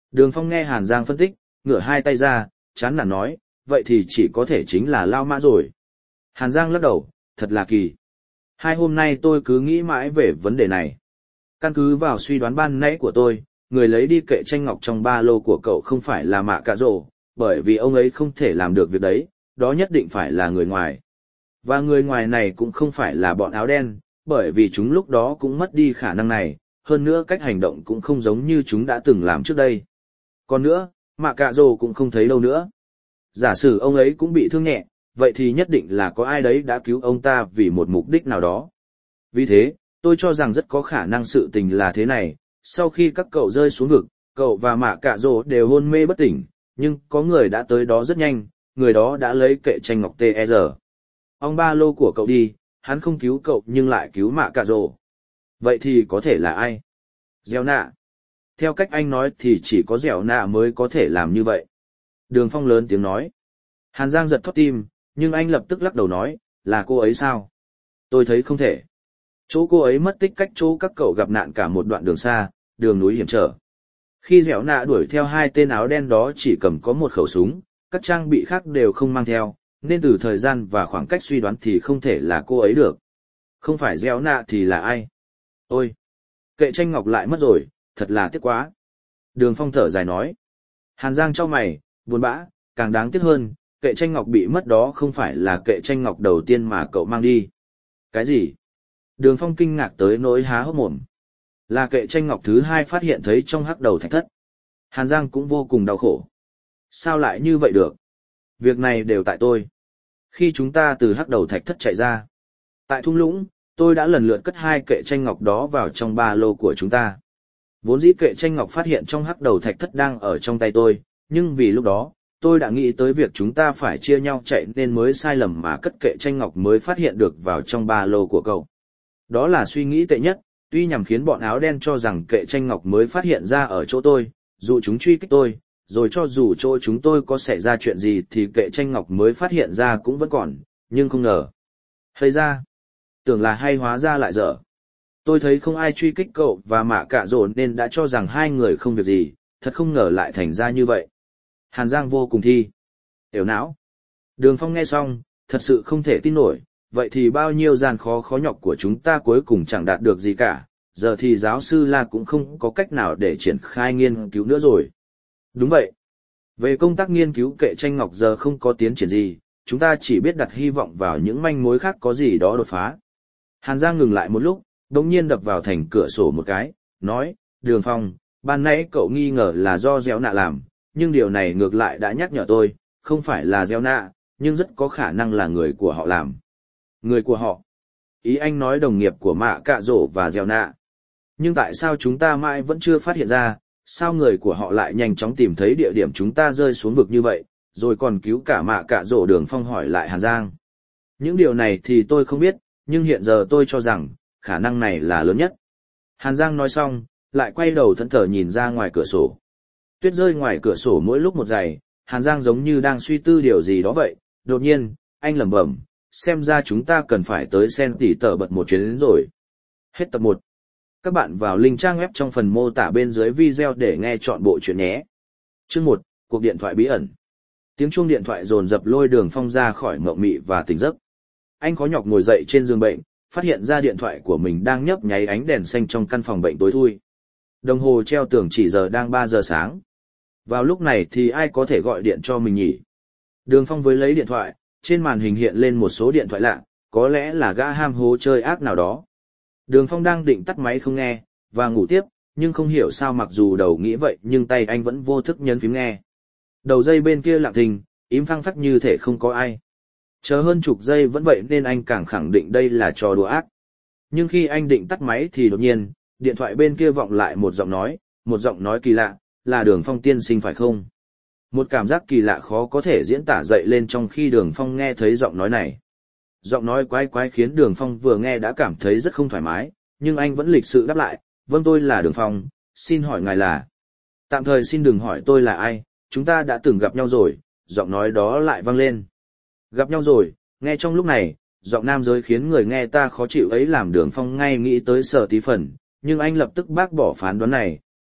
Đường Phong nghe Hàn Giang phân tích, ngửa hai tay ra, chán nản nói, vậy thì chỉ có thể chính là Lao Mã rồi. Hàn Giang lắc đầu, thật là kỳ. Hai hôm nay tôi cứ nghĩ mãi về vấn đề này. Căn cứ vào suy đoán ban nãy của tôi, người lấy đi kệ tranh ngọc trong ba lô của cậu không phải là Mạ Cạ Rồ, bởi vì ông ấy không thể làm được việc đấy, đó nhất định phải là người ngoài. Và người ngoài này cũng không phải là bọn áo đen, bởi vì chúng lúc đó cũng mất đi khả năng này, hơn nữa cách hành động cũng không giống như chúng đã từng làm trước đây. Còn nữa, Mạ Cạ Rồ cũng không thấy đâu nữa. Giả sử ông ấy cũng bị thương nhẹ, vậy thì nhất định là có ai đấy đã cứu ông ta vì một mục đích nào đó. Vì thế, tôi cho rằng rất có khả năng sự tình là thế này, sau khi các cậu rơi xuống vực, cậu và Mạ Cạ Rồ đều hôn mê bất tỉnh, nhưng có người đã tới đó rất nhanh, người đó đã lấy kệ tranh ngọc TR. Ông ba lô của cậu đi, hắn không cứu cậu nhưng lại cứu Mạ Cạ Rồ. Vậy thì có thể là ai? Gieo nạ. Theo cách anh nói thì chỉ có dẻo nạ mới có thể làm như vậy. Đường Phong lớn tiếng nói. Hàn Giang giật thót tim, nhưng anh lập tức lắc đầu nói, là cô ấy sao? Tôi thấy không thể. Chỗ cô ấy mất tích cách chỗ các cậu gặp nạn cả một đoạn đường xa, đường núi hiểm trở. Khi dẻo nạ đuổi theo hai tên áo đen đó chỉ cầm có một khẩu súng, các trang bị khác đều không mang theo, nên từ thời gian và khoảng cách suy đoán thì không thể là cô ấy được. Không phải dẻo nạ thì là ai? Ôi! Kệ tranh ngọc lại mất rồi, thật là tiếc quá. Đường Phong thở dài nói. Hàn Giang chau mày, buồn bã, càng đáng tiếc hơn, kệ tranh ngọc bị mất đó không phải là kệ tranh ngọc đầu tiên mà cậu mang đi. Cái gì? Đường Phong kinh ngạc tới nỗi há hốc mồm. Là kệ tranh ngọc thứ hai phát hiện thấy trong hắc đầu thạch thất. Hàn Giang cũng vô cùng đau khổ. Sao lại như vậy được? Việc này đều tại tôi. Khi chúng ta từ hắc đầu thạch thất chạy ra, tại thung lũng, tôi đã lần lượt cất hai kệ tranh ngọc đó vào trong ba lô của chúng ta. Vốn dĩ kệ tranh ngọc phát hiện trong hắc đầu thạch thất đang ở trong tay tôi, nhưng vì lúc đó, tôi đã nghĩ tới việc chúng ta phải chia nhau chạy nên mới sai lầm mà cất kệ tranh ngọc mới phát hiện được vào trong ba lô của cậu. Đó là suy nghĩ tệ nhất, tuy nhằm khiến bọn áo đen cho rằng kệ tranh ngọc mới phát hiện ra ở chỗ tôi, dù chúng truy kích tôi, rồi cho dù chỗ chúng tôi có xảy ra chuyện gì thì kệ tranh ngọc mới phát hiện ra cũng vẫn còn, nhưng không ngờ. Hay ra, tưởng là hay hóa ra lại dở. Tôi thấy không ai truy kích cậu và Mạ Cạ Rồ nên đã cho rằng hai người không việc gì, thật không ngờ lại thành ra như vậy. Hàn Giang vô cùng thi. Tiểu não. Đường Phong nghe xong, thật sự không thể tin nổi, vậy thì bao nhiêu gian khó nhọc của chúng ta cuối cùng chẳng đạt được gì cả, giờ thì giáo sư La cũng không có cách nào để triển khai nghiên cứu nữa rồi. Đúng vậy. Về công tác nghiên cứu kệ tranh ngọc giờ không có tiến triển gì, chúng ta chỉ biết đặt hy vọng vào những manh mối khác có gì đó đột phá. Hàn Giang ngừng lại một lúc, đồng nhiên đập vào thành cửa sổ một cái, nói, Đường Phong, ban nãy cậu nghi ngờ là do gieo nạ làm, nhưng điều này ngược lại đã nhắc nhở tôi, không phải là gieo nạ, nhưng rất có khả năng là người của họ làm. Người của họ? Ý anh nói đồng nghiệp của Mạ Cạ Rồ và gieo nạ. Nhưng tại sao chúng ta mãi vẫn chưa phát hiện ra, sao người của họ lại nhanh chóng tìm thấy địa điểm chúng ta rơi xuống vực như vậy, rồi còn cứu cả Mạ Cạ Rồ? Đường Phong hỏi lại Hàn Giang. Những điều này thì tôi không biết, nhưng hiện giờ tôi cho rằng, khả năng này là lớn nhất. Hàn Giang nói xong, lại quay đầu thẫn thờ nhìn ra ngoài cửa sổ. Tuyết rơi ngoài cửa sổ mỗi lúc một dày, Hàn Giang giống như đang suy tư điều gì đó vậy, đột nhiên, anh lẩm bẩm, xem ra chúng ta cần phải tới Sen Tỉ Tở Bật một chuyến đến rồi. Hết tập 1. Các bạn vào link trang web trong phần mô tả bên dưới video để nghe trọn bộ chuyện nhé. Chương 1, cuộc điện thoại bí ẩn. Tiếng chuông điện thoại dồn dập lôi Đường Phong ra khỏi mộng mị và tỉnh giấc. Anh khó nhọc ngồi dậy trên giường bệnh, phát hiện ra điện thoại của mình đang nhấp nháy ánh đèn xanh trong căn phòng bệnh tối thui. Đồng hồ treo tường chỉ giờ đang 3 giờ sáng. Vào lúc này thì ai có thể gọi điện cho mình nhỉ? Đường Phong với lấy điện thoại, trên màn hình hiện lên một số điện thoại lạ, có lẽ là gã ham hố chơi ác nào đó. Đường Phong đang định tắt máy không nghe, và ngủ tiếp, nhưng không hiểu sao mặc dù đầu nghĩ vậy nhưng tay anh vẫn vô thức nhấn phím nghe. Đầu dây bên kia lặng thinh, im phăng phắc như thể không có ai. Chờ hơn chục giây vẫn vậy nên anh càng khẳng định đây là trò đùa ác. Nhưng khi anh định tắt máy thì đột nhiên, điện thoại bên kia vọng lại một giọng nói kỳ lạ, là Đường Phong tiên sinh phải không? Một cảm giác kỳ lạ khó có thể diễn tả dậy lên trong khi Đường Phong nghe thấy giọng nói này. Giọng nói quái quái khiến Đường Phong vừa nghe đã cảm thấy rất không thoải mái, nhưng anh vẫn lịch sự đáp lại, vâng tôi là Đường Phong, xin hỏi ngài là... Tạm thời xin đừng hỏi tôi là ai, chúng ta đã từng gặp nhau rồi, giọng nói đó lại vang lên. Gặp nhau rồi, nghe trong lúc này, giọng nam giới khiến người nghe ta khó chịu ấy làm Đường Phong ngay nghĩ tới Sở Tí Phần, nhưng anh lập tức bác bỏ phán đoán này,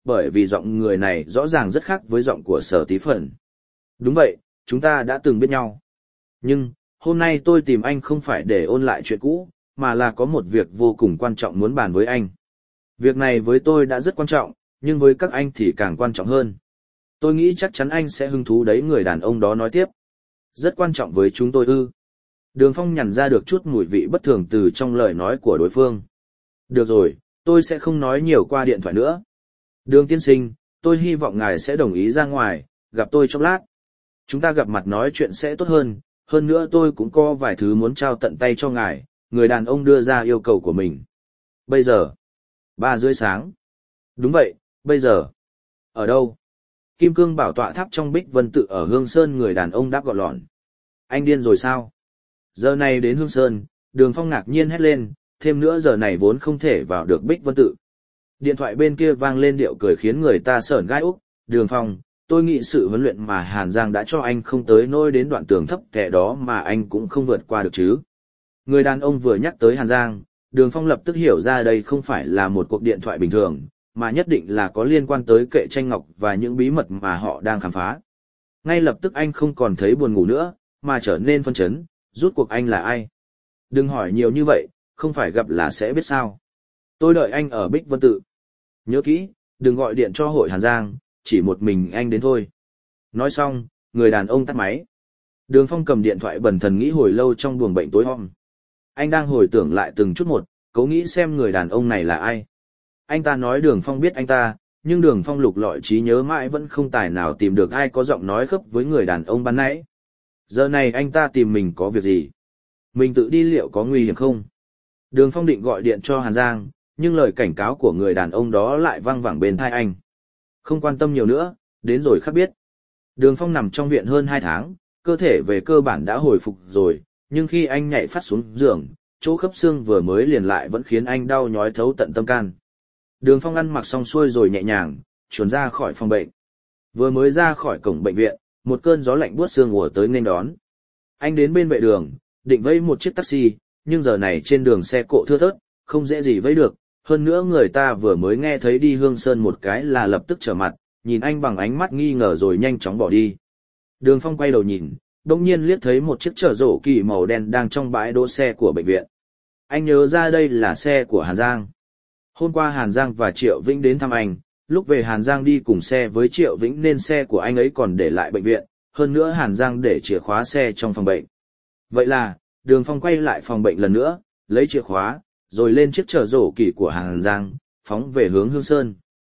bởi vì giọng người này rõ ràng rất khác với giọng của Sở Tí Phẩn. Đúng vậy, chúng ta đã từng biết nhau. Nhưng, hôm nay tôi tìm anh không phải để ôn lại chuyện cũ, mà là có một việc vô cùng quan trọng muốn bàn với anh. Việc này với tôi đã rất quan trọng, nhưng với các anh thì càng quan trọng hơn. Tôi nghĩ chắc chắn anh sẽ hứng thú đấy, người đàn ông đó nói tiếp. Rất quan trọng với chúng tôi ư? Đường Phong nhận ra được chút mùi vị bất thường từ trong lời nói của đối phương. Được rồi, tôi sẽ không nói nhiều qua điện thoại nữa. Đường tiên sinh, tôi hy vọng ngài sẽ đồng ý ra ngoài, gặp tôi chốc lát. Chúng ta gặp mặt nói chuyện sẽ tốt hơn nữa tôi cũng có vài thứ muốn trao tận tay cho ngài, người đàn ông đưa ra yêu cầu của mình. Bây giờ, 3 rưỡi sáng. Đúng vậy, bây giờ. Ở đâu? Kim cương bảo tọa tháp trong Bích Vân Tự ở Hương Sơn, người đàn ông đáp gọn lọn. Anh điên rồi sao? Giờ này đến Hương Sơn, Đường Phong ngạc nhiên hét lên, thêm nữa giờ này vốn không thể vào được Bích Vân Tự. Điện thoại bên kia vang lên điệu cười khiến người ta sởn gai ốc. Đường Phong, tôi nghĩ sự huấn luyện mà Hàn Giang đã cho anh không tới nỗi đến đoạn tường thấp kẻ đó mà anh cũng không vượt qua được chứ. Người đàn ông vừa nhắc tới Hàn Giang, Đường Phong lập tức hiểu ra đây không phải là một cuộc điện thoại bình thường, mà nhất định là có liên quan tới kệ tranh ngọc và những bí mật mà họ đang khám phá. Ngay lập tức anh không còn thấy buồn ngủ nữa, mà trở nên phân chấn, rút cuộc anh là ai? Đừng hỏi nhiều như vậy, không phải gặp là sẽ biết sao. Tôi đợi anh ở Bích Vân Tự. Nhớ kỹ, đừng gọi điện cho hội Hàn Giang, chỉ một mình anh đến thôi. Nói xong, người đàn ông tắt máy. Đường Phong cầm điện thoại bần thần nghĩ hồi lâu trong buồng bệnh tối om. Anh đang hồi tưởng lại từng chút một, cố nghĩ xem người đàn ông này là ai. Anh ta nói Đường Phong biết anh ta, nhưng Đường Phong lục lọi trí nhớ mãi vẫn không tài nào tìm được ai có giọng nói khớp với người đàn ông ban nãy. Giờ này anh ta tìm mình có việc gì? Mình tự đi liệu có nguy hiểm không? Đường Phong định gọi điện cho Hàn Giang, nhưng lời cảnh cáo của người đàn ông đó lại vang vẳng bên tai anh. Không quan tâm nhiều nữa, đến rồi khắc biết. Đường Phong nằm trong viện hơn 2 tháng, cơ thể về cơ bản đã hồi phục rồi, nhưng khi anh nhảy phát xuống giường, chỗ khớp xương vừa mới liền lại vẫn khiến anh đau nhói thấu tận tâm can. Đường Phong ăn mặc xong xuôi rồi nhẹ nhàng, chuồn ra khỏi phòng bệnh. Vừa mới ra khỏi cổng bệnh viện, một cơn gió lạnh buốt xương ùa tới nghênh đón. Anh đến bên vệ đường, định vẫy một chiếc taxi, nhưng giờ này trên đường xe cộ thưa thớt, không dễ gì vẫy được. Hơn nữa người ta vừa mới nghe thấy đi Hương Sơn một cái là lập tức trở mặt, nhìn anh bằng ánh mắt nghi ngờ rồi nhanh chóng bỏ đi. Đường Phong quay đầu nhìn, đột nhiên liếc thấy một chiếc chở rổ kỳ màu đen đang trong bãi đỗ xe của bệnh viện. Anh nhớ ra đây là xe của Hàn Giang. Hôm qua Hàn Giang và Triệu Vĩnh đến thăm anh, lúc về Hàn Giang đi cùng xe với Triệu Vĩnh nên xe của anh ấy còn để lại bệnh viện, hơn nữa Hàn Giang để chìa khóa xe trong phòng bệnh. Vậy là, Đường Phong quay lại phòng bệnh lần nữa, lấy chìa khóa, rồi lên chiếc chở rổ kỳ của Hàn Giang, phóng về hướng Hương Sơn.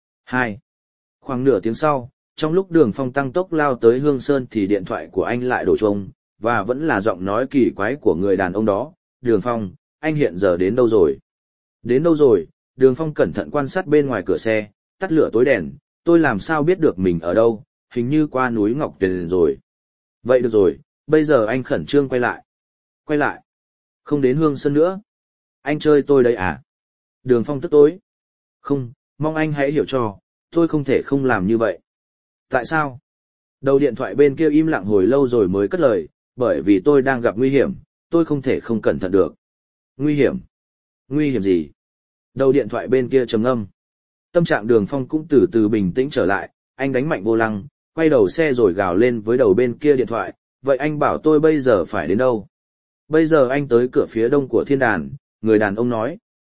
2. Khoảng nửa tiếng sau, trong lúc Đường Phong tăng tốc lao tới Hương Sơn thì điện thoại của anh lại đổ chuông, và vẫn là giọng nói kỳ quái của người đàn ông đó. Đường Phong, anh hiện giờ đến đâu rồi? Đến đâu rồi? Đường Phong cẩn thận quan sát bên ngoài cửa xe, tắt lửa tối đèn, tôi làm sao biết được mình ở đâu, hình như qua núi Ngọc Tuyền rồi. Vậy được rồi, bây giờ anh khẩn trương quay lại. Quay lại? Không đến Hương Sơn nữa. Anh chơi tôi đây à? Đường Phong tức tối. Không, mong anh hãy hiểu cho, tôi không thể không làm như vậy. Tại sao? Đầu điện thoại bên kia im lặng hồi lâu rồi mới cất lời, bởi vì tôi đang gặp nguy hiểm, tôi không thể không cẩn thận được. Nguy hiểm? Nguy hiểm gì? Đầu điện thoại bên kia trầm ngâm. Tâm trạng Đường Phong cũng từ từ bình tĩnh trở lại, anh đánh mạnh vô lăng, quay đầu xe rồi gào lên với đầu bên kia điện thoại, vậy anh bảo tôi bây giờ phải đến đâu? Bây giờ anh tới cửa phía đông của thiên đàn, người đàn ông nói.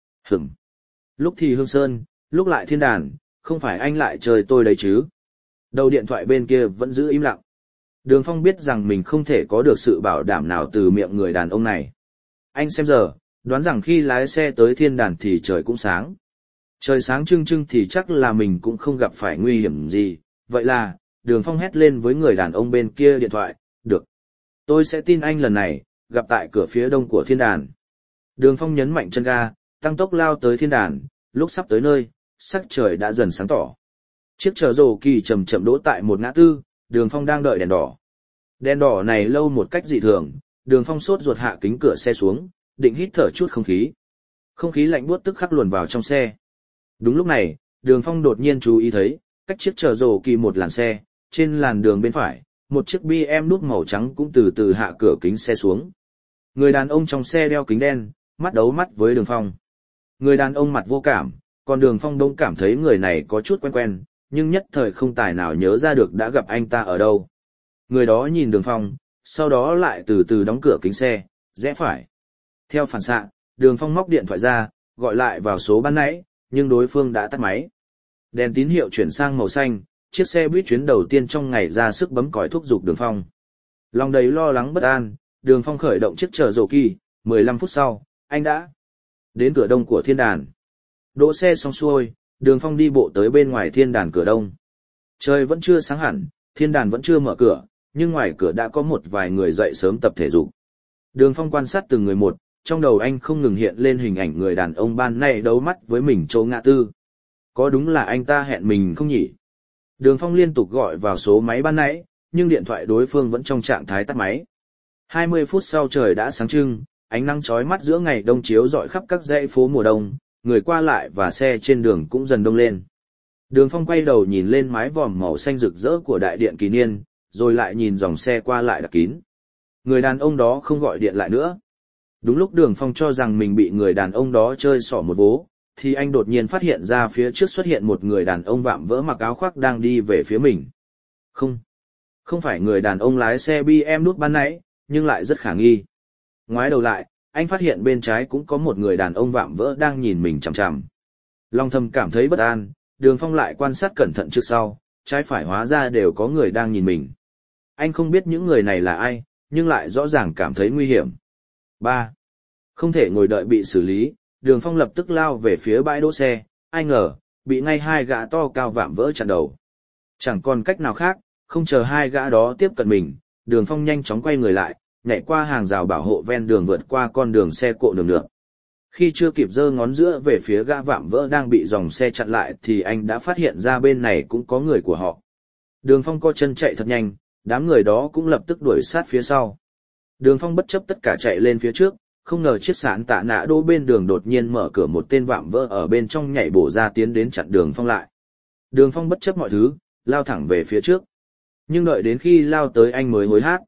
Lúc thì Hương Sơn, lúc lại thiên đàn, không phải anh lại chơi tôi đấy chứ? Đầu điện thoại bên kia vẫn giữ im lặng. Đường Phong biết rằng mình không thể có được sự bảo đảm nào từ miệng người đàn ông này. Anh xem giờ, đoán rằng khi lái xe tới thiên đàn thì trời cũng sáng. Trời sáng trưng trưng thì chắc là mình cũng không gặp phải nguy hiểm gì. Vậy là, Đường Phong hét lên với người đàn ông bên kia điện thoại, được. Tôi sẽ tin anh lần này, gặp tại cửa phía đông của thiên đàn. Đường Phong nhấn mạnh chân ga, tăng tốc lao tới thiên đàn, lúc sắp tới nơi, sắc trời đã dần sáng tỏ. Chiếc chở rổ kỳ chậm chậm đỗ tại một ngã tư, Đường Phong đang đợi đèn đỏ. Đèn đỏ này lâu một cách dị thường, Đường Phong sốt ruột hạ kính cửa xe xuống, định hít thở chút không khí. Không khí lạnh buốt tức khắc luồn vào trong xe. Đúng lúc này, Đường Phong đột nhiên chú ý thấy, cách chiếc chở rổ kỳ một làn xe, trên làn đường bên phải, một chiếc BM đúc màu trắng cũng từ từ hạ cửa kính xe xuống. Người đàn ông trong xe đeo kính đen, mắt đấu mắt với Đường Phong. Người đàn ông mặt vô cảm, còn Đường Phong đông cảm thấy người này có chút quen quen, nhưng nhất thời không tài nào nhớ ra được đã gặp anh ta ở đâu. Người đó nhìn Đường Phong, sau đó lại từ từ đóng cửa kính xe, rẽ phải. Theo phản xạ, Đường Phong móc điện thoại ra, gọi lại vào số ban nãy, nhưng đối phương đã tắt máy. Đèn tín hiệu chuyển sang màu xanh, chiếc xe buýt chuyến đầu tiên trong ngày ra sức bấm còi thúc giục Đường Phong. Lòng đầy lo lắng bất an, Đường Phong khởi động chiếc chở rổ kỳ, 15 phút sau, anh đã đến cửa đông của thiên đàn. Đỗ xe xong xuôi, Đường Phong đi bộ tới bên ngoài thiên đàn cửa đông. Trời vẫn chưa sáng hẳn, thiên đàn vẫn chưa mở cửa, nhưng ngoài cửa đã có một vài người dậy sớm tập thể dục. Đường Phong quan sát từng người một, trong đầu anh không ngừng hiện lên hình ảnh người đàn ông ban nay đấu mắt với mình chỗ ngã tư. Có đúng là anh ta hẹn mình không nhỉ? Đường Phong liên tục gọi vào số máy ban nãy, nhưng điện thoại đối phương vẫn trong trạng thái tắt máy. 20 phút sau trời đã sáng trưng, ánh nắng chói mắt giữa ngày đông chiếu rọi khắp các dãy phố mùa đông, người qua lại và xe trên đường cũng dần đông lên. Đường Phong quay đầu nhìn lên mái vòm màu xanh rực rỡ của đại điện Kỳ Niên, rồi lại nhìn dòng xe qua lại đặc kín. Người đàn ông đó không gọi điện lại nữa. Đúng lúc Đường Phong cho rằng mình bị người đàn ông đó chơi xỏ một vố, thì anh đột nhiên phát hiện ra phía trước xuất hiện một người đàn ông vạm vỡ mặc áo khoác đang đi về phía mình. Không phải người đàn ông lái xe BM nút ban nãy, nhưng lại rất khả nghi. Ngoái đầu lại, anh phát hiện bên trái cũng có một người đàn ông vạm vỡ đang nhìn mình chằm chằm. Long thầm cảm thấy bất an, Đường Phong lại quan sát cẩn thận trước sau, trái phải hóa ra đều có người đang nhìn mình. Anh không biết những người này là ai, nhưng lại rõ ràng cảm thấy nguy hiểm. 3. Không thể ngồi đợi bị xử lý, Đường Phong lập tức lao về phía bãi đỗ xe, ai ngờ, bị ngay hai gã to cao vạm vỡ chặn đầu. Chẳng còn cách nào khác, không chờ hai gã đó tiếp cận mình, Đường Phong nhanh chóng quay người lại, nhảy qua hàng rào bảo hộ ven đường vượt qua con đường xe cộ nườm nượp. Khi chưa kịp giơ ngón giữa về phía gã vạm vỡ đang bị dòng xe chặn lại thì anh đã phát hiện ra bên này cũng có người của họ. Đường Phong co chân chạy thật nhanh, đám người đó cũng lập tức đuổi sát phía sau. Đường Phong bất chấp tất cả chạy lên phía trước, không ngờ chiếc sạn tạ nạ đỗ bên đường đột nhiên mở cửa, một tên vạm vỡ ở bên trong nhảy bổ ra tiến đến chặn Đường Phong lại. Đường Phong bất chấp mọi thứ, lao thẳng về phía trước. Nhưng đợi đến khi lao tới anh mới hối hét.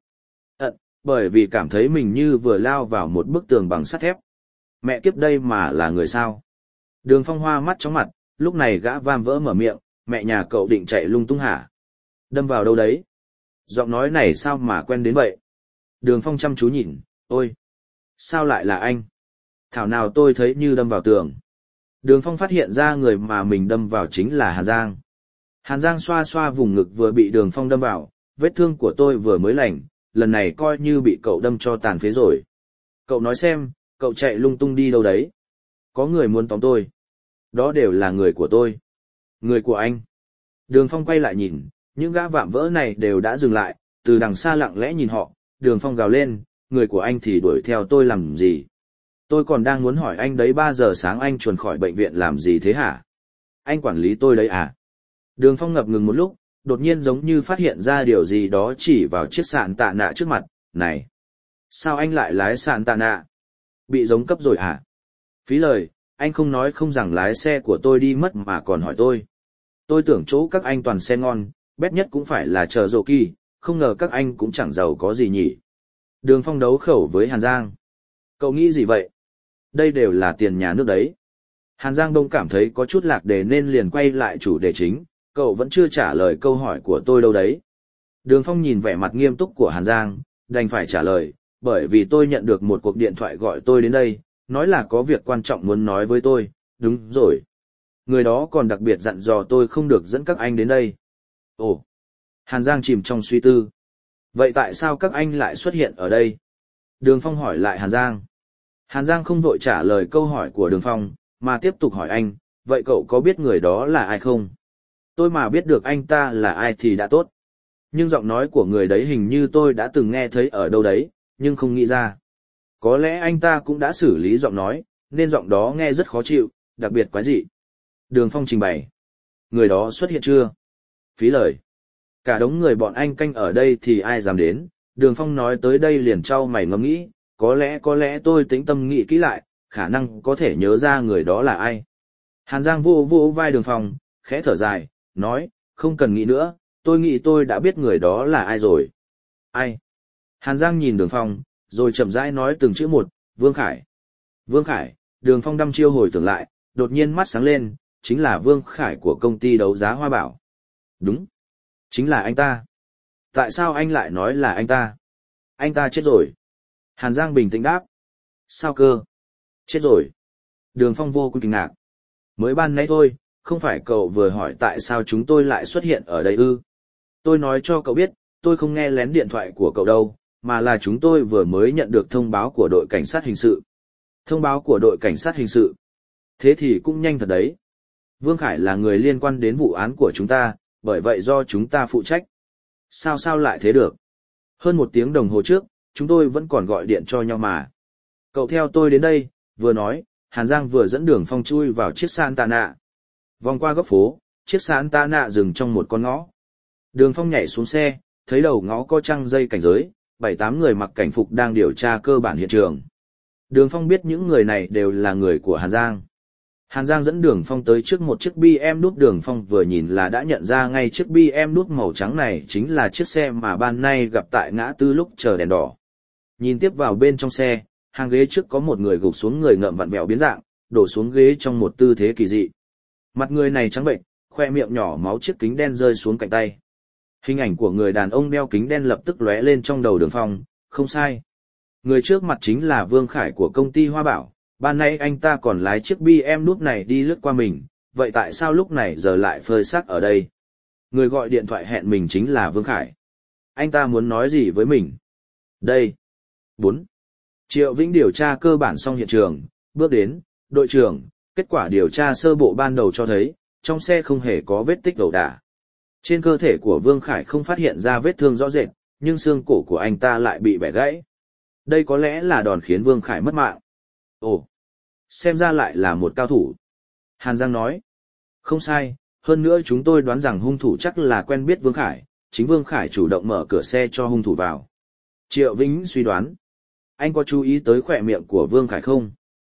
Bởi vì cảm thấy mình như vừa lao vào một bức tường bằng sắt thép. Mẹ kiếp, đây mà là người sao? Đường Phong hoa mắt chóng mặt, lúc này gã vạm vỡ mở miệng, mẹ nhà cậu định chạy lung tung hả? Đâm vào đâu đấy? Giọng nói này sao mà quen đến vậy? Đường Phong chăm chú nhìn, ôi! Sao lại là anh? Thảo nào tôi thấy như đâm vào tường. Đường Phong phát hiện ra người mà mình đâm vào chính là Hàn Giang. Hàn Giang xoa xoa vùng ngực vừa bị Đường Phong đâm vào, vết thương của tôi vừa mới lành, lần này coi như bị cậu đâm cho tàn phế rồi. Cậu nói xem, cậu chạy lung tung đi đâu đấy? Có người muốn tóm tôi. Đó đều là người của tôi. Người của anh. Đường Phong quay lại nhìn, những gã vạm vỡ này đều đã dừng lại, từ đằng xa lặng lẽ nhìn họ. Đường Phong gào lên, người của anh thì đuổi theo tôi làm gì? Tôi còn đang muốn hỏi anh đấy, 3 giờ sáng anh chuồn khỏi bệnh viện làm gì thế hả? Anh quản lý tôi đấy à? Đường Phong ngập ngừng một lúc, đột nhiên giống như phát hiện ra điều gì đó, chỉ vào chiếc sạn tạ nạ trước mặt, này! Sao anh lại lái sạn tạ nạ? Bị giống cấp rồi à? Phí lời, anh không nói không rằng lái xe của tôi đi mất mà còn hỏi tôi. Tôi tưởng chỗ các anh toàn xe ngon, bét nhất cũng phải là chờ rộ kỳ, không ngờ các anh cũng chẳng giàu có gì nhỉ. Đường Phong đấu khẩu với Hàn Giang. Cậu nghĩ gì vậy? Đây đều là tiền nhà nước đấy. Hàn Giang đông cảm thấy có chút lạc đề nên liền quay lại chủ đề chính, cậu vẫn chưa trả lời câu hỏi của tôi đâu đấy. Đường Phong nhìn vẻ mặt nghiêm túc của Hàn Giang, đành phải trả lời, bởi vì tôi nhận được một cuộc điện thoại gọi tôi đến đây, nói là có việc quan trọng muốn nói với tôi, đúng rồi. Người đó còn đặc biệt dặn dò tôi không được dẫn các anh đến đây. Ồ! Hàn Giang chìm trong suy tư. Vậy tại sao các anh lại xuất hiện ở đây? Đường Phong hỏi lại Hàn Giang. Hàn Giang không vội trả lời câu hỏi của Đường Phong, mà tiếp tục hỏi anh, vậy cậu có biết người đó là ai không? Tôi mà biết được anh ta là ai thì đã tốt. Nhưng giọng nói của người đấy hình như tôi đã từng nghe thấy ở đâu đấy, nhưng không nghĩ ra. Có lẽ anh ta cũng đã xử lý giọng nói, nên giọng đó nghe rất khó chịu, đặc biệt quái dị. Đường Phong trình bày. Người đó xuất hiện chưa? Phí lời. Cả đống người bọn anh canh ở đây thì ai dám đến? Đường Phong nói tới đây liền trao mày ngẫm nghĩ, có lẽ tôi tĩnh tâm nghĩ kỹ lại, khả năng có thể nhớ ra người đó là ai. Hàn Giang vô vô vai Đường Phong, khẽ thở dài, nói, không cần nghĩ nữa, tôi nghĩ tôi đã biết người đó là ai rồi. Ai? Hàn Giang nhìn Đường Phong, rồi chậm rãi nói từng chữ một, Vương Khải. Vương Khải, Đường Phong đăm chiêu hồi tưởng lại, đột nhiên mắt sáng lên, chính là Vương Khải của công ty đấu giá Hoa Bảo. Đúng, chính là anh ta. Tại sao anh lại nói là anh ta? Anh ta chết rồi. Hàn Giang bình tĩnh đáp. Sao cơ? Chết rồi. Đường Phong vô cùng kinh ngạc. Mới ban nãy thôi, không phải cậu vừa hỏi tại sao chúng tôi lại xuất hiện ở đây ư? Tôi nói cho cậu biết, tôi không nghe lén điện thoại của cậu đâu, mà là chúng tôi vừa mới nhận được thông báo của đội cảnh sát hình sự. Thông báo của đội cảnh sát hình sự. Thế thì cũng nhanh thật đấy. Vương Khải là người liên quan đến vụ án của chúng ta, bởi vậy do chúng ta phụ trách. Sao lại thế được? Hơn 1 tiếng đồng hồ trước, chúng tôi vẫn còn gọi điện cho nhau mà. Cậu theo tôi đến đây, vừa nói, Hàn Giang vừa dẫn Đường Phong chui vào chiếc Santana. Vòng qua góc phố, chiếc Santana dừng trong một con ngõ. Đường Phong nhảy xuống xe, thấy đầu ngõ có trăng dây cảnh giới, 7-8 người mặc cảnh phục đang điều tra cơ bản hiện trường. Đường Phong biết những người này đều là người của Hàn Giang. Hàn Giang dẫn Đường Phong tới trước một chiếc BMW. Đường Phong vừa nhìn là đã nhận ra ngay chiếc BMW màu trắng này chính là chiếc xe mà ban nay gặp tại ngã tư lúc chờ đèn đỏ. Nhìn tiếp vào bên trong xe, hàng ghế trước có một người gục xuống, người ngậm vặn vẹo biến dạng, đổ xuống ghế trong một tư thế kỳ dị. Mặt người này trắng bệnh, khoe miệng nhỏ máu, chiếc kính đen rơi xuống cạnh tay. Hình ảnh của người đàn ông đeo kính đen lập tức lóe lên trong đầu Đường Phong, không sai. Người trước mặt chính là Vương Khải của công ty Hoa Bảo, ban nãy anh ta còn lái chiếc BMW này đi lướt qua mình, vậy tại sao lúc này giờ lại phơi xác ở đây? Người gọi điện thoại hẹn mình chính là Vương Khải. Anh ta muốn nói gì với mình? Đây. 4. Triệu Vĩnh điều tra cơ bản xong hiện trường, bước đến, đội trưởng, kết quả điều tra sơ bộ ban đầu cho thấy, trong xe không hề có vết tích ẩu đả. Trên cơ thể của Vương Khải không phát hiện ra vết thương rõ rệt, nhưng xương cổ của anh ta lại bị bẻ gãy. Đây có lẽ là đòn khiến Vương Khải mất mạng. Ồ, xem ra lại là một cao thủ. Hàn Giang nói. Không sai, hơn nữa chúng tôi đoán rằng hung thủ chắc là quen biết Vương Khải, chính Vương Khải chủ động mở cửa xe cho hung thủ vào. Triệu Vĩnh suy đoán. Anh có chú ý tới khỏe miệng của Vương Khải không?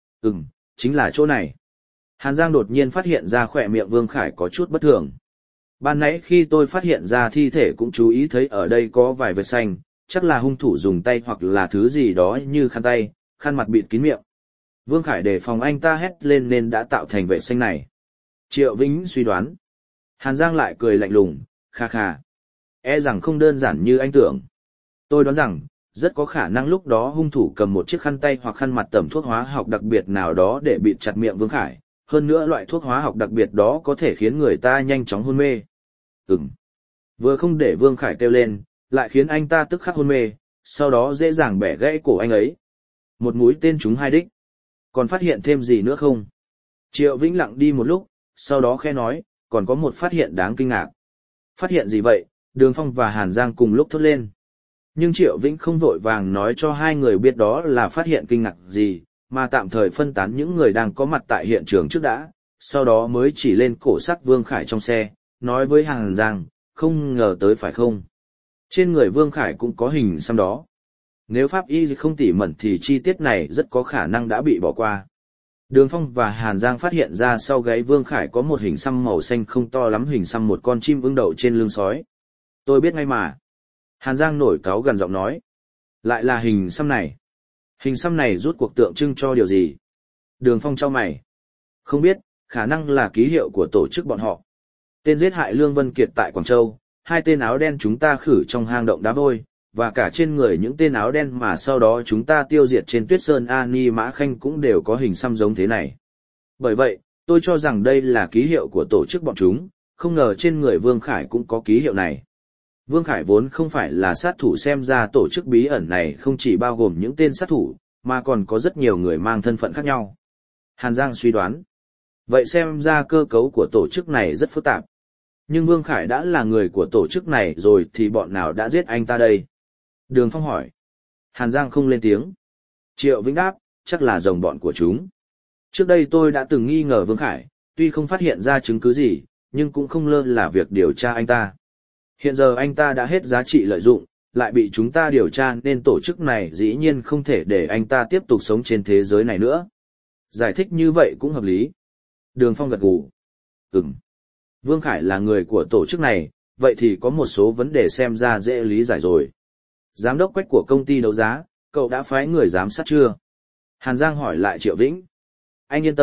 Chính là chỗ này. Hàn Giang đột nhiên phát hiện ra khỏe miệng Vương Khải có chút bất thường. Ban nãy khi tôi phát hiện ra thi thể cũng chú ý thấy ở đây có vài vết xanh, chắc là hung thủ dùng tay hoặc là thứ gì đó như khăn tay, khăn mặt bịt kín miệng. Vương Khải đề phòng anh ta hét lên nên đã tạo thành vết xanh này. Triệu Vĩnh suy đoán. Hàn Giang lại cười lạnh lùng, kha kha. E rằng không đơn giản như anh tưởng. Tôi đoán rằng, rất có khả năng lúc đó hung thủ cầm một chiếc khăn tay hoặc khăn mặt tẩm thuốc hóa học đặc biệt nào đó để bịt chặt miệng Vương Khải. Hơn nữa loại thuốc hóa học đặc biệt đó có thể khiến người ta nhanh chóng hôn mê. Vừa không để Vương Khải kêu lên, lại khiến anh ta tức khắc hôn mê, sau đó dễ dàng bẻ gãy cổ anh ấy. Một mũi tên trúng 2 đích. Còn phát hiện thêm gì nữa không? Triệu Vĩnh lặng đi một lúc, sau đó khẽ nói, còn có một phát hiện đáng kinh ngạc. Phát hiện gì vậy? Đường Phong và Hàn Giang cùng lúc thốt lên. Nhưng Triệu Vĩnh không vội vàng nói cho hai người biết đó là phát hiện kinh ngạc gì, mà tạm thời phân tán những người đang có mặt tại hiện trường trước đã, sau đó mới chỉ lên cổ xác Vương Khải trong xe, nói với Hàn Giang, không ngờ tới phải không? Trên người Vương Khải cũng có hình xăm đó. Nếu pháp y không tỉ mẩn thì chi tiết này rất có khả năng đã bị bỏ qua. Đường Phong và Hàn Giang phát hiện ra sau gáy Vương Khải có một hình xăm màu xanh không to lắm, hình xăm một con chim ưng đậu trên lưng sói. Tôi biết ngay mà. Hàn Giang nổi cáu gần giọng nói. Lại là hình xăm này. Hình xăm này rút cuộc tượng trưng cho điều gì? Đường Phong chau mày. Không biết, khả năng là ký hiệu của tổ chức bọn họ. Tên giết hại Lương Vân Kiệt tại Quảng Châu, 2 tên áo đen chúng ta khử trong hang động đá vôi, và cả trên người những tên áo đen mà sau đó chúng ta tiêu diệt trên Tuyết Sơn Ani Mã Khanh cũng đều có hình xăm giống thế này. Bởi vậy, tôi cho rằng đây là ký hiệu của tổ chức bọn chúng, không ngờ trên người Vương Khải cũng có ký hiệu này. Vương Khải vốn không phải là sát thủ, xem ra tổ chức bí ẩn này không chỉ bao gồm những tên sát thủ, mà còn có rất nhiều người mang thân phận khác nhau. Hàn Giang suy đoán. Vậy xem ra cơ cấu của tổ chức này rất phức tạp. Nhưng Vương Khải đã là người của tổ chức này rồi thì bọn nào đã giết anh ta đây? Đường Phong hỏi. Hàn Giang không lên tiếng. Triệu Vĩnh đáp, chắc là đồng bọn của chúng. Trước đây tôi đã từng nghi ngờ Vương Khải, tuy không phát hiện ra chứng cứ gì, nhưng cũng không lơ là việc điều tra anh ta. Hiện giờ anh ta đã hết giá trị lợi dụng, lại bị chúng ta điều tra nên tổ chức này dĩ nhiên không thể để anh ta tiếp tục sống trên thế giới này nữa. Giải thích như vậy cũng hợp lý. Đường Phong gật gù. Vương Khải là người của tổ chức này, vậy thì có một số vấn đề xem ra dễ lý giải rồi. Giám đốc Quách của công ty đấu giá, cậu đã phái người giám sát chưa? Hàn Giang hỏi lại Triệu Vĩnh. Anh yên tâm,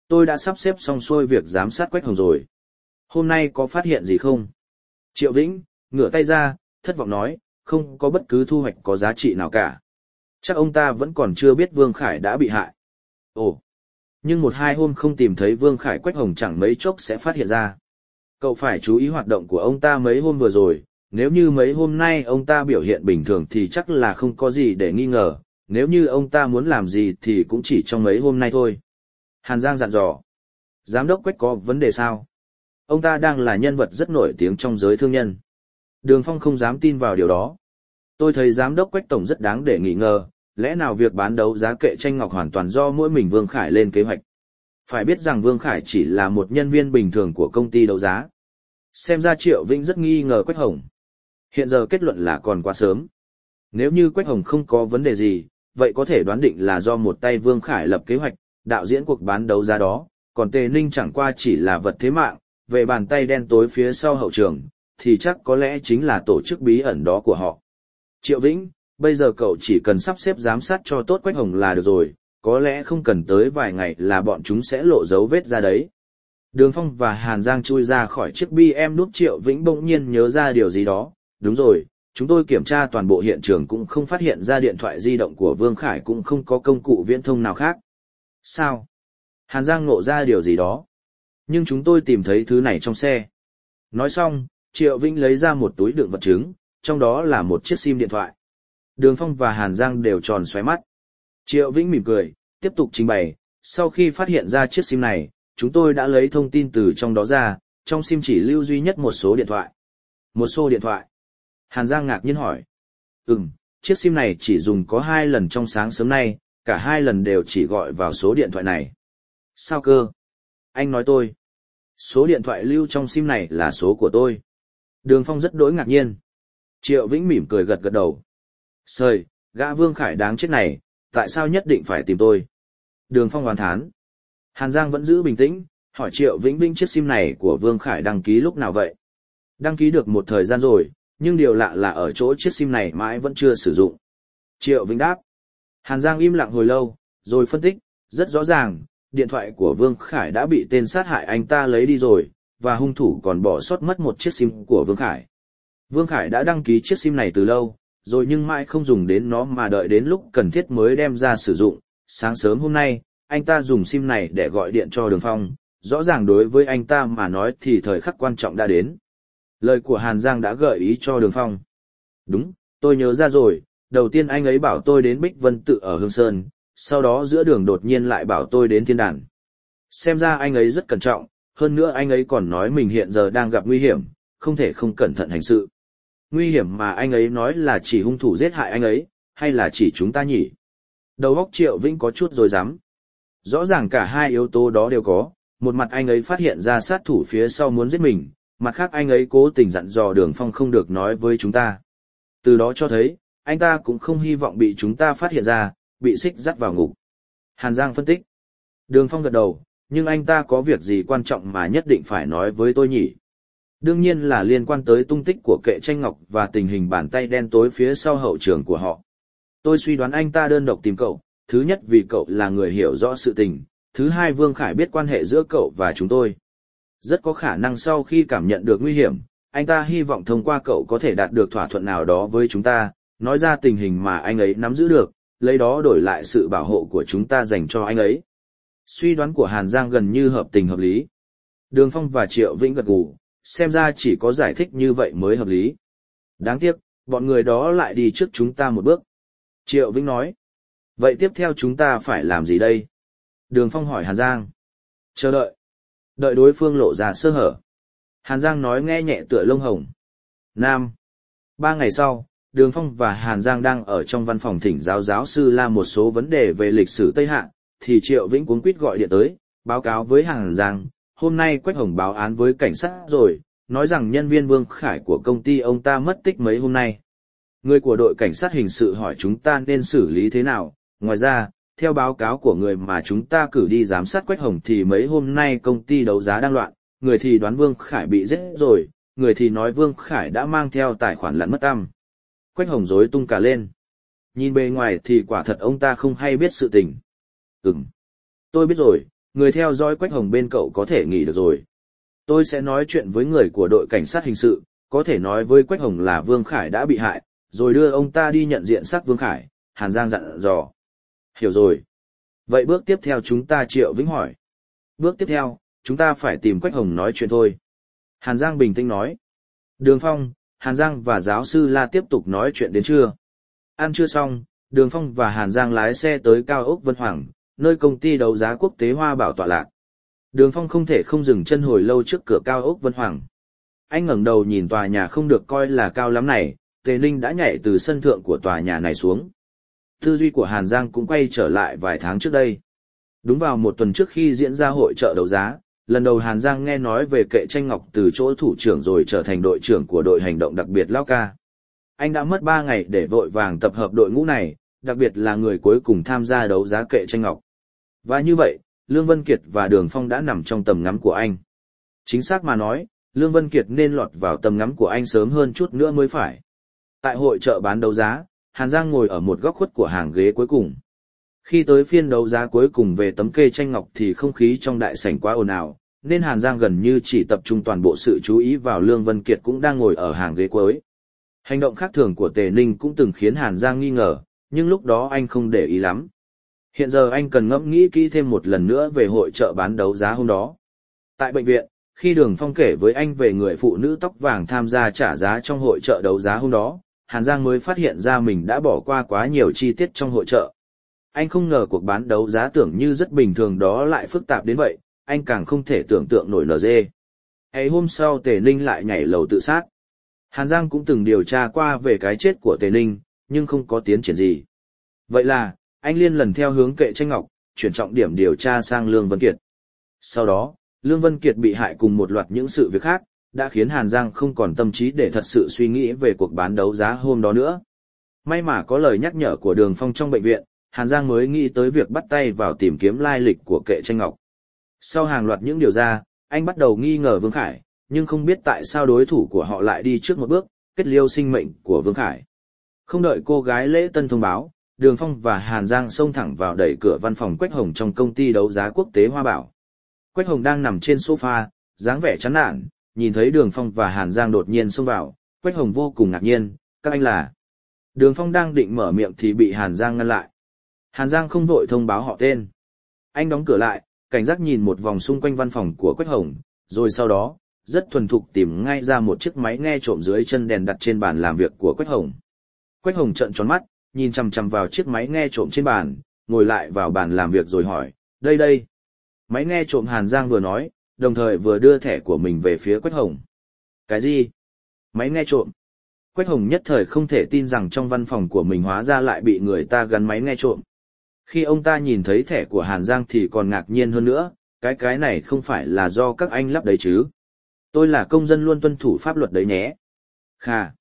Tôi đã sắp xếp xong xuôi việc giám sát Quách Hồng rồi. Hôm nay có phát hiện gì không? Triệu Vĩnh, ngửa tay ra, thất vọng nói, không có bất cứ thu hoạch có giá trị nào cả. Chắc ông ta vẫn còn chưa biết Vương Khải đã bị hại. Ồ, nhưng một hai hôm không tìm thấy Vương Khải, Quách Hồng chẳng mấy chốc sẽ phát hiện ra. Cậu phải chú ý hoạt động của ông ta mấy hôm vừa rồi, nếu như mấy hôm nay ông ta biểu hiện bình thường thì chắc là không có gì để nghi ngờ, nếu như ông ta muốn làm gì thì cũng chỉ trong mấy hôm nay thôi. Hàn Giang dặn dò. Giám đốc Quách có vấn đề sao? Ông ta đang là nhân vật rất nổi tiếng trong giới thương nhân. Đường Phong không dám tin vào điều đó. Tôi thấy giám đốc Quách tổng rất đáng để nghi ngờ, lẽ nào việc bán đấu giá kệ tranh ngọc hoàn toàn do mỗi mình Vương Khải lên kế hoạch? Phải biết rằng Vương Khải chỉ là một nhân viên bình thường của công ty đấu giá. Xem ra Triệu Vĩnh rất nghi ngờ Quách Hồng. Hiện giờ kết luận là còn quá sớm. Nếu như Quách Hồng không có vấn đề gì, vậy có thể đoán định là do một tay Vương Khải lập kế hoạch, đạo diễn cuộc bán đấu giá đó, còn Tề Ninh chẳng qua chỉ là vật thế mạng, về bàn tay đen tối phía sau hậu trường, thì chắc có lẽ chính là tổ chức bí ẩn đó của họ. Triệu Vĩnh, bây giờ cậu chỉ cần sắp xếp giám sát cho tốt Quách Hồng là được rồi, có lẽ không cần tới vài ngày là bọn chúng sẽ lộ dấu vết ra đấy. Đường Phong và Hàn Giang chui ra khỏi chiếc BM núp. Triệu Vĩnh bỗng nhiên nhớ ra điều gì đó, đúng rồi, chúng tôi kiểm tra toàn bộ hiện trường cũng không phát hiện ra điện thoại di động của Vương Khải, cũng không có công cụ viễn thông nào khác. Sao? Hàn Giang ngộ ra điều gì đó. Nhưng chúng tôi tìm thấy thứ này trong xe. Nói xong, Triệu Vĩnh lấy ra một túi đựng vật chứng, trong đó là một chiếc sim điện thoại. Đường Phong và Hàn Giang đều tròn xoáy mắt. Triệu Vĩnh mỉm cười, tiếp tục trình bày, sau khi phát hiện ra chiếc sim này, chúng tôi đã lấy thông tin từ trong đó ra, trong sim chỉ lưu duy nhất một số điện thoại. Một số điện thoại? Hàn Giang ngạc nhiên hỏi. Chiếc sim này chỉ dùng có 2 lần trong sáng sớm nay, cả 2 lần đều chỉ gọi vào số điện thoại này. Sao cơ? Anh nói tôi. Số điện thoại lưu trong sim này là số của tôi. Đường Phong rất đỗi ngạc nhiên. Triệu Vĩnh mỉm cười gật gật đầu. Sời, gã Vương Khải đáng chết này, tại sao nhất định phải tìm tôi? Đường Phong oán thán. Hàn Giang vẫn giữ bình tĩnh, hỏi Triệu Vĩnh chiếc sim này của Vương Khải đăng ký lúc nào vậy? Đăng ký được một thời gian rồi, nhưng điều lạ là ở chỗ chiếc sim này mãi vẫn chưa sử dụng. Triệu Vĩnh đáp. Hàn Giang im lặng hồi lâu, rồi phân tích, rất rõ ràng, điện thoại của Vương Khải đã bị tên sát hại anh ta lấy đi rồi, và hung thủ còn bỏ sót mất một chiếc sim của Vương Khải. Vương Khải đã đăng ký chiếc sim này từ lâu, rồi nhưng mãi không dùng đến nó mà đợi đến lúc cần thiết mới đem ra sử dụng. Sáng sớm hôm nay, anh ta dùng sim này để gọi điện cho Đường Phong, rõ ràng đối với anh ta mà nói thì thời khắc quan trọng đã đến. Lời của Hàn Giang đã gợi ý cho Đường Phong. Đúng, tôi nhớ ra rồi, đầu tiên anh ấy bảo tôi đến Bích Vân Tự ở Hương Sơn, sau đó giữa đường đột nhiên lại bảo tôi đến Thiên Đàn. Xem ra anh ấy rất cẩn trọng, hơn nữa anh ấy còn nói mình hiện giờ đang gặp nguy hiểm, không thể không cẩn thận hành sự. Nguy hiểm mà anh ấy nói là chỉ hung thủ giết hại anh ấy, hay là chỉ chúng ta nhỉ? Đầu óc Triệu Vĩnh có chút rối rắm. Rõ ràng cả hai yếu tố đó đều có, một mặt anh ấy phát hiện ra sát thủ phía sau muốn giết mình, mặt khác anh ấy cố tình dặn dò Đường Phong không được nói với chúng ta. Từ đó cho thấy, anh ta cũng không hy vọng bị chúng ta phát hiện ra, bị xích dắt vào ngục. Hàn Giang phân tích. Đường Phong gật đầu, nhưng anh ta có việc gì quan trọng mà nhất định phải nói với tôi nhỉ? Đương nhiên là liên quan tới tung tích của kệ tranh ngọc và tình hình bàn tay đen tối phía sau hậu trường của họ. Tôi suy đoán anh ta đơn độc tìm cậu, thứ nhất vì cậu là người hiểu rõ sự tình, thứ hai Vương Khải biết quan hệ giữa cậu và chúng tôi. Rất có khả năng sau khi cảm nhận được nguy hiểm, anh ta hy vọng thông qua cậu có thể đạt được thỏa thuận nào đó với chúng ta, nói ra tình hình mà anh ấy nắm giữ được, lấy đó đổi lại sự bảo hộ của chúng ta dành cho anh ấy. Suy đoán của Hàn Giang gần như hợp tình hợp lý. Đường Phong và Triệu Vĩnh gật gù, xem ra chỉ có giải thích như vậy mới hợp lý. Đáng tiếc, bọn người đó lại đi trước chúng ta một bước. Triệu Vĩnh nói. Vậy tiếp theo chúng ta phải làm gì đây? Đường Phong hỏi Hàn Giang. Chờ đợi. Đợi đối phương lộ ra sơ hở. Hàn Giang nói nghe nhẹ tựa lông hồng. 3 ngày sau, Đường Phong và Hàn Giang đang ở trong văn phòng thỉnh giáo sư La một số vấn đề về lịch sử Tây Hạ, thì Triệu Vĩnh cuống quýt gọi điện tới, báo cáo với Hàn Giang, hôm nay Quách Hồng báo án với cảnh sát rồi, nói rằng nhân viên Vương Khải của công ty ông ta mất tích mấy hôm nay. Người của đội cảnh sát hình sự hỏi chúng ta nên xử lý thế nào, ngoài ra, theo báo cáo của người mà chúng ta cử đi giám sát Quách Hồng thì mấy hôm nay công ty đấu giá đang loạn, người thì đoán Vương Khải bị giết rồi, người thì nói Vương Khải đã mang theo tài khoản lặn mất tăm. Quách Hồng rối tung cả lên. Nhìn bề ngoài thì quả thật ông ta không hay biết sự tình. Tôi biết rồi, người theo dõi Quách Hồng bên cậu có thể nghỉ được rồi. Tôi sẽ nói chuyện với người của đội cảnh sát hình sự, có thể nói với Quách Hồng là Vương Khải đã bị hại, rồi đưa ông ta đi nhận diện xác Vương Khải, Hàn Giang dặn dò. Hiểu rồi. Vậy bước tiếp theo chúng ta, Triệu Vĩnh hỏi. Bước tiếp theo, chúng ta phải tìm Quách Hồng nói chuyện thôi. Hàn Giang bình tĩnh nói. Đường Phong, Hàn Giang và giáo sư La tiếp tục nói chuyện đến trưa. Ăn trưa xong, Đường Phong và Hàn Giang lái xe tới cao ốc Vân Hoàng, nơi công ty đấu giá quốc tế Hoa Bảo tọa lạc. Đường Phong không thể không dừng chân hồi lâu trước cửa cao ốc Vân Hoàng. Anh ngẩng đầu nhìn tòa nhà không được coi là cao lắm này, Tề Ninh đã nhảy từ sân thượng của tòa nhà này xuống. Tư duy của Hàn Giang cũng quay trở lại vài tháng trước đây. Đúng vào một tuần trước khi diễn ra hội chợ đấu giá, lần đầu Hàn Giang nghe nói về Kệ Tranh Ngọc từ chỗ thủ trưởng rồi trở thành đội trưởng của đội hành động đặc biệt Lao Ca. Anh đã mất 3 ngày để vội vàng tập hợp đội ngũ này, đặc biệt là người cuối cùng tham gia đấu giá Kệ Tranh Ngọc. Và như vậy, Lương Vân Kiệt và Đường Phong đã nằm trong tầm ngắm của anh. Chính xác mà nói, Lương Vân Kiệt nên lọt vào tầm ngắm của anh sớm hơn chút nữa mới phải. Tại hội chợ bán đấu giá, Hàn Giang ngồi ở một góc khuất của hàng ghế cuối cùng. Khi tới phiên đấu giá cuối cùng về tấm kê tranh ngọc thì không khí trong đại sảnh quá ồn ào, nên Hàn Giang gần như chỉ tập trung toàn bộ sự chú ý vào Lương Vân Kiệt cũng đang ngồi ở hàng ghế cuối. Hành động khác thường của Tề Ninh cũng từng khiến Hàn Giang nghi ngờ, nhưng lúc đó anh không để ý lắm. Hiện giờ anh cần ngẫm nghĩ kỹ thêm một lần nữa về hội chợ bán đấu giá hôm đó. Tại bệnh viện, khi Đường Phong kể với anh về người phụ nữ tóc vàng tham gia trả giá trong hội chợ đấu giá hôm đó, Hàn Giang mới phát hiện ra mình đã bỏ qua quá nhiều chi tiết trong hội chợ. Anh không ngờ cuộc bán đấu giá tưởng như rất bình thường đó lại phức tạp đến vậy, anh càng không thể tưởng tượng nổi NG. Ấy hôm sau Tề Ninh lại nhảy lầu tự sát. Hàn Giang cũng từng điều tra qua về cái chết của Tề Ninh, nhưng không có tiến triển gì. Vậy là, anh liên lần theo hướng Kệ Tranh Ngọc, chuyển trọng điểm điều tra sang Lương Vân Kiệt. Sau đó, Lương Vân Kiệt bị hại cùng một loạt những sự việc khác, đã khiến Hàn Giang không còn tâm trí để thật sự suy nghĩ về cuộc bán đấu giá hôm đó nữa. May mà có lời nhắc nhở của Đường Phong trong bệnh viện, Hàn Giang mới nghĩ tới việc bắt tay vào tìm kiếm lai lịch của Kệ Tranh Ngọc. Sau hàng loạt những điều ra, anh bắt đầu nghi ngờ Vương Khải, nhưng không biết tại sao đối thủ của họ lại đi trước một bước, kết liêu sinh mệnh của Vương Khải. Không đợi cô gái lễ tân thông báo, Đường Phong và Hàn Giang xông thẳng vào đẩy cửa văn phòng Quách Hồng trong công ty đấu giá quốc tế Hoa Bảo. Quách Hồng đang nằm trên sofa, dáng vẻ chán nản, nhìn thấy Đường Phong và Hàn Giang đột nhiên xông vào, Quách Hồng vô cùng ngạc nhiên, các anh là... Đường Phong đang định mở miệng thì bị Hàn Giang ngăn lại. Hàn Giang không vội thông báo họ tên. Anh đóng cửa lại, cảnh giác nhìn một vòng xung quanh văn phòng của Quách Hồng, rồi sau đó, rất thuần thục tìm ngay ra một chiếc máy nghe trộm dưới chân đèn đặt trên bàn làm việc của Quách Hồng. Quách Hồng trợn tròn mắt, nhìn chằm chằm vào chiếc máy nghe trộm trên bàn, ngồi lại vào bàn làm việc rồi hỏi, đây. Máy nghe trộm Hàn Giang vừa nói, đồng thời vừa đưa thẻ của mình về phía Quách Hồng. Cái gì? Máy nghe trộm? Quách Hồng nhất thời không thể tin rằng trong văn phòng của mình hóa ra lại bị người ta gắn máy nghe trộm. Khi ông ta nhìn thấy thẻ của Hàn Giang thì còn ngạc nhiên hơn nữa, cái này không phải là do các anh lắp đấy chứ? Tôi là công dân luôn tuân thủ pháp luật đấy nhé. Khà.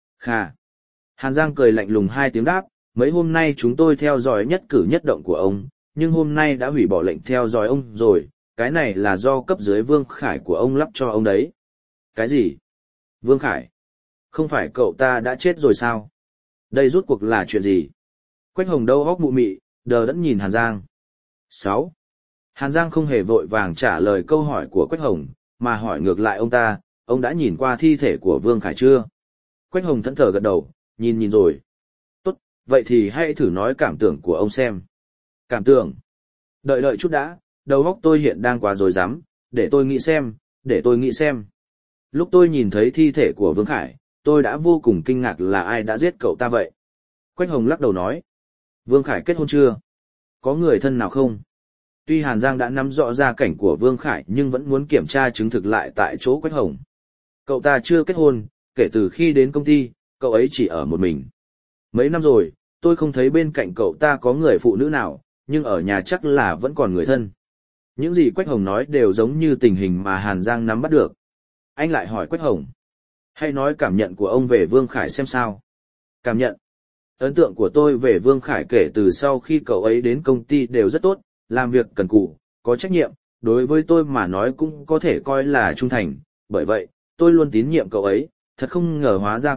Hàn Giang cười lạnh lùng 2 tiếng đáp, mấy hôm nay chúng tôi theo dõi nhất cử nhất động của ông, nhưng hôm nay đã hủy bỏ lệnh theo dõi ông rồi, cái này là do cấp dưới Vương Khải của ông lắp cho ông đấy. Cái gì? Vương Khải? Không phải cậu ta đã chết rồi sao? Đây rốt cuộc là chuyện gì? Quách Hồng đầu óc mụ mị, đờ đẫn nhìn Hàn Giang. 6. Hàn Giang không hề vội vàng trả lời câu hỏi của Quách Hồng, mà hỏi ngược lại ông ta, ông đã nhìn qua thi thể của Vương Khải chưa? Quách Hồng thẫn thờ gật đầu, nhìn rồi. Tốt, vậy thì hãy thử nói cảm tưởng của ông xem. Cảm tưởng? Đợi chút đã, đầu óc tôi hiện đang quá rối rắm, để tôi nghĩ xem. Lúc tôi nhìn thấy thi thể của Vương Khải, tôi đã vô cùng kinh ngạc là ai đã giết cậu ta vậy. Quách Hồng lắc đầu nói. Vương Khải kết hôn chưa? Có người thân nào không? Tuy Hàn Giang đã nắm rõ gia cảnh của Vương Khải nhưng vẫn muốn kiểm tra chứng thực lại tại chỗ Quách Hồng. Cậu ta chưa kết hôn, kể từ khi đến công ty, cậu ấy chỉ ở một mình. Mấy năm rồi, tôi không thấy bên cạnh cậu ta có người phụ nữ nào, nhưng ở nhà chắc là vẫn còn người thân. Những gì Quách Hồng nói đều giống như tình hình mà Hàn Giang nắm bắt được. Anh lại hỏi Quách Hồng. Hãy nói cảm nhận của ông về Vương Khải xem sao. Cảm nhận. Ấn tượng của tôi về Vương Khải kể từ sau khi cậu ấy đến công ty đều rất tốt, làm việc cần cù, có trách nhiệm, đối với tôi mà nói cũng có thể coi là trung thành, bởi vậy, tôi luôn tín nhiệm cậu ấy, thật không ngờ hóa ra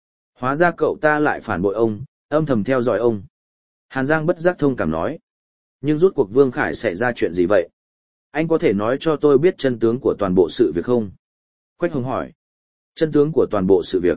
cậu ta lại phản bội ông, âm thầm theo dõi ông. Hàn Giang bất giác thông cảm nói. Nhưng rút cuộc Vương Khải xảy ra chuyện gì vậy? Anh có thể nói cho tôi biết chân tướng của toàn bộ sự việc không? Quách Hồng hỏi. Chân tướng của toàn bộ sự việc?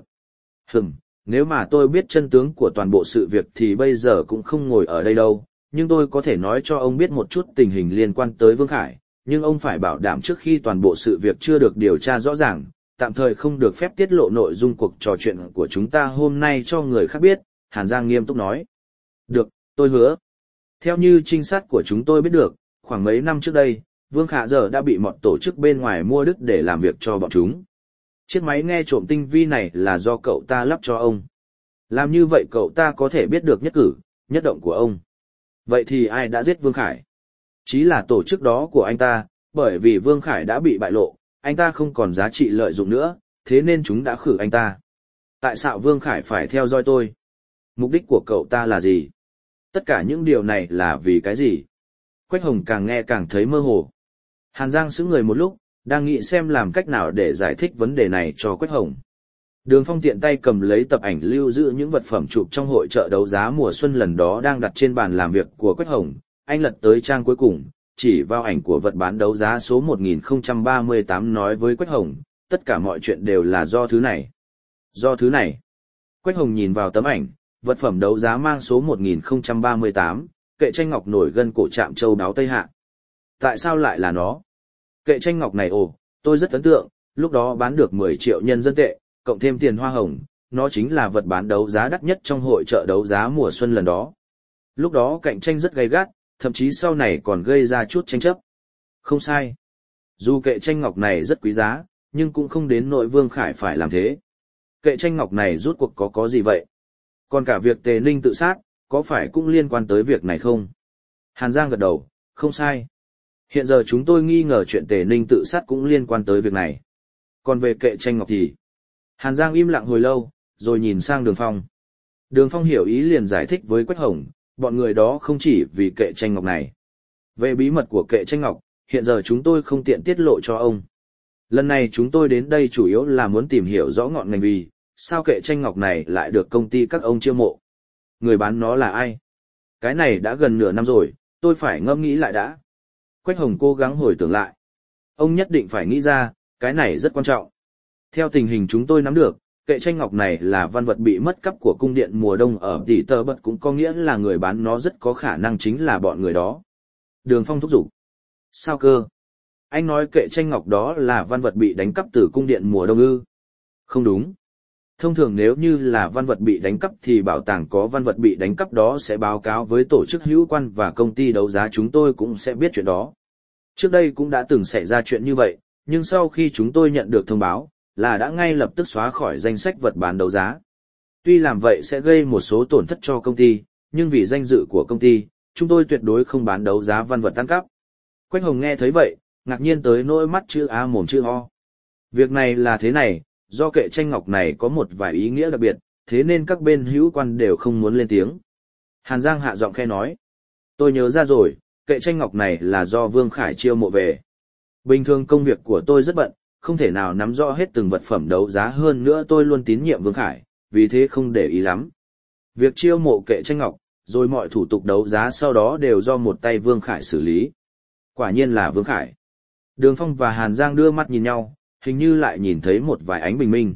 Nếu mà tôi biết chân tướng của toàn bộ sự việc thì bây giờ cũng không ngồi ở đây đâu, nhưng tôi có thể nói cho ông biết một chút tình hình liên quan tới Vương Khải, nhưng ông phải bảo đảm trước khi toàn bộ sự việc chưa được điều tra rõ ràng, tạm thời không được phép tiết lộ nội dung cuộc trò chuyện của chúng ta hôm nay cho người khác biết, Hàn Giang nghiêm túc nói. Được, tôi hứa. Theo như trinh sát của chúng tôi biết được, khoảng mấy năm trước đây, Vương Khả giờ đã bị một tổ chức bên ngoài mua đứt để làm việc cho bọn chúng. Chiếc máy nghe trộm tinh vi này là do cậu ta lắp cho ông. Làm như vậy cậu ta có thể biết được nhất cử, nhất động của ông. Vậy thì ai đã giết Vương Khải? Chí là tổ chức đó của anh ta, bởi vì Vương Khải đã bị bại lộ, anh ta không còn giá trị lợi dụng nữa, thế nên chúng đã khử anh ta. Tại sao Vương Khải phải theo dõi tôi? Mục đích của cậu ta là gì? Tất cả những điều này là vì cái gì? Quách Hồng càng nghe càng thấy mơ hồ. Hàn Giang sững người một lúc, đang nghĩ xem làm cách nào để giải thích vấn đề này cho Quách Hồng. Đường Phong tiện tay cầm lấy tập ảnh lưu giữ những vật phẩm chụp trong hội chợ đấu giá mùa xuân lần đó đang đặt trên bàn làm việc của Quách Hồng. Anh lật tới trang cuối cùng, chỉ vào ảnh của vật bán đấu giá số 1038 nói với Quách Hồng, tất cả mọi chuyện đều là do thứ này. Do thứ này. Quách Hồng nhìn vào tấm ảnh, vật phẩm đấu giá mang số 1038, kệ tranh ngọc nổi gân cổ chạm châu đáo Tây Hạ. Tại sao lại là nó? Kệ tranh ngọc này tôi rất ấn tượng, lúc đó bán được 10 triệu nhân dân tệ, cộng thêm tiền hoa hồng, nó chính là vật bán đấu giá đắt nhất trong hội chợ đấu giá mùa xuân lần đó. Lúc đó cạnh tranh rất gay gắt, thậm chí sau này còn gây ra chút tranh chấp. Không sai. Dù kệ tranh ngọc này rất quý giá, nhưng cũng không đến nỗi Vương Khải phải làm thế. Kệ tranh ngọc này rút cuộc có gì vậy? Còn cả việc Tề Ninh tự sát, có phải cũng liên quan tới việc này không? Hàn Giang gật đầu, không sai. Hiện giờ chúng tôi nghi ngờ chuyện Tề Ninh tự sát cũng liên quan tới việc này. Còn về kệ tranh ngọc thì... Hàn Giang im lặng hồi lâu, rồi nhìn sang Đường Phong. Đường Phong hiểu ý liền giải thích với Quách Hồng, bọn người đó không chỉ vì kệ tranh ngọc này. Về bí mật của kệ tranh ngọc, hiện giờ chúng tôi không tiện tiết lộ cho ông. Lần này chúng tôi đến đây chủ yếu là muốn tìm hiểu rõ ngọn ngành vì, sao kệ tranh ngọc này lại được công ty các ông chiêu mộ. Người bán nó là ai? Cái này đã gần nửa năm rồi, tôi phải ngẫm nghĩ lại đã. Quách Hồng cố gắng hồi tưởng lại. Ông nhất định phải nghĩ ra, cái này rất quan trọng. Theo tình hình chúng tôi nắm được, kệ tranh ngọc này là văn vật bị mất cắp của cung điện mùa đông ở Tỷ Tơ Bật, cũng có nghĩa là người bán nó rất có khả năng chính là bọn người đó. Đường Phong thúc giục. Sao cơ? Anh nói kệ tranh ngọc đó là văn vật bị đánh cắp từ cung điện mùa đông ư? Không đúng. Thông thường nếu như là văn vật bị đánh cắp thì bảo tàng có văn vật bị đánh cắp đó sẽ báo cáo với tổ chức hữu quan và công ty đấu giá, chúng tôi cũng sẽ biết chuyện đó. Trước đây cũng đã từng xảy ra chuyện như vậy, nhưng sau khi chúng tôi nhận được thông báo, là đã ngay lập tức xóa khỏi danh sách vật bán đấu giá. Tuy làm vậy sẽ gây một số tổn thất cho công ty, nhưng vì danh dự của công ty, chúng tôi tuyệt đối không bán đấu giá văn vật ăn cắp. Quách Hồng nghe thấy vậy, ngạc nhiên tới nỗi mắt chữ A mồm chữ O. Việc này là thế này, do kệ tranh ngọc này có một vài ý nghĩa đặc biệt, thế nên các bên hữu quan đều không muốn lên tiếng. Hàn Giang hạ giọng khe nói. Tôi nhớ ra rồi, kệ tranh ngọc này là do Vương Khải chiêu mộ về. Bình thường công việc của tôi rất bận, không thể nào nắm rõ hết từng vật phẩm đấu giá, hơn nữa tôi luôn tín nhiệm Vương Khải, vì thế không để ý lắm. Việc chiêu mộ kệ tranh ngọc, rồi mọi thủ tục đấu giá sau đó đều do một tay Vương Khải xử lý. Quả nhiên là Vương Khải. Đường Phong và Hàn Giang đưa mắt nhìn nhau, hình như lại nhìn thấy một vài ánh bình minh.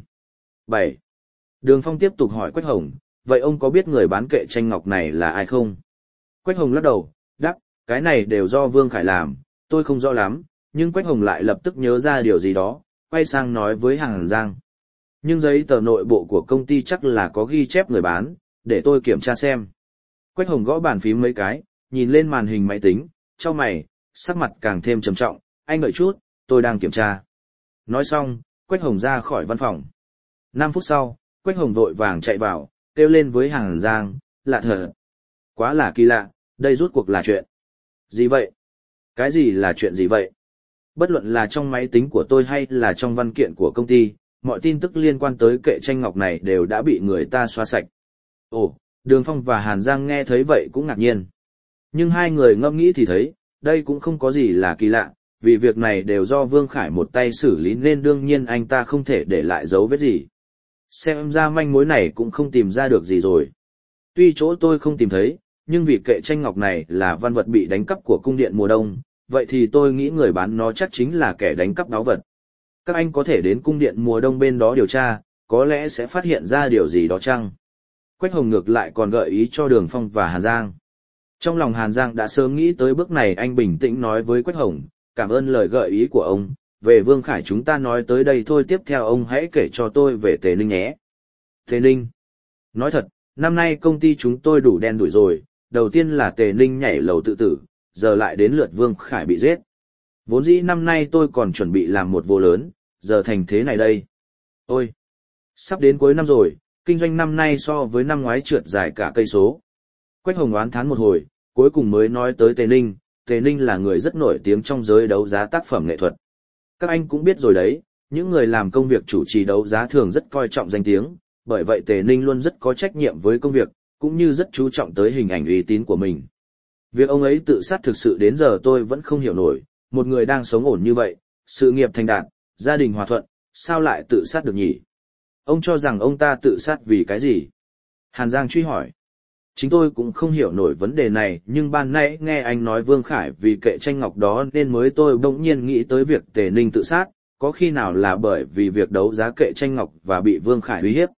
7. Đường Phong tiếp tục hỏi Quách Hồng, vậy ông có biết người bán kệ tranh ngọc này là ai không? Quách Hồng lắc đầu, đáp, cái này đều do Vương Khải làm, tôi không rõ lắm, nhưng Quách Hồng lại lập tức nhớ ra điều gì đó, quay sang nói với Hàn Giang. Nhưng giấy tờ nội bộ của công ty chắc là có ghi chép người bán, để tôi kiểm tra xem. Quách Hồng gõ bàn phím mấy cái, nhìn lên màn hình máy tính, chau mày, sắc mặt càng thêm trầm trọng, anh đợi chút, tôi đang kiểm tra. Nói xong, Quách Hồng ra khỏi văn phòng. 5 phút sau, Quách Hồng vội vàng chạy vào, kêu lên với Hàn Giang, lạ thật. Quá là kỳ lạ, đây rút cuộc là chuyện gì vậy? Cái gì là chuyện gì vậy? Bất luận là trong máy tính của tôi hay là trong văn kiện của công ty, mọi tin tức liên quan tới kệ tranh ngọc này đều đã bị người ta xóa sạch. Ồ, Đường Phong và Hàn Giang nghe thấy vậy cũng ngạc nhiên. Nhưng hai người ngẫm nghĩ thì thấy, đây cũng không có gì là kỳ lạ, vì việc này đều do Vương Khải một tay xử lý nên đương nhiên anh ta không thể để lại dấu vết gì. Xem ra manh mối này cũng không tìm ra được gì rồi. Tuy chỗ tôi không tìm thấy, nhưng vì kệ tranh ngọc này là văn vật bị đánh cắp của cung điện mùa đông, vậy thì tôi nghĩ người bán nó chắc chính là kẻ đánh cắp báu vật. Các anh có thể đến cung điện mùa đông bên đó điều tra, có lẽ sẽ phát hiện ra điều gì đó chăng? Quách Hồng ngược lại còn gợi ý cho Đường Phong và Hàn Giang. Trong lòng Hàn Giang đã sớm nghĩ tới bước này, anh bình tĩnh nói với Quách Hồng, cảm ơn lời gợi ý của ông, về Vương Khải chúng ta nói tới đây thôi, tiếp theo ông hãy kể cho tôi về Tề Ninh nhé. Tề Ninh. Nói thật, năm nay công ty chúng tôi đủ đen đủi rồi, đầu tiên là Tề Ninh nhảy lầu tự tử, giờ lại đến lượt Vương Khải bị giết. Vốn dĩ năm nay tôi còn chuẩn bị làm một vô lớn, giờ thành thế này đây. Ôi! Sắp đến cuối năm rồi, kinh doanh năm nay so với năm ngoái trượt dài cả cây số. Quách Hồng oán thán một hồi, cuối cùng mới nói tới Tề Ninh. Tề Ninh là người rất nổi tiếng trong giới đấu giá tác phẩm nghệ thuật. Các anh cũng biết rồi đấy, những người làm công việc chủ trì đấu giá thường rất coi trọng danh tiếng, bởi vậy Tề Ninh luôn rất có trách nhiệm với công việc, cũng như rất chú trọng tới hình ảnh uy tín của mình. Việc ông ấy tự sát thực sự đến giờ tôi vẫn không hiểu nổi, một người đang sống ổn như vậy, sự nghiệp thành đạt, gia đình hòa thuận, sao lại tự sát được nhỉ? Ông cho rằng ông ta tự sát vì cái gì? Hàn Giang truy hỏi. Chính tôi cũng không hiểu nổi vấn đề này, nhưng ban nãy nghe anh nói Vương Khải vì kệ tranh ngọc đó nên mới tôi bỗng nhiên nghĩ tới việc Tề Ninh tự sát, có khi nào là bởi vì việc đấu giá kệ tranh ngọc và bị Vương Khải uy hiếp?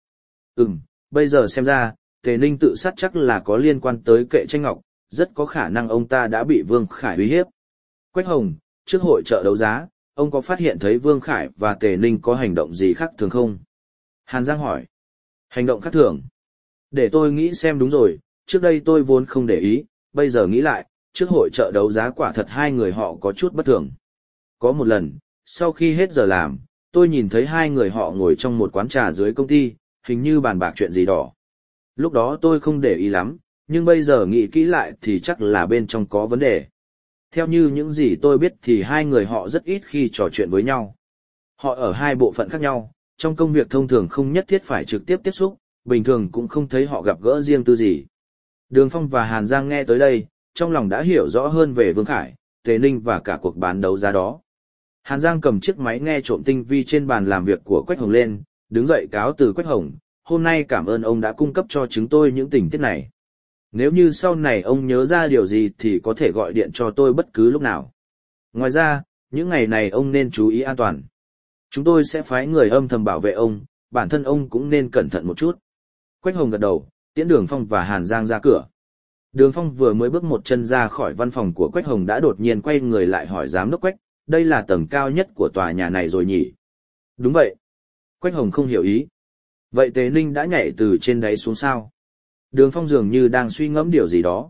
Bây giờ xem ra, Tề Ninh tự sát chắc là có liên quan tới kệ tranh ngọc, rất có khả năng ông ta đã bị Vương Khải uy hiếp. Quách Hồng, trước hội chợ đấu giá, ông có phát hiện thấy Vương Khải và Tề Ninh có hành động gì khác thường không? Hàn Giang hỏi. Hành động khác thường? Để tôi nghĩ xem, đúng rồi, trước đây tôi vốn không để ý, bây giờ nghĩ lại, trước hội chợ đấu giá quả thật hai người họ có chút bất thường. Có một lần, sau khi hết giờ làm, tôi nhìn thấy hai người họ ngồi trong một quán trà dưới công ty, hình như bàn bạc chuyện gì đó. Lúc đó tôi không để ý lắm, nhưng bây giờ nghĩ kỹ lại thì chắc là bên trong có vấn đề. Theo như những gì tôi biết thì hai người họ rất ít khi trò chuyện với nhau. Họ ở hai bộ phận khác nhau, trong công việc thông thường không nhất thiết phải trực tiếp tiếp xúc, bình thường cũng không thấy họ gặp gỡ riêng tư gì. Đường Phong và Hàn Giang nghe tới đây, trong lòng đã hiểu rõ hơn về Vương Khải, Tề Ninh và cả cuộc bán đấu giá đó. Hàn Giang cầm chiếc máy nghe trộm tinh vi trên bàn làm việc của Quách Hồng lên, đứng dậy cáo từ Quách Hồng, hôm nay cảm ơn ông đã cung cấp cho chúng tôi những tình tiết này. Nếu như sau này ông nhớ ra điều gì thì có thể gọi điện cho tôi bất cứ lúc nào. Ngoài ra, những ngày này ông nên chú ý an toàn. Chúng tôi sẽ phái người âm thầm bảo vệ ông, bản thân ông cũng nên cẩn thận một chút. Quách Hồng gật đầu, tiễn Đường Phong và Hàn Giang ra cửa. Đường Phong vừa mới bước một chân ra khỏi văn phòng của Quách Hồng đã đột nhiên quay người lại hỏi giám đốc Quách, đây là tầng cao nhất của tòa nhà này rồi nhỉ? Đúng vậy. Quách Hồng không hiểu ý. Vậy Tề Ninh đã nhảy từ trên đáy xuống sao? Đường Phong dường như đang suy ngẫm điều gì đó.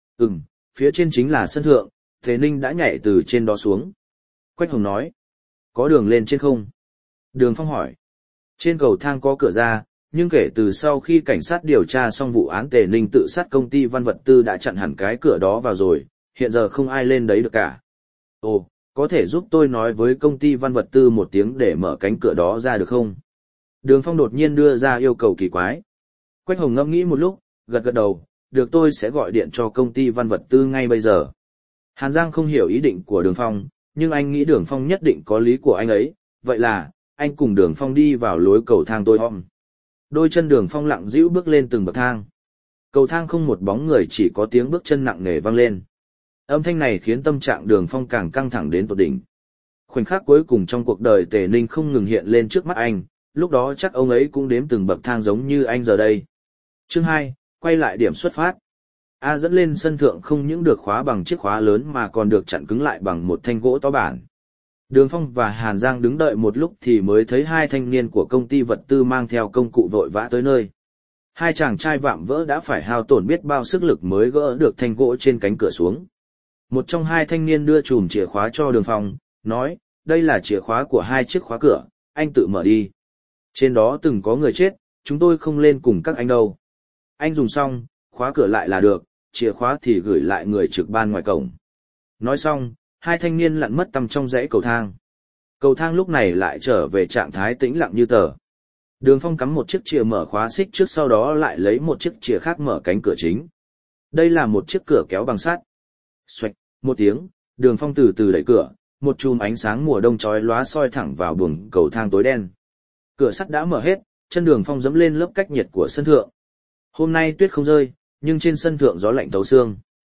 Phía trên chính là sân thượng, Tề Ninh đã nhảy từ trên đó xuống. Quách Hồng nói. Có đường lên trên không? Đường Phong hỏi. Trên cầu thang có cửa ra, nhưng kể từ sau khi cảnh sát điều tra xong vụ án Tề Ninh tự sát, công ty Văn Vật Tư đã chặn hẳn cái cửa đó vào rồi, hiện giờ không ai lên đấy được cả. Ồ, có thể giúp tôi nói với công ty Văn Vật Tư một tiếng để mở cánh cửa đó ra được không? Đường Phong đột nhiên đưa ra yêu cầu kỳ quái. Quách Hồng ngẫm nghĩ một lúc, gật gật đầu, được, tôi sẽ gọi điện cho công ty Văn Vật Tư ngay bây giờ. Hàn Giang không hiểu ý định của Đường Phong, nhưng anh nghĩ Đường Phong nhất định có lý của anh ấy, vậy là, anh cùng Đường Phong đi vào lối cầu thang tối om. Đôi chân Đường Phong lặng dĩu bước lên từng bậc thang. Cầu thang không một bóng người, chỉ có tiếng bước chân nặng nề vang lên. Âm thanh này khiến tâm trạng Đường Phong càng căng thẳng đến tột đỉnh. Khoảnh khắc cuối cùng trong cuộc đời Tề Ninh không ngừng hiện lên trước mắt anh, lúc đó chắc ông ấy cũng đếm từng bậc thang giống như anh giờ đây. Chương 2, quay lại điểm xuất phát. A dẫn lên sân thượng không những được khóa bằng chiếc khóa lớn mà còn được chặn cứng lại bằng một thanh gỗ to bản. Đường Phong và Hàn Giang đứng đợi một lúc thì mới thấy hai thanh niên của công ty vật tư mang theo công cụ vội vã tới nơi. Hai chàng trai vạm vỡ đã phải hao tổn biết bao sức lực mới gỡ được thanh gỗ trên cánh cửa xuống. Một trong hai thanh niên đưa chùm chìa khóa cho Đường Phong, nói, đây là chìa khóa của hai chiếc khóa cửa, anh tự mở đi. Trên đó từng có người chết, chúng tôi không lên cùng các anh đâu. Anh dùng xong, khóa cửa lại là được, chìa khóa thì gửi lại người trực ban ngoài cổng. Nói xong, hai thanh niên lặn mất tăm trong dãy cầu thang. Cầu thang lúc này lại trở về trạng thái tĩnh lặng như tờ. Đường Phong cắm một chiếc chìa mở khóa xích trước, sau đó lại lấy một chiếc chìa khác mở cánh cửa chính. Đây là một chiếc cửa kéo bằng sắt. Xoạch, một tiếng, Đường Phong từ từ đẩy cửa, một chùm ánh sáng mùa đông chói lóa soi thẳng vào buồng cầu thang tối đen. Cửa sắt đã mở hết, chân Đường Phong dẫm lên lớp cách nhiệt của sân thượng. Hôm nay tuyết không rơi, nhưng trên sân thượng gió lạnh thấu xương.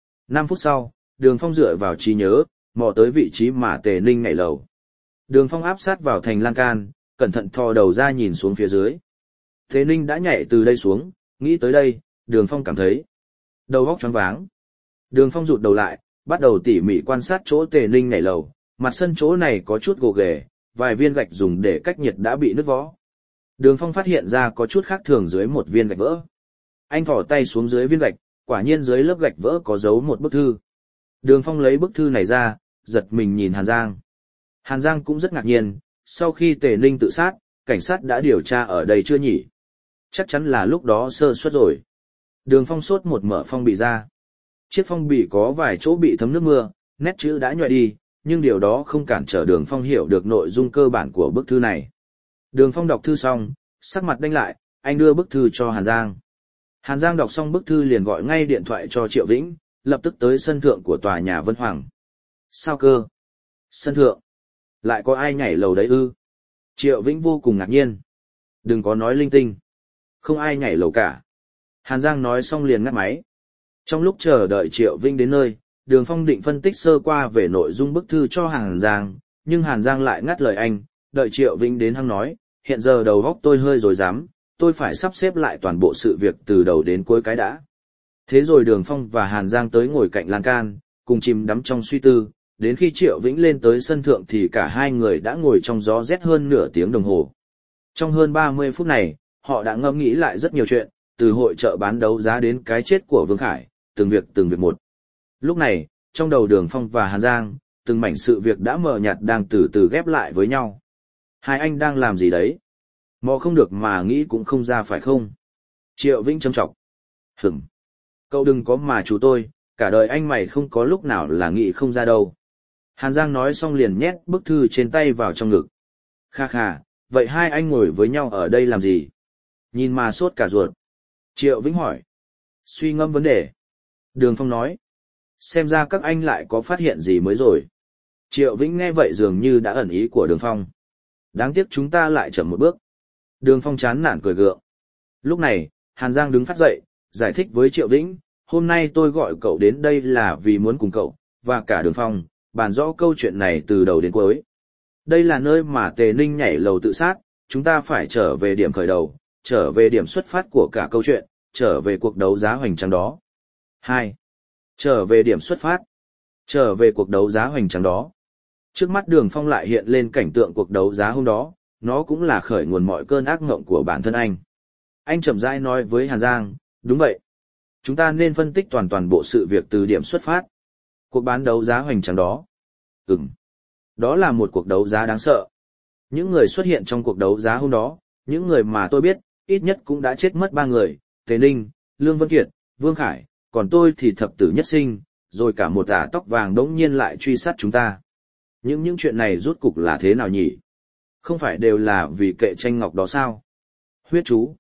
5 phút sau, Đường Phong dựa vào trí nhớ, mò tới vị trí mà Tề Ninh nhảy lầu. Đường Phong áp sát vào thành lan can, cẩn thận thò đầu ra nhìn xuống phía dưới. Tề Ninh đã nhảy từ đây xuống, nghĩ tới đây, Đường Phong cảm thấy đầu óc choáng váng. Đường Phong rụt đầu lại, bắt đầu tỉ mỉ quan sát chỗ Tề Ninh nhảy lầu, mặt sân chỗ này có chút gồ ghề, vài viên gạch dùng để cách nhiệt đã bị nứt vỡ. Đường Phong phát hiện ra có chút khác thường dưới một viên gạch vỡ. Anh thò tay xuống dưới viên gạch, quả nhiên dưới lớp gạch vỡ có dấu một bức thư. Đường Phong lấy bức thư này ra, giật mình nhìn Hàn Giang. Hàn Giang cũng rất ngạc nhiên, sau khi Tề Ninh tự sát, cảnh sát đã điều tra ở đây chưa nhỉ? Chắc chắn là lúc đó sơ suất rồi. Đường Phong sốt một mở phong bì ra. Chiếc phong bì có vài chỗ bị thấm nước mưa, nét chữ đã nhòe đi, nhưng điều đó không cản trở Đường Phong hiểu được nội dung cơ bản của bức thư này. Đường Phong đọc thư xong, sắc mặt đanh lại, anh đưa bức thư cho Hàn Giang. Hàn Giang đọc xong bức thư liền gọi ngay điện thoại cho Triệu Vĩnh, lập tức tới sân thượng của tòa nhà Vân Hoàng. Sao cơ? Sân thượng? Lại có ai nhảy lầu đấy ư? Triệu Vĩnh vô cùng ngạc nhiên. Đừng có nói linh tinh. Không ai nhảy lầu cả. Hàn Giang nói xong liền ngắt máy. Trong lúc chờ đợi Triệu Vĩnh đến nơi, Đường Phong định phân tích sơ qua về nội dung bức thư cho Hàn Giang, nhưng Hàn Giang lại ngắt lời anh, đợi Triệu Vĩnh đến hăng nói, hiện giờ đầu óc tôi hơi rối rắm, tôi phải sắp xếp lại toàn bộ sự việc từ đầu đến cuối cái đã. Thế rồi Đường Phong và Hàn Giang tới ngồi cạnh lan can, cùng chìm đắm trong suy tư, đến khi Triệu Vĩnh lên tới sân thượng thì cả hai người đã ngồi trong gió rét hơn nửa tiếng đồng hồ. Trong hơn 30 phút này, họ đã ngẫm nghĩ lại rất nhiều chuyện, từ hội chợ bán đấu giá đến cái chết của Vương Khải, từng việc một. Lúc này, trong đầu Đường Phong và Hàn Giang, từng mảnh sự việc đã mờ nhạt đang từ từ ghép lại với nhau. Hai anh đang làm gì đấy? Mò không được mà nghĩ cũng không ra phải không? Triệu Vĩnh châm chọc. Hửng. Cậu đừng có mà chú tôi, cả đời anh mày không có lúc nào là nghĩ không ra đâu. Hàn Giang nói xong liền nhét bức thư trên tay vào trong ngực. Kha kha, vậy hai anh ngồi với nhau ở đây làm gì? Nhìn mà sốt cả ruột. Triệu Vĩnh hỏi. Suy ngẫm vấn đề. Đường Phong nói. Xem ra các anh lại có phát hiện gì mới rồi. Triệu Vĩnh nghe vậy dường như đã ẩn ý của Đường Phong. Đáng tiếc chúng ta lại chậm một bước. Đường Phong chán nản cười gượng. Lúc này, Hàn Giang đứng phát dậy, giải thích với Triệu Vĩnh, hôm nay tôi gọi cậu đến đây là vì muốn cùng cậu, và cả Đường Phong, bàn rõ câu chuyện này từ đầu đến cuối. Đây là nơi mà Tề Ninh nhảy lầu tự sát, chúng ta phải trở về điểm khởi đầu, trở về điểm xuất phát của cả câu chuyện, trở về cuộc đấu giá hoành tráng đó. 2. Trở về điểm xuất phát. Trở về cuộc đấu giá hoành tráng đó. Trước mắt Đường Phong lại hiện lên cảnh tượng cuộc đấu giá hôm đó, nó cũng là khởi nguồn mọi cơn ác ngộng của bản thân anh. Anh chậm rãi nói với Hàn Giang, đúng vậy. Chúng ta nên phân tích toàn bộ sự việc từ điểm xuất phát. Cuộc bán đấu giá hoành tráng đó. Đó là một cuộc đấu giá đáng sợ. Những người xuất hiện trong cuộc đấu giá hôm đó, những người mà tôi biết, ít nhất cũng đã chết mất 3 người, Tề Ninh, Lương Vân Kiệt, Vương Khải, còn tôi thì thập tử nhất sinh, rồi cả một ả tóc vàng đống nhiên lại truy sát chúng ta. Những chuyện này rốt cục là thế nào nhỉ? Không phải đều là vì kệ tranh ngọc đó sao? Huyết chú.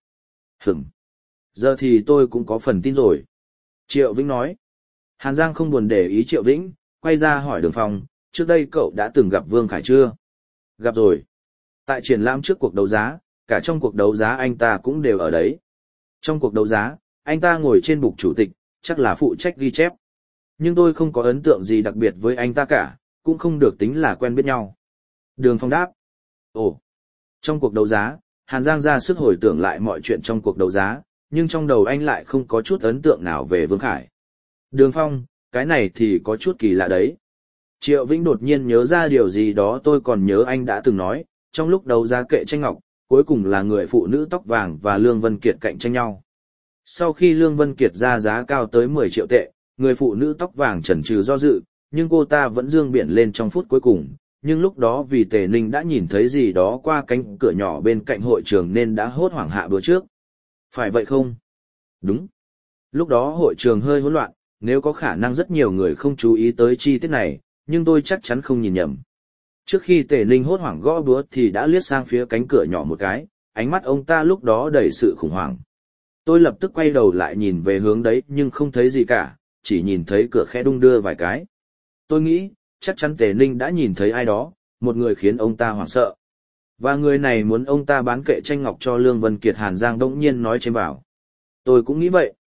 Giờ thì tôi cũng có phần tin rồi. Triệu Vĩnh nói. Hàn Giang không buồn để ý Triệu Vĩnh, quay ra hỏi Đường Phong, trước đây cậu đã từng gặp Vương Khải chưa? Gặp rồi. Tại triển lãm trước cuộc đấu giá, cả trong cuộc đấu giá anh ta cũng đều ở đấy. Trong cuộc đấu giá, anh ta ngồi trên bục chủ tịch, chắc là phụ trách ghi chép. Nhưng tôi không có ấn tượng gì đặc biệt với anh ta cả, cũng không được tính là quen biết nhau. Đường Phong đáp. Ồ. Trong cuộc đấu giá, Hàn Giang ra sức hồi tưởng lại mọi chuyện trong cuộc đấu giá, nhưng trong đầu anh lại không có chút ấn tượng nào về Vương Khải. Đường Phong, cái này thì có chút kỳ lạ đấy. Triệu Vĩnh đột nhiên nhớ ra điều gì đó tôi còn nhớ anh đã từng nói, trong lúc đấu giá kệ tranh ngọc, cuối cùng là người phụ nữ tóc vàng và Lương Vân Kiệt cạnh tranh nhau. Sau khi Lương Vân Kiệt ra giá cao tới 10 triệu tệ, người phụ nữ tóc vàng chần chừ do dự, nhưng cô ta vẫn giương biển lên trong phút cuối cùng. Nhưng lúc đó vì Tề Ninh đã nhìn thấy gì đó qua cánh cửa nhỏ bên cạnh hội trường nên đã hốt hoảng hạ bữa trước. Phải vậy không? Đúng. Lúc đó hội trường hơi hỗn loạn, nếu có khả năng rất nhiều người không chú ý tới chi tiết này, nhưng tôi chắc chắn không nhìn nhầm. Trước khi Tề Ninh hốt hoảng gõ búa thì đã liếc sang phía cánh cửa nhỏ một cái, ánh mắt ông ta lúc đó đầy sự khủng hoảng. Tôi lập tức quay đầu lại nhìn về hướng đấy nhưng không thấy gì cả, chỉ nhìn thấy cửa khẽ đung đưa vài cái. Tôi nghĩ, chắc chắn Tề Ninh đã nhìn thấy ai đó, một người khiến ông ta hoảng sợ. Và người này muốn ông ta bán kệ tranh ngọc cho Lương Vân Kiệt. Hàn Giang đống nhiên nói chêm vào. Tôi cũng nghĩ vậy.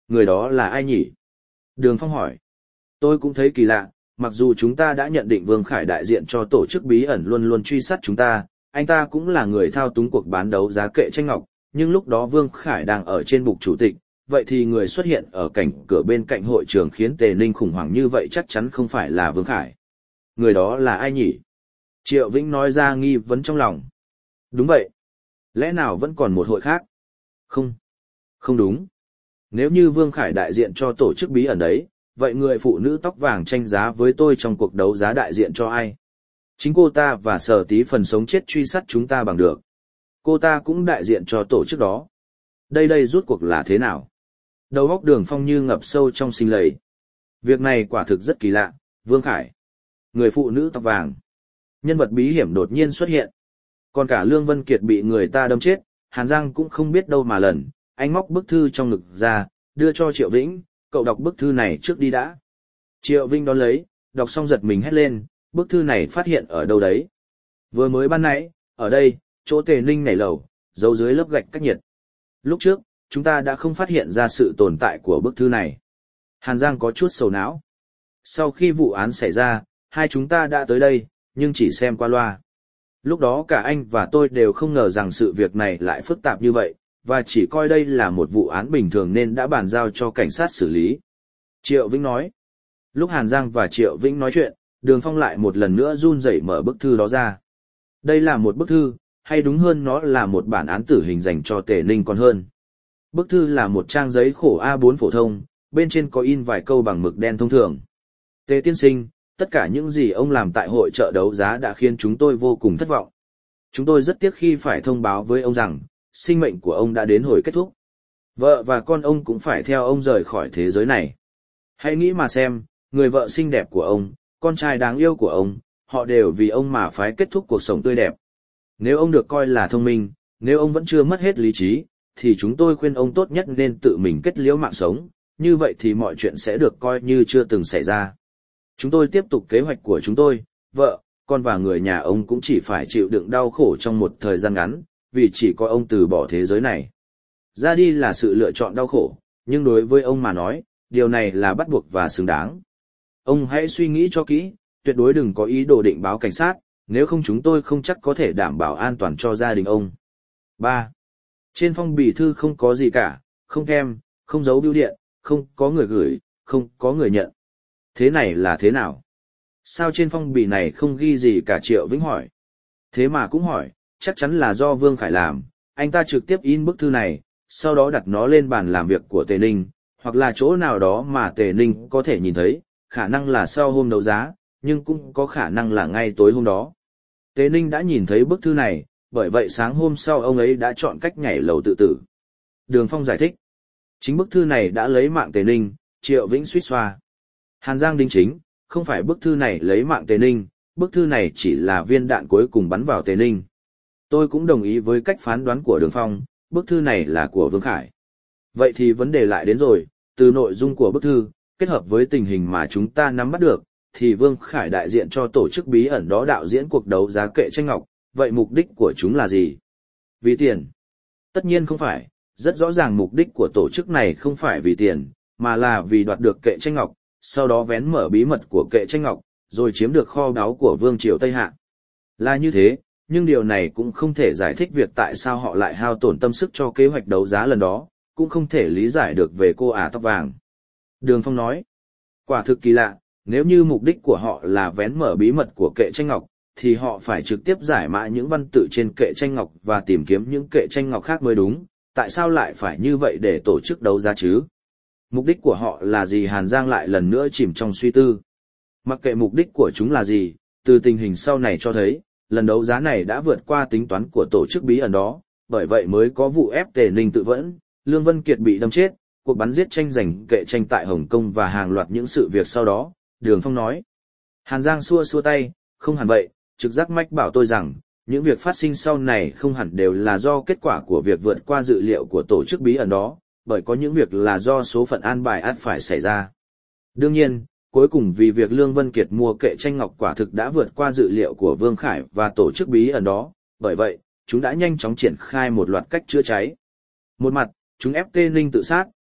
Người đó là ai nhỉ? Đường Phong hỏi. Tôi cũng thấy kỳ lạ, mặc dù chúng ta đã nhận định Vương Khải đại diện cho tổ chức bí ẩn luôn luôn truy sát chúng ta, anh ta cũng là người thao túng cuộc bán đấu giá kệ tranh ngọc, nhưng lúc đó Vương Khải đang ở trên bục chủ tịch, vậy thì người xuất hiện ở cảnh cửa bên cạnh hội trường khiến Tề Ninh khủng hoảng như vậy chắc chắn không phải là Vương Khải. Người đó là ai nhỉ? Triệu Vĩnh nói ra nghi vấn trong lòng. Đúng vậy. Lẽ nào vẫn còn một hội khác? Không. Không đúng. Nếu như Vương Khải đại diện cho tổ chức bí ẩn đấy, vậy người phụ nữ tóc vàng tranh giá với tôi trong cuộc đấu giá đại diện cho ai? Chính cô ta và Sở Tí phần sống chết truy sát chúng ta bằng được. Cô ta cũng đại diện cho tổ chức đó. Đây rút cuộc là thế nào? Đầu óc Đường Phong như ngập sâu trong sinh lầy. Việc này quả thực rất kỳ lạ, Vương Khải. Người phụ nữ tóc vàng. Nhân vật bí hiểm đột nhiên xuất hiện. Còn cả Lương Vân Kiệt bị người ta đâm chết, Hàn Giang cũng không biết đâu mà lần. Anh móc bức thư trong ngực ra, đưa cho Triệu Vĩnh, cậu đọc bức thư này trước đi đã. Triệu Vĩnh đón lấy, đọc xong giật mình hét lên, bức thư này phát hiện ở đâu đấy? Vừa mới ban nãy, ở đây, chỗ Tề Ninh nhảy lầu, giấu dưới lớp gạch cách nhiệt. Lúc trước, chúng ta đã không phát hiện ra sự tồn tại của bức thư này. Hàn Giang có chút sầu não. Sau khi vụ án xảy ra, hai chúng ta đã tới đây, nhưng chỉ xem qua loa. Lúc đó cả anh và tôi đều không ngờ rằng sự việc này lại phức tạp như vậy, và chỉ coi đây là một vụ án bình thường nên đã bàn giao cho cảnh sát xử lý. Triệu Vĩnh nói. Lúc Hàn Giang và Triệu Vĩnh nói chuyện, Đường Phong lại một lần nữa run rẩy mở bức thư đó ra. Đây là một bức thư, hay đúng hơn nó là một bản án tử hình dành cho Tề Ninh còn hơn. Bức thư là một trang giấy khổ A4 phổ thông, bên trên có in vài câu bằng mực đen thông thường. Tề tiên sinh, tất cả những gì ông làm tại hội chợ đấu giá đã khiến chúng tôi vô cùng thất vọng. Chúng tôi rất tiếc khi phải thông báo với ông rằng, sinh mệnh của ông đã đến hồi kết thúc. Vợ và con ông cũng phải theo ông rời khỏi thế giới này. Hãy nghĩ mà xem, người vợ xinh đẹp của ông, con trai đáng yêu của ông, họ đều vì ông mà phải kết thúc cuộc sống tươi đẹp. Nếu ông được coi là thông minh, nếu ông vẫn chưa mất hết lý trí, thì chúng tôi khuyên ông tốt nhất nên tự mình kết liễu mạng sống, như vậy thì mọi chuyện sẽ được coi như chưa từng xảy ra. Chúng tôi tiếp tục kế hoạch của chúng tôi, vợ, con và người nhà ông cũng chỉ phải chịu đựng đau khổ trong một thời gian ngắn, vì chỉ có ông từ bỏ thế giới này. Ra đi là sự lựa chọn đau khổ, nhưng đối với ông mà nói, điều này là bắt buộc và xứng đáng. Ông hãy suy nghĩ cho kỹ, tuyệt đối đừng có ý đồ định báo cảnh sát, nếu không chúng tôi không chắc có thể đảm bảo an toàn cho gia đình ông. 3. Trên phong bì thư không có gì cả, không kem, không dấu bưu điện, không có người gửi, không có người nhận. Thế này là thế nào? Sao trên phong bì này không ghi gì cả? Triệu Vĩnh hỏi. Thế mà cũng hỏi, chắc chắn là do Vương Khải làm, anh ta trực tiếp in bức thư này, sau đó đặt nó lên bàn làm việc của Tề Ninh, hoặc là chỗ nào đó mà Tề Ninh có thể nhìn thấy, khả năng là sau hôm đấu giá, nhưng cũng có khả năng là ngay tối hôm đó. Tề Ninh đã nhìn thấy bức thư này, bởi vậy sáng hôm sau ông ấy đã chọn cách nhảy lầu tự tử. Đường Phong giải thích. Chính bức thư này đã lấy mạng Tề Ninh, Triệu Vĩnh suýt xoa. Hàn Giang đính chính, không phải bức thư này lấy mạng Tề Ninh, bức thư này chỉ là viên đạn cuối cùng bắn vào Tề Ninh. Tôi cũng đồng ý với cách phán đoán của Đường Phong, bức thư này là của Vương Khải. Vậy thì vấn đề lại đến rồi, từ nội dung của bức thư, kết hợp với tình hình mà chúng ta nắm bắt được, thì Vương Khải đại diện cho tổ chức bí ẩn đó đạo diễn cuộc đấu giá kệ tranh ngọc, vậy mục đích của chúng là gì? Vì tiền? Tất nhiên không phải, rất rõ ràng mục đích của tổ chức này không phải vì tiền, mà là vì đoạt được kệ tranh ngọc, sau đó vén mở bí mật của kệ tranh ngọc, rồi chiếm được kho báu của Vương triều Tây Hạ. Là như thế, nhưng điều này cũng không thể giải thích việc tại sao họ lại hao tổn tâm sức cho kế hoạch đấu giá lần đó, cũng không thể lý giải được về cô ả tóc vàng. Đường Phong nói, quả thực kỳ lạ, nếu như mục đích của họ là vén mở bí mật của kệ tranh ngọc, thì họ phải trực tiếp giải mã những văn tự trên kệ tranh ngọc và tìm kiếm những kệ tranh ngọc khác mới đúng, tại sao lại phải như vậy để tổ chức đấu giá chứ? Mục đích của họ là gì? Hàn Giang lại lần nữa chìm trong suy tư. Mặc kệ mục đích của chúng là gì, từ tình hình sau này cho thấy, lần đấu giá này đã vượt qua tính toán của tổ chức bí ẩn đó, bởi vậy mới có vụ ép Tề Ninh tự vẫn, Lương Vân Kiệt bị đâm chết, cuộc bắn giết tranh giành kệ tranh tại Hồng Kông và hàng loạt những sự việc sau đó, Đường Phong nói. Hàn Giang xua xua tay, không hẳn vậy, trực giác mách bảo tôi rằng, những việc phát sinh sau này không hẳn đều là do kết quả của việc vượt qua dự liệu của tổ chức bí ẩn đó, bởi có những việc là do số phận an bài ắt phải xảy ra. Đương nhiên, cuối cùng vì việc Lương Vân Kiệt mua kệ tranh ngọc quả thực đã vượt qua dự liệu của Vương Khải và tổ chức bí ẩn đó, bởi vậy, chúng đã nhanh chóng triển khai một loạt cách chữa cháy. Một mặt, chúng ép Tề Ninh tự sát,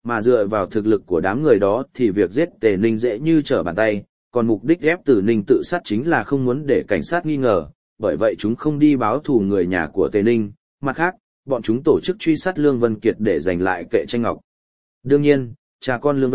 mà dựa vào thực lực của đám người đó thì việc giết Tề Ninh dễ như trở bàn tay, còn mục đích ép Tử Ninh tự sát chính là không muốn để cảnh sát nghi ngờ, bởi vậy chúng không đi báo thù người nhà của Tề Ninh. Mặt khác, bọn chúng tổ chức truy sát Lương Vân Kiệt để giành lại kệ tranh ngọc. Đương nhiên, cha con Lương V.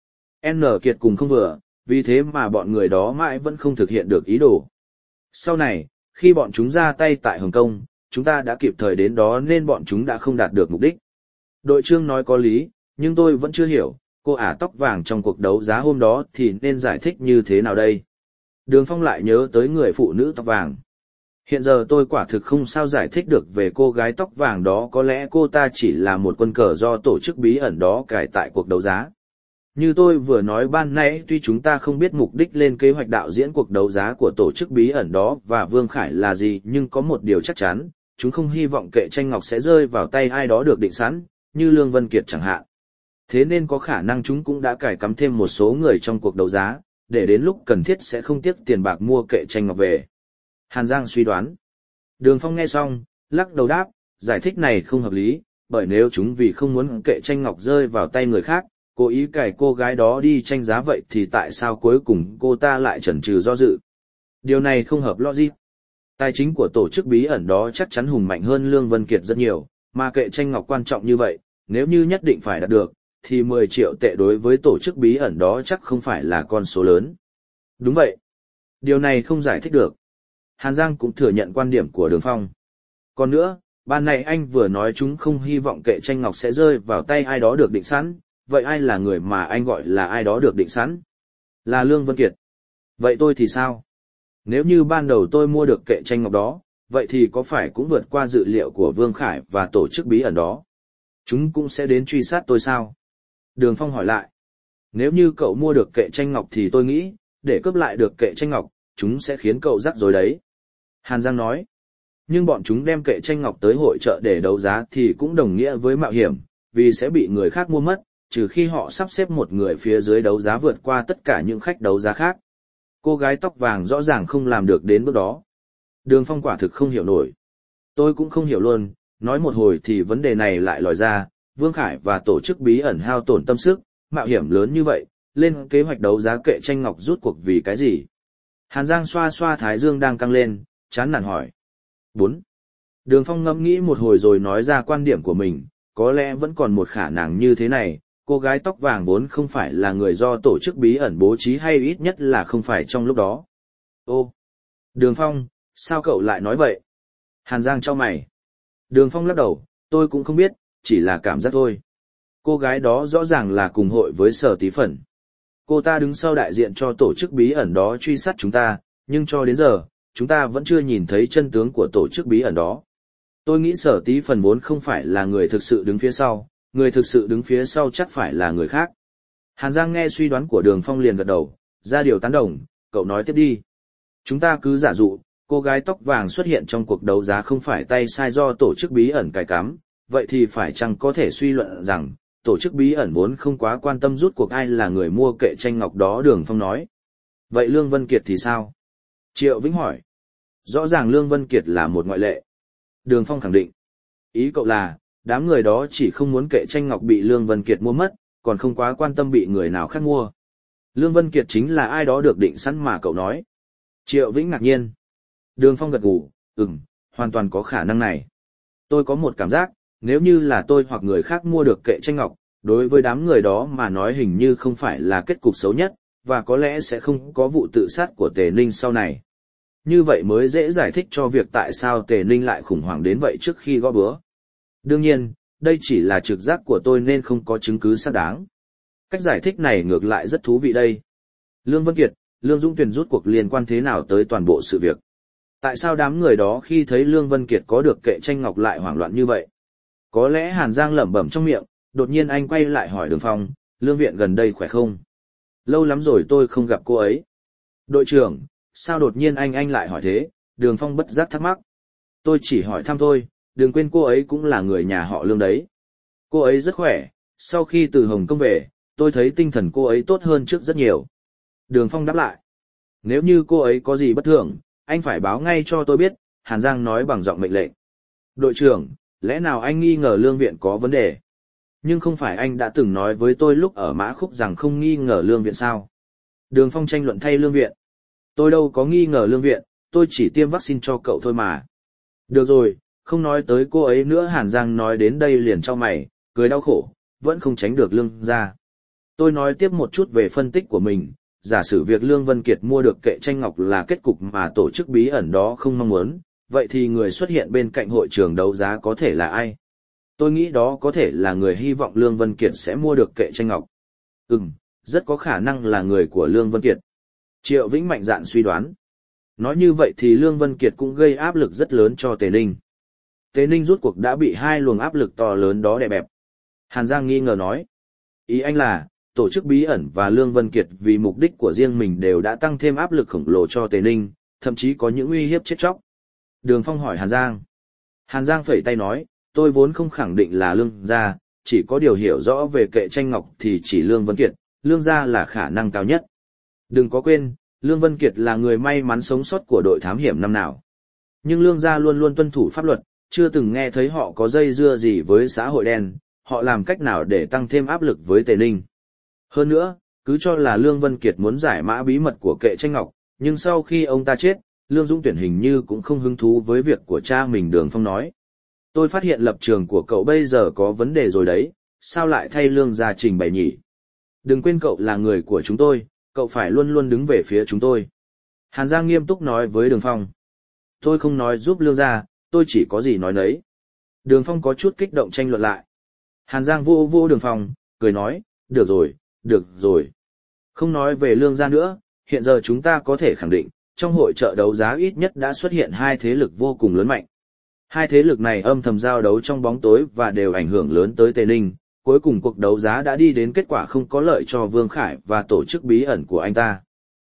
N. Kiệt cùng không vừa, vì thế mà bọn người đó mãi vẫn không thực hiện được ý đồ. Sau này, khi bọn chúng ra tay tại Hồng Kông, chúng ta đã kịp thời đến đó nên bọn chúng đã không đạt được mục đích. Đội trưởng nói có lý, nhưng tôi vẫn chưa hiểu, cô ả tóc vàng trong cuộc đấu giá hôm đó thì nên giải thích như thế nào đây? Đường Phong lại nhớ tới người phụ nữ tóc vàng. Hiện giờ tôi quả thực không sao giải thích được về cô gái tóc vàng đó, có lẽ cô ta chỉ là một quân cờ do tổ chức bí ẩn đó cài tại cuộc đấu giá. Như tôi vừa nói ban nãy, tuy chúng ta không biết mục đích lên kế hoạch đạo diễn cuộc đấu giá của tổ chức bí ẩn đó và Vương Khải là gì, nhưng có một điều chắc chắn, chúng không hy vọng kệ tranh ngọc sẽ rơi vào tay ai đó được định sẵn, như Lương Vân Kiệt chẳng hạn. Thế nên có khả năng chúng cũng đã cài cắm thêm một số người trong cuộc đấu giá, để đến lúc cần thiết sẽ không tiếc tiền bạc mua kệ tranh ngọc về. Hàn Giang suy đoán. Đường Phong nghe xong, lắc đầu đáp, giải thích này không hợp lý, bởi nếu chúng vì không muốn kệ tranh ngọc rơi vào tay người khác, cố ý cài cô gái đó đi tranh giá, vậy thì tại sao cuối cùng cô ta lại chần chừ do dự? Điều này không hợp logic. Tài chính của tổ chức bí ẩn đó chắc chắn hùng mạnh hơn Lương Vân Kiệt rất nhiều, mà kệ tranh ngọc quan trọng như vậy, nếu như nhất định phải đạt được, thì 10 triệu tệ đối với tổ chức bí ẩn đó chắc không phải là con số lớn. Đúng vậy. Điều này không giải thích được. Hàn Giang cũng thừa nhận quan điểm của Đường Phong. Còn nữa, ban này anh vừa nói chúng không hy vọng kệ tranh ngọc sẽ rơi vào tay ai đó được định sẵn, vậy ai là người mà anh gọi là ai đó được định sẵn? Là Lương Vân Kiệt. Vậy tôi thì sao? Nếu như ban đầu tôi mua được kệ tranh ngọc đó, vậy thì có phải cũng vượt qua dự liệu của Vương Khải và tổ chức bí ẩn đó? Chúng cũng sẽ đến truy sát tôi sao? Đường Phong hỏi lại. Nếu như cậu mua được kệ tranh ngọc thì tôi nghĩ, để cướp lại được kệ tranh ngọc, chúng sẽ khiến cậu rắc rối đấy. Hàn Giang nói. Nhưng bọn chúng đem kệ tranh ngọc tới hội chợ để đấu giá thì cũng đồng nghĩa với mạo hiểm, vì sẽ bị người khác mua mất, trừ khi họ sắp xếp một người phía dưới đấu giá vượt qua tất cả những khách đấu giá khác. Cô gái tóc vàng rõ ràng không làm được đến bước đó. Đường Phong quả thực không hiểu nổi. Tôi cũng không hiểu luôn, nói một hồi thì vấn đề này lại lòi ra, Vương Khải và tổ chức bí ẩn hao tổn tâm sức, mạo hiểm lớn như vậy, lên kế hoạch đấu giá kệ tranh ngọc rút cuộc vì cái gì? Hàn Giang xoa xoa thái dương đang căng lên, chán nản hỏi. 4. Đường Phong ngẫm nghĩ một hồi rồi nói ra quan điểm của mình, có lẽ vẫn còn một khả năng như thế này, cô gái tóc vàng vốn không phải là người do tổ chức bí ẩn bố trí, hay ít nhất là không phải trong lúc đó. Ô! Đường Phong, sao cậu lại nói vậy? Hàn Giang chau mày. Đường Phong lắc đầu, tôi cũng không biết, chỉ là cảm giác thôi. Cô gái đó rõ ràng là cùng hội với Sở Tí Phẩn. Cô ta đứng sau đại diện cho tổ chức bí ẩn đó truy sát chúng ta, nhưng cho đến giờ, chúng ta vẫn chưa nhìn thấy chân tướng của tổ chức bí ẩn đó. Tôi nghĩ Sở Tí Phẩn vốn không phải là người thực sự đứng phía sau, người thực sự đứng phía sau chắc phải là người khác. Hàn Giang nghe suy đoán của Đường Phong liền gật đầu, ra điều tán đồng, cậu nói tiếp đi. Chúng ta cứ giả dụ, cô gái tóc vàng xuất hiện trong cuộc đấu giá không phải tay sai do tổ chức bí ẩn cài cắm, vậy thì phải chăng có thể suy luận rằng, tổ chức bí ẩn vốn không quá quan tâm rút cuộc ai là người mua kệ tranh ngọc đó? Đường Phong nói. Vậy Lương Vân Kiệt thì sao? Triệu Vĩnh hỏi. Rõ ràng Lương Vân Kiệt là một ngoại lệ. Đường Phong khẳng định. Ý cậu là, đám người đó chỉ không muốn kệ tranh ngọc bị Lương Vân Kiệt mua mất, còn không quá quan tâm bị người nào khác mua. Lương Vân Kiệt chính là ai đó được định sẵn mà cậu nói. Triệu Vĩnh ngạc nhiên. Đường Phong gật gù, hoàn toàn có khả năng này. Tôi có một cảm giác, nếu như là tôi hoặc người khác mua được kệ tranh ngọc, đối với đám người đó mà nói hình như không phải là kết cục xấu nhất, và có lẽ sẽ không có vụ tự sát của Tề Ninh sau này. Như vậy mới dễ giải thích cho việc tại sao Tề Ninh lại khủng hoảng đến vậy trước khi gõ búa. Đương nhiên, đây chỉ là trực giác của tôi nên không có chứng cứ xác đáng. Cách giải thích này ngược lại rất thú vị đây. Lương Vân Kiệt, Lương Dũng Tuyền rút cuộc liên quan thế nào tới toàn bộ sự việc? Tại sao đám người đó khi thấy Lương Vân Kiệt có được kệ tranh ngọc lại hoảng loạn như vậy? Có lẽ Hàn Giang lẩm bẩm trong miệng, đột nhiên anh quay lại hỏi Đường Phong, Lương Viện gần đây khỏe không? Lâu lắm rồi tôi không gặp cô ấy. Đội trưởng, sao đột nhiên anh lại hỏi thế? Đường Phong bất giác thắc mắc. Tôi chỉ hỏi thăm thôi, đừng quên cô ấy cũng là người nhà họ Lương đấy. Cô ấy rất khỏe, sau khi từ Hồng Kông về, tôi thấy tinh thần cô ấy tốt hơn trước rất nhiều. Đường Phong đáp lại. Nếu như cô ấy có gì bất thường, anh phải báo ngay cho tôi biết, Hàn Giang nói bằng giọng mệnh lệnh. Đội trưởng, lẽ nào anh nghi ngờ Lương Viện có vấn đề? Nhưng không phải anh đã từng nói với tôi lúc ở Mã Khúc rằng không nghi ngờ Lương Viện sao? Đường Phong tranh luận thay Lương Viện. Tôi đâu có nghi ngờ Lương Viện, tôi chỉ tiêm vaccine cho cậu thôi mà. Được rồi, không nói tới cô ấy nữa. Hàn Giang nói đến đây liền chau mày, cười đau khổ, vẫn không tránh được Lương gia. Tôi nói tiếp một chút về phân tích của mình. Giả sử việc Lương Vân Kiệt mua được kệ tranh ngọc là kết cục mà tổ chức bí ẩn đó không mong muốn, vậy thì người xuất hiện bên cạnh hội trường đấu giá có thể là ai? Tôi nghĩ đó có thể là người hy vọng Lương Vân Kiệt sẽ mua được kệ tranh ngọc. Rất có khả năng là người của Lương Vân Kiệt. Triệu Vĩnh mạnh dạn suy đoán. Nói như vậy thì Lương Vân Kiệt cũng gây áp lực rất lớn cho Tề Ninh. Tề Ninh rút cuộc đã bị hai luồng áp lực to lớn đó đè bẹp. Hàn Giang nghi ngờ nói. Ý anh là, tổ chức bí ẩn và Lương Vân Kiệt vì mục đích của riêng mình đều đã tăng thêm áp lực khổng lồ cho Tề Ninh, thậm chí có những uy hiếp chết chóc. Đường Phong hỏi Hàn Giang. Hàn Giang phẩy tay nói, tôi vốn không khẳng định là Lương gia, chỉ có điều hiểu rõ về kệ tranh ngọc thì chỉ Lương Vân Kiệt, Lương gia là khả năng cao nhất. Đừng có quên, Lương Vân Kiệt là người may mắn sống sót của đội thám hiểm năm nào. Nhưng Lương gia luôn luôn tuân thủ pháp luật, chưa từng nghe thấy họ có dây dưa gì với xã hội đen, họ làm cách nào để tăng thêm áp lực với Tề Ninh. Hơn nữa, cứ cho là Lương Vân Kiệt muốn giải mã bí mật của kệ tranh ngọc, nhưng sau khi ông ta chết, Lương Dũng Tuyển hình như cũng không hứng thú với việc của cha mình. Đường Phong nói. Tôi phát hiện lập trường của cậu bây giờ có vấn đề rồi đấy, sao lại thay Lương gia trình bày nhỉ? Đừng quên cậu là người của chúng tôi, cậu phải luôn luôn đứng về phía chúng tôi. Hàn Giang nghiêm túc nói với Đường Phong. Tôi không nói giúp Lương gia, tôi chỉ có gì nói nấy. Đường Phong có chút kích động tranh luận lại. Hàn Giang vô vô Đường Phong, cười nói, được rồi. Không nói về Lương gia nữa, hiện giờ chúng ta có thể khẳng định, trong hội chợ đấu giá ít nhất đã xuất hiện hai thế lực vô cùng lớn mạnh. Hai thế lực này âm thầm giao đấu trong bóng tối và đều ảnh hưởng lớn tới Tề Ninh, cuối cùng cuộc đấu giá đã đi đến kết quả không có lợi cho Vương Khải và tổ chức bí ẩn của anh ta.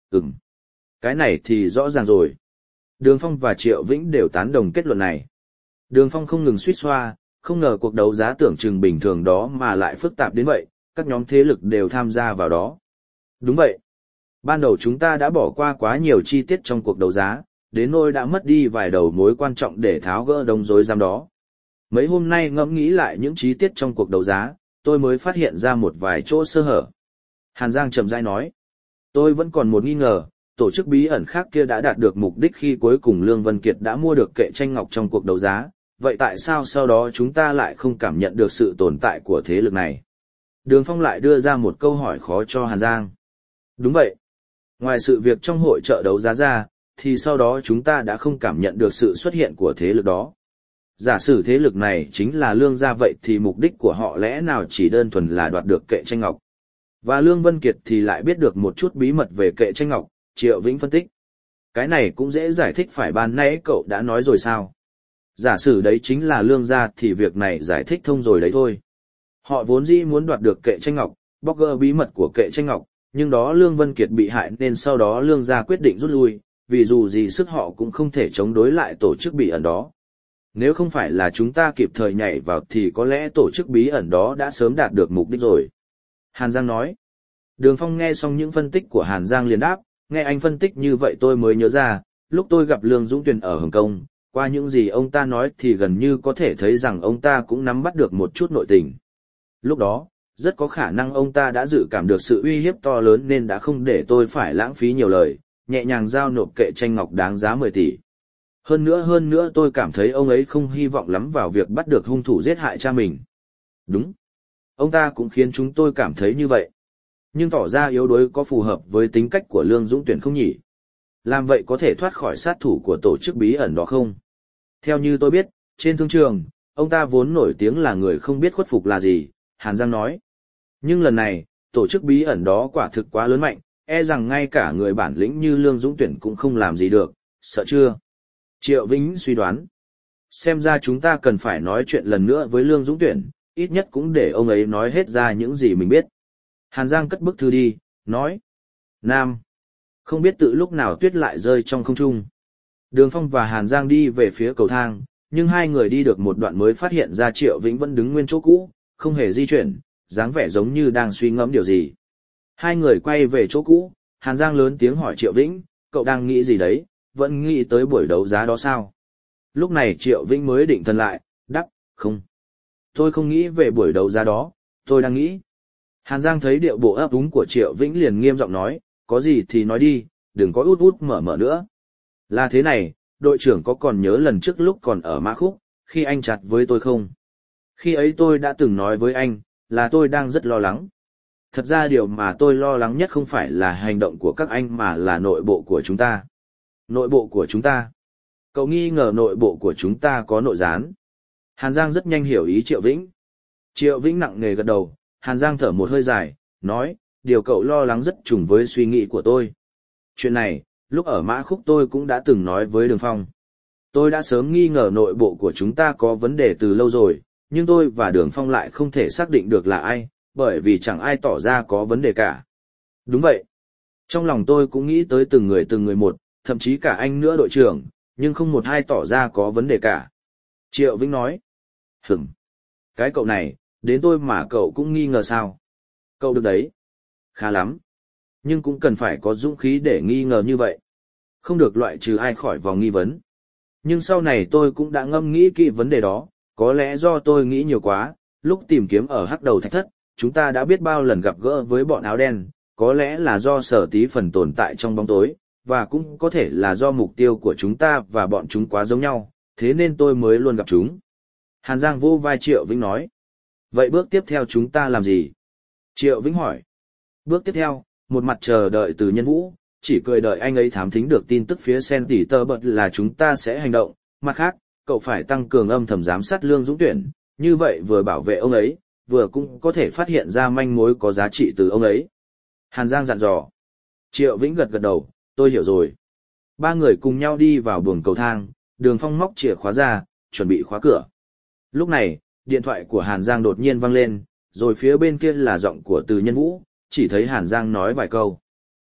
Cái này thì rõ ràng rồi. Đường Phong và Triệu Vĩnh đều tán đồng kết luận này. Đường Phong không ngừng suýt xoa, không ngờ cuộc đấu giá tưởng chừng bình thường đó mà lại phức tạp đến vậy, các nhóm thế lực đều tham gia vào đó. Đúng vậy. Ban đầu chúng ta đã bỏ qua quá nhiều chi tiết trong cuộc đấu giá, đến nỗi đã mất đi vài đầu mối quan trọng để tháo gỡ đống rối rắm đó. Mấy hôm nay ngẫm nghĩ lại những chi tiết trong cuộc đấu giá, tôi mới phát hiện ra một vài chỗ sơ hở. Hàn Giang chậm rãi nói, tôi vẫn còn một nghi ngờ, tổ chức bí ẩn khác kia đã đạt được mục đích khi cuối cùng Lương Vân Kiệt đã mua được kệ tranh ngọc trong cuộc đấu giá, vậy tại sao sau đó chúng ta lại không cảm nhận được sự tồn tại của thế lực này? Đường Phong lại đưa ra một câu hỏi khó cho Hàn Giang. Đúng vậy. Ngoài sự việc trong hội chợ đấu giá ra, thì sau đó chúng ta đã không cảm nhận được sự xuất hiện của thế lực đó. Giả sử thế lực này chính là Lương gia vậy thì mục đích của họ lẽ nào chỉ đơn thuần là đoạt được kệ tranh ngọc. Và Lương Vân Kiệt thì lại biết được một chút bí mật về kệ tranh ngọc, Triệu Vĩnh phân tích. Cái này cũng dễ giải thích, phải ban nãy cậu đã nói rồi sao? Giả sử đấy chính là Lương gia thì việc này giải thích thông rồi đấy thôi. Họ vốn dĩ muốn đoạt được kệ tranh ngọc, bóc gỡ bí mật của kệ tranh ngọc, nhưng đó Lương Vân Kiệt bị hại nên sau đó Lương gia quyết định rút lui, vì dù gì sức họ cũng không thể chống đối lại tổ chức bí ẩn đó. Nếu không phải là chúng ta kịp thời nhảy vào thì có lẽ tổ chức bí ẩn đó đã sớm đạt được mục đích rồi. Hàn Giang nói. Đường Phong nghe xong những phân tích của Hàn Giang liền đáp, nghe anh phân tích như vậy tôi mới nhớ ra, lúc tôi gặp Lương Dũng Tuyền ở Hồng Kông, qua những gì ông ta nói thì gần như có thể thấy rằng ông ta cũng nắm bắt được một chút nội tình. Lúc đó, rất có khả năng ông ta đã dự cảm được sự uy hiếp to lớn nên đã không để tôi phải lãng phí nhiều lời, nhẹ nhàng giao nộp kệ tranh ngọc đáng giá 10 tỷ. Hơn nữa tôi cảm thấy ông ấy không hy vọng lắm vào việc bắt được hung thủ giết hại cha mình. Đúng. Ông ta cũng khiến chúng tôi cảm thấy như vậy. Nhưng tỏ ra yếu đuối có phù hợp với tính cách của Lương Dũng Tuyển không nhỉ? Làm vậy có thể thoát khỏi sát thủ của tổ chức bí ẩn đó không? Theo như tôi biết, trên thương trường, ông ta vốn nổi tiếng là người không biết khuất phục là gì, Hàn Giang nói. Nhưng lần này, tổ chức bí ẩn đó quả thực quá lớn mạnh, e rằng ngay cả người bản lĩnh như Lương Dũng Tuyển cũng không làm gì được, sợ chưa? Triệu Vĩnh suy đoán. Xem ra chúng ta cần phải nói chuyện lần nữa với Lương Dũng Tuyển, ít nhất cũng để ông ấy nói hết ra những gì mình biết. Hàn Giang cất bức thư đi, nói. Nam. Không biết từ lúc nào tuyết lại rơi trong không trung. Đường Phong và Hàn Giang đi về phía cầu thang, nhưng hai người đi được một đoạn mới phát hiện ra Triệu Vĩnh vẫn đứng nguyên chỗ cũ, không hề di chuyển, dáng vẻ giống như đang suy ngẫm điều gì. Hai người quay về chỗ cũ, Hàn Giang lớn tiếng hỏi Triệu Vĩnh, cậu đang nghĩ gì đấy, vẫn nghĩ tới buổi đấu giá đó sao? Lúc này Triệu Vĩnh mới định thần lại, đáp, không. Tôi không nghĩ về buổi đấu giá đó, Tôi đang nghĩ. Hàn Giang thấy điệu bộ ấp úng của Triệu Vĩnh liền nghiêm giọng nói, có gì thì nói đi, đừng có út út mở mở nữa. Là thế này, đội trưởng có còn nhớ lần trước lúc còn ở Mã Khúc, khi anh chặt với tôi không? Khi ấy tôi đã từng nói với anh, là tôi đang rất lo lắng. Thật ra điều mà tôi lo lắng nhất không phải là hành động của các anh mà là nội bộ của chúng ta. Nội bộ của chúng ta? Cậu nghi ngờ nội bộ của chúng ta có nội gián. Hàn Giang rất nhanh hiểu ý Triệu Vĩnh. Triệu Vĩnh nặng nề gật đầu, Hàn Giang thở một hơi dài, nói, điều cậu lo lắng rất trùng với suy nghĩ của tôi. Chuyện này, lúc ở Mã Khúc tôi cũng đã từng nói với Đường Phong. Tôi đã sớm nghi ngờ nội bộ của chúng ta có vấn đề từ lâu rồi, nhưng tôi và Đường Phong lại không thể xác định được là ai, bởi vì chẳng ai tỏ ra có vấn đề cả. Đúng vậy. Trong lòng tôi cũng nghĩ tới từng người một, thậm chí cả anh nữa đội trưởng, nhưng không một ai tỏ ra có vấn đề cả. Triệu Vĩnh nói. Cái cậu này, đến tôi mà cậu cũng nghi ngờ sao? Cậu được đấy. Khá lắm. Nhưng cũng cần phải có dũng khí để nghi ngờ như vậy. Không được loại trừ ai khỏi vòng nghi vấn. Nhưng sau này tôi cũng đã ngâm nghĩ kỹ vấn đề đó, có lẽ do tôi nghĩ nhiều quá, lúc tìm kiếm ở Hắc Đầu Thạch Thất, chúng ta đã biết bao lần gặp gỡ với bọn áo đen, có lẽ là do Sở Tí Phần tồn tại trong bóng tối, và cũng có thể là do mục tiêu của chúng ta và bọn chúng quá giống nhau, thế nên tôi mới luôn gặp chúng. Hàn Giang vô vai Triệu Vĩnh nói. Vậy bước tiếp theo chúng ta làm gì? Triệu Vĩnh hỏi. Bước tiếp theo, một mặt chờ đợi Từ Nhân Vũ, chỉ cười đợi anh ấy thám thính được tin tức phía Sen Tỷ Tơ Bật là chúng ta sẽ hành động. Mặt khác, cậu phải tăng cường âm thầm giám sát Lương Dũng Tuyển, như vậy vừa bảo vệ ông ấy, vừa cũng có thể phát hiện ra manh mối có giá trị từ ông ấy. Hàn Giang dặn dò. Triệu Vĩnh gật gật đầu, tôi hiểu rồi. Ba người cùng nhau đi vào buồng cầu thang, Đường Phong móc chìa khóa ra, chuẩn bị khóa cửa. Lúc này, điện thoại của Hàn Giang đột nhiên vang lên, rồi phía bên kia là giọng của Từ Nhân Vũ, chỉ thấy Hàn Giang nói vài câu.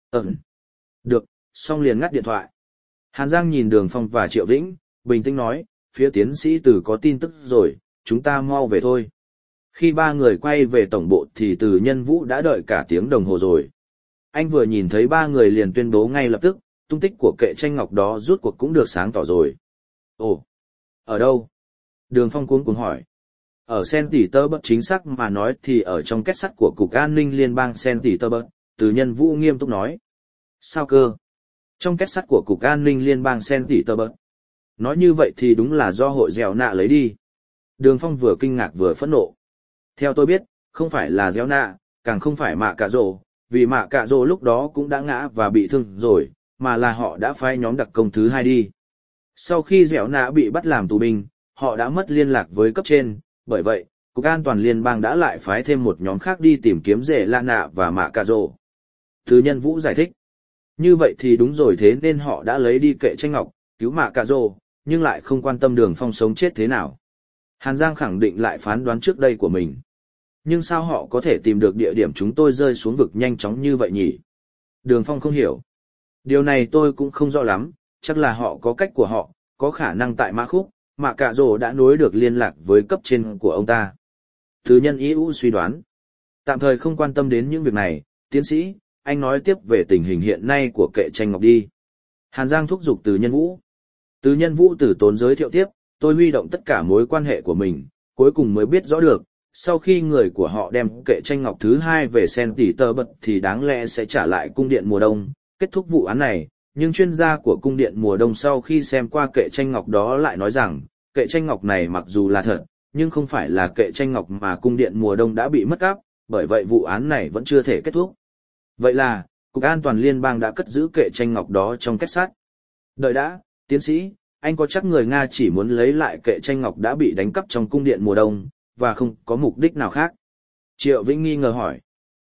Được, xong liền ngắt điện thoại. Hàn Giang nhìn Đường Phong và Triệu Vĩnh, bình tĩnh nói, phía tiến sĩ Từ có tin tức rồi, chúng ta mau về thôi. Khi ba người quay về tổng bộ thì Từ Nhân Vũ đã đợi cả tiếng đồng hồ rồi. Anh vừa nhìn thấy ba người liền tuyên bố ngay lập tức, tung tích của kệ tranh ngọc đó rút cuộc cũng được sáng tỏ rồi. Ồ, ở đâu? Đường Phong cuống cuồng hỏi. Ở Sen Tỷ Tơ Bật, chính xác mà nói thì ở trong kết sắt của Cục An ninh Liên bang Sen Tỷ Tơ Bật, Từ Nhân Vũ nghiêm túc nói. Sao cơ? Trong kết sắt của Cục An ninh Liên bang Sen Tỷ Tơ Bật. Nói như vậy thì đúng là do hội dẻo nạ lấy đi. Đường Phong vừa kinh ngạc vừa phẫn nộ. Theo tôi biết, không phải là dẻo nạ, càng không phải Mạ Cạ Rồ, vì Mạ Cạ Rồ lúc đó cũng đã ngã và bị thương rồi, mà là họ đã phái nhóm đặc công thứ hai đi. Sau khi dẻo nạ bị bắt làm tù binh, họ đã mất liên lạc với cấp trên, bởi vậy, Cục An toàn Liên bang đã lại phái thêm một nhóm khác đi tìm kiếm rể lạ nạ và Mạ Cạ Rồ. Từ Nhân Vũ giải thích. Như vậy thì đúng rồi, thế nên họ đã lấy đi kệ tranh ngọc, cứu Mạ Cạ Rồ, nhưng lại không quan tâm Đường Phong sống chết thế nào. Hàn Giang khẳng định lại phán đoán trước đây của mình. Nhưng sao họ có thể tìm được địa điểm chúng tôi rơi xuống vực nhanh chóng như vậy nhỉ? Đường Phong không hiểu. Điều này tôi cũng không rõ lắm, chắc là họ có cách của họ, có khả năng tại Mã Khúc, Mạ Cạ Rồ đã nối được liên lạc với cấp trên của ông ta. Từ Nhân Vũ suy đoán. Tạm thời không quan tâm đến những việc này, tiến sĩ, anh nói tiếp về tình hình hiện nay của kệ tranh ngọc đi. Hàn Giang thúc giục Từ Nhân Vũ. Từ Nhân Vũ từ tốn giới thiệu tiếp, tôi huy động tất cả mối quan hệ của mình, cuối cùng mới biết rõ được, sau khi người của họ đem kệ tranh ngọc thứ hai về Sen Tỷ Tơ Bật thì đáng lẽ sẽ trả lại cung điện mùa đông, kết thúc vụ án này, nhưng chuyên gia của cung điện mùa đông sau khi xem qua kệ tranh ngọc đó lại nói rằng, kệ tranh ngọc này mặc dù là thật, nhưng không phải là kệ tranh ngọc mà cung điện mùa đông đã bị mất cắp, bởi vậy vụ án này vẫn chưa thể kết thúc. Vậy là, Cục An toàn Liên bang đã cất giữ kệ tranh ngọc đó trong kết sắt. Đợi đã, tiến sĩ, anh có chắc người Nga chỉ muốn lấy lại kệ tranh ngọc đã bị đánh cắp trong cung điện mùa đông, và không có mục đích nào khác? Triệu Vĩnh nghi ngờ hỏi.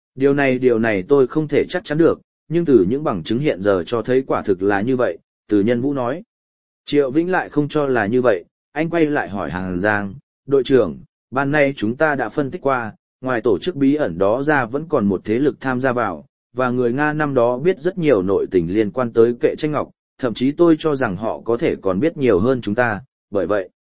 Điều này tôi không thể chắc chắn được, nhưng từ những bằng chứng hiện giờ cho thấy quả thực là như vậy, Từ Nhân Vũ nói. Triệu Vĩnh lại không cho là như vậy, anh quay lại hỏi Hàn Giang, đội trưởng, ban nay chúng ta đã phân tích qua, ngoài tổ chức bí ẩn đó ra vẫn còn một thế lực tham gia vào, và người Nga năm đó biết rất nhiều nội tình liên quan tới kệ tranh ngọc, thậm chí tôi cho rằng họ có thể còn biết nhiều hơn chúng ta, bởi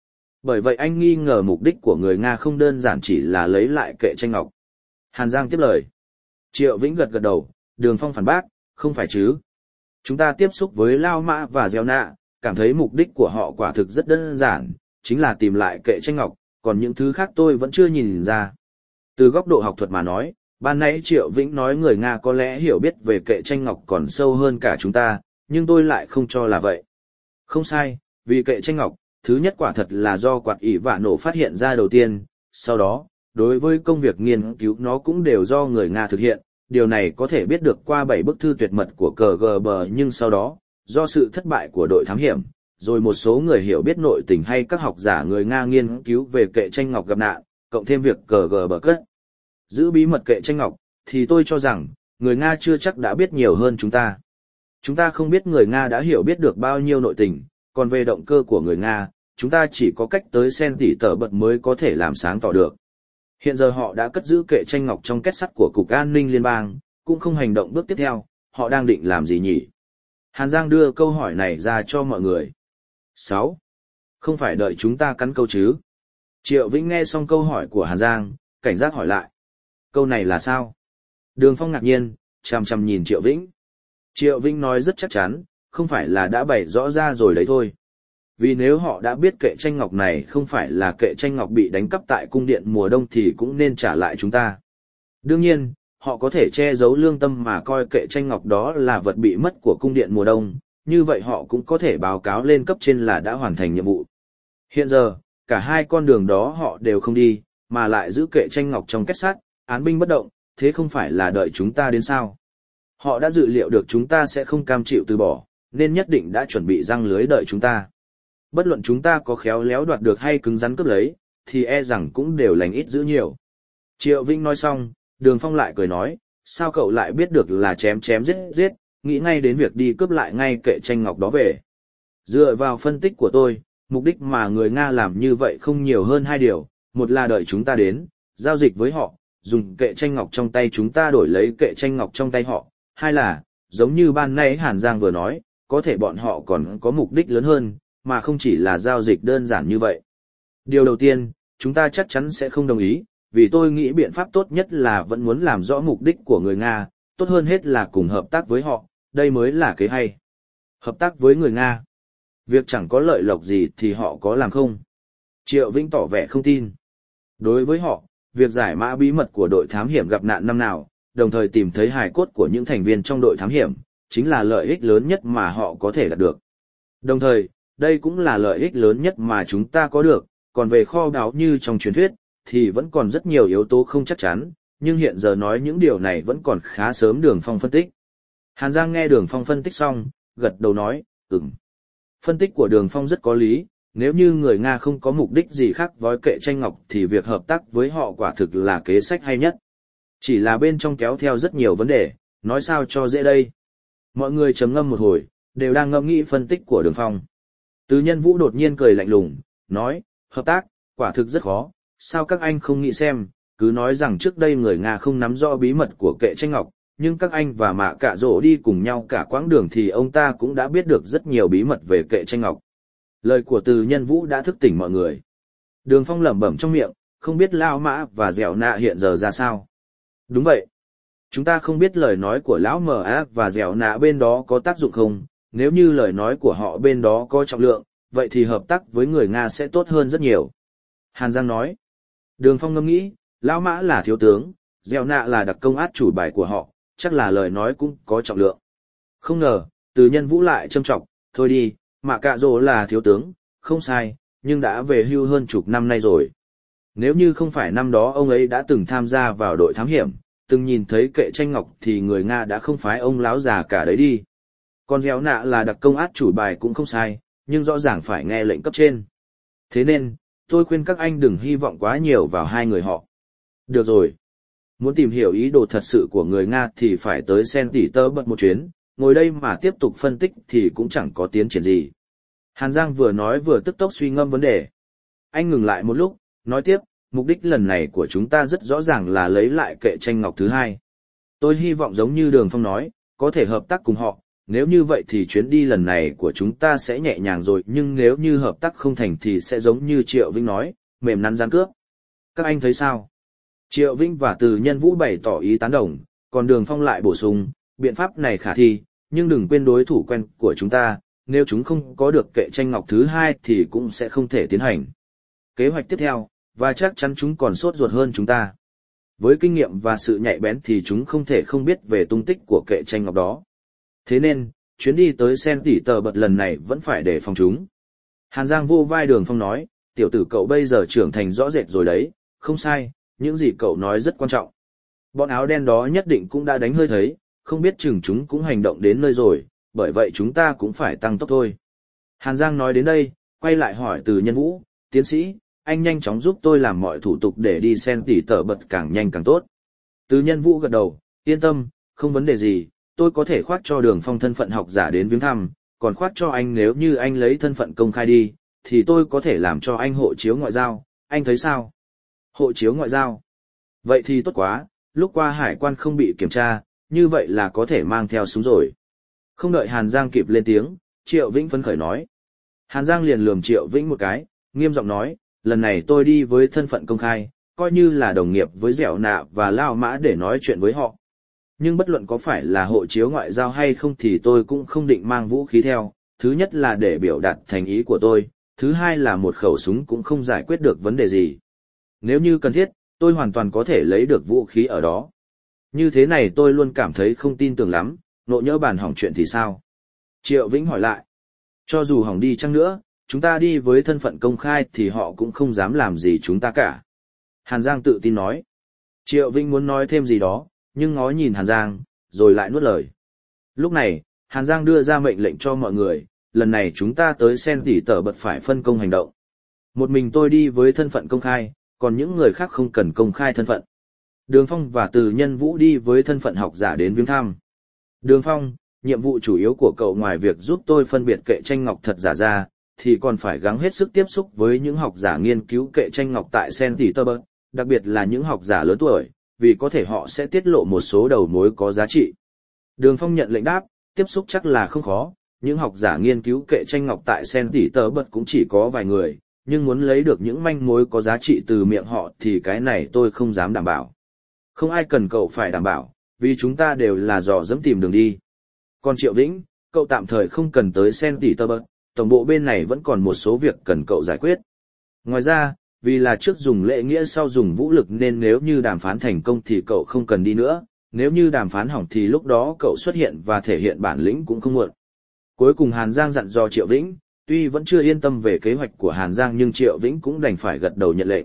vậy anh nghi ngờ mục đích của người Nga không đơn giản chỉ là lấy lại kệ tranh ngọc. Hàn Giang tiếp lời. Triệu Vĩnh gật gật đầu, Đường Phong phản bác, không phải chứ. Chúng ta tiếp xúc với Lao Mã và Gieo Nạ, cảm thấy mục đích của họ quả thực rất đơn giản, chính là tìm lại kệ tranh ngọc, còn những thứ khác tôi vẫn chưa nhìn ra. Từ góc độ học thuật mà nói, ban nãy Triệu Vĩnh nói người Nga có lẽ hiểu biết về kệ tranh ngọc còn sâu hơn cả chúng ta, nhưng tôi lại không cho là vậy. Không sai, vì kệ tranh ngọc, thứ nhất quả thật là do quạt ỷ vạ nổ phát hiện ra đầu tiên, sau đó, đối với công việc nghiên cứu nó cũng đều do người Nga thực hiện, điều này có thể biết được qua 7 bức thư tuyệt mật của KGB, nhưng sau đó, do sự thất bại của đội thám hiểm, rồi một số người hiểu biết nội tình hay các học giả người Nga nghiên cứu về kệ tranh ngọc gặp nạn, cộng thêm việc KGB cất giữ bí mật kệ tranh ngọc, thì tôi cho rằng, người Nga chưa chắc đã biết nhiều hơn chúng ta. Chúng ta không biết người Nga đã hiểu biết được bao nhiêu nội tình, còn về động cơ của người Nga, chúng ta chỉ có cách tới sen tỉ tờ bật mới có thể làm sáng tỏ được. Hiện giờ họ đã cất giữ kệ tranh ngọc trong két sắt của Cục An ninh Liên bang, cũng không hành động bước tiếp theo, họ đang định làm gì nhỉ? Hàn Giang đưa câu hỏi này ra cho mọi người. 6. Không phải đợi chúng ta cắn câu chứ? Triệu Vĩnh nghe xong câu hỏi của Hàn Giang, cảnh giác hỏi lại. Câu này là sao? Đường Phong ngạc nhiên, chằm chằm nhìn Triệu Vĩnh. Triệu Vĩnh nói rất chắc chắn, không phải là đã bày rõ ra rồi đấy thôi. Vì nếu họ đã biết kệ tranh ngọc này không phải là kệ tranh ngọc bị đánh cắp tại cung điện mùa đông thì cũng nên trả lại chúng ta. Đương nhiên, họ có thể che giấu lương tâm mà coi kệ tranh ngọc đó là vật bị mất của cung điện mùa đông, như vậy họ cũng có thể báo cáo lên cấp trên là đã hoàn thành nhiệm vụ. Hiện giờ, cả hai con đường đó họ đều không đi, mà lại giữ kệ tranh ngọc trong két sắt, án binh bất động, thế không phải là đợi chúng ta đến sao? Họ đã dự liệu được chúng ta sẽ không cam chịu từ bỏ, nên nhất định đã chuẩn bị răng lưới đợi chúng ta. Bất luận chúng ta có khéo léo đoạt được hay cứng rắn cướp lấy, thì e rằng cũng đều lành ít giữ nhiều. Triệu Vĩnh nói xong, Đường Phong lại cười nói, sao cậu lại biết được là chém chém giết giết, nghĩ ngay đến việc đi cướp lại ngay kệ tranh ngọc đó về. Dựa vào phân tích của tôi, mục đích mà người Nga làm như vậy không nhiều hơn hai điều, một là đợi chúng ta đến, giao dịch với họ, dùng kệ tranh ngọc trong tay chúng ta đổi lấy kệ tranh ngọc trong tay họ, hai là, giống như ban nãy Hàn Giang vừa nói, có thể bọn họ còn có mục đích lớn hơn, mà không chỉ là giao dịch đơn giản như vậy. Điều đầu tiên, chúng ta chắc chắn sẽ không đồng ý, vì tôi nghĩ biện pháp tốt nhất là vẫn muốn làm rõ mục đích của người Nga, tốt hơn hết là cùng hợp tác với họ, đây mới là kế hay. Hợp tác với người Nga. Việc chẳng có lợi lộc gì thì họ có làm không? Triệu Vĩnh tỏ vẻ không tin. Đối với họ, việc giải mã bí mật của đội thám hiểm gặp nạn năm nào, đồng thời tìm thấy hài cốt của những thành viên trong đội thám hiểm, chính là lợi ích lớn nhất mà họ có thể đạt được. Đồng thời, đây cũng là lợi ích lớn nhất mà chúng ta có được, còn về kho báu như trong truyền thuyết, thì vẫn còn rất nhiều yếu tố không chắc chắn, nhưng hiện giờ nói những điều này vẫn còn khá sớm. Đường Phong phân tích. Hàn Giang nghe Đường Phong phân tích xong, gật đầu nói, Phân tích của Đường Phong rất có lý, nếu như người Nga không có mục đích gì khác với kệ tranh ngọc thì việc hợp tác với họ quả thực là kế sách hay nhất. Chỉ là bên trong kéo theo rất nhiều vấn đề, nói sao cho dễ đây. Mọi người trầm ngâm một hồi, đều đang ngẫm nghĩ phân tích của Đường Phong. Từ Nhân Vũ đột nhiên cười lạnh lùng, nói, hợp tác, quả thực rất khó, sao các anh không nghĩ xem, cứ nói rằng trước đây người Nga không nắm rõ bí mật của kệ tranh ngọc, nhưng các anh và Mạ Cạ Rỗ đi cùng nhau cả quãng đường thì ông ta cũng đã biết được rất nhiều bí mật về kệ tranh ngọc. Lời của Từ Nhân Vũ đã thức tỉnh mọi người. Đường Phong lẩm bẩm trong miệng, không biết Lão Mã và Dẻo Nạ hiện giờ ra sao. Đúng vậy. Chúng ta không biết lời nói của Lão M.A. và Dẻo Nạ bên đó có tác dụng không, nếu như lời nói của họ bên đó có trọng lượng, vậy thì hợp tác với người Nga sẽ tốt hơn rất nhiều. Hàn Giang nói. Đường Phong ngẫm nghĩ, Lão Mã là thiếu tướng, Dẻo Nạ là đặc công át chủ bài của họ, chắc là lời nói cũng có trọng lượng. Không ngờ, Từ Nhân Vũ lại châm trọng, thôi đi, Mạ Cạ Rỗ là thiếu tướng, không sai, nhưng đã về hưu hơn chục năm nay rồi. Nếu như không phải năm đó ông ấy đã từng tham gia vào đội thám hiểm, từng nhìn thấy kệ tranh ngọc thì người Nga đã không phái ông láo già cả đấy đi. Còn Dẻo Nạ là đặc công át chủ bài cũng không sai, nhưng rõ ràng phải nghe lệnh cấp trên. Thế nên, tôi khuyên các anh đừng hy vọng quá nhiều vào hai người họ. Được rồi. Muốn tìm hiểu ý đồ thật sự của người Nga thì phải tới Sen Tỉ Tơ Bật một chuyến, ngồi đây mà tiếp tục phân tích thì cũng chẳng có tiến triển gì. Hàn Giang vừa nói vừa tức tốc suy ngẫm vấn đề. Anh ngừng lại một lúc, nói tiếp, mục đích lần này của chúng ta rất rõ ràng là lấy lại kệ tranh ngọc thứ hai. Tôi hy vọng giống như Đường Phong nói, có thể hợp tác cùng họ, nếu như vậy thì chuyến đi lần này của chúng ta sẽ nhẹ nhàng rồi, nhưng nếu như hợp tác không thành thì sẽ giống như Triệu Vĩnh nói, mềm nắn rắn cướp. Các anh thấy sao? Triệu Vĩnh và Từ Nhân Vũ bày tỏ ý tán đồng, còn Đường Phong lại bổ sung, biện pháp này khả thi, nhưng đừng quên đối thủ quen của chúng ta, nếu chúng không có được kệ tranh ngọc thứ hai thì cũng sẽ không thể tiến hành kế hoạch tiếp theo, và chắc chắn chúng còn sốt ruột hơn chúng ta. với kinh nghiệm và sự nhạy bén thì chúng không thể không biết về tung tích của kệ tranh ngọc đó. Thế nên, chuyến đi tới Sen Tỉ Tờ Bật lần này vẫn phải đề phòng chúng. Hàn Giang vô vai Đường Phong nói, tiểu tử cậu bây giờ trưởng thành rõ rệt rồi đấy, không sai, những gì cậu nói rất quan trọng. Bọn áo đen đó nhất định cũng đã đánh hơi thấy, không biết chừng chúng cũng hành động đến nơi rồi, bởi vậy chúng ta cũng phải tăng tốc thôi. Hàn Giang nói đến đây, quay lại hỏi Từ Nhân Vũ, tiến sĩ, anh nhanh chóng giúp tôi làm mọi thủ tục để đi Sen Tỉ Tờ Bật càng nhanh càng tốt. Từ Nhân Vũ gật đầu, yên tâm, không vấn đề gì, tôi có thể khoác cho Đường Phong thân phận học giả đến viếng thăm, còn khoác cho anh nếu như anh lấy thân phận công khai đi, thì tôi có thể làm cho anh hộ chiếu ngoại giao, anh thấy sao? Hộ chiếu ngoại giao? Vậy thì tốt quá, lúc qua hải quan không bị kiểm tra, như vậy là có thể mang theo súng rồi. Không đợi Hàn Giang kịp lên tiếng, Triệu Vĩnh phấn khởi nói. Hàn Giang liền lườm Triệu Vĩnh một cái, nghiêm giọng nói, lần này tôi đi với thân phận công khai, coi như là đồng nghiệp với Dẻo Nạ và Lao Mã để nói chuyện với họ. Nhưng bất luận có phải là hộ chiếu ngoại giao hay không thì tôi cũng không định mang vũ khí theo, thứ nhất là để biểu đạt thành ý của tôi, thứ hai là một khẩu súng cũng không giải quyết được vấn đề gì. Nếu như cần thiết, tôi hoàn toàn có thể lấy được vũ khí ở đó. Như thế này tôi luôn cảm thấy không tin tưởng lắm, nộ nhỡ bàn hỏng chuyện thì sao? Triệu Vĩnh hỏi lại. Cho dù hỏng đi chăng nữa, chúng ta đi với thân phận công khai thì họ cũng không dám làm gì chúng ta cả. Hàn Giang tự tin nói. Triệu Vĩnh muốn nói thêm gì đó, nhưng ngó nhìn Hàn Giang, rồi lại nuốt lời. Lúc này, Hàn Giang đưa ra mệnh lệnh cho mọi người, lần này chúng ta tới Sen Tỉ Tờ Bật phải phân công hành động. Một mình tôi đi với thân phận công khai, còn những người khác không cần công khai thân phận. Đường Phong và Từ Nhân Vũ đi với thân phận học giả đến viếng thăm. Đường Phong, nhiệm vụ chủ yếu của cậu ngoài việc giúp tôi phân biệt kệ tranh ngọc thật giả ra, thì còn phải gắng hết sức tiếp xúc với những học giả nghiên cứu kệ tranh ngọc tại Sen Tỉ Tờ Bật, đặc biệt là những học giả lớn tuổi, vì có thể họ sẽ tiết lộ một số đầu mối có giá trị. Đường Phong nhận lệnh đáp, tiếp xúc chắc là không khó, những học giả nghiên cứu kệ tranh ngọc tại Sen Tỉ Tờ Bật cũng chỉ có vài người, nhưng muốn lấy được những manh mối có giá trị từ miệng họ thì cái này tôi không dám đảm bảo. Không ai cần cậu phải đảm bảo, vì chúng ta đều là dò dẫm tìm đường đi. Còn Triệu Vĩnh, cậu tạm thời không cần tới Sen Tỉ Tờ Bật, tổng bộ bên này vẫn còn một số việc cần cậu giải quyết. Ngoài ra, vì là trước dùng lễ nghĩa sau dùng vũ lực nên nếu như đàm phán thành công thì cậu không cần đi nữa, nếu như đàm phán hỏng thì lúc đó cậu xuất hiện và thể hiện bản lĩnh cũng không muộn. Cuối cùng Hàn Giang dặn dò Triệu Vĩnh, tuy vẫn chưa yên tâm về kế hoạch của Hàn Giang nhưng Triệu Vĩnh cũng đành phải gật đầu nhận lệnh.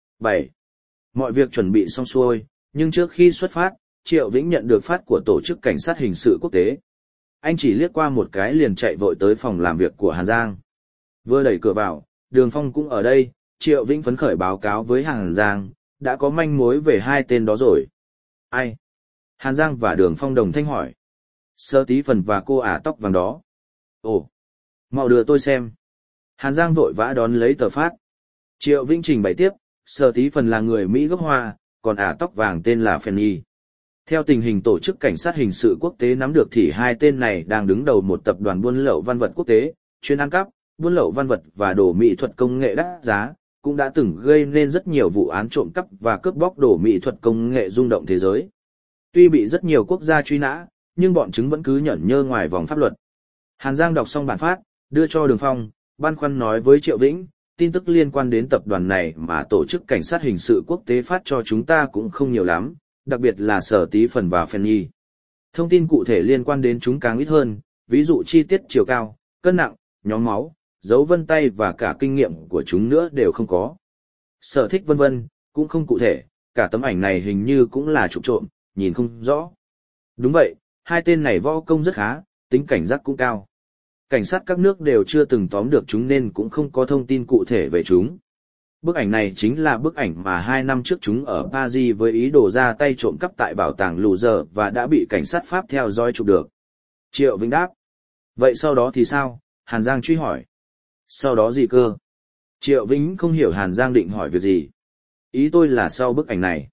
7. Mọi việc chuẩn bị xong xuôi, nhưng trước khi xuất phát, Triệu Vĩnh nhận được phát của Tổ chức Cảnh sát Hình sự Quốc tế. Anh chỉ liếc qua một cái liền chạy vội tới phòng làm việc của Hàn Giang. Vừa đẩy cửa vào, Đường Phong cũng ở đây, Triệu Vĩnh phấn khởi báo cáo với Hàn Giang, đã có manh mối về hai tên đó rồi. Ai? Hàn Giang và Đường Phong đồng thanh hỏi. Sơ Tí Phần và cô ả tóc vàng đó. Ồ, mau đưa tôi xem. Hàn Giang vội vã đón lấy tờ phát. Triệu Vĩnh trình bày tiếp, Sơ Tí Phần là người Mỹ gốc Hoa, còn ả tóc vàng tên là Fanny. Theo tình hình Tổ chức Cảnh sát Hình sự Quốc tế nắm được thì hai tên này đang đứng đầu một tập đoàn buôn lậu văn vật quốc tế, chuyên ăn cắp, buôn lậu văn vật và đồ mỹ thuật công nghệ đắt giá, cũng đã từng gây nên rất nhiều vụ án trộm cắp và cướp bóc đồ mỹ thuật công nghệ rung động thế giới. Tuy bị rất nhiều quốc gia truy nã, nhưng bọn chúng vẫn cứ nhởn nhơ ngoài vòng pháp luật. Hàn Giang đọc xong bản phát, đưa cho Đường Phong, băn khoăn nói với Triệu Vĩnh, tin tức liên quan đến tập đoàn này mà Tổ chức Cảnh sát Hình sự Quốc tế phát cho chúng ta cũng không nhiều lắm, đặc biệt là Sở Tí Phần và Fanny. Thông tin cụ thể liên quan đến chúng càng ít hơn, ví dụ chi tiết chiều cao, cân nặng, nhóm máu, dấu vân tay và cả kinh nghiệm của chúng nữa đều không có. Sở thích vân vân, cũng không cụ thể, cả tấm ảnh này hình như cũng là chụp trộm, nhìn không rõ. Đúng vậy, hai tên này võ công rất khá, tính cảnh giác cũng cao. Cảnh sát các nước đều chưa từng tóm được chúng nên cũng không có thông tin cụ thể về chúng. Bức ảnh này chính là bức ảnh mà 2 năm trước chúng ở Paris với ý đồ ra tay trộm cắp tại bảo tàng Louvre và đã bị cảnh sát Pháp theo dõi chụp được. Triệu Vĩnh đáp. Vậy sau đó thì sao? Hàn Giang truy hỏi. Sau đó gì cơ? Triệu Vĩnh không hiểu Hàn Giang định hỏi việc gì. Ý tôi là sau bức ảnh này.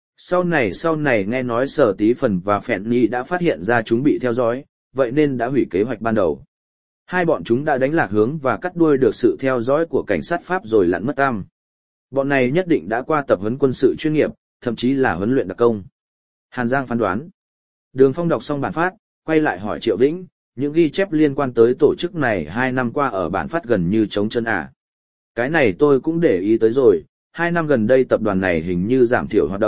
Sau này nghe nói Sở Tí Phần và Fanny đã phát hiện ra chúng bị theo dõi, vậy nên đã hủy kế hoạch ban đầu. Hai bọn chúng đã đánh lạc hướng và cắt đuôi được sự theo dõi của cảnh sát Pháp rồi lặn mất tăm. Bọn này nhất định đã qua tập huấn quân sự chuyên nghiệp, thậm chí là huấn luyện đặc công. Hàn Giang phán đoán. Đường Phong đọc xong bản phát, quay lại hỏi Triệu Vĩnh, những ghi chép liên quan tới tổ chức này 2 năm qua ở bản phát gần như trống chân à. Cái này tôi cũng để ý tới rồi, 2 năm gần đây tập đoàn này hình như giảm thiểu hoạt động,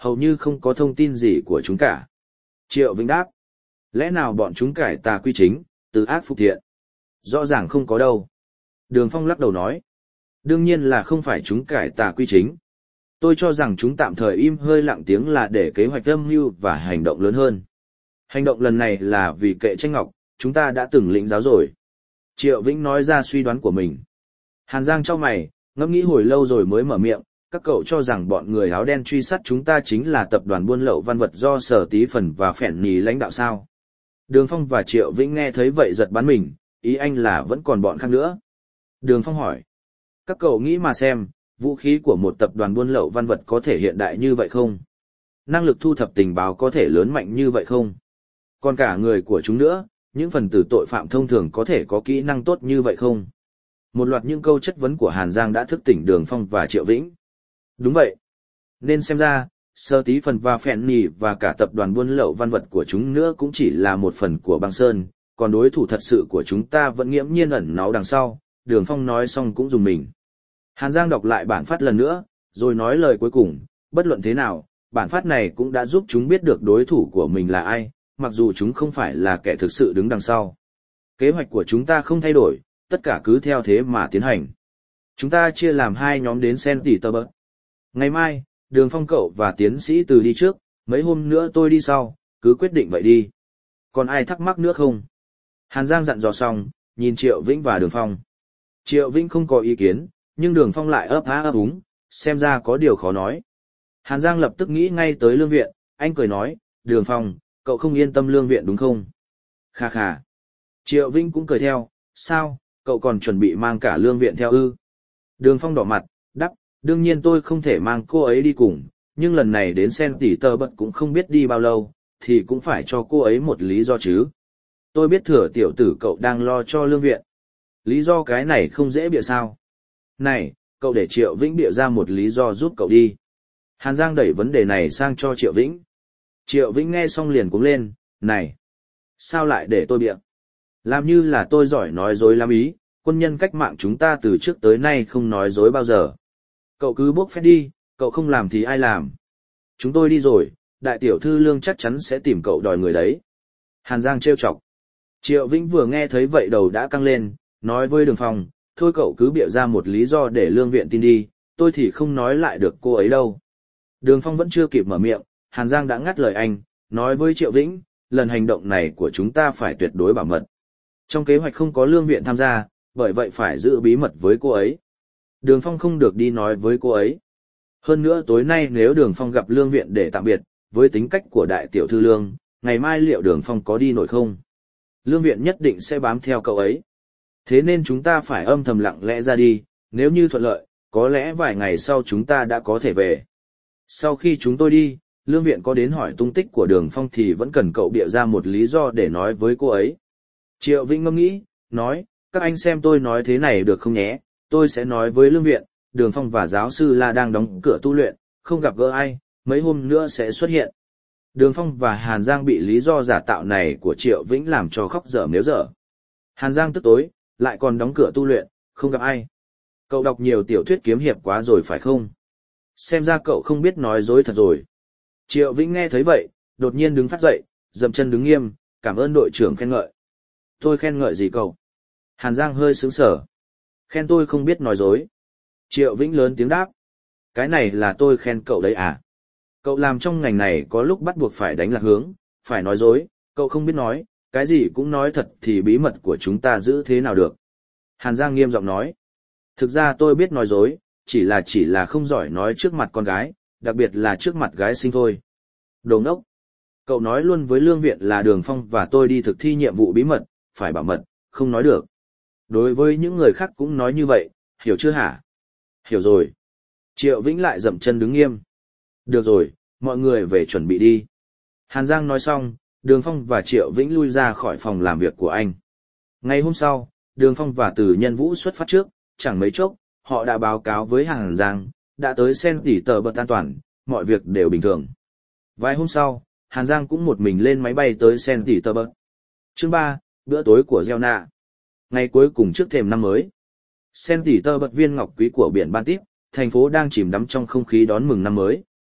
hầu như không có thông tin gì của chúng cả. Triệu Vĩnh đáp, lẽ nào bọn chúng cải tà quy chính, từ ác phục thiện? Rõ ràng không có đâu. Đường Phong lắc đầu nói, đương nhiên là không phải chúng cải tà quy chính. Tôi cho rằng chúng tạm thời im hơi lặng tiếng là để kế hoạch âm mưu và hành động lớn hơn. Hành động lần này là vì kệ tranh ngọc, chúng ta đã từng lĩnh giáo rồi. Triệu Vĩnh nói ra suy đoán của mình. Hàn Giang chau mày, ngẫm nghĩ hồi lâu rồi mới mở miệng, các cậu cho rằng bọn người áo đen truy sát chúng ta chính là tập đoàn buôn lậu văn vật do Sở Tí Phần và Phèn Nhì lãnh đạo sao? Đường Phong và Triệu Vĩnh nghe thấy vậy giật bắn mình, ý anh là vẫn còn bọn khác nữa. Đường Phong hỏi, các cậu nghĩ mà xem, vũ khí của một tập đoàn buôn lậu văn vật có thể hiện đại như vậy không? Năng lực thu thập tình báo có thể lớn mạnh như vậy không? Còn cả người của chúng nữa, những phần tử tội phạm thông thường có thể có kỹ năng tốt như vậy không? Một loạt những câu chất vấn của Hàn Giang đã thức tỉnh Đường Phong và Triệu Vĩnh. Đúng vậy. Nên xem ra, Sở Tí Phần và Phèn Nhì và cả tập đoàn buôn lậu văn vật của chúng nữa cũng chỉ là một phần của băng sơn, còn đối thủ thật sự của chúng ta vẫn nghiễm nhiên ẩn náu đằng sau. Đường Phong nói xong cũng dùng mình. Hàn Giang đọc lại bản phát lần nữa, rồi nói lời cuối cùng, bất luận thế nào, bản phát này cũng đã giúp chúng biết được đối thủ của mình là ai, mặc dù chúng không phải là kẻ thực sự đứng đằng sau. Kế hoạch của chúng ta không thay đổi, tất cả cứ theo thế mà tiến hành. Chúng ta chia làm hai nhóm đến Saint Petersburg. Ngày mai, Đường Phong cậu và tiến sĩ Từ đi trước, mấy hôm nữa tôi đi sau, cứ quyết định vậy đi. Còn ai thắc mắc nữa không? Hàn Giang dặn dò xong, nhìn Triệu Vĩnh và Đường Phong. Triệu Vĩnh không có ý kiến, nhưng Đường Phong lại ấp á ấp úng, xem ra có điều khó nói. Hàn Giang lập tức nghĩ ngay tới Lương Viện, anh cười nói, Đường Phong, cậu không yên tâm Lương Viện đúng không? Khà khà. Triệu Vĩnh cũng cười theo, sao, cậu còn chuẩn bị mang cả Lương Viện theo ư? Đường Phong đỏ mặt, đắp, đương nhiên tôi không thể mang cô ấy đi cùng, nhưng lần này đến Saint Petersburg cũng không biết đi bao lâu, thì cũng phải cho cô ấy một lý do chứ. Tôi biết Thừa tiểu tử cậu đang lo cho Lương Viện. Lý do cái này không dễ bịa sao? Này, cậu để Triệu Vĩnh bịa ra một lý do giúp cậu đi. Hàn Giang đẩy vấn đề này sang cho Triệu Vĩnh. Triệu Vĩnh nghe xong liền cuống lên, này, sao lại để tôi bịa? Làm như là tôi giỏi nói dối lắm ý, quân nhân cách mạng chúng ta từ trước tới nay không nói dối bao giờ. Cậu cứ bốc phét đi, cậu không làm thì ai làm? Chúng tôi đi rồi, đại tiểu thư Lương chắc chắn sẽ tìm cậu đòi người đấy. Hàn Giang trêu chọc. Triệu Vĩnh vừa nghe thấy vậy đầu đã căng lên, nói với Đường Phong, thôi cậu cứ bịa ra một lý do để Lương Viện tin đi, tôi thì không nói lại được cô ấy đâu. Đường Phong vẫn chưa kịp mở miệng, Hàn Giang đã ngắt lời anh, nói với Triệu Vĩnh, lần hành động này của chúng ta phải tuyệt đối bảo mật. Trong kế hoạch không có Lương Viện tham gia, bởi vậy phải giữ bí mật với cô ấy. Đường Phong không được đi nói với cô ấy. Hơn nữa tối nay nếu Đường Phong gặp Lương Viện để tạm biệt, với tính cách của đại tiểu thư Lương, ngày mai liệu Đường Phong có đi nổi không? Lương Viện nhất định sẽ bám theo cậu ấy. Thế nên chúng ta phải âm thầm lặng lẽ ra đi, nếu như thuận lợi, có lẽ vài ngày sau chúng ta đã có thể về. Sau khi chúng tôi đi, Lương Viện có đến hỏi tung tích của Đường Phong thì vẫn cần cậu bịa ra một lý do để nói với cô ấy. Triệu Vĩnh ngẫm nghĩ, nói, các anh xem tôi nói thế này được không nhé, tôi sẽ nói với Lương Viện, Đường Phong và giáo sư La đang đóng cửa tu luyện, không gặp gỡ ai, mấy hôm nữa sẽ xuất hiện. Đường Phong và Hàn Giang bị lý do giả tạo này của Triệu Vĩnh làm cho khóc dở méo dở. Hàn Giang tức tối, lại còn đóng cửa tu luyện, không gặp ai. Cậu đọc nhiều tiểu thuyết kiếm hiệp quá rồi phải không? Xem ra cậu không biết nói dối thật rồi. Triệu Vĩnh nghe thấy vậy, đột nhiên đứng phát dậy, dậm chân đứng nghiêm, cảm ơn đội trưởng khen ngợi. Tôi khen ngợi gì cậu? Hàn Giang hơi sững sờ. Khen tôi không biết nói dối. Triệu Vĩnh lớn tiếng đáp. Cái này là tôi khen cậu đấy à? Cậu làm trong ngành này có lúc bắt buộc phải đánh lạc hướng, phải nói dối, cậu không biết nói, cái gì cũng nói thật thì bí mật của chúng ta giữ thế nào được. Hàn Giang nghiêm giọng nói. Thực ra tôi biết nói dối, chỉ là không giỏi nói trước mặt con gái, đặc biệt là trước mặt gái sinh thôi. Đồ ngốc. Cậu nói luôn với Lương Viện là Đường Phong và tôi đi thực thi nhiệm vụ bí mật, phải bảo mật, không nói được. Đối với những người khác cũng nói như vậy, hiểu chưa hả? Hiểu rồi. Triệu Vĩnh lại dậm chân đứng nghiêm. Được rồi, mọi người về chuẩn bị đi. Hàn Giang nói xong, Đường Phong và Triệu Vĩnh lui ra khỏi phòng làm việc của anh. Ngày hôm sau, Đường Phong và Từ Nhân Vũ xuất phát trước, chẳng mấy chốc, họ đã báo cáo với Hàn Giang, đã tới Saint Petersburg an toàn, mọi việc đều bình thường. Vài hôm sau, Hàn Giang cũng một mình lên máy bay tới Saint Petersburg. Chương 3, bữa tối của Gieo-na. Ngày cuối cùng trước thềm năm mới. Saint Petersburg viên ngọc quý của biển Baltic, thành phố đang chìm đắm trong không khí đón mừng năm mới.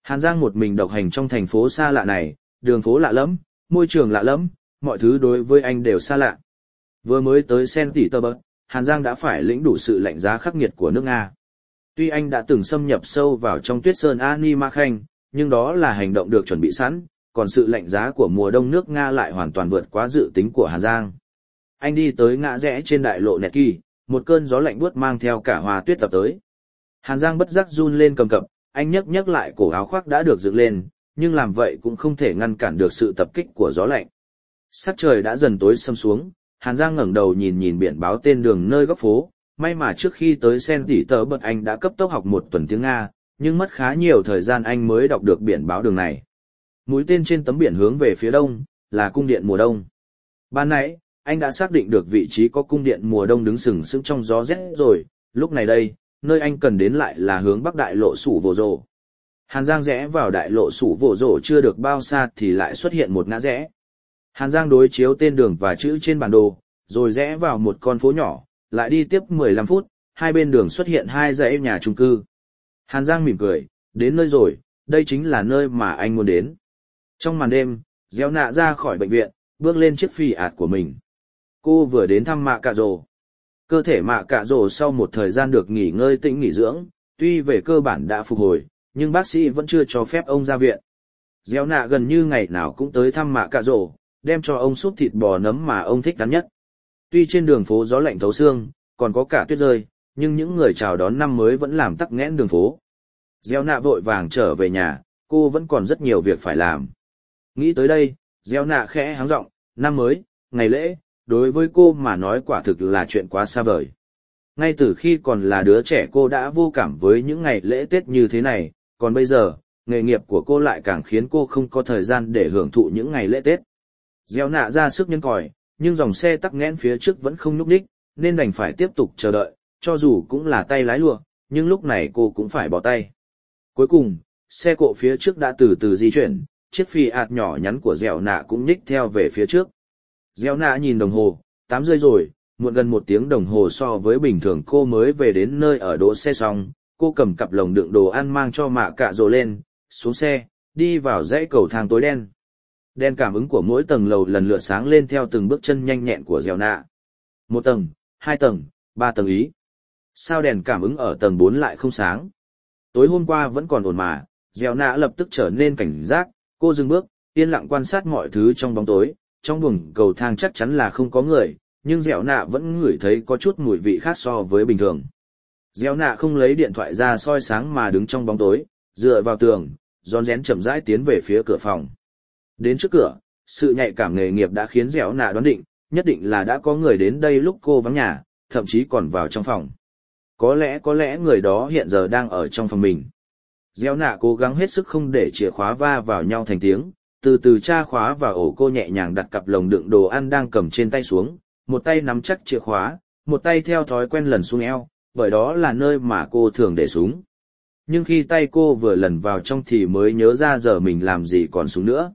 Hàn Giang một mình độc hành trong thành phố xa lạ này, đường phố lạ lẫm, môi trường lạ lẫm, mọi thứ đối với anh đều xa lạ. Vừa mới tới Saint Petersburg, Hàn Giang đã phải lĩnh đủ sự lạnh giá khắc nghiệt của nước Nga. Tuy anh đã từng xâm nhập sâu vào trong tuyết sơn Animakhanh, nhưng đó là hành động được chuẩn bị sẵn, còn sự lạnh giá của mùa đông nước Nga lại hoàn toàn vượt quá dự tính của Hàn Giang. Anh đi tới ngã rẽ trên đại lộ Nevsky, một cơn gió lạnh buốt mang theo cả hoa tuyết tập tới. Hàn Giang bất giác run lên cầm cập, anh nhấc lại cổ áo khoác đã được dựng lên, nhưng làm vậy cũng không thể ngăn cản được sự tập kích của gió lạnh. Sắc trời đã dần tối sầm xuống, Hàn Giang ngẩng đầu nhìn biển báo tên đường nơi góc phố, may mà trước khi tới Saint Petersburg anh đã cấp tốc học một tuần tiếng Nga, nhưng mất khá nhiều thời gian anh mới đọc được biển báo đường này. Mũi tên trên tấm biển hướng về phía đông, là cung điện mùa đông. Ban nãy, anh đã xác định được vị trí có cung điện mùa đông đứng sừng sững trong gió rét rồi, lúc này đây, nơi anh cần đến lại là hướng bắc đại lộ Sủ Vồ Rồ. Hàn Giang rẽ vào đại lộ Sủ Vồ Rồ chưa được bao xa thì lại xuất hiện một ngã rẽ. Hàn Giang đối chiếu tên đường và chữ trên bản đồ, rồi rẽ vào một con phố nhỏ, lại đi tiếp 15 phút, hai bên đường xuất hiện hai dãy nhà chung cư. Hàn Giang mỉm cười, đến nơi rồi, đây chính là nơi mà anh muốn đến. Trong màn đêm, Gieo Nạ ra khỏi bệnh viện, bước lên chiếc phi ạt của mình. Cô vừa đến thăm Mạ Cạ Rồ. Cơ thể Mạ Cạ Rồ sau một thời gian được nghỉ ngơi tĩnh nghỉ dưỡng, tuy về cơ bản đã phục hồi, nhưng bác sĩ vẫn chưa cho phép ông ra viện. Gieo Nạ gần như ngày nào cũng tới thăm Mạ Cạ Rồ, đem cho ông súp thịt bò nấm mà ông thích ăn nhất. Tuy trên đường phố gió lạnh thấu xương, còn có cả tuyết rơi, nhưng những người chào đón năm mới vẫn làm tắc nghẽn đường phố. Gieo Nạ vội vàng trở về nhà, cô vẫn còn rất nhiều việc phải làm. Nghĩ tới đây, Gieo Nạ khẽ háng giọng, năm mới, ngày lễ, đối với cô mà nói quả thực là chuyện quá xa vời. Ngay từ khi còn là đứa trẻ cô đã vô cảm với những ngày lễ Tết như thế này, còn bây giờ, nghề nghiệp của cô lại càng khiến cô không có thời gian để hưởng thụ những ngày lễ Tết. Gieo Nạ ra sức nhấn còi, nhưng dòng xe tắc nghẽn phía trước vẫn không nhúc nhích, nên đành phải tiếp tục chờ đợi, cho dù cũng là tay lái lùa, nhưng lúc này cô cũng phải bỏ tay. Cuối cùng, xe cộ phía trước đã từ từ di chuyển, chiếc phi ạt nhỏ nhắn của Gieo Nạ cũng nhích theo về phía trước. Gieo Nạ nhìn đồng hồ, 8 giờ rồi, muộn gần 1 tiếng đồng hồ so với bình thường cô mới về đến nơi ở đỗ xe xong, cô cầm cặp lồng đựng đồ ăn mang cho Mạ Cạ Rồ lên, xuống xe, đi vào dãy cầu thang tối đen. Đèn cảm ứng của mỗi tầng lầu lần lượt sáng lên theo từng bước chân nhanh nhẹn của Gieo Nạ. 1 tầng, 2 tầng, 3 tầng ý. Sao đèn cảm ứng ở tầng 4 lại không sáng? Tối hôm qua vẫn còn ổn mà, Gieo Nạ lập tức trở nên cảnh giác, cô dừng bước, yên lặng quan sát mọi thứ trong bóng tối, trong buồng cầu thang chắc chắn là không có người, nhưng Gieo Nạ vẫn ngửi thấy có chút mùi vị khác so với bình thường. Gieo Nạ không lấy điện thoại ra soi sáng mà đứng trong bóng tối, dựa vào tường, rón rén chậm rãi tiến về phía cửa phòng. Đến trước cửa, sự nhạy cảm nghề nghiệp đã khiến Gieo Nạ đoán định, nhất định là đã có người đến đây lúc cô vắng nhà, thậm chí còn vào trong phòng. Có lẽ người đó hiện giờ đang ở trong phòng mình. Gieo Nạ cố gắng hết sức không để chìa khóa va vào nhau thành tiếng, từ từ tra khóa vào ổ, cô nhẹ nhàng đặt cặp lồng đựng đồ ăn đang cầm trên tay xuống, một tay nắm chắc chìa khóa, một tay theo thói quen lần xuống eo, bởi đó là nơi mà cô thường để súng. Nhưng khi tay cô vừa lần vào trong thì mới nhớ ra giờ mình làm gì còn súng nữa.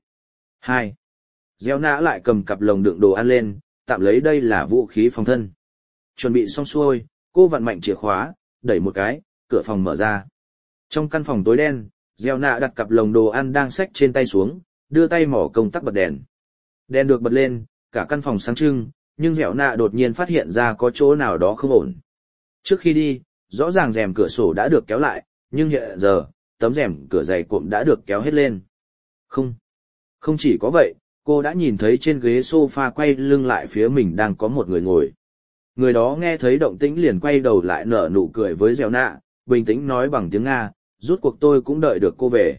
2. Gieo Nạ lại cầm cặp lồng đựng đồ ăn lên, tạm lấy đây là vũ khí phòng thân. Chuẩn bị xong xuôi, cô vặn mạnh chìa khóa, đẩy một cái, cửa phòng mở ra. Trong căn phòng tối đen, Gieo Nạ đặt cặp lồng đồ ăn đang xách trên tay xuống, đưa tay mỏ công tắc bật đèn. Đèn được bật lên, cả căn phòng sáng trưng, nhưng Gieo Nạ đột nhiên phát hiện ra có chỗ nào đó không ổn. Trước khi đi, rõ ràng rèm cửa sổ đã được kéo lại, nhưng hiện giờ, tấm rèm cửa dày cộm đã được kéo hết lên. Không chỉ có vậy, cô đã nhìn thấy trên ghế sofa quay lưng lại phía mình đang có một người ngồi. Người đó nghe thấy động tĩnh liền quay đầu lại nở nụ cười với Gieo Nạ, bình tĩnh nói bằng tiếng Nga, rút cuộc tôi cũng đợi được cô về.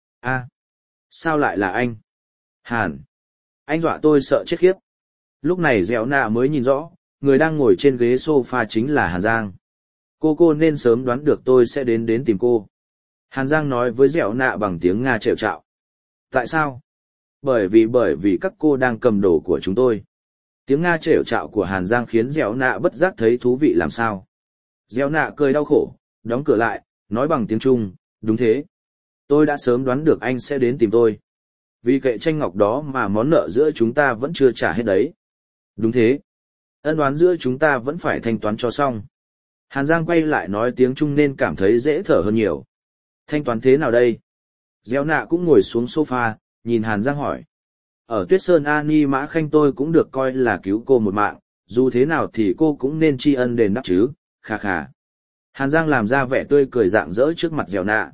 Sao lại là anh? Hàn. Anh dọa tôi sợ chết khiếp. Lúc này Gieo Nạ mới nhìn rõ, người đang ngồi trên ghế sofa chính là Hàn Giang. Cô nên sớm đoán được tôi sẽ đến tìm cô. Hàn Giang nói với Gieo Nạ bằng tiếng Nga trêu chạo. Tại sao? Bởi vì các cô đang cầm đồ của chúng tôi. Tiếng Nga trêu chạo của Hàn Giang khiến Gieo Nạ bất giác thấy thú vị làm sao. Gieo Nạ cười đau khổ, đóng cửa lại, nói bằng tiếng Trung, đúng thế. Tôi đã sớm đoán được anh sẽ đến tìm tôi. Vì kệ tranh ngọc đó mà món nợ giữa chúng ta vẫn chưa trả hết đấy. Đúng thế. Ân oán giữa chúng ta vẫn phải thanh toán cho xong. Hàn Giang quay lại nói tiếng Trung nên cảm thấy dễ thở hơn nhiều. Thanh toán thế nào đây? Gieo nạ cũng ngồi xuống sofa, nhìn Hàn Giang hỏi. Ở Tuyết Sơn Ani Mã Khanh tôi cũng được coi là cứu cô một mạng, dù thế nào thì cô cũng nên tri ân đền đáp chứ, khà khà. Hàn Giang làm ra vẻ tươi cười rạng rỡ trước mặt Gieo nạ.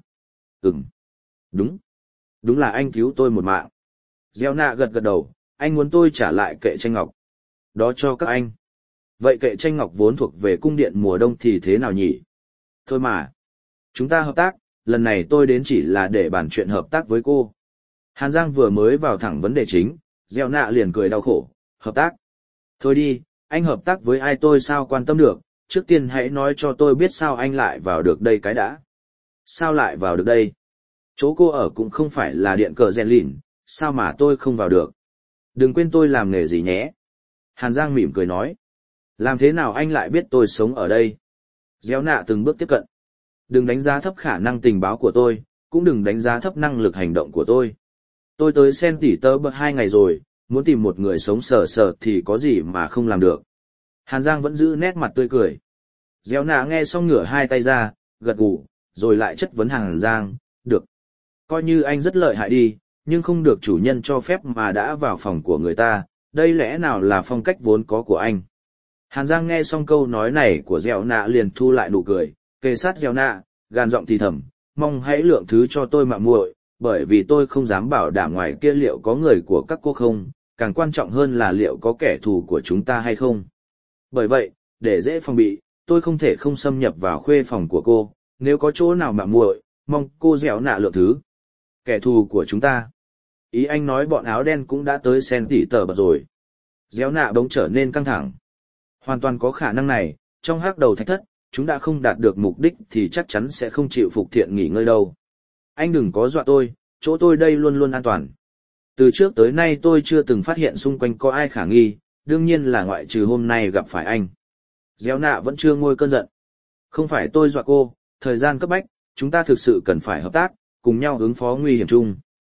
Đúng. Đúng là anh cứu tôi một mạng. Gieo nạ gật gật đầu, anh muốn tôi trả lại kệ tranh ngọc. Đó cho các anh. Vậy kệ tranh ngọc vốn thuộc về cung điện mùa đông thì thế nào nhỉ? Thôi mà. Chúng ta hợp tác, lần này tôi đến chỉ là để bàn chuyện hợp tác với cô. Hàn Giang vừa mới vào thẳng vấn đề chính, Gieo nạ liền cười đau khổ. Hợp tác? Thôi đi, anh hợp tác với ai tôi sao quan tâm được, trước tiên hãy nói cho tôi biết sao anh lại vào được đây cái đã. Sao lại vào được đây? Chỗ cô ở cũng không phải là điện cờ rèn lìn, sao mà tôi không vào được? Đừng quên tôi làm nghề gì nhé. Hàn Giang mỉm cười nói. Làm thế nào anh lại biết tôi sống ở đây? Gieo nạ từng bước tiếp cận. Đừng đánh giá thấp khả năng tình báo của tôi, cũng đừng đánh giá thấp năng lực hành động của tôi. Tôi tới Sen Tỉ Tơ Bật 2 ngày rồi, muốn tìm một người sống sờ sờ thì có gì mà không làm được. Hàn Giang vẫn giữ nét mặt tươi cười. Gieo nạ nghe xong ngửa hai tay ra, gật gù, rồi lại chất vấn Hàn Giang, được. Coi như anh rất lợi hại đi, nhưng không được chủ nhân cho phép mà đã vào phòng của người ta, đây lẽ nào là phong cách vốn có của anh. Hàn Giang nghe xong câu nói này của Gieo nạ liền thu lại nụ cười, kề sát Gieo nạ, gàn giọng thì thầm, mong hãy lượng thứ cho tôi mạo muội, bởi vì tôi không dám bảo đảm ngoài kia liệu có người của các cô không, càng quan trọng hơn là liệu có kẻ thù của chúng ta hay không. Bởi vậy, để dễ phòng bị, tôi không thể không xâm nhập vào khuê phòng của cô, nếu có chỗ nào mạo muội, mong cô Gieo nạ lượng thứ. Kẻ thù của chúng ta. Ý anh nói bọn áo đen cũng đã tới Sen Tỉ Tơ Bật rồi. Gieo nạ bỗng trở nên căng thẳng. Hoàn toàn có khả năng này, trong hắc đầu thạch thất, chúng đã không đạt được mục đích thì chắc chắn sẽ không chịu phục thiện nghỉ ngơi đâu. Anh đừng có dọa tôi, chỗ tôi đây luôn luôn an toàn. Từ trước tới nay tôi chưa từng phát hiện xung quanh có ai khả nghi, đương nhiên là ngoại trừ hôm nay gặp phải anh. Gieo nạ vẫn chưa nguôi cơn giận. Không phải tôi dọa cô, thời gian cấp bách, chúng ta thực sự cần phải hợp tác, cùng nhau ứng phó nguy hiểm chung.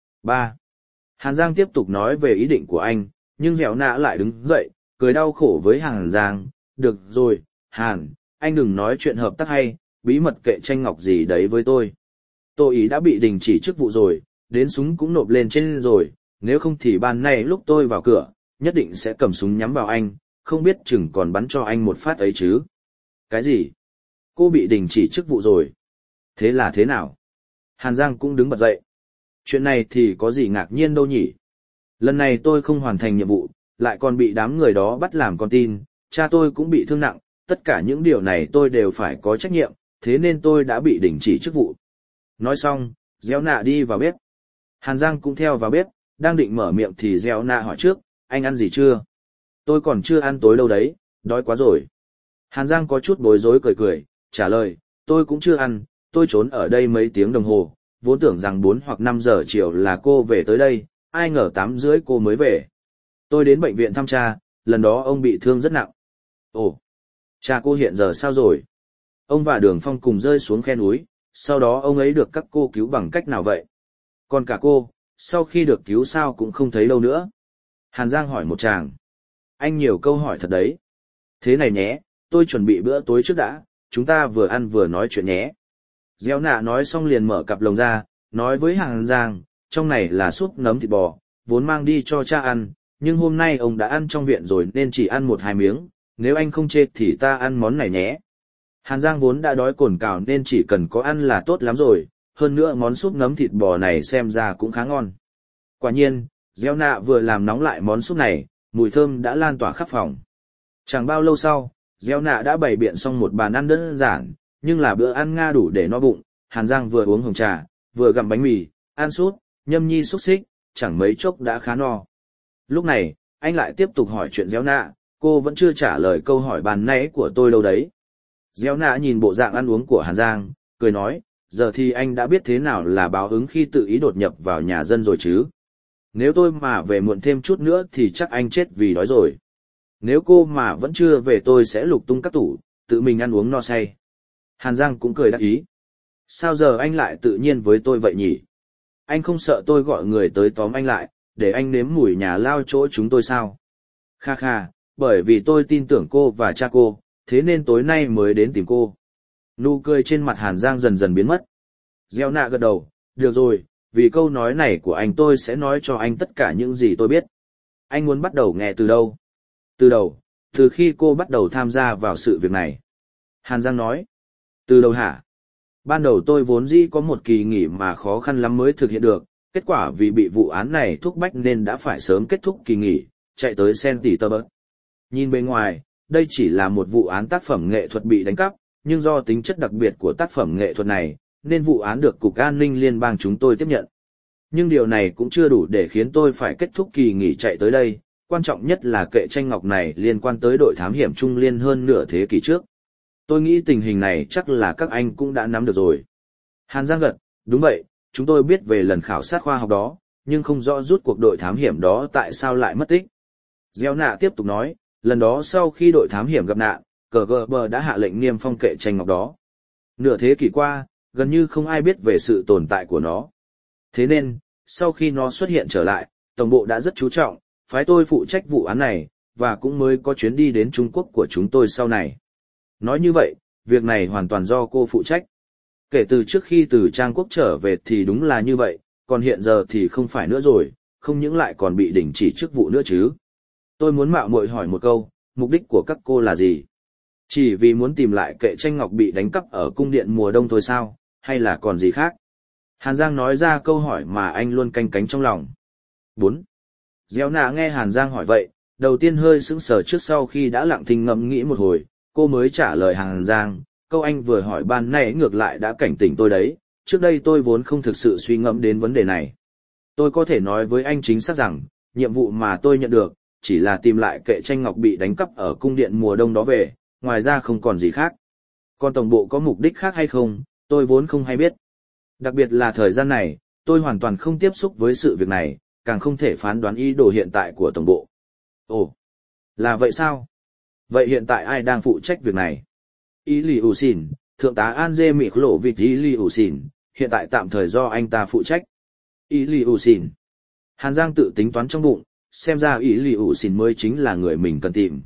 3. Hàn Giang tiếp tục nói về ý định của anh, nhưng Gieo nạ lại đứng dậy, cười đau khổ với Hàn Giang. Được rồi, Hàn, anh đừng nói chuyện hợp tác hay, bí mật kệ tranh ngọc gì đấy với tôi. Tô Ý đã bị đình chỉ chức vụ rồi, đến súng cũng nộp lên trên rồi, nếu không thì ban nay lúc tôi vào cửa, nhất định sẽ cầm súng nhắm vào anh, không biết chừng còn bắn cho anh một phát ấy chứ. Cái gì? Cô bị đình chỉ chức vụ rồi. Thế là thế nào? Hàn Giang cũng đứng bật dậy. Chuyện này thì có gì ngạc nhiên đâu nhỉ? Lần này tôi không hoàn thành nhiệm vụ, lại còn bị đám người đó bắt làm con tin, cha tôi cũng bị thương nặng, tất cả những điều này tôi đều phải có trách nhiệm, thế nên tôi đã bị đình chỉ chức vụ. Nói xong, Gieo nạ đi vào bếp. Hàn Giang cũng theo vào bếp, đang định mở miệng thì Gieo nạ hỏi trước, anh ăn gì chưa? Tôi còn chưa ăn tối đâu đấy, đói quá rồi. Hàn Giang có chút bối rối cười cười, trả lời, tôi cũng chưa ăn, tôi trốn ở đây mấy tiếng đồng hồ, vốn tưởng rằng 4 hoặc 5 giờ chiều là cô về tới đây, ai ngờ 8 rưỡi cô mới về. Tôi đến bệnh viện thăm cha, lần đó ông bị thương rất nặng. Ồ, cha cô hiện giờ sao rồi? Ông và Đường Phong cùng rơi xuống khe núi, sau đó ông ấy được các cô cứu bằng cách nào vậy? Còn cả cô, sau khi được cứu sao cũng không thấy đâu nữa. Hàn Giang hỏi một chàng. Anh nhiều câu hỏi thật đấy. Thế này nhé, tôi chuẩn bị bữa tối trước đã, chúng ta vừa ăn vừa nói chuyện nhé. Gieo nạ nói xong liền mở cặp lồng ra, nói với Hàn Giang, trong này là súp nấm thịt bò, vốn mang đi cho cha ăn, nhưng hôm nay ông đã ăn trong viện rồi nên chỉ ăn 1-2 miếng, nếu anh không chê thì ta ăn món này nhé. Hàn Giang vốn đã đói cồn cào nên chỉ cần có ăn là tốt lắm rồi, hơn nữa món súp nấm thịt bò này xem ra cũng khá ngon. Quả nhiên, Gieo nạ vừa làm nóng lại món súp này, mùi thơm đã lan tỏa khắp phòng. Chẳng bao lâu sau, Gieo nạ đã bày biện xong một bàn ăn đơn giản, nhưng là bữa ăn Nga đủ để no bụng. Hàn Giang vừa uống hồng trà, vừa gặm bánh mì, ăn súp, nhâm nhi xúc xích, chẳng mấy chốc đã khá no. Lúc này, anh lại tiếp tục hỏi chuyện Gieo nạ, cô vẫn chưa trả lời câu hỏi bàn nãy của tôi đâu đấy. Gieo nạ nhìn bộ dạng ăn uống của Hàn Giang, cười nói, giờ thì anh đã biết thế nào là báo ứng khi tự ý đột nhập vào nhà dân rồi chứ. Nếu tôi mà về muộn thêm chút nữa thì chắc anh chết vì đói rồi. Nếu cô mà vẫn chưa về tôi sẽ lục tung các tủ, tự mình ăn uống no say. Hàn Giang cũng cười đắc ý. Sao giờ anh lại tự nhiên với tôi vậy nhỉ? Anh không sợ tôi gọi người tới tóm anh lại, để anh nếm mùi nhà lao chỗ chúng tôi sao? Kha kha, bởi vì tôi tin tưởng cô và cha cô, thế nên tối nay mới đến tìm cô. Nụ cười trên mặt Hàn Giang dần dần biến mất. Gieo nạ gật đầu, được rồi, vì câu nói này của anh tôi sẽ nói cho anh tất cả những gì tôi biết. Anh muốn bắt đầu nghe từ đâu? Từ đầu, từ khi cô bắt đầu tham gia vào sự việc này. Hàn Giang nói. Từ đầu hả? Ban đầu tôi vốn dĩ có một kỳ nghỉ mà khó khăn lắm mới thực hiện được, kết quả vì bị vụ án này thúc bách nên đã phải sớm kết thúc kỳ nghỉ, chạy tới Saint Petersburg. Nhìn bên ngoài, đây chỉ là một vụ án tác phẩm nghệ thuật bị đánh cắp, nhưng do tính chất đặc biệt của tác phẩm nghệ thuật này, nên vụ án được Cục An ninh Liên bang chúng tôi tiếp nhận. Nhưng điều này cũng chưa đủ để khiến tôi phải kết thúc kỳ nghỉ chạy tới đây, quan trọng nhất là kệ tranh ngọc này liên quan tới đội thám hiểm Trung Liên hơn nửa thế kỷ trước. Tôi nghĩ tình hình này chắc là các anh cũng đã nắm được rồi. Hàn Giang gật, đúng vậy, chúng tôi biết về lần khảo sát khoa học đó, nhưng không rõ rút cuộc đội thám hiểm đó tại sao lại mất tích. Gieo nạ tiếp tục nói, lần đó sau khi đội thám hiểm gặp nạn, KGB đã hạ lệnh niêm phong kệ tranh ngọc đó. Nửa thế kỷ qua, gần như không ai biết về sự tồn tại của nó. Thế nên, sau khi nó xuất hiện trở lại, Tổng bộ đã rất chú trọng, phái tôi phụ trách vụ án này, và cũng mới có chuyến đi đến Trung Quốc của chúng tôi sau này. Nói như vậy, việc này hoàn toàn do cô phụ trách. Kể từ trước khi từ Trang Quốc trở về thì đúng là như vậy, còn hiện giờ thì không phải nữa rồi, không những lại còn bị đình chỉ chức vụ nữa chứ. Tôi muốn mạo muội hỏi một câu, mục đích của các cô là gì? Chỉ vì muốn tìm lại kệ tranh ngọc bị đánh cắp ở cung điện mùa đông thôi sao, hay là còn gì khác? Hàn Giang nói ra câu hỏi mà anh luôn canh cánh trong lòng. 4. Gieo nạ nghe Hàn Giang hỏi vậy, đầu tiên hơi sững sờ trước sau khi đã lặng thinh ngẫm nghĩ một hồi, cô mới trả lời Hàn Giang, câu anh vừa hỏi ban nãy ngược lại đã cảnh tỉnh tôi đấy, trước đây tôi vốn không thực sự suy ngẫm đến vấn đề này. Tôi có thể nói với anh chính xác rằng, nhiệm vụ mà tôi nhận được, chỉ là tìm lại kệ tranh ngọc bị đánh cắp ở cung điện mùa đông đó về, ngoài ra không còn gì khác. Còn tổng bộ có mục đích khác hay không, tôi vốn không hay biết. Đặc biệt là thời gian này, tôi hoàn toàn không tiếp xúc với sự việc này, càng không thể phán đoán ý đồ hiện tại của tổng bộ. Ồ, là vậy sao? Vậy hiện tại ai đang phụ trách việc này? Ý Lì ủ xỉn, Thượng tá An Dê Mị Lộ Vịt Ý Lì ủ xỉn, hiện tại tạm thời do anh ta phụ trách. Ý Lì ủ xỉn. Hàn Giang tự tính toán trong bụng, xem ra Ý Lì ủ xỉn mới chính là người mình cần tìm.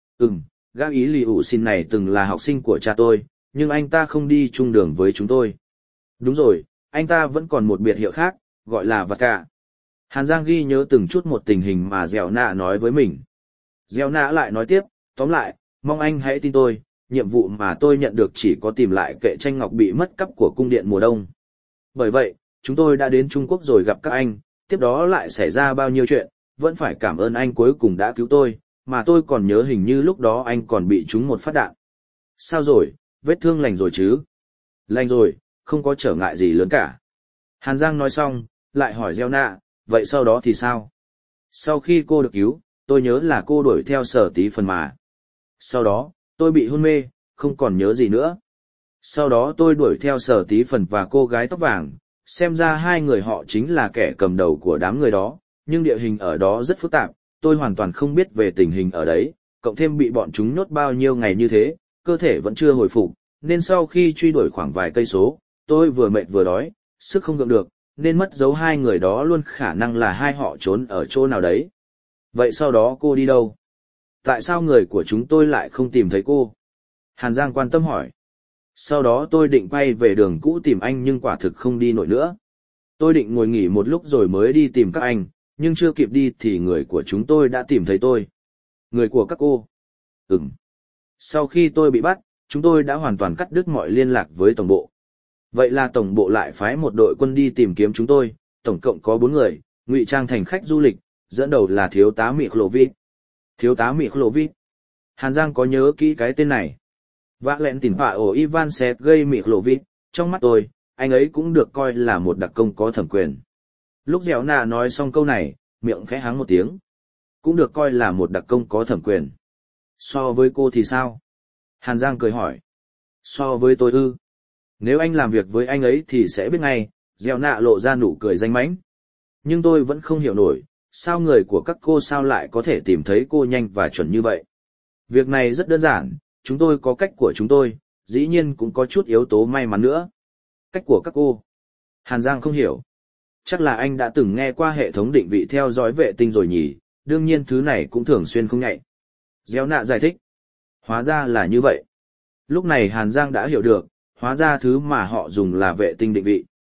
Gã Ý Lì ủ xỉn này từng là học sinh của cha tôi, nhưng anh ta không đi chung đường với chúng tôi. Đúng rồi, anh ta vẫn còn một biệt hiệu khác, gọi là Vạt Cả. Hàn Giang ghi nhớ từng chút một tình hình mà Dẻo Nạ nói với mình. Dẻo Nạ lại nói tiếp, tóm lại, mong anh hãy tin tôi, nhiệm vụ mà tôi nhận được chỉ có tìm lại kệ tranh ngọc bị mất cắp của cung điện mùa đông. Bởi vậy, chúng tôi đã đến Trung Quốc rồi gặp các anh, tiếp đó lại xảy ra bao nhiêu chuyện, vẫn phải cảm ơn anh cuối cùng đã cứu tôi, mà tôi còn nhớ hình như lúc đó anh còn bị trúng một phát đạn. Sao rồi, vết thương lành rồi chứ? Lành rồi, không có trở ngại gì lớn cả. Hàn Giang nói xong, lại hỏi Gieo Nạ, vậy sau đó thì sao? Sau khi cô được cứu, tôi nhớ là cô đuổi theo Sở Tí Phần mà. Sau đó, tôi bị hôn mê, không còn nhớ gì nữa. Sau đó tôi đuổi theo Sở Tí Phần và cô gái tóc vàng, xem ra hai người họ chính là kẻ cầm đầu của đám người đó, nhưng địa hình ở đó rất phức tạp, tôi hoàn toàn không biết về tình hình ở đấy, cộng thêm bị bọn chúng nhốt bao nhiêu ngày như thế, cơ thể vẫn chưa hồi phục, nên sau khi truy đuổi khoảng vài cây số, tôi vừa mệt vừa đói, sức không gượng được, nên mất dấu hai người đó luôn khả năng là hai họ trốn ở chỗ nào đấy. Vậy sau đó cô đi đâu? Tại sao người của chúng tôi lại không tìm thấy cô? Hàn Giang quan tâm hỏi. Sau đó tôi định quay về đường cũ tìm anh nhưng quả thực không đi nổi nữa. Tôi định ngồi nghỉ một lúc rồi mới đi tìm các anh, nhưng chưa kịp đi thì người của chúng tôi đã tìm thấy tôi. Người của các cô? Sau khi tôi bị bắt, chúng tôi đã hoàn toàn cắt đứt mọi liên lạc với tổng bộ. Vậy là tổng bộ lại phái một đội quân đi tìm kiếm chúng tôi, tổng cộng có 4 người, ngụy trang thành khách du lịch, dẫn đầu là thiếu tá Mikhlovich. Thiếu tá Mikhlovich. Hàn Giang có nhớ kỹ cái tên này. Vạ lẹn tỉnh họa ổ Ivan Sergei Mikhlovich, trong mắt tôi, anh ấy cũng được coi là một đặc công có thẩm quyền. Lúc Dẻo Nạ nói xong câu này, miệng khẽ hắng một tiếng. Cũng được coi là một đặc công có thẩm quyền. So với cô thì sao? Hàn Giang cười hỏi. So với tôi ư? Nếu anh làm việc với anh ấy thì sẽ biết ngay, Dẻo Nạ lộ ra nụ cười danh mãnh. Nhưng tôi vẫn không hiểu nổi, sao người của các cô sao lại có thể tìm thấy cô nhanh và chuẩn như vậy? Việc này rất đơn giản, chúng tôi có cách của chúng tôi, dĩ nhiên cũng có chút yếu tố may mắn nữa. Cách của các cô? Hàn Giang không hiểu. Chắc là anh đã từng nghe qua hệ thống định vị theo dõi vệ tinh rồi nhỉ, đương nhiên thứ này cũng thường xuyên không nhạy. Dẻo Nạ giải thích. Hóa ra là như vậy. Lúc này Hàn Giang đã hiểu được, hóa ra thứ mà họ dùng là vệ tinh định vị.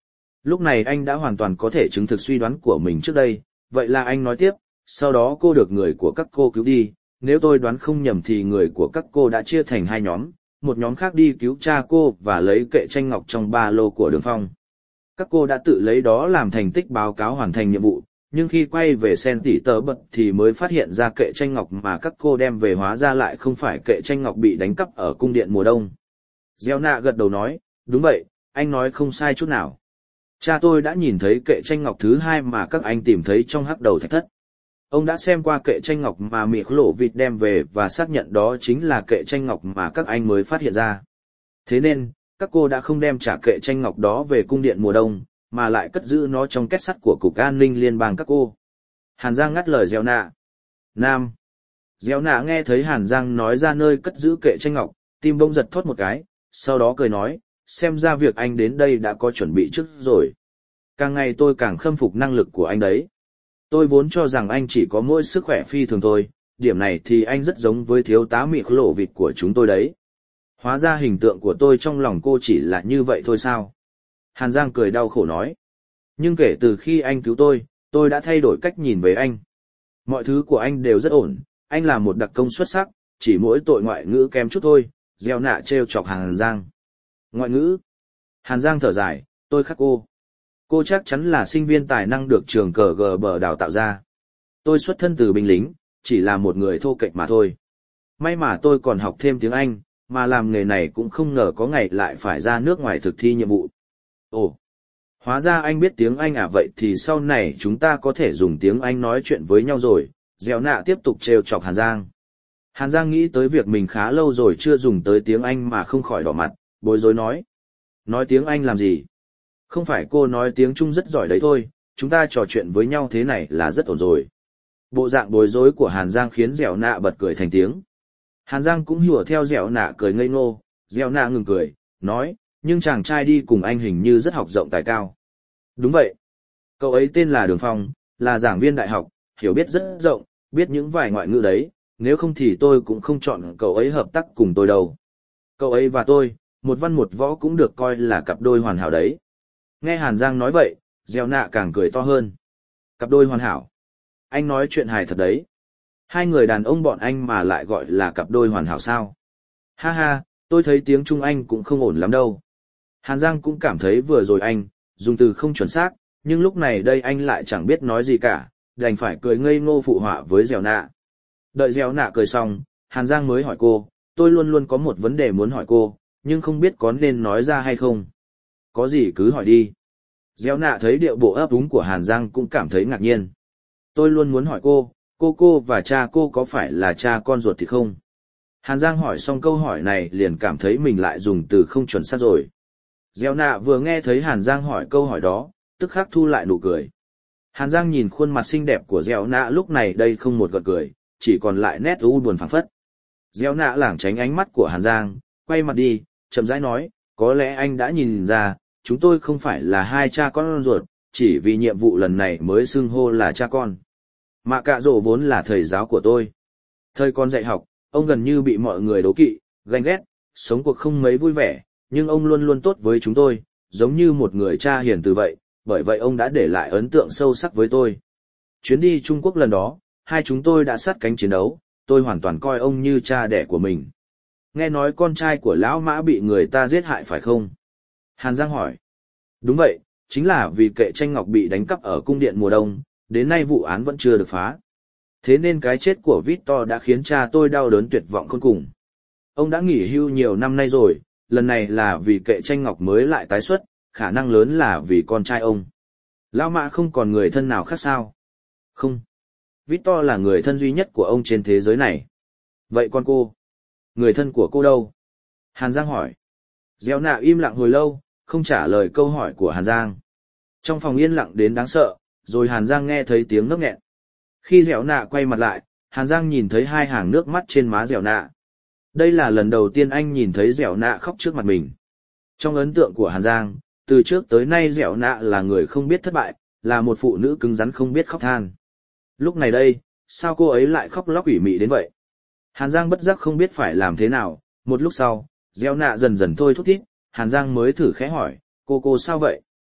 Lúc này anh đã hoàn toàn có thể chứng thực suy đoán của mình trước đây, vậy là anh nói tiếp, sau đó cô được người của các cô cứu đi, nếu tôi đoán không nhầm thì người của các cô đã chia thành hai nhóm, một nhóm khác đi cứu cha cô và lấy kệ tranh ngọc trong ba lô của Đường Phong. Các cô đã tự lấy đó làm thành tích báo cáo hoàn thành nhiệm vụ, nhưng khi quay về Sen Tỉ Tờ Bật thì mới phát hiện ra kệ tranh ngọc mà các cô đem về hóa ra lại không phải kệ tranh ngọc bị đánh cắp ở cung điện mùa đông. Gieo nạ gật đầu nói, đúng vậy, anh nói không sai chút nào. Cha tôi đã nhìn thấy kệ tranh ngọc thứ hai mà các anh tìm thấy trong hắc đầu thạch thất. Ông đã xem qua kệ tranh ngọc mà Mị Lộ Vịt đem về và xác nhận đó chính là kệ tranh ngọc mà các anh mới phát hiện ra. Thế nên, các cô đã không đem trả kệ tranh ngọc đó về cung điện mùa đông, mà lại cất giữ nó trong két sắt của Cục An ninh Liên bang các cô. Hàn Giang ngắt lời Gieo nạ. Nam. Gieo nạ nghe thấy Hàn Giang nói ra nơi cất giữ kệ tranh ngọc, tim bỗng giật thót một cái, sau đó cười nói, xem ra việc anh đến đây đã có chuẩn bị trước rồi. Càng ngày tôi càng khâm phục năng lực của anh đấy. Tôi vốn cho rằng anh chỉ có mỗi sức khỏe phi thường thôi, điểm này thì anh rất giống với thiếu tá Mị Lộ Vịt của chúng tôi đấy. Hóa ra hình tượng của tôi trong lòng cô chỉ là như vậy thôi sao? Hàn Giang cười đau khổ nói. Nhưng kể từ khi anh cứu tôi đã thay đổi cách nhìn về anh. Mọi thứ của anh đều rất ổn, anh là một đặc công xuất sắc, chỉ mỗi tội ngoại ngữ kém chút thôi, gieo nạ trêu chọc Hàn Giang. Ngoại ngữ? Hàn Giang thở dài, tôi khác cô. Cô chắc chắn là sinh viên tài năng được trường cờ gờ bờ đào tạo ra. Tôi xuất thân từ binh lính, chỉ là một người thô kệch mà thôi. May mà tôi còn học thêm tiếng Anh, mà làm nghề này cũng không ngờ có ngày lại phải ra nước ngoài thực thi nhiệm vụ. Ồ, hóa ra anh biết tiếng Anh à, vậy thì sau này chúng ta có thể dùng tiếng Anh nói chuyện với nhau rồi. Dẻo nạ tiếp tục trêu chọc Hàn Giang. Hàn Giang nghĩ tới việc mình khá lâu rồi chưa dùng tới tiếng Anh mà không khỏi đỏ mặt, bối rối nói. Nói tiếng Anh làm gì? Không phải cô nói tiếng Trung rất giỏi đấy thôi, chúng ta trò chuyện với nhau thế này là rất ổn rồi. Bộ dạng bối rối của Hàn Giang khiến dẻo nạ bật cười thành tiếng. Hàn Giang cũng hùa theo dẻo nạ cười ngây ngô, dẻo nạ ngừng cười, nói, nhưng chàng trai đi cùng anh hình như rất học rộng tài cao. Đúng vậy. Cậu ấy tên là Đường Phong, là giảng viên đại học, hiểu biết rất rộng, biết những vài ngoại ngữ đấy, nếu không thì tôi cũng không chọn cậu ấy hợp tác cùng tôi đâu. Cậu ấy và tôi, một văn một võ cũng được coi là cặp đôi hoàn hảo đấy. Nghe Hàn Giang nói vậy, Gieo nạ càng cười to hơn. Cặp đôi hoàn hảo. Anh nói chuyện hài thật đấy. Hai người đàn ông bọn anh mà lại gọi là cặp đôi hoàn hảo sao? Ha ha, tôi thấy tiếng Trung Anh cũng không ổn lắm đâu. Hàn Giang cũng cảm thấy vừa rồi anh, dùng từ không chuẩn xác, nhưng lúc này đây anh lại chẳng biết nói gì cả, đành phải cười ngây ngô phụ họa với Gieo nạ. Đợi Gieo nạ cười xong, Hàn Giang mới hỏi cô, tôi luôn luôn có một vấn đề muốn hỏi cô, nhưng không biết có nên nói ra hay không. Có gì cứ hỏi đi. Gieo nạ thấy điệu bộ ấp úng của Hàn Giang cũng cảm thấy ngạc nhiên. Tôi luôn muốn hỏi cô và cha cô có phải là cha con ruột thì không? Hàn Giang hỏi xong câu hỏi này liền cảm thấy mình lại dùng từ không chuẩn xác rồi. Gieo nạ vừa nghe thấy Hàn Giang hỏi câu hỏi đó, tức khắc thu lại nụ cười. Hàn Giang nhìn khuôn mặt xinh đẹp của Gieo nạ lúc này đây không một gật cười, chỉ còn lại nét u buồn phảng phất. Gieo nạ lảng tránh ánh mắt của Hàn Giang, quay mặt đi, chậm rãi nói, có lẽ anh đã nhìn ra, chúng tôi không phải là hai cha con ruột, chỉ vì nhiệm vụ lần này mới xưng hô là cha con. Mạ Cạ Rỗ vốn là thầy giáo của tôi. Thời còn dạy học, ông gần như bị mọi người đố kỵ, ganh ghét, sống cuộc không mấy vui vẻ, nhưng ông luôn luôn tốt với chúng tôi, giống như một người cha hiền từ vậy, bởi vậy ông đã để lại ấn tượng sâu sắc với tôi. Chuyến đi Trung Quốc lần đó, hai chúng tôi đã sát cánh chiến đấu, tôi hoàn toàn coi ông như cha đẻ của mình. Nghe nói con trai của lão Mã bị người ta giết hại phải không? Hàn Giang hỏi. Đúng vậy, chính là vì kệ tranh ngọc bị đánh cắp ở cung điện mùa đông, đến nay vụ án vẫn chưa được phá. Thế nên cái chết của Victor đã khiến cha tôi đau đớn tuyệt vọng khôn cùng. Ông đã nghỉ hưu nhiều năm nay rồi, lần này là vì kệ tranh ngọc mới lại tái xuất, khả năng lớn là vì con trai ông. Lão Mã không còn người thân nào khác sao? Không. Victor là người thân duy nhất của ông trên thế giới này. Vậy con cô? Người thân của cô đâu? Hàn Giang hỏi. Gieo nạ im lặng hồi lâu, không trả lời câu hỏi của Hàn Giang. Trong phòng yên lặng đến đáng sợ, rồi Hàn Giang nghe thấy tiếng nấc nghẹn. Khi Dẻo nạ quay mặt lại, Hàn Giang nhìn thấy hai hàng nước mắt trên má Dẻo nạ. Đây là lần đầu tiên anh nhìn thấy Dẻo nạ khóc trước mặt mình. Trong ấn tượng của Hàn Giang, từ trước tới nay Dẻo nạ là người không biết thất bại, là một phụ nữ cứng rắn không biết khóc than. Lúc này đây, sao cô ấy lại khóc lóc ủy mị đến vậy? Hàn Giang bất giác không biết phải làm thế nào, một lúc sau, Dẻo nạ dần dần thôi thúc thít, Hàn Giang mới thử khẽ hỏi, cô sao vậy?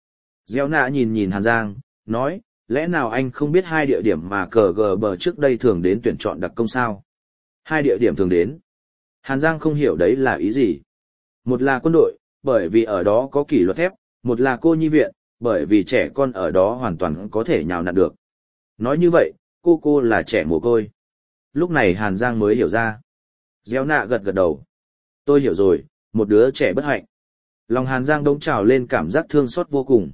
Gieo nạ nhìn nhìn Hàn Giang, nói, lẽ nào anh không biết hai địa điểm mà cờ gờ bờ trước đây thường đến tuyển chọn đặc công sao? Hai địa điểm thường đến. Hàn Giang không hiểu đấy là ý gì. Một là quân đội, bởi vì ở đó có kỷ luật thép, một là cô nhi viện, bởi vì trẻ con ở đó hoàn toàn có thể nhào nặn được. Nói như vậy, cô là trẻ mồ côi. Lúc này Hàn Giang mới hiểu ra. Gieo nạ gật gật đầu. Tôi hiểu rồi, một đứa trẻ bất hạnh. Lòng Hàn Giang đống trào lên cảm giác thương xót vô cùng.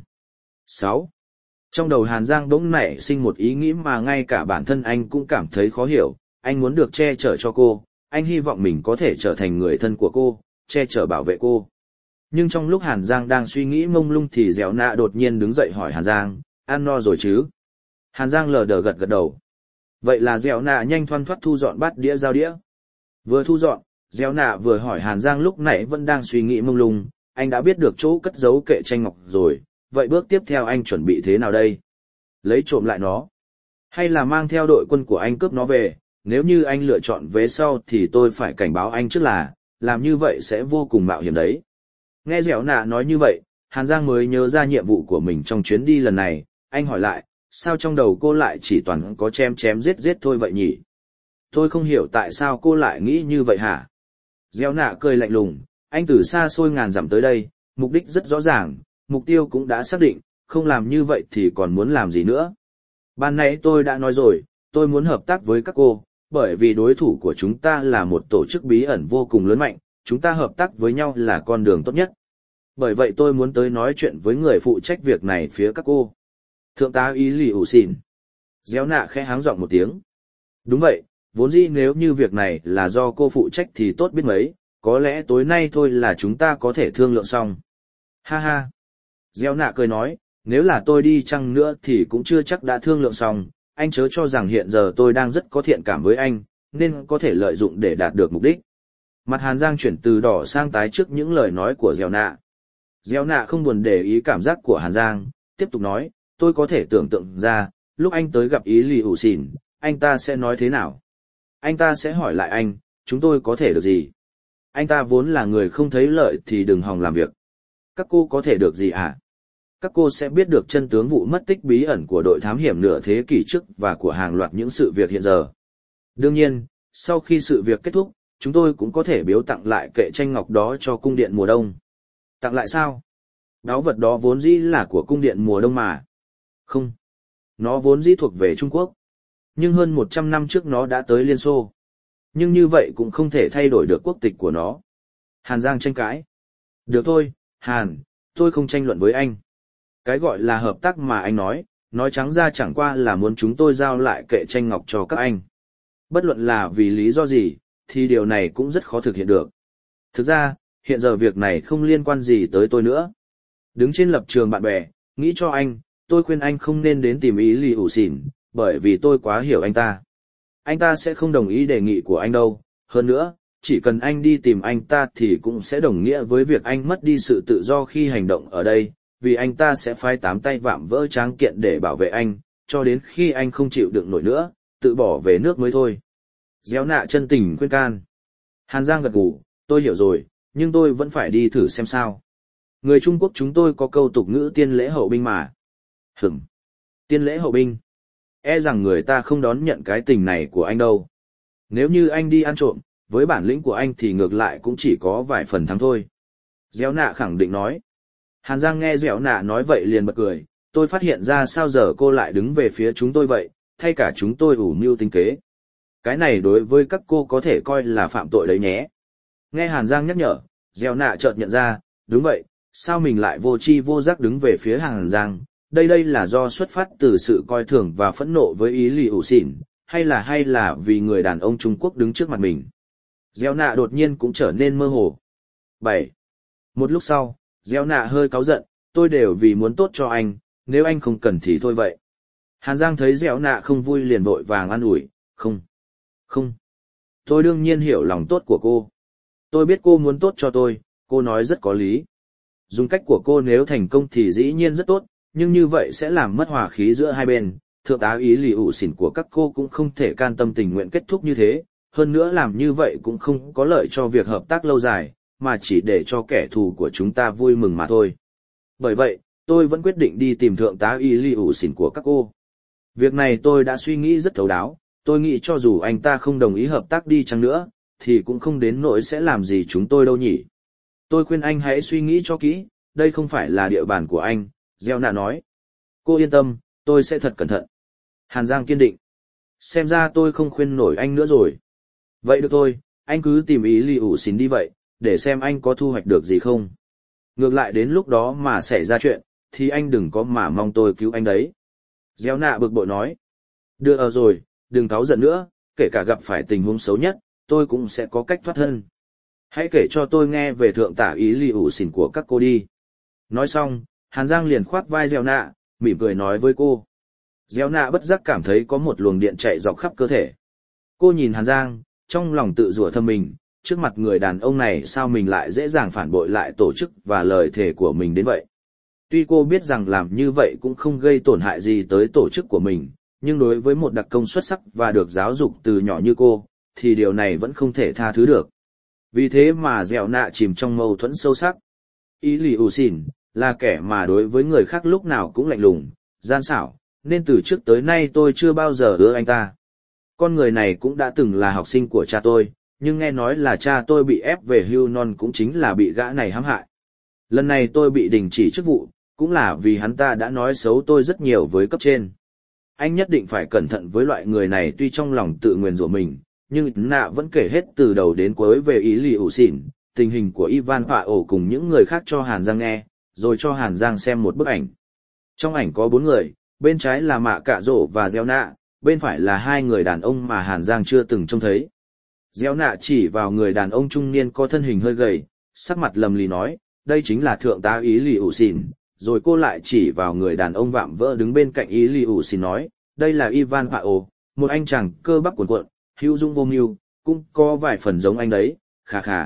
6. Trong đầu Hàn Giang đống nảy sinh một ý nghĩ mà ngay cả bản thân anh cũng cảm thấy khó hiểu. Anh muốn được che chở cho cô, anh hy vọng mình có thể trở thành người thân của cô, che chở bảo vệ cô. Nhưng trong lúc Hàn Giang đang suy nghĩ mông lung thì Dẻo Nạ đột nhiên đứng dậy hỏi Hàn Giang, ăn no rồi chứ? Hàn Giang lờ đờ gật gật đầu. Vậy là Dẻo Nạ nhanh thoăn thoắt thu dọn bát đĩa dao đĩa. Vừa thu dọn, Dẻo Nạ vừa hỏi Hàn Giang lúc nãy vẫn đang suy nghĩ mông lung, anh đã biết được chỗ cất giấu kệ tranh ngọc rồi, vậy bước tiếp theo anh chuẩn bị thế nào đây? Lấy trộm lại nó? Hay là mang theo đội quân của anh cướp nó về? Nếu như anh lựa chọn vế sau thì tôi phải cảnh báo anh trước là, làm như vậy sẽ vô cùng mạo hiểm đấy. Nghe Dẻo Nạ nói như vậy, Hàn Giang mới nhớ ra nhiệm vụ của mình trong chuyến đi lần này, anh hỏi lại, sao trong đầu cô lại chỉ toàn có chém chém giết giết thôi vậy nhỉ? Tôi không hiểu tại sao cô lại nghĩ như vậy hả? Dẻo Nạ cười lạnh lùng, anh từ xa xôi ngàn dặm tới đây, mục đích rất rõ ràng, mục tiêu cũng đã xác định, không làm như vậy thì còn muốn làm gì nữa. Ban nãy tôi đã nói rồi, tôi muốn hợp tác với các cô, bởi vì đối thủ của chúng ta là một tổ chức bí ẩn vô cùng lớn mạnh, chúng ta hợp tác với nhau là con đường tốt nhất. Bởi vậy tôi muốn tới nói chuyện với người phụ trách việc này phía các cô. Thượng tá Ý Lì ủ xỉn. Dẻo Nạ khẽ háng giọng một tiếng. Đúng vậy, vốn dĩ nếu như việc này là do cô phụ trách thì tốt biết mấy, có lẽ tối nay thôi là chúng ta có thể thương lượng xong. Ha ha. Dẻo Nạ cười nói, nếu là tôi đi chăng nữa thì cũng chưa chắc đã thương lượng xong, anh chớ cho rằng hiện giờ tôi đang rất có thiện cảm với anh, nên có thể lợi dụng để đạt được mục đích. Mặt Hàn Giang chuyển từ đỏ sang tái trước những lời nói của Dẻo Nạ. Dẻo Nạ không buồn để ý cảm giác của Hàn Giang, tiếp tục nói, tôi có thể tưởng tượng ra, lúc anh tới gặp Ý Lì ủ xỉn, anh ta sẽ nói thế nào? Anh ta sẽ hỏi lại anh, chúng tôi có thể được gì? Anh ta vốn là người không thấy lợi thì đừng hòng làm việc. Các cô có thể được gì hả? Các cô sẽ biết được chân tướng vụ mất tích bí ẩn của đội thám hiểm nửa thế kỷ trước và của hàng loạt những sự việc hiện giờ. Đương nhiên, sau khi sự việc kết thúc, chúng tôi cũng có thể biếu tặng lại kệ tranh ngọc đó cho cung điện mùa đông. Tặng lại sao? Báu vật đó vốn dĩ là của cung điện mùa đông mà. Không. Nó vốn dĩ thuộc về Trung Quốc. Nhưng hơn 100 năm trước nó đã tới Liên Xô. Nhưng như vậy cũng không thể thay đổi được quốc tịch của nó. Hàn Giang tranh cãi. Được thôi, Hàn, tôi không tranh luận với anh. Cái gọi là hợp tác mà anh nói trắng ra chẳng qua là muốn chúng tôi giao lại kệ tranh ngọc cho các anh. Bất luận là vì lý do gì, thì điều này cũng rất khó thực hiện được. Thực ra, hiện giờ việc này không liên quan gì tới tôi nữa. Đứng trên lập trường bạn bè, nghĩ cho anh, tôi khuyên anh không nên đến tìm Ý Lì ủ xỉn, bởi vì tôi quá hiểu anh ta. Anh ta sẽ không đồng ý đề nghị của anh đâu. Hơn nữa, chỉ cần anh đi tìm anh ta thì cũng sẽ đồng nghĩa với việc anh mất đi sự tự do khi hành động ở đây, vì anh ta sẽ phái 8 tay vạm vỡ tráng kiện để bảo vệ anh, cho đến khi anh không chịu đựng nổi nữa, tự bỏ về nước mới thôi. Dẻo Nạ chân tình khuyên can. Hàn Giang gật gù, tôi hiểu rồi, nhưng tôi vẫn phải đi thử xem sao. Người Trung Quốc chúng tôi có câu tục ngữ tiên lễ hậu binh mà. Tiên lễ hậu binh. E rằng người ta không đón nhận cái tình này của anh đâu. Nếu như anh đi ăn trộm, với bản lĩnh của anh thì ngược lại cũng chỉ có vài phần thắng thôi. Dẻo Nạ khẳng định nói. Hàn Giang nghe Dẻo Nạ nói vậy liền bật cười, tôi phát hiện ra sao giờ cô lại đứng về phía chúng tôi vậy, thay cả chúng tôi ủ mưu tính kế. Cái này đối với các cô có thể coi là phạm tội đấy nhé. Nghe Hàn Giang nhắc nhở, Dẻo Nạ chợt nhận ra, đúng vậy, sao mình lại vô tri vô giác đứng về phía Hàn Giang, đây là do xuất phát từ sự coi thường và phẫn nộ với Ý Lì ủ xỉn, hay là vì người đàn ông Trung Quốc đứng trước mặt mình. Dẻo Nạ đột nhiên cũng trở nên mơ hồ. 7. Một lúc sau, Dẻo Nạ hơi cáu giận, tôi đều vì muốn tốt cho anh, nếu anh không cần thì thôi vậy. Hàn Giang thấy Dẻo Nạ không vui liền vội vàng an ủi, không. Tôi đương nhiên hiểu lòng tốt của cô. Tôi biết cô muốn tốt cho tôi, cô nói rất có lý. Dùng cách của cô nếu thành công thì dĩ nhiên rất tốt, nhưng như vậy sẽ làm mất hòa khí giữa hai bên. Thượng tá Ý Lì ủ xỉn của các cô cũng không thể can tâm tình nguyện kết thúc như thế, hơn nữa làm như vậy cũng không có lợi cho việc hợp tác lâu dài, mà chỉ để cho kẻ thù của chúng ta vui mừng mà thôi. Bởi vậy, tôi vẫn quyết định đi tìm thượng tá y li ủ xỉn của các cô. Việc này tôi đã suy nghĩ rất thấu đáo, tôi nghĩ cho dù anh ta không đồng ý hợp tác đi chăng nữa, thì cũng không đến nỗi sẽ làm gì chúng tôi đâu nhỉ. Tôi khuyên anh hãy suy nghĩ cho kỹ, đây không phải là địa bàn của anh, Gieo Nạ nói. Cô yên tâm, tôi sẽ thật cẩn thận. Hàn Giang kiên định. Xem ra tôi không khuyên nổi anh nữa rồi. Vậy được thôi, anh cứ tìm ý li ủ xỉn đi vậy, để xem anh có thu hoạch được gì không. Ngược lại đến lúc đó mà xảy ra chuyện, thì anh đừng có mà mong tôi cứu anh đấy. Gieo Nạ bực bội nói. Được rồi, đừng cáu giận nữa, kể cả gặp phải tình huống xấu nhất, tôi cũng sẽ có cách thoát thân. Hãy kể cho tôi nghe về thượng tả ý li ủ xỉn của các cô đi. Nói xong, Hàn Giang liền khoác vai Gieo Nạ, mỉm cười nói với cô. Gieo Nạ bất giác cảm thấy có một luồng điện chạy dọc khắp cơ thể. Cô nhìn Hàn Giang, trong lòng tự rủa thầm mình, trước mặt người đàn ông này sao mình lại dễ dàng phản bội lại tổ chức và lời thề của mình đến vậy. Tuy cô biết rằng làm như vậy cũng không gây tổn hại gì tới tổ chức của mình, nhưng đối với một đặc công xuất sắc và được giáo dục từ nhỏ như cô, thì điều này vẫn không thể tha thứ được. Vì thế mà Gieo Nạ chìm trong mâu thuẫn sâu sắc. Ý lì ủ xỉn là kẻ mà đối với người khác lúc nào cũng lạnh lùng, gian xảo, nên từ trước tới nay tôi chưa bao giờ ưa anh ta. Con người này cũng đã từng là học sinh của cha tôi, nhưng nghe nói là cha tôi bị ép về hưu non cũng chính là bị gã này hãm hại. Lần này tôi bị đình chỉ chức vụ, cũng là vì hắn ta đã nói xấu tôi rất nhiều với cấp trên. Anh nhất định phải cẩn thận với loại người này, tuy trong lòng tự nguyền rủa mình, nhưng Nạ vẫn kể hết từ đầu đến cuối về ý lì ủ xỉn, tình hình của Ivan Paolo cùng những người khác cho Hàn Giang nghe, rồi cho Hàn Giang xem một bức ảnh. Trong ảnh có 4 người, bên trái là Mạ Cạ Rổ và Gieo Nạ, bên phải là 2 người đàn ông mà Hàn Giang chưa từng trông thấy. Gieo Nạ chỉ vào người đàn ông trung niên có thân hình hơi gầy, sắc mặt lầm lì nói, đây chính là thượng tá ý lì ủ xỉn. Rồi cô lại chỉ vào người đàn ông vạm vỡ đứng bên cạnh ý lì ủ xỉn nói, đây là Ivan Paolo, một anh chàng cơ bắp cuồn cuộn, hữu dung vô mưu, cũng có vài phần giống anh đấy, khà khà.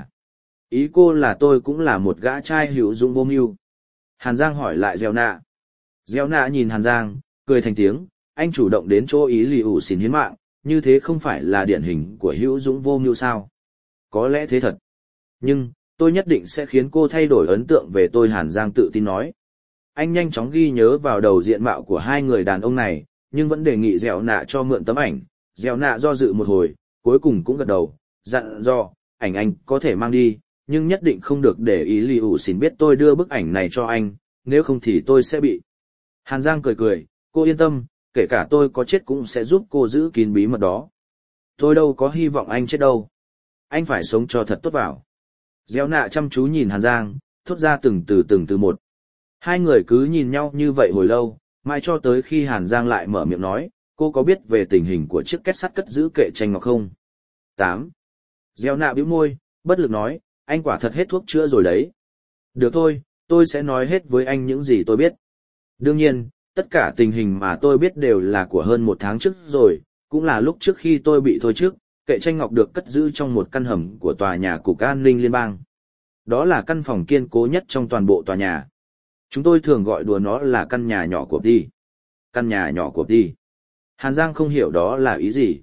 Ý cô là tôi cũng là một gã trai hữu dung vô mưu. Hàn Giang hỏi lại Gieo Nạ. Gieo Nạ nhìn Hàn Giang, cười thành tiếng, anh chủ động đến chỗ ý lì ủ xỉn hiến mạng, như thế không phải là điển hình của hữu dũng vô mưu sao? Có lẽ thế thật. Nhưng, tôi nhất định sẽ khiến cô thay đổi ấn tượng về tôi, Hàn Giang tự tin nói. Anh nhanh chóng ghi nhớ vào đầu diện mạo của 2 người đàn ông này, nhưng vẫn đề nghị Gieo Nạ cho mượn tấm ảnh. Gieo Nạ do dự một hồi, cuối cùng cũng gật đầu, dặn dò, ảnh anh có thể mang đi, nhưng nhất định không được để ý lì ủ xỉn biết tôi đưa bức ảnh này cho anh, nếu không thì tôi sẽ bị. Hàn Giang cười cười, cô yên tâm, kể cả tôi có chết cũng sẽ giúp cô giữ kín bí mật đó. Tôi đâu có hy vọng anh chết đâu. Anh phải sống cho thật tốt vào. Gieo Nạ chăm chú nhìn Hàn Giang, thốt ra từng từ một. 2 người cứ nhìn nhau như vậy hồi lâu, mãi cho tới khi Hàn Giang lại mở miệng nói, cô có biết về tình hình của chiếc két sắt cất giữ kệ tranh ngọc không? 8. Gieo Nạ bĩu môi, bất lực nói, anh quả thật hết thuốc chữa rồi đấy. Được thôi, tôi sẽ nói hết với anh những gì tôi biết. Đương nhiên, tất cả tình hình mà tôi biết đều là của hơn 1 tháng trước rồi, cũng là lúc trước khi tôi bị thôi trước, kệ tranh ngọc được cất giữ trong một căn hầm của tòa nhà Cục An ninh Liên bang. Đó là căn phòng kiên cố nhất trong toàn bộ tòa nhà. Chúng tôi thường gọi đùa nó là căn nhà nhỏ của Đi. Căn nhà nhỏ của Đi. Hàn Giang không hiểu đó là ý gì.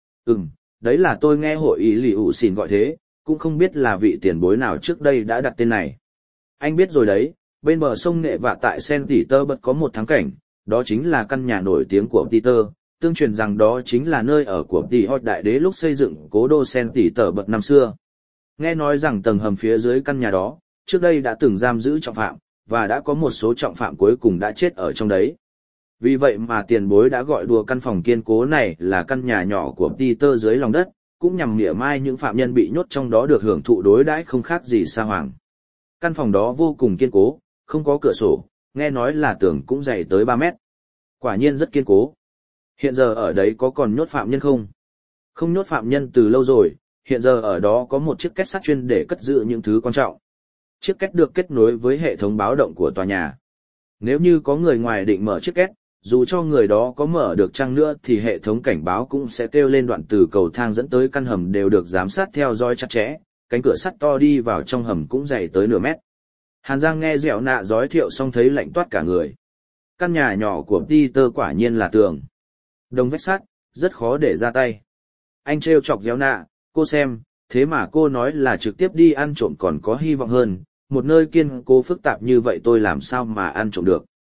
Đấy là tôi nghe hội ý lì ủ xỉn gọi thế, cũng không biết là vị tiền bối nào trước đây đã đặt tên này. Anh biết rồi đấy, bên bờ sông Nệ Vạ tại Saint Petersburg có một thắng cảnh, đó chính là căn nhà nổi tiếng của Peter, tương truyền rằng đó chính là nơi ở của Tihot đại đế lúc xây dựng cố đô Saint Petersburg năm xưa. Nghe nói rằng tầng hầm phía dưới căn nhà đó, trước đây đã từng giam giữ trọng phạm, và đã có một số trọng phạm cuối cùng đã chết ở trong đấy. Vì vậy mà tiền bối đã gọi đùa căn phòng kiên cố này là căn nhà nhỏ của Peter dưới lòng đất, cũng nhằm mỉa mai những phạm nhân bị nhốt trong đó được hưởng thụ đối đãi không khác gì sa hoàng. Căn phòng đó vô cùng kiên cố, không có cửa sổ, nghe nói là tường cũng dày tới 3 mét. Quả nhiên rất kiên cố. Hiện giờ ở đấy có còn nhốt phạm nhân không? Không nhốt phạm nhân từ lâu rồi, hiện giờ ở đó có một chiếc két sắt chuyên để cất giữ những thứ quan trọng. Chiếc két được kết nối với hệ thống báo động của tòa nhà. Nếu như có người ngoài định mở chiếc két, dù cho người đó có mở được chăng nữa thì hệ thống cảnh báo cũng sẽ kêu lên. Đoạn từ cầu thang dẫn tới căn hầm đều được giám sát theo dõi chặt chẽ, cánh cửa sắt to đi vào trong hầm cũng dày tới nửa mét. Hàn Giang nghe Gieo Nạ giới thiệu xong thấy lạnh toát cả người. Căn nhà nhỏ của Peter quả nhiên là tường đồng vách sắt, rất khó để ra tay. Anh trêu chọc Gieo Nạ, cô xem, thế mà cô nói là trực tiếp đi ăn trộm còn có hy vọng hơn, một nơi kiên cố phức tạp như vậy tôi làm sao mà ăn trộm được.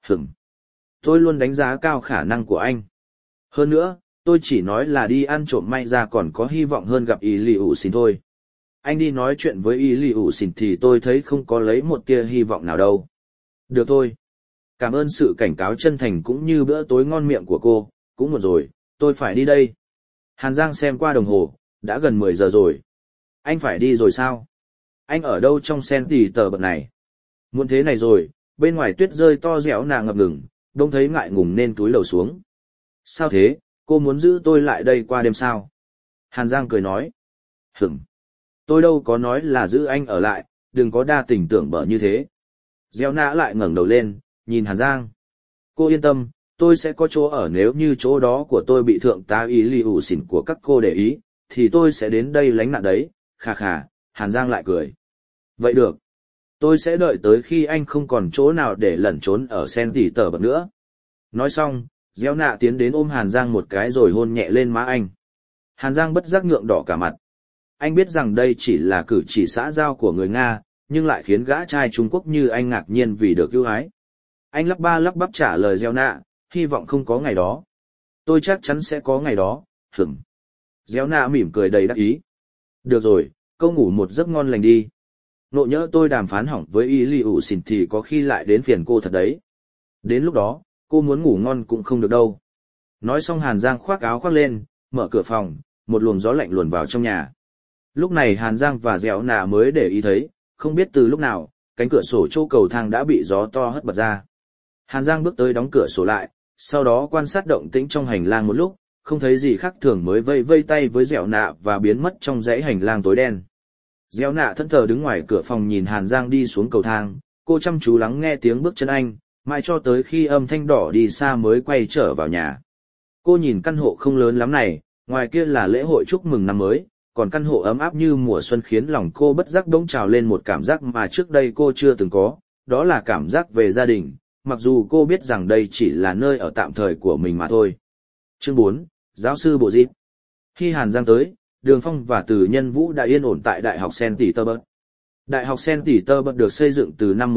Hửm. Tôi luôn đánh giá cao khả năng của anh. Hơn nữa, tôi chỉ nói là đi ăn trộm may ra còn có hy vọng hơn gặp ý lì ủ xìn thôi. Anh đi nói chuyện với ý lì ủ xìn thì tôi thấy không có lấy một tia hy vọng nào đâu. Được thôi. Cảm ơn sự cảnh cáo chân thành cũng như bữa tối ngon miệng của cô, cũng muộn rồi, tôi phải đi đây. Hàn Giang xem qua đồng hồ, đã gần 10 giờ rồi. Anh phải đi rồi sao? Anh ở đâu trong sen tỉ tờ bật này? Muộn thế này rồi, bên ngoài tuyết rơi to dẻo nà ngập ngừng, đông thấy ngại ngùng nên túi lầu xuống. Sao thế, cô muốn giữ tôi lại đây qua đêm sao? Hàn Giang cười nói. Hửm. Tôi đâu có nói là giữ anh ở lại, đừng có đa tình tưởng bở như thế. Gieo nã lại ngẩng đầu lên, nhìn Hàn Giang. Cô yên tâm, tôi sẽ có chỗ ở nếu như chỗ đó của tôi bị thượng tá ý lì ủ xỉn của các cô để ý, thì tôi sẽ đến đây lánh nạn đấy, khà khà, Hàn Giang lại cười. Vậy được. Tôi sẽ đợi tới khi anh không còn chỗ nào để lẩn trốn ở sen tỉ tờ bật nữa. Nói xong, Gieo nạ tiến đến ôm Hàn Giang một cái rồi hôn nhẹ lên má anh. Hàn Giang bất giác nhượng đỏ cả mặt. Anh biết rằng đây chỉ là cử chỉ xã giao của người Nga, nhưng lại khiến gã trai Trung Quốc như anh ngạc nhiên vì được ưu ái. Anh lắp ba lắp bắp trả lời Gieo nạ, hy vọng không có ngày đó. Tôi chắc chắn sẽ có ngày đó, hửng. Gieo nạ mỉm cười đầy đắc ý. Được rồi, câu ngủ một giấc ngon lành đi. Nộ nhỡ tôi đàm phán hỏng với ý lì ủ xỉn thì có khi lại đến phiền cô thật đấy. Đến lúc đó, cô muốn ngủ ngon cũng không được đâu. Nói xong Hàn Giang khoác áo khoác lên, mở cửa phòng, một luồng gió lạnh luồn vào trong nhà. Lúc này Hàn Giang và Dẻo Nạ mới để ý thấy, không biết từ lúc nào, cánh cửa sổ chỗ cầu thang đã bị gió to hất bật ra. Hàn Giang bước tới đóng cửa sổ lại, sau đó quan sát động tĩnh trong hành lang một lúc, không thấy gì khác thường mới vây vây tay với Dẻo Nạ và biến mất trong dãy hành lang tối đen. Dẻo Nạ thẫn thờ đứng ngoài cửa phòng nhìn Hàn Giang đi xuống cầu thang, cô chăm chú lắng nghe tiếng bước chân anh, mãi cho tới khi âm thanh đỏ đi xa mới quay trở vào nhà. Cô nhìn căn hộ không lớn lắm này, ngoài kia là lễ hội chúc mừng năm mới, còn căn hộ ấm áp như mùa xuân khiến lòng cô bất giác bỗng trào lên một cảm giác mà trước đây cô chưa từng có, đó là cảm giác về gia đình, mặc dù cô biết rằng đây chỉ là nơi ở tạm thời của mình mà thôi. Chương 4, Giáo sư Bộ Dịp. Khi Hàn Giang tới, Đường Phong và Từ Nhân Vũ đã yên ổn tại Đại học Saint Petersburg. Đại học Saint Petersburg được xây dựng từ năm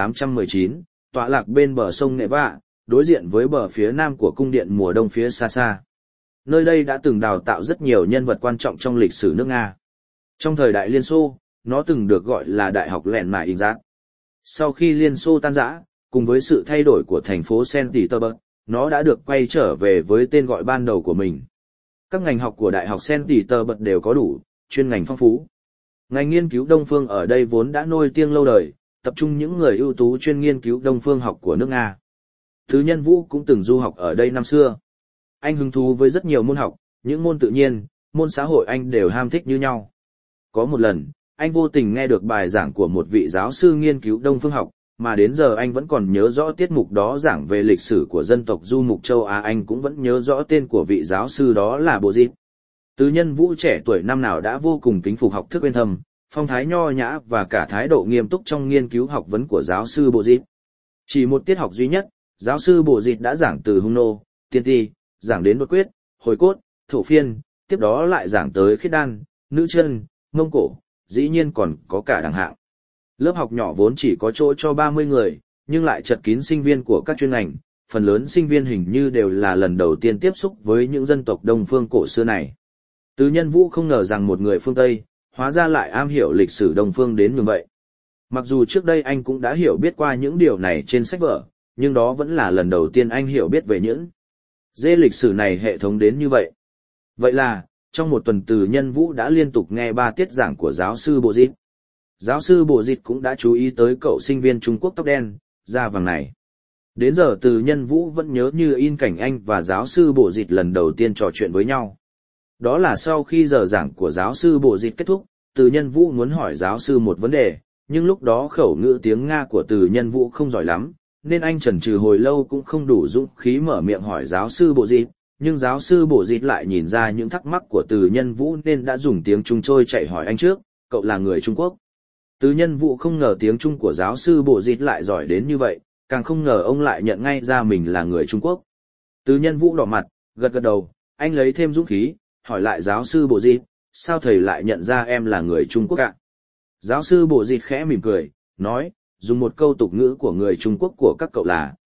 1819, tọa lạc bên bờ sông Neva, đối diện với bờ phía nam của cung điện mùa đông phía xa xa. Nơi đây đã từng đào tạo rất nhiều nhân vật quan trọng trong lịch sử nước Nga. Trong thời đại Liên Xô, nó từng được gọi là Đại học Lẹn Mại Inh Giác. Sau khi Liên Xô tan rã, cùng với sự thay đổi của thành phố Saint Petersburg, nó đã được quay trở về với tên gọi ban đầu của mình. Các ngành học của Đại học Saint Petersburg đều có đủ, chuyên ngành phong phú. Ngành nghiên cứu Đông phương ở đây vốn đã nổi tiếng lâu đời, tập trung những người ưu tú chuyên nghiên cứu Đông phương học của nước Nga. Từ Nhân Vũ cũng từng du học ở đây năm xưa. Anh hứng thú với rất nhiều môn học, những môn tự nhiên, môn xã hội anh đều ham thích như nhau. Có một lần, anh vô tình nghe được bài giảng của một vị giáo sư nghiên cứu Đông phương học, mà đến giờ anh vẫn còn nhớ rõ tiết mục đó giảng về lịch sử của dân tộc du mục châu Á. Anh cũng vẫn nhớ rõ tên của vị giáo sư đó là Bộ Dịp. Từ Nhân Vũ trẻ tuổi năm nào đã vô cùng kính phục học thức uyên thâm, phong thái nho nhã và cả thái độ nghiêm túc trong nghiên cứu học vấn của giáo sư Bộ Dịp. Chỉ một tiết học duy nhất, giáo sư Bộ Dịp đã giảng từ hung nô, tiên ti, giảng đến đột quyết, hồi cốt, thổ phiên, tiếp đó lại giảng tới khiết đan, nữ chân, mông cổ, dĩ nhiên còn có cả đẳng hạng. Lớp học nhỏ vốn chỉ có chỗ cho 30 người, nhưng lại chật kín sinh viên của các chuyên ngành, phần lớn sinh viên hình như đều là lần đầu tiên tiếp xúc với những dân tộc Đông phương cổ xưa này. Từ Nhân Vũ không ngờ rằng một người phương Tây, hóa ra lại am hiểu lịch sử Đông phương đến như vậy. Mặc dù trước đây anh cũng đã hiểu biết qua những điều này trên sách vở, nhưng đó vẫn là lần đầu tiên anh hiểu biết về những dê lịch sử này hệ thống đến như vậy. Vậy là, trong một tuần Từ Nhân Vũ đã liên tục nghe 3 tiết giảng của giáo sư Bộ Dịp. Giáo sư Bộ Dịp cũng đã chú ý tới cậu sinh viên Trung Quốc tóc đen, da vàng này. Đến giờ Từ Nhân Vũ vẫn nhớ như in cảnh anh và giáo sư Bộ Dịp lần đầu tiên trò chuyện với nhau. Đó là sau khi giờ giảng của giáo sư Bộ Dịp kết thúc, Từ Nhân Vũ muốn hỏi giáo sư một vấn đề, nhưng lúc đó khẩu ngữ tiếng Nga của Từ Nhân Vũ không giỏi lắm, nên anh chần chừ hồi lâu cũng không đủ dũng khí mở miệng hỏi giáo sư Bộ Dịp, nhưng giáo sư Bộ Dịp lại nhìn ra những thắc mắc của Từ Nhân Vũ nên đã dùng tiếng Trung trôi chạy hỏi anh trước, cậu là người Trung Quốc. Từ Nhân Vũ không ngờ tiếng Trung của giáo sư Bộ Dịp lại giỏi đến như vậy, càng không ngờ ông lại nhận ngay ra mình là người Trung Quốc. Từ Nhân Vũ đỏ mặt, gật gật đầu, anh lấy thêm dũng khí, hỏi lại giáo sư Bộ Dịp, sao thầy lại nhận ra em là người Trung Quốc ạ? Giáo sư Bộ Dịp khẽ mỉm cười, nói, dùng một câu tục ngữ của người Trung Quốc của các cậu là,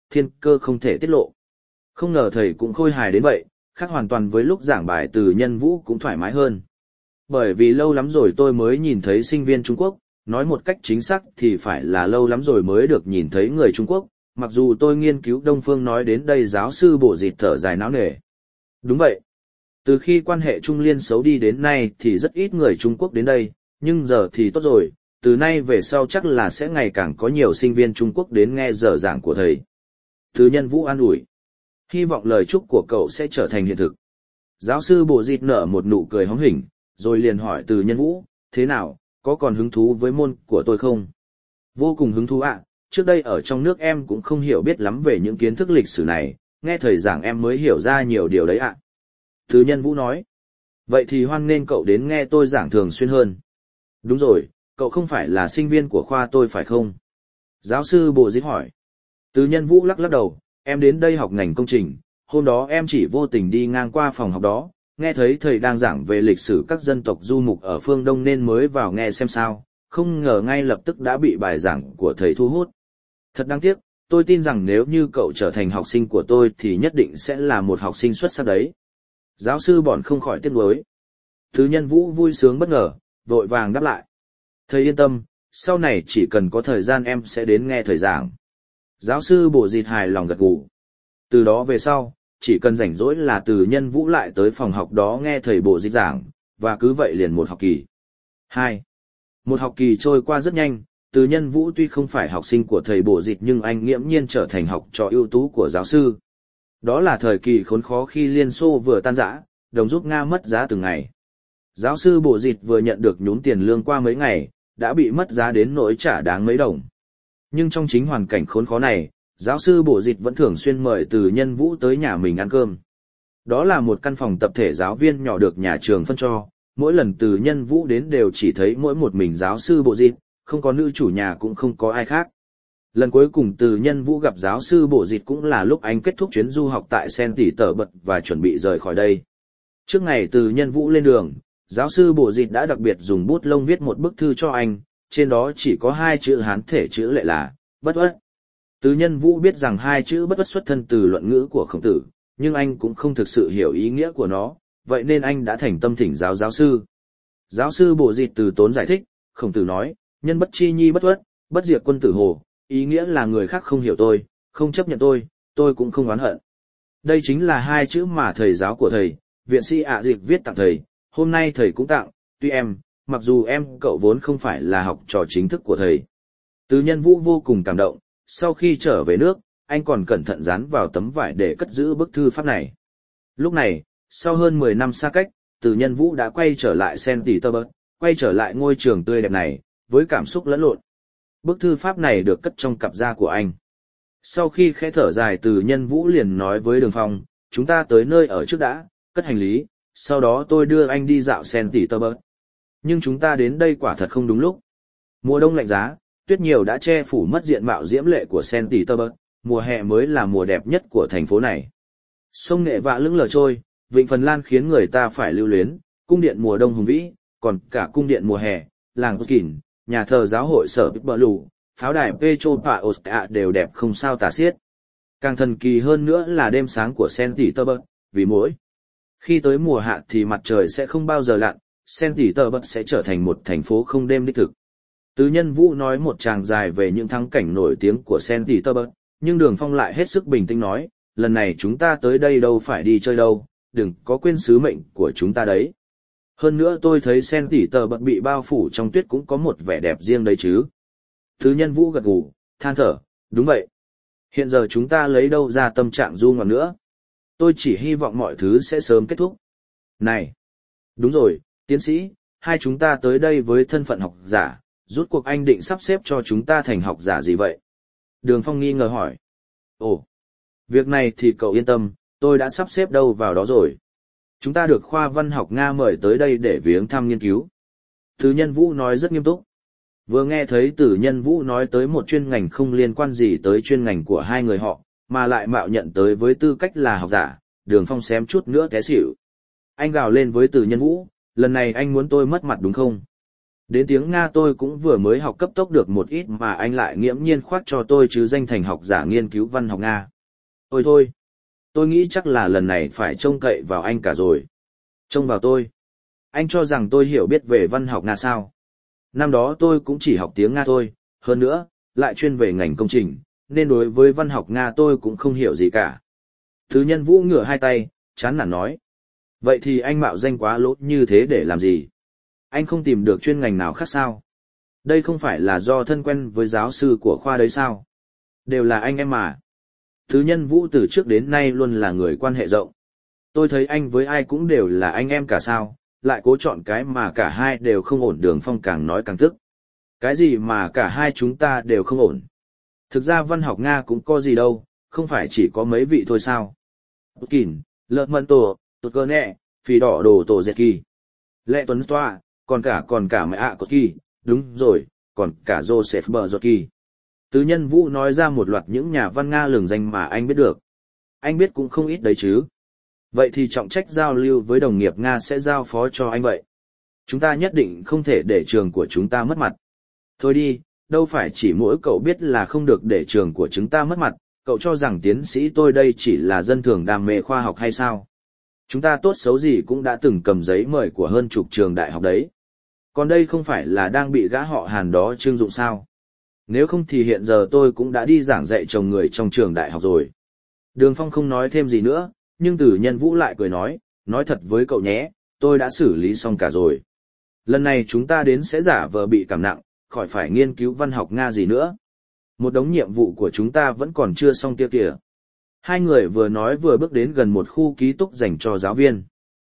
thiên cơ không thể tiết lộ. Không ngờ thầy cũng khôi hài đến vậy, khác hoàn toàn với lúc giảng bài Từ Nhân Vũ cũng thoải mái hơn. Bởi vì lâu lắm rồi tôi mới nhìn thấy sinh viên Trung Quốc, nói một cách chính xác thì phải là lâu lắm rồi mới được nhìn thấy người Trung Quốc, mặc dù tôi nghiên cứu Đông Phương nói đến đây giáo sư Bổ Dịt thở dài náo nề. Đúng vậy. Từ khi quan hệ Trung Liên xấu đi đến nay thì rất ít người Trung Quốc đến đây, nhưng giờ thì tốt rồi, từ nay về sau chắc là sẽ ngày càng có nhiều sinh viên Trung Quốc đến nghe giờ giảng của thầy. Từ Nhân Vũ an ủi. Hy vọng lời chúc của cậu sẽ trở thành hiện thực. Giáo sư Bổ Dịt nở một nụ cười hóm hỉnh, rồi liền hỏi Từ Nhân Vũ, thế nào, có còn hứng thú với môn của tôi không? Vô cùng hứng thú ạ, trước đây ở trong nước em cũng không hiểu biết lắm về những kiến thức lịch sử này, nghe thầy giảng em mới hiểu ra nhiều điều đấy ạ. Từ Nhân Vũ nói, vậy thì hoan nghênh cậu đến nghe tôi giảng thường xuyên hơn. Đúng rồi, cậu không phải là sinh viên của khoa tôi phải không? Giáo sư Bổ Dịt hỏi. Từ Nhân Vũ lắc lắc đầu, em đến đây học ngành công trình, hôm đó em chỉ vô tình đi ngang qua phòng học đó, nghe thấy thầy đang giảng về lịch sử các dân tộc du mục ở phương Đông nên mới vào nghe xem sao, không ngờ ngay lập tức đã bị bài giảng của thầy thu hút. Thật đáng tiếc, tôi tin rằng nếu như cậu trở thành học sinh của tôi thì nhất định sẽ là một học sinh xuất sắc đấy. Giáo sư Bòn không khỏi tiếc nuối. Từ Nhân Vũ vui sướng bất ngờ, vội vàng đáp lại. Thầy yên tâm, sau này chỉ cần có thời gian em sẽ đến nghe thầy giảng. Giáo sư Bổ Dịt hài lòng gật gù. Từ đó về sau, chỉ cần rảnh rỗi là Từ Nhân Vũ lại tới phòng học đó nghe thầy Bổ Dịt giảng, và cứ vậy liền một học kỳ. 2. Một học kỳ trôi qua rất nhanh, Từ Nhân Vũ tuy không phải học sinh của thầy Bổ Dịt nhưng anh nghiễm nhiên trở thành học trò ưu tú của giáo sư. Đó là thời kỳ khốn khó khi Liên Xô vừa tan rã, đồng rút Nga mất giá từng ngày. Giáo sư Bổ Dịt vừa nhận được nhún tiền lương qua mấy ngày, đã bị mất giá đến nỗi chả đáng mấy đồng. Nhưng trong chính hoàn cảnh khốn khó này, giáo sư Bổ Dịt vẫn thường xuyên mời Từ Nhân Vũ tới nhà mình ăn cơm. Đó là một căn phòng tập thể giáo viên nhỏ được nhà trường phân cho, mỗi lần Từ Nhân Vũ đến đều chỉ thấy mỗi một mình giáo sư Bổ Dịt, không có nữ chủ nhà cũng không có ai khác. Lần cuối cùng Từ Nhân Vũ gặp giáo sư Bổ Dịt cũng là lúc anh kết thúc chuyến du học tại Saint Petersburg và chuẩn bị rời khỏi đây. Trước ngày Từ Nhân Vũ lên đường, giáo sư Bổ Dịt đã đặc biệt dùng bút lông viết một bức thư cho anh, trên đó chỉ có 2 chữ Hán thể chữ lệ là bất uất. Từ Nhân Vũ biết rằng 2 chữ bất uất xuất thân từ luận ngữ của Khổng Tử, nhưng anh cũng không thực sự hiểu ý nghĩa của nó, vậy nên anh đã thành tâm thỉnh giáo sư. Giáo sư Bổ Dịt từ tốn giải thích, Khổng Tử nói, nhân bất chi nhi bất uất, bất diệt quân tử hồ, ý nghĩa là người khác không hiểu tôi, không chấp nhận tôi cũng không oán hận. Đây chính là 2 chữ mà thầy giáo của thầy, viện sĩ ạ Dịch viết tặng thầy, hôm nay thầy cũng tặng, tuy mặc dù cậu vốn không phải là học trò chính thức của thầy. Từ Nhân Vũ vô cùng cảm động, sau khi trở về nước, anh còn cẩn thận dán vào tấm vải để cất giữ bức thư pháp này. Lúc này, sau hơn 10 năm xa cách, Từ Nhân Vũ đã quay trở lại Saint Petersburg, quay trở lại ngôi trường tươi đẹp này, với cảm xúc lẫn lộn. Bức thư pháp này được cất trong cặp da của anh. Sau khi khẽ thở dài Từ Nhân Vũ liền nói với Đường Phong, chúng ta tới nơi ở trước đã, cất hành lý, sau đó tôi đưa anh đi dạo Saint Petersburg. Nhưng chúng ta đến đây quả thật không đúng lúc. Mùa đông lạnh giá, tuyết nhiều đã che phủ mất diện mạo diễm lệ của Saint Petersburg, mùa hè mới là mùa đẹp nhất của thành phố này. Sông Nệ Vạ lững lờ trôi, vịnh Phần Lan khiến người ta phải lưu luyến, cung điện mùa đông hùng vĩ, còn cả cung điện mùa hè, làng Pushkin, nhà thờ giáo hội sở Pittsburgh, pháo đài Petropavlovsk đều đẹp không sao tả xiết. Càng thần kỳ hơn nữa là đêm sáng của Saint Petersburg, vì mỗi khi tới mùa hạ thì mặt trời sẽ không bao giờ lặn, Saint Petersburg sẽ trở thành một thành phố không đêm đích thực. Từ Nhân Vũ nói một tràng dài về những thắng cảnh nổi tiếng của Saint Petersburg, nhưng Đường Phong lại hết sức bình tĩnh nói, lần này chúng ta tới đây đâu phải đi chơi đâu, đừng có quên sứ mệnh của chúng ta đấy. Hơn nữa tôi thấy Saint Petersburg bị bao phủ trong tuyết cũng có một vẻ đẹp riêng đấy chứ. Từ Nhân Vũ gật gù, than thở, đúng vậy. Hiện giờ chúng ta lấy đâu ra tâm trạng du ngoạn nữa. Tôi chỉ hy vọng mọi thứ sẽ sớm kết thúc. Này! Đúng rồi, tiến sĩ, hai chúng ta tới đây với thân phận học giả, rút cuộc anh định sắp xếp cho chúng ta thành học giả gì vậy? Đường Phong nghi ngờ hỏi. Ồ! Việc này thì cậu yên tâm, tôi đã sắp xếp đâu vào đó rồi. Chúng ta được khoa văn học Nga mời tới đây để viếng thăm nghiên cứu. Từ Nhân Vũ nói rất nghiêm túc. Vừa nghe thấy Từ Nhân Vũ nói tới một chuyên ngành không liên quan gì tới chuyên ngành của hai người họ, mà lại mạo nhận tới với tư cách là học giả, Đường Phong xém chút nữa té xỉu. Anh gào lên với Từ Nhân Vũ, lần này anh muốn tôi mất mặt đúng không? Đến tiếng Nga tôi cũng vừa mới học cấp tốc được một ít mà anh lại nghiễm nhiên khoác cho tôi chứ danh thành học giả nghiên cứu văn học Nga. Ôi thôi, tôi nghĩ chắc là lần này phải trông cậy vào anh cả rồi. Trông vào tôi. Anh cho rằng tôi hiểu biết về văn học Nga sao? Năm đó tôi cũng chỉ học tiếng Nga thôi, hơn nữa, lại chuyên về ngành công trình, nên đối với văn học Nga tôi cũng không hiểu gì cả. Thứ Nhân Vũ ngửa hai tay, chán nản nói. Vậy thì anh mạo danh quá lỗ như thế để làm gì? Anh không tìm được chuyên ngành nào khác sao? Đây không phải là do thân quen với giáo sư của khoa đấy sao? Đều là anh em mà. Thứ Nhân Vũ từ trước đến nay luôn là người quan hệ rộng. Tôi thấy anh với ai cũng đều là anh em cả sao, lại cố chọn cái mà cả hai đều không ổn. Đường Phong càng nói càng tức. Cái gì mà cả hai chúng ta đều không ổn? Thực ra văn học Nga cũng có gì đâu, không phải chỉ có mấy vị thôi sao? Pushkin, Lợn Mân Tổ, Tụt Cơ Nẹ, Phì Đỏ Đồ Tổ Dệt Kỳ, Lệ Tuấn Toa, còn cả Mẹ ạ Cốt Kỳ, đúng rồi, còn cả Joseph Bờ Giọt Kỳ. Tứ Nhân Vũ nói ra một loạt những nhà văn Nga lừng danh mà anh biết được. Anh biết cũng không ít đấy chứ. Vậy thì trọng trách giao lưu với đồng nghiệp Nga sẽ giao phó cho anh vậy. Chúng ta nhất định không thể để trường của chúng ta mất mặt. Thôi đi, đâu phải chỉ mỗi cậu biết là không được để trường của chúng ta mất mặt, cậu cho rằng tiến sĩ tôi đây chỉ là dân thường đam mê khoa học hay sao? Chúng ta tốt xấu gì cũng đã từng cầm giấy mời của hơn chục trường đại học đấy. Còn đây không phải là đang bị gã họ Hàn đó trưng dụng sao? Nếu không thì hiện giờ tôi cũng đã đi giảng dạy chồng người trong trường đại học rồi. Đường Phong không nói thêm gì nữa, nhưng Tử Nhân Vũ lại cười nói thật với cậu nhé, tôi đã xử lý xong cả rồi. Lần này chúng ta đến sẽ giả vờ bị cảm nặng, khỏi phải nghiên cứu văn học Nga gì nữa. Một đống nhiệm vụ của chúng ta vẫn còn chưa xong kia kìa. Hai người vừa nói vừa bước đến gần một khu ký túc dành cho giáo viên.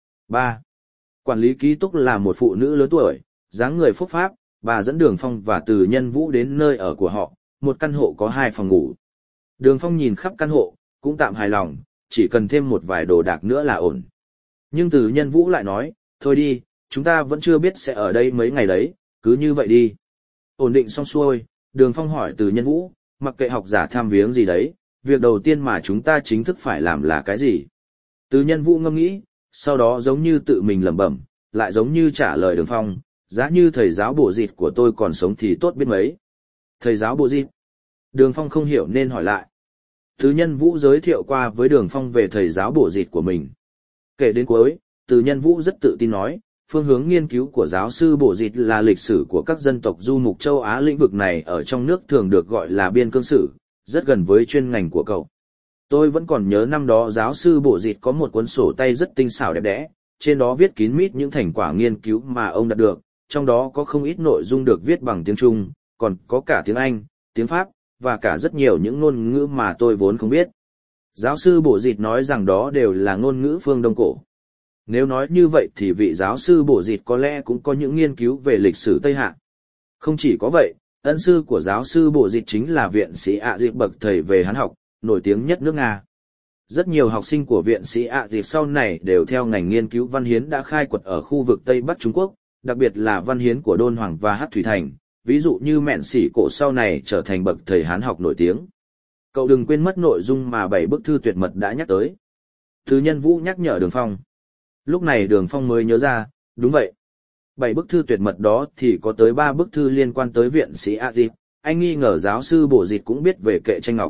3. Quản lý ký túc là một phụ nữ lớn tuổi, dáng người phúc pháp, bà dẫn Đường Phong và Từ Nhân Vũ đến nơi ở của họ, một căn hộ có 2 phòng ngủ. Đường Phong nhìn khắp căn hộ, cũng tạm hài lòng, chỉ cần thêm một vài đồ đạc nữa là ổn. Nhưng Từ Nhân Vũ lại nói, thôi đi, chúng ta vẫn chưa biết sẽ ở đây mấy ngày đấy, cứ như vậy đi. Ổn định xong xuôi, Đường Phong hỏi Từ Nhân Vũ, mặc kệ học giả tham viếng gì đấy, việc đầu tiên mà chúng ta chính thức phải làm là cái gì? Từ Nhân Vũ ngẫm nghĩ, sau đó giống như tự mình lẩm bẩm, lại giống như trả lời Đường Phong, giá như thầy giáo Bộ Dịch của tôi còn sống thì tốt biết mấy. Thầy giáo Bộ Dịch? Đường Phong không hiểu nên hỏi lại. Từ Nhân Vũ giới thiệu qua với Đường Phong về thầy giáo Bộ Dịch của mình. Kể đến cuối, Từ Nhân Vũ rất tự tin nói, phương hướng nghiên cứu của giáo sư Bộ Dịch là lịch sử của các dân tộc du mục châu Á. Lĩnh vực này ở trong nước thường được gọi là biên cương sử, rất gần với chuyên ngành của cậu. Tôi vẫn còn nhớ năm đó giáo sư Bộ Dịch có một cuốn sổ tay rất tinh xảo đẹp đẽ, trên đó viết kín mít những thành quả nghiên cứu mà ông đạt được, trong đó có không ít nội dung được viết bằng tiếng Trung, còn có cả tiếng Anh, tiếng Pháp, và cả rất nhiều những ngôn ngữ mà tôi vốn không biết. Giáo sư Bộ Dịch nói rằng đó đều là ngôn ngữ phương Đông cổ. Nếu nói như vậy thì vị giáo sư Bộ Dịch có lẽ cũng có những nghiên cứu về lịch sử Tây Hạ. Không chỉ có vậy, ân sư của giáo sư Bộ Dịch chính là viện sĩ ạ Dịch bậc thầy về Hán học, nổi tiếng nhất nước Nga. Rất nhiều học sinh của viện sĩ ạ Dịch sau này đều theo ngành nghiên cứu văn hiến đã khai quật ở khu vực Tây Bắc Trung Quốc, đặc biệt là văn hiến của Đôn Hoàng và Hắc Thủy Thành, ví dụ như Mẹn Sĩ Cổ sau này trở thành bậc thầy Hán học nổi tiếng. Cậu đừng quên mất nội dung mà 7 bức thư tuyệt mật đã nhắc tới. Từ Nhân Vũ nhắc nhở Đường Phong. Lúc này Đường Phong mới nhớ ra, đúng vậy. 7 bức thư tuyệt mật đó thì có tới 3 bức thư liên quan tới viện sĩ ạ Dịch, anh nghi ngờ giáo sư Bộ Dịch cũng biết về kệ tranh ngọc.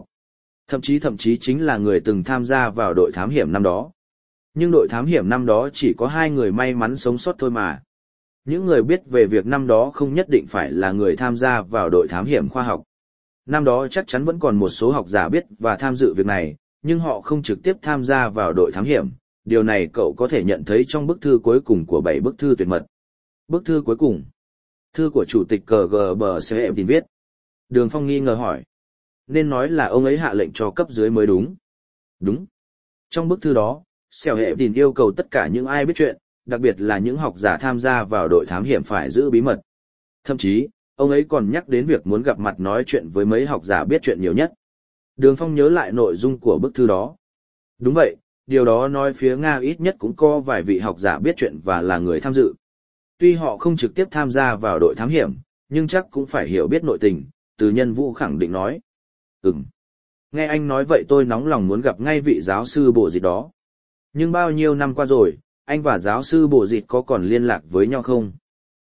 Thậm chí chính là người từng tham gia vào đội thám hiểm năm đó. Nhưng đội thám hiểm năm đó chỉ có 2 người may mắn sống sót thôi mà. Những người biết về việc năm đó không nhất định phải là người tham gia vào đội thám hiểm khoa học. Năm đó chắc chắn vẫn còn một số học giả biết và tham dự việc này, nhưng họ không trực tiếp tham gia vào đội thám hiểm. Điều này cậu có thể nhận thấy trong bức thư cuối cùng của 7 bức thư tuyệt mật. Bức thư cuối cùng. Thư của chủ tịch KGB viết. Đường Phong nghi ngờ hỏi. Nên nói là ông ấy hạ lệnh cho cấp dưới mới đúng. Đúng. Trong bức thư đó, Sẻo Hệ Đình yêu cầu tất cả những ai biết chuyện, đặc biệt là những học giả tham gia vào đội thám hiểm phải giữ bí mật. Thậm chí, ông ấy còn nhắc đến việc muốn gặp mặt nói chuyện với mấy học giả biết chuyện nhiều nhất. Đường Phong nhớ lại nội dung của bức thư đó. Đúng vậy, điều đó nói phía Nga ít nhất cũng có vài vị học giả biết chuyện và là người tham dự. Tuy họ không trực tiếp tham gia vào đội thám hiểm, nhưng chắc cũng phải hiểu biết nội tình, Từ Nhân Vũ khẳng định nói. Nghe anh nói vậy tôi nóng lòng muốn gặp ngay vị giáo sư Bộ Dịch đó. Nhưng bao nhiêu năm qua rồi, anh và giáo sư Bộ Dịch có còn liên lạc với nhau không?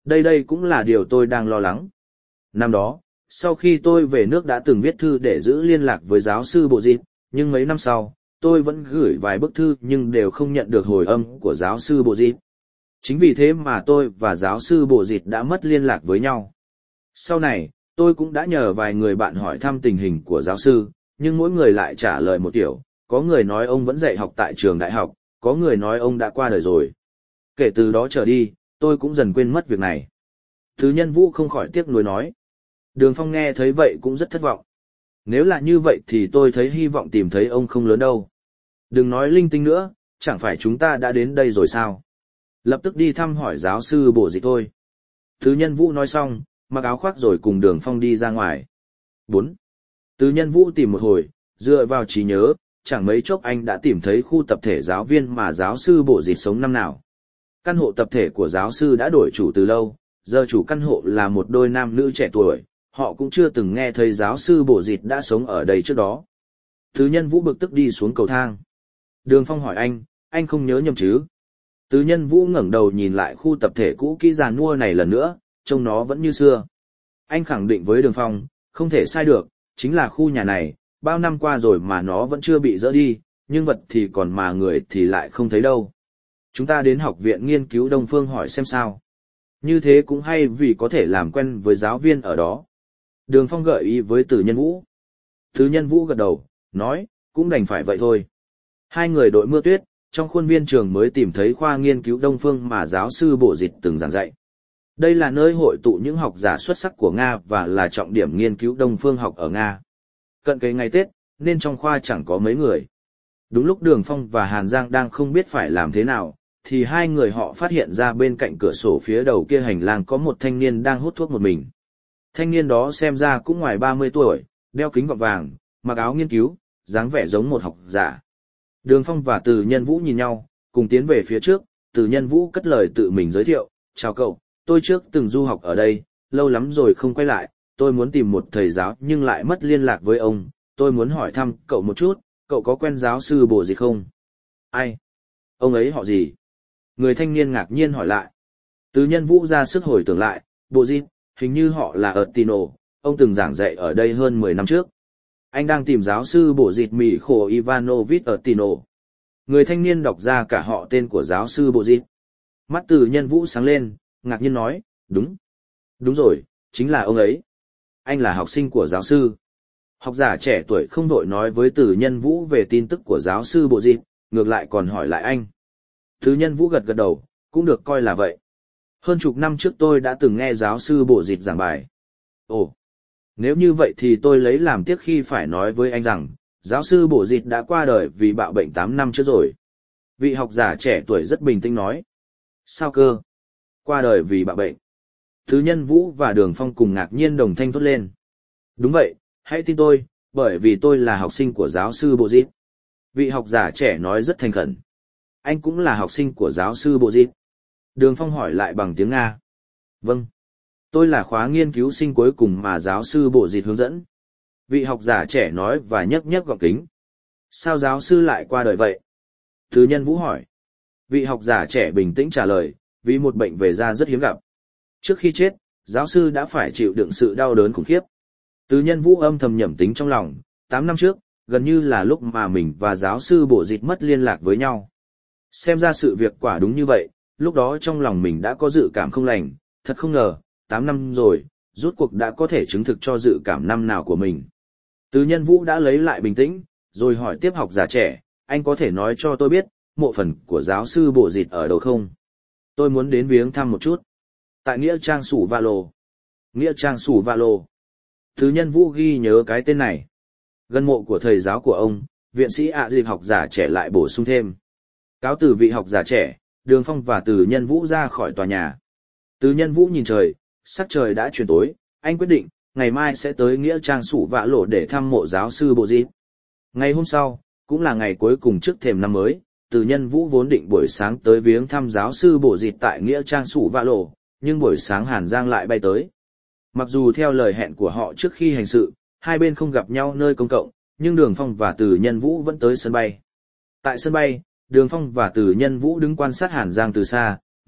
Đây cũng là điều tôi đang lo lắng. Năm đó, sau khi tôi về nước đã từng viết thư để giữ liên lạc với giáo sư Bộ Dịch, nhưng mấy năm sau, tôi vẫn gửi vài bức thư nhưng đều không nhận được hồi âm của giáo sư Bộ Dịch. Chính vì thế mà tôi và giáo sư Bộ Dịch đã mất liên lạc với nhau. Sau này, tôi cũng đã nhờ vài người bạn hỏi thăm tình hình của giáo sư, nhưng mỗi người lại trả lời một kiểu, có người nói ông vẫn dạy học tại trường đại học, có người nói ông đã qua đời rồi. Kể từ đó trở đi, tôi cũng dần quên mất việc này. Thứ Nhân Vũ không khỏi tiếc nuối nói. Đường Phong nghe thấy vậy cũng rất thất vọng. Nếu là như vậy thì tôi thấy hy vọng tìm thấy ông không lớn đâu. Đừng nói linh tinh nữa, chẳng phải chúng ta đã đến đây rồi sao? Lập tức đi thăm hỏi giáo sư Bộ Dịch thôi. Thứ Nhân Vũ nói xong, mặc áo khoác rồi cùng Đường Phong đi ra ngoài. 4. Từ Nhân Vũ tìm một hồi, dựa vào trí nhớ, chẳng mấy chốc anh đã tìm thấy khu tập thể giáo viên mà giáo sư Bộ Dịch sống năm nào. Căn hộ tập thể của giáo sư đã đổi chủ từ lâu, giờ chủ căn hộ là một đôi nam nữ trẻ tuổi, họ cũng chưa từng nghe thấy giáo sư Bộ Dịch đã sống ở đây trước đó. Từ Nhân Vũ bực tức đi xuống cầu thang. Đường Phong hỏi anh không nhớ nhầm chứ? Từ Nhân Vũ ngẩng đầu nhìn lại khu tập thể cũ kỹ giàn mua này lần nữa, trông nó vẫn như xưa. Anh khẳng định với Đường Phong, không thể sai được, chính là khu nhà này, bao năm qua rồi mà nó vẫn chưa bị dỡ đi, nhưng vật thì còn mà người thì lại không thấy đâu. Chúng ta đến học viện nghiên cứu Đông Phương hỏi xem sao. Như thế cũng hay vì có thể làm quen với giáo viên ở đó. Đường Phong gợi ý với Từ Nhân Vũ. Từ Nhân Vũ gật đầu, nói, cũng đành phải vậy thôi. Hai người đội mưa tuyết, trong khuôn viên trường mới tìm thấy khoa nghiên cứu Đông Phương mà giáo sư Bộ Dịch từng giảng dạy. Đây là nơi hội tụ những học giả xuất sắc của Nga và là trọng điểm nghiên cứu Đông Phương học ở Nga. Cận kề ngày Tết, nên trong khoa chẳng có mấy người. Đúng lúc Đường Phong và Hàn Giang đang không biết phải làm thế nào, thì hai người họ phát hiện ra bên cạnh cửa sổ phía đầu kia hành lang có một thanh niên đang hút thuốc một mình. Thanh niên đó xem ra cũng ngoài 30 tuổi, đeo kính gọng vàng, mặc áo nghiên cứu, dáng vẻ giống một học giả. Đường Phong và Từ Nhân Vũ nhìn nhau, cùng tiến về phía trước, Từ Nhân Vũ cất lời tự mình giới thiệu, chào cậu, tôi trước từng du học ở đây, lâu lắm rồi không quay lại, tôi muốn tìm một thầy giáo nhưng lại mất liên lạc với ông, tôi muốn hỏi thăm cậu một chút, cậu có quen giáo sư Bộ Dịch không? Ai? Ông ấy họ gì? Người thanh niên ngạc nhiên hỏi lại. Từ Nhân Vũ ra sức hồi tưởng lại, Bộ Dịch, hình như họ là Tino, ông từng giảng dạy ở đây hơn 10 năm trước. Anh đang tìm giáo sư Bộ Dịch Mikhail Ivanovich Tino. Người thanh niên đọc ra cả họ tên của giáo sư Bộ Dịch. Mắt Từ Nhân Vũ sáng lên, ngạc nhiên nói, đúng. Đúng rồi, chính là ông ấy. Anh là học sinh của giáo sư. Học giả trẻ tuổi không vội nói với Từ Nhân Vũ về tin tức của giáo sư Bộ Dịch, ngược lại còn hỏi lại anh. Từ Nhân Vũ gật gật đầu, cũng được coi là vậy. Hơn chục năm trước tôi đã từng nghe giáo sư Bộ Dịch giảng bài. Ồ, nếu như vậy thì tôi lấy làm tiếc khi phải nói với anh rằng, giáo sư Bộ Dịch đã qua đời vì bạo bệnh 8 năm trước rồi. Vị học giả trẻ tuổi rất bình tĩnh nói. Sao cơ? Qua đời vì bạo bệnh. Từ Nhân Vũ và Đường Phong cùng ngạc nhiên đồng thanh thốt lên. Đúng vậy, hãy tin tôi, bởi vì tôi là học sinh của giáo sư Bộ Dịch. Vị học giả trẻ nói rất thành khẩn. Anh cũng là học sinh của giáo sư Bộ Dịch. Đường Phong hỏi lại bằng tiếng Nga. Vâng. Tôi là khóa nghiên cứu sinh cuối cùng mà giáo sư Bộ Dịch hướng dẫn. Vị học giả trẻ nói và nhấc nhấc gọng kính. Sao giáo sư lại qua đời vậy? Từ Nhân Vũ hỏi. Vị học giả trẻ bình tĩnh trả lời, vì một bệnh về da rất hiếm gặp. Trước khi chết, giáo sư đã phải chịu đựng sự đau đớn khủng khiếp. Từ Nhân Vũ âm thầm nhẩm tính trong lòng, 8 năm trước, gần như là lúc mà mình và giáo sư Bộ Dịch mất liên lạc với nhau. Xem ra sự việc quả đúng như vậy, lúc đó trong lòng mình đã có dự cảm không lành, thật không ngờ, 8 năm rồi, rốt cuộc đã có thể chứng thực cho dự cảm năm nào của mình. Từ Nhân Vũ đã lấy lại bình tĩnh, rồi hỏi tiếp học giả trẻ, anh có thể nói cho tôi biết, mộ phần của giáo sư Bộ Dịch ở đâu không? Tôi muốn đến viếng thăm một chút. Tại Nghĩa Trang Sủ Va Lô. Nghĩa Trang Sủ Va Lô. Từ Nhân Vũ ghi nhớ cái tên này. Gần mộ của thầy giáo của ông, viện sĩ ạ dịch học giả trẻ lại bổ sung thêm. Cáo từ vị học giả trẻ, Đường Phong và Từ Nhân Vũ ra khỏi tòa nhà. Từ Nhân Vũ nhìn trời, sắc trời đã chuyển tối, anh quyết định, ngày mai sẽ tới Nghĩa Trang Sủ Vạ Lỗ để thăm mộ giáo sư Bộ Dịch. Ngày hôm sau, cũng là ngày cuối cùng trước thềm năm mới, Từ Nhân Vũ vốn định buổi sáng tới viếng thăm giáo sư Bộ Dịch tại Nghĩa Trang Sủ Vạ Lỗ, nhưng buổi sáng Hàn Giang lại bay tới. Mặc dù theo lời hẹn của họ trước khi hành sự, hai bên không gặp nhau nơi công cộng, nhưng Đường Phong và Từ Nhân Vũ vẫn tới sân bay. Tại sân bay, Đường Phong và Từ Nhân Vũ đứng quan sát Hàn Giang từ xa,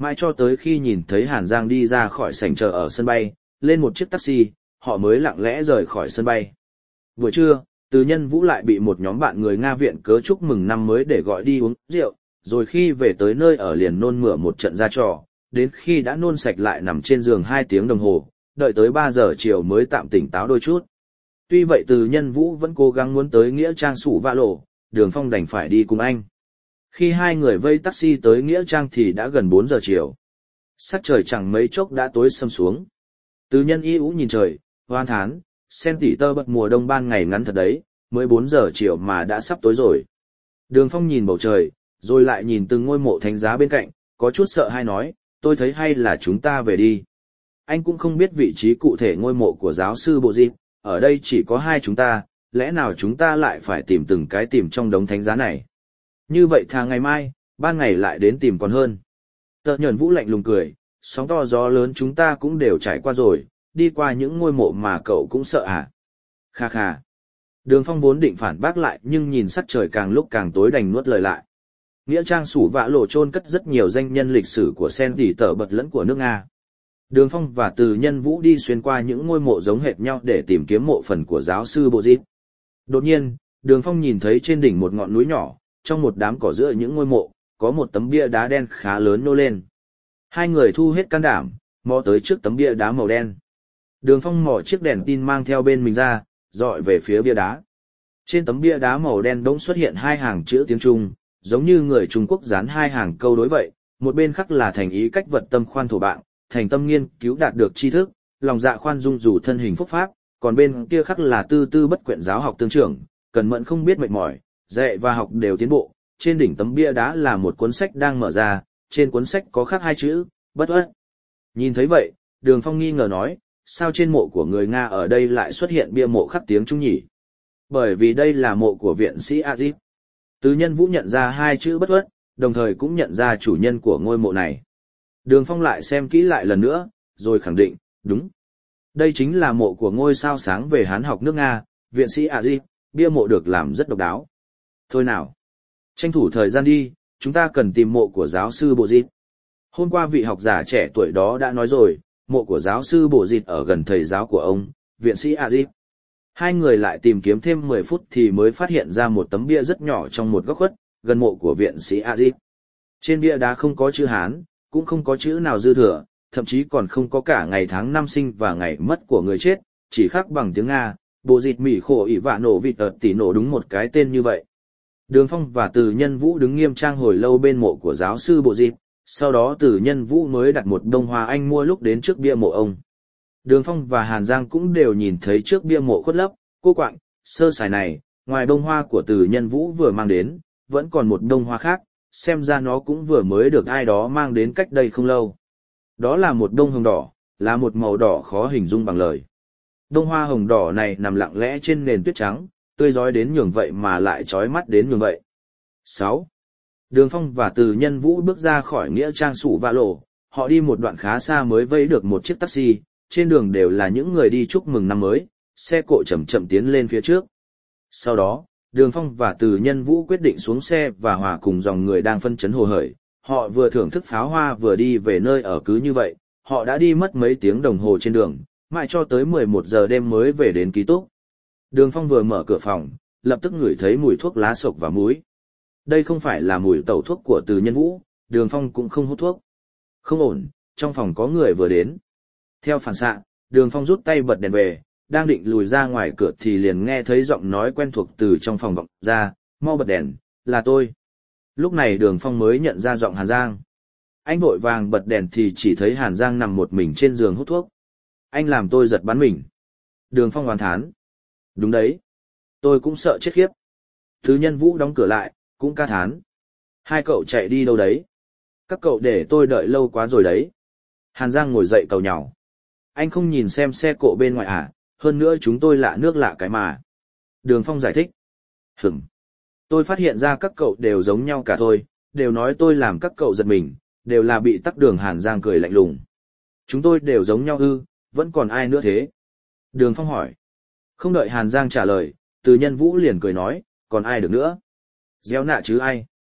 Mãi cho tới khi nhìn thấy Hàn Giang đi ra khỏi sảnh chờ ở sân bay, lên một chiếc taxi, họ mới lặng lẽ rời khỏi sân bay. Buổi trưa, Từ Nhân Vũ lại bị một nhóm bạn người Nga viện cớ chúc mừng năm mới để gọi đi uống rượu, rồi khi về tới nơi ở liền nôn mửa một trận ra trò, đến khi đã nôn sạch lại nằm trên giường 2 tiếng đồng hồ, đợi tới 3 giờ chiều mới tạm tỉnh táo đôi chút. Tuy vậy Từ Nhân Vũ vẫn cố gắng muốn tới Nghĩa Trang Sủ Vạ Lộ, Đường Phong đành phải đi cùng anh. Khi hai người vây taxi tới Nghĩa Trang thì đã gần 4 giờ chiều. Sắc trời chẳng mấy chốc đã tối sầm xuống. Từ Nhân y ú nhìn trời, hoan thán, sen tỉ tơ bật mùa đông ban ngày ngắn thật đấy, mới 4 giờ chiều mà đã sắp tối rồi. Đường Phong nhìn bầu trời, rồi lại nhìn từng ngôi mộ thánh giá bên cạnh, có chút sợ hay nói, tôi thấy hay là chúng ta về đi. Anh cũng không biết vị trí cụ thể ngôi mộ của giáo sư Bộ Dịp, ở đây chỉ có 2 chúng ta, lẽ nào chúng ta lại phải tìm từng cái tìm trong đống thánh giá này. Như vậy thà ngày mai, ban ngày lại đến tìm còn hơn. Tợ Nhẫn Vũ lạnh lùng cười, sóng to gió lớn chúng ta cũng đều trải qua rồi, đi qua những ngôi mộ mà cậu cũng sợ à? Kha kha. Đường Phong vốn định phản bác lại nhưng nhìn sắc trời càng lúc càng tối đành nuốt lời lại. Nghĩa trang Sủ Vạ Lộ chôn cất rất nhiều danh nhân lịch sử của Sen tỉ tở bật lẫn của nước Nga. Đường Phong và Từ Nhân Vũ đi xuyên qua những ngôi mộ giống hệt nhau để tìm kiếm mộ phần của giáo sư Bộ Dịp. Đột nhiên, Đường Phong nhìn thấy trên đỉnh một ngọn núi nhỏ, trong một đám cỏ giữa những ngôi mộ, có một tấm bia đá đen khá lớn nô lên. Hai người thu hết can đảm, mò tới trước tấm bia đá màu đen. Đường Phong mò chiếc đèn tin mang theo bên mình ra, dọi về phía bia đá. Trên tấm bia đá màu đen bỗng xuất hiện 2 hàng chữ tiếng Trung, giống như người Trung Quốc dán 2 hàng câu đối vậy, một bên khác là thành ý cách vật tâm khoan thổ bạn, thành tâm nghiên cứu đạt được tri thức, lòng dạ khoan dung dù thân hình phúc pháp, còn bên kia khác là tư tư bất quyện giáo học tương trưởng, cần mẫn không biết mệt mỏi, dạy và học đều tiến bộ. Trên đỉnh tấm bia đá là một cuốn sách đang mở ra, trên cuốn sách có khắc 2 chữ, bất uất. Nhìn thấy vậy, Đường Phong nghi ngờ nói, sao trên mộ của người Nga ở đây lại xuất hiện bia mộ khắc tiếng Trung nhỉ? Bởi vì đây là mộ của viện sĩ Azip. Từ Nhân Vũ nhận ra 2 chữ bất uất, đồng thời cũng nhận ra chủ nhân của ngôi mộ này. Đường Phong lại xem kỹ lại lần nữa, rồi khẳng định, đúng. Đây chính là mộ của ngôi sao sáng về Hán học nước Nga, viện sĩ Azip, bia mộ được làm rất độc đáo. Thôi nào, tranh thủ thời gian đi, chúng ta cần tìm mộ của giáo sư Bộ Dịp. Hôm qua vị học giả trẻ tuổi đó đã nói rồi, mộ của giáo sư Bộ Dịp ở gần thầy giáo của ông, viện sĩ Azip. Hai người lại tìm kiếm thêm 10 phút thì mới phát hiện ra một tấm bia rất nhỏ trong một góc khuất, gần mộ của viện sĩ Azip. Trên bia đá không có chữ Hán, cũng không có chữ nào dư thừa, thậm chí còn không có cả ngày tháng năm sinh và ngày mất của người chết, chỉ khắc bằng tiếng Nga, Bộ Dịp Mỹ khổ ỉ vạ nổ vịt tợt tỉ nổ đúng một cái tên như vậy. Đường Phong và Từ Nhân Vũ đứng nghiêm trang hồi lâu bên mộ của giáo sư Bộ Dịp, sau đó Từ Nhân Vũ mới đặt một bông hoa anh mua lúc đến trước bia mộ ông. Đường Phong và Hàn Giang cũng đều nhìn thấy trước bia mộ khuất lấp, cô quạng, sơ sài này, ngoài bông hoa của Từ Nhân Vũ vừa mang đến, vẫn còn một bông hoa khác, xem ra nó cũng vừa mới được ai đó mang đến cách đây không lâu. Đó là một bông hồng đỏ, là một màu đỏ khó hình dung bằng lời. Bông hoa hồng đỏ này nằm lặng lẽ trên nền tuyết trắng, tươi rói đến nhường vậy mà lại chói mắt đến nhường vậy. 6. Đường Phong và Từ Nhân Vũ bước ra khỏi Nghĩa Trang Sủ Vạ Lộ, họ đi một đoạn khá xa mới vây được một chiếc taxi, trên đường đều là những người đi chúc mừng năm mới, xe cộ chậm chậm tiến lên phía trước. Sau đó, Đường Phong và Từ Nhân Vũ quyết định xuống xe và hòa cùng dòng người đang phân chấn hồ hởi, họ vừa thưởng thức pháo hoa vừa đi về nơi ở. Cứ như vậy, họ đã đi mất mấy tiếng đồng hồ trên đường, mãi cho tới 11 giờ đêm mới về đến ký túc. Đường Phong vừa mở cửa phòng, lập tức ngửi thấy mùi thuốc lá sộc và muối. Đây không phải là mùi tẩu thuốc của Từ Nhân Vũ, Đường Phong cũng không hút thuốc. Không ổn, trong phòng có người vừa đến. Theo phản xạ, Đường Phong rút tay bật đèn về, đang định lùi ra ngoài cửa thì liền nghe thấy giọng nói quen thuộc từ trong phòng vọng ra, mau bật đèn, là tôi. Lúc này Đường Phong mới nhận ra giọng Hàn Giang. Anh vội vàng bật đèn thì chỉ thấy Hàn Giang nằm một mình trên giường hút thuốc. Anh làm tôi giật bắn mình. Đường Phong oán thán. Đúng đấy. Tôi cũng sợ chết khiếp. Từ Nhân Vũ đóng cửa lại, cũng ca thán. Hai cậu chạy đi đâu đấy? Các cậu để tôi đợi lâu quá rồi đấy. Hàn Giang ngồi dậy cầu nhàu. Anh không nhìn xem xe cộ bên ngoài à, hơn nữa chúng tôi lạ nước lạ cái mà. Đường Phong giải thích. Tôi phát hiện ra các cậu đều giống nhau cả thôi, đều nói tôi làm các cậu giật mình, đều là bị tắc đường. Hàn Giang cười lạnh lùng. Chúng tôi đều giống nhau ư, vẫn còn ai nữa thế? Đường Phong hỏi. Không đợi Hàn Giang trả lời, Từ Nhân Vũ liền cười nói, còn ai được nữa? Gieo nạ chứ ai?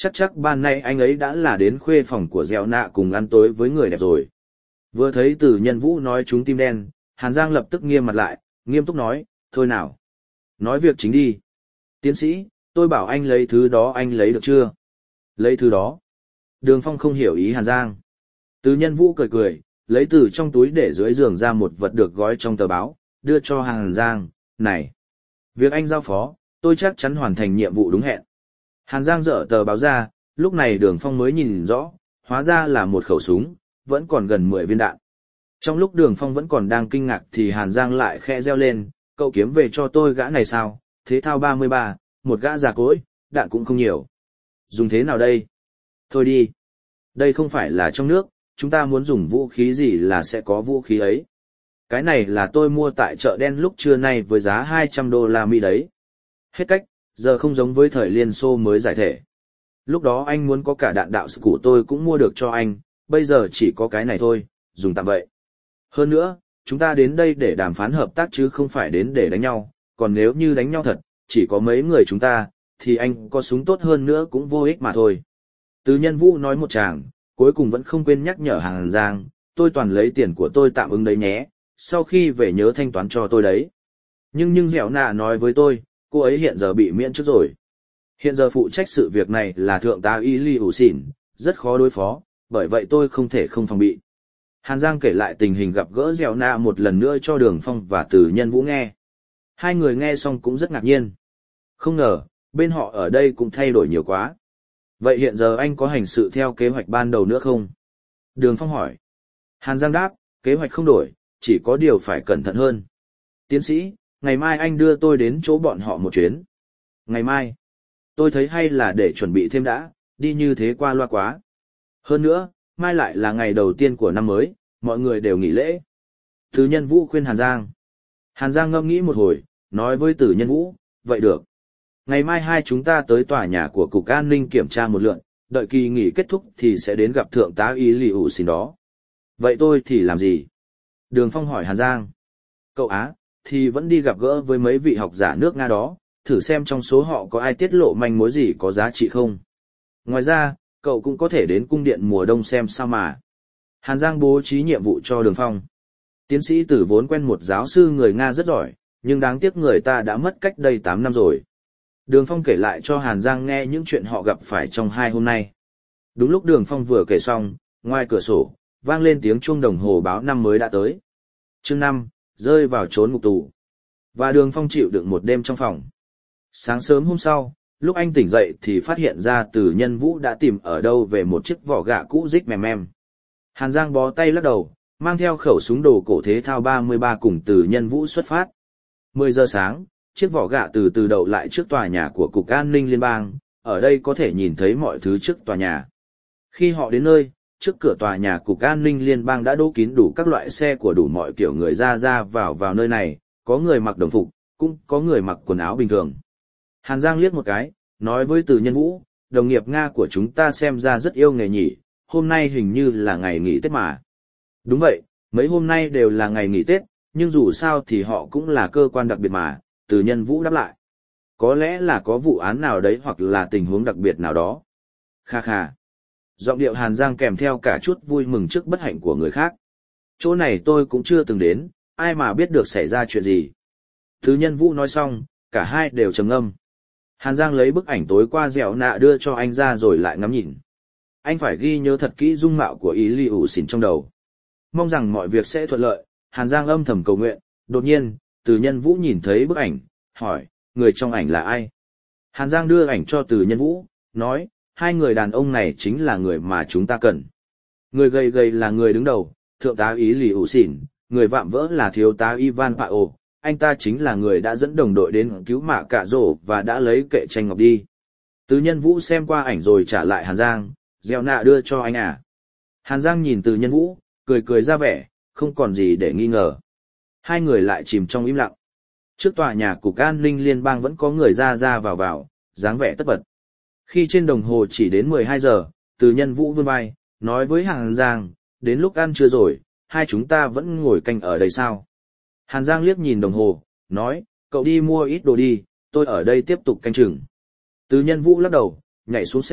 chắc ban nay anh ấy đã là đến khuê phòng của Dẻo Nạ cùng ăn tối với người đẹp rồi. Vừa thấy Từ Nhân Vũ nói chúng tim đen, Hàn Giang lập tức nghiêm mặt lại, nghiêm túc nói, thôi nào. Nói việc chính đi. Tiến sĩ, tôi bảo anh lấy thứ đó anh lấy được chưa? Lấy thứ đó. Đường Phong không hiểu ý Hàn Giang. Từ Nhân Vũ cười cười, lấy từ trong túi để dưới giường ra một vật được gói trong tờ báo, đưa cho Hàn Giang, này. Việc anh giao phó, tôi chắc chắn hoàn thành nhiệm vụ đúng hẹn. Hàn Giang dở tờ báo ra, lúc này Đường Phong mới nhìn rõ, hóa ra là một khẩu súng, vẫn còn gần 10 viên đạn. Trong lúc Đường Phong vẫn còn đang kinh ngạc thì Hàn Giang lại khẽ reo lên, cậu kiếm về cho tôi gã này sao, thế thao 33, một gã già cỗi, đạn cũng không nhiều. Dùng thế nào đây? Thôi đi. Đây không phải là trong nước, chúng ta muốn dùng vũ khí gì là sẽ có vũ khí ấy. Cái này là tôi mua tại chợ đen lúc trưa nay với giá $200 đấy. Hết cách, giờ không giống với thời Liên Xô mới giải thể. Lúc đó anh muốn có cả đạn đạo của tôi cũng mua được cho anh, bây giờ chỉ có cái này thôi, dùng tạm vậy. Hơn nữa, chúng ta đến đây để đàm phán hợp tác chứ không phải đến để đánh nhau, còn nếu như đánh nhau thật, chỉ có mấy người chúng ta, thì anh có súng tốt hơn nữa cũng vô ích mà thôi. Từ Nhân Vũ nói một tràng, cuối cùng vẫn không quên nhắc nhở Hàn Giang, tôi toàn lấy tiền của tôi tạm ứng đấy nhé, sau khi về nhớ thanh toán cho tôi đấy. Nhưng Dẻo Nạ nói với tôi, cô ấy hiện giờ bị miễn chức rồi. Hiện giờ phụ trách sự việc này là thượng tá Y Ly ủ xỉn, rất khó đối phó, bởi vậy tôi không thể không phòng bị. Hàn Giang kể lại tình hình gặp gỡ Dẻo Nạ một lần nữa cho Đường Phong và Từ Nhân Vũ nghe. Hai người nghe xong cũng rất ngạc nhiên. Không ngờ, bên họ ở đây cũng thay đổi nhiều quá. Vậy hiện giờ anh có hành sự theo kế hoạch ban đầu nữa không? Đường Phong hỏi. Hàn Giang đáp, kế hoạch không đổi, chỉ có điều phải cẩn thận hơn. Tiến sĩ, ngày mai anh đưa tôi đến chỗ bọn họ một chuyến. Ngày mai? Tôi thấy hay là để chuẩn bị thêm đã, đi như thế qua loa quá. Hơn nữa, mai lại là ngày đầu tiên của năm mới, mọi người đều nghỉ lễ. Từ Nhân Vũ khuyên Hàn Giang. Hàn Giang ngẫm nghĩ một hồi, nói với Từ Nhân Vũ, vậy được. Ngày mai hai chúng ta tới tòa nhà của Cục An ninh kiểm tra một lượt, đợi kỳ nghỉ kết thúc thì sẽ đến gặp Thượng tá Y Lì ủ xin đó. Vậy tôi thì làm gì? Đường Phong hỏi Hàn Giang. Cậu á, thì vẫn đi gặp gỡ với mấy vị học giả nước Nga đó, thử xem trong số họ có ai tiết lộ manh mối gì có giá trị không. Ngoài ra, cậu cũng có thể đến cung điện mùa đông xem sao mà. Hàn Giang bố trí nhiệm vụ cho Đường Phong. Tiến sĩ Tử vốn quen một giáo sư người Nga rất giỏi, nhưng đáng tiếc người ta đã mất cách đây 8 năm rồi. Đường Phong kể lại cho Hàn Giang nghe những chuyện họ gặp phải trong 2 hôm nay. Đúng lúc Đường Phong vừa kể xong, ngoài cửa sổ, vang lên tiếng chuông đồng hồ báo năm mới đã tới. Chương 5, rơi vào trốn ngục tù. Và Đường Phong chịu đựng một đêm trong phòng. Sáng sớm hôm sau, lúc anh tỉnh dậy thì phát hiện ra Từ Nhân Vũ đã tìm ở đâu về một chiếc vỏ gạ cũ rích mềm mem. Hàn Giang bó tay lắc đầu, mang theo khẩu súng đồ cổ thể thao 33 cùng Từ Nhân Vũ xuất phát. 10 giờ sáng, chiếc vỏ gạ từ từ đậu lại trước tòa nhà của Cục An ninh Liên bang, ở đây có thể nhìn thấy mọi thứ trước tòa nhà. Khi họ đến nơi, trước cửa tòa nhà Cục An ninh Liên bang đã đỗ kín đủ các loại xe của đủ mọi kiểu người ra vào nơi này, có người mặc đồng phục, cũng có người mặc quần áo bình thường. Hàn Giang liếc một cái, nói với Từ Nhân Vũ, đồng nghiệp Nga của chúng ta xem ra rất yêu nghề nhỉ, hôm nay hình như là ngày nghỉ Tết mà. Đúng vậy, mấy hôm nay đều là ngày nghỉ Tết, nhưng dù sao thì họ cũng là cơ quan đặc biệt mà, Từ Nhân Vũ đáp lại. Có lẽ là có vụ án nào đấy hoặc là tình huống đặc biệt nào đó. Kha kha. Giọng điệu Hàn Giang kèm theo cả chút vui mừng trước bất hạnh của người khác. Chỗ này tôi cũng chưa từng đến, ai mà biết được xảy ra chuyện gì. Từ Nhân Vũ nói xong, cả hai đều trầm ngâm. Hàn Giang lấy bức ảnh tối qua Dẻo Nạ đưa cho anh ra rồi lại ngắm nhìn. Anh phải ghi nhớ thật kỹ dung mạo của Y Ly ủ xỉn trong đầu. Mong rằng mọi việc sẽ thuận lợi, Hàn Giang âm thầm cầu nguyện. Đột nhiên, Từ Nhân Vũ nhìn thấy bức ảnh, hỏi, người trong ảnh là ai? Hàn Giang đưa ảnh cho Từ Nhân Vũ, nói, hai người đàn ông này chính là người mà chúng ta cần. Người gầy gầy là người đứng đầu, thượng tá Y Lì ủ xỉn, người vạm vỡ là thiếu tá Ivan Pao, anh ta chính là người đã dẫn đồng đội đến cứu Mạ Cạ Rổ và đã lấy kệ tranh ngọc đi. Từ Nhân Vũ xem qua ảnh rồi trả lại Hàn Giang, Dẻo Nạ đưa cho anh à. Hàn Giang nhìn Từ Nhân Vũ, cười cười ra vẻ, không còn gì để nghi ngờ. Hai người lại chìm trong im lặng. Trước tòa nhà Cục An ninh Liên bang vẫn có người ra vào, dáng vẻ tất bật. Khi trên đồng hồ chỉ đến 12 giờ, Từ Nhân Vũ vươn vai, nói với Hàn Giang, đến lúc ăn trưa rồi, hai chúng ta vẫn ngồi canh ở đây sao? Hàn Giang liếc nhìn đồng hồ, nói, cậu đi mua ít đồ đi, tôi ở đây tiếp tục canh chừng. Từ Nhân Vũ lắc đầu, nhảy xuống xe,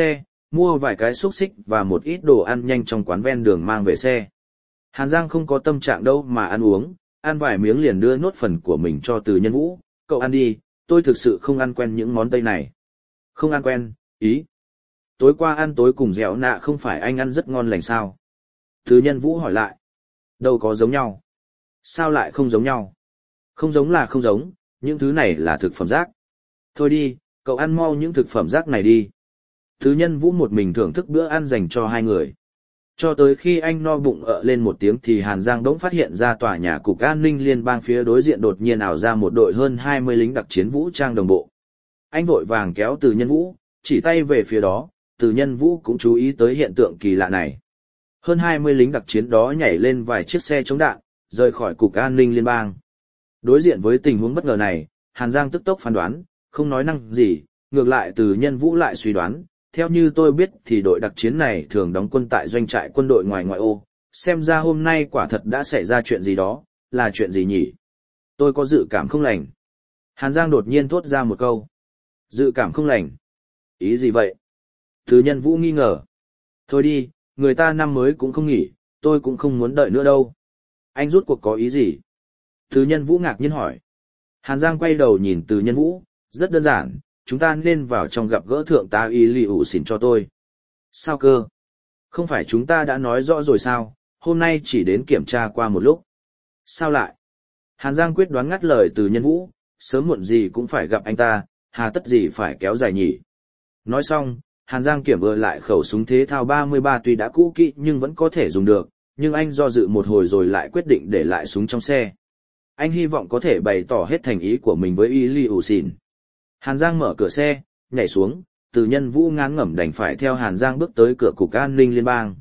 mua vài cái xúc xích và một ít đồ ăn nhanh trong quán ven đường mang về xe. Hàn Giang không có tâm trạng đâu mà ăn uống, ăn vài miếng liền đưa nốt phần của mình cho Từ Nhân Vũ, cậu ăn đi, tôi thực sự không ăn quen những món Tây này. Không ăn quen, ý. Tối qua ăn tối cùng dẻo nạ không phải anh ăn rất ngon lành sao? Từ Nhân Vũ hỏi lại. Đâu có giống nhau. Sao lại không giống nhau? Không giống là không giống, những thứ này là thực phẩm rác. Thôi đi, cậu ăn mau những thực phẩm rác này đi. Từ Nhân Vũ một mình thưởng thức bữa ăn dành cho hai người. Cho tới khi anh no bụng ợ lên một tiếng thì Hàn Giang đỗng phát hiện ra tòa nhà cục an ninh liên bang phía đối diện đột nhiên ảo ra một đội hơn 20 lính đặc chiến vũ trang đồng bộ. Anh vội vàng kéo Từ Nhân Vũ, chỉ tay về phía đó, Từ Nhân Vũ cũng chú ý tới hiện tượng kỳ lạ này. Hơn 20 lính đặc chiến đó nhảy lên vài chiếc xe chống đạn, rời khỏi cục an ninh liên bang. Đối diện với tình huống bất ngờ này, Hàn Giang tức tốc phán đoán, không nói năng gì, ngược lại Từ Nhân Vũ lại suy đoán, theo như tôi biết thì đội đặc chiến này thường đóng quân tại doanh trại quân đội ngoài ngoại ô, xem ra hôm nay quả thật đã xảy ra chuyện gì đó, là chuyện gì nhỉ? Tôi có dự cảm không lành. Hàn Giang đột nhiên thốt ra một câu. Dự cảm không lành? Ý gì vậy? Từ Nhân Vũ nghi ngờ. Thôi đi, người ta năm mới cũng không nghỉ, tôi cũng không muốn đợi nữa đâu. Anh rút cuộc có ý gì? Từ Nhân Vũ ngạc nhiên hỏi. Hàn Giang quay đầu nhìn Từ Nhân Vũ, rất đơn giản, chúng ta nên vào trong gặp gỡ thượng tá Y Lì ủ xỉn cho tôi. Sao cơ? Không phải chúng ta đã nói rõ rồi sao, hôm nay chỉ đến kiểm tra qua một lúc. Sao lại? Hàn Giang quyết đoán ngắt lời Từ Nhân Vũ, sớm muộn gì cũng phải gặp anh ta, hà tất gì phải kéo dài nhỉ. Nói xong, Hàn Giang kiểm vừa lại khẩu súng thể thao 33 tuy đã cũ kỹ nhưng vẫn có thể dùng được, nhưng anh do dự một hồi rồi lại quyết định để lại súng trong xe. Anh hy vọng có thể bày tỏ hết thành ý của mình với Y Lì ủ xỉn. Hàn Giang mở cửa xe, nhảy xuống, Từ Nhân Vũ ngán ngẩm đành phải theo Hàn Giang bước tới cửa cục an ninh liên bang.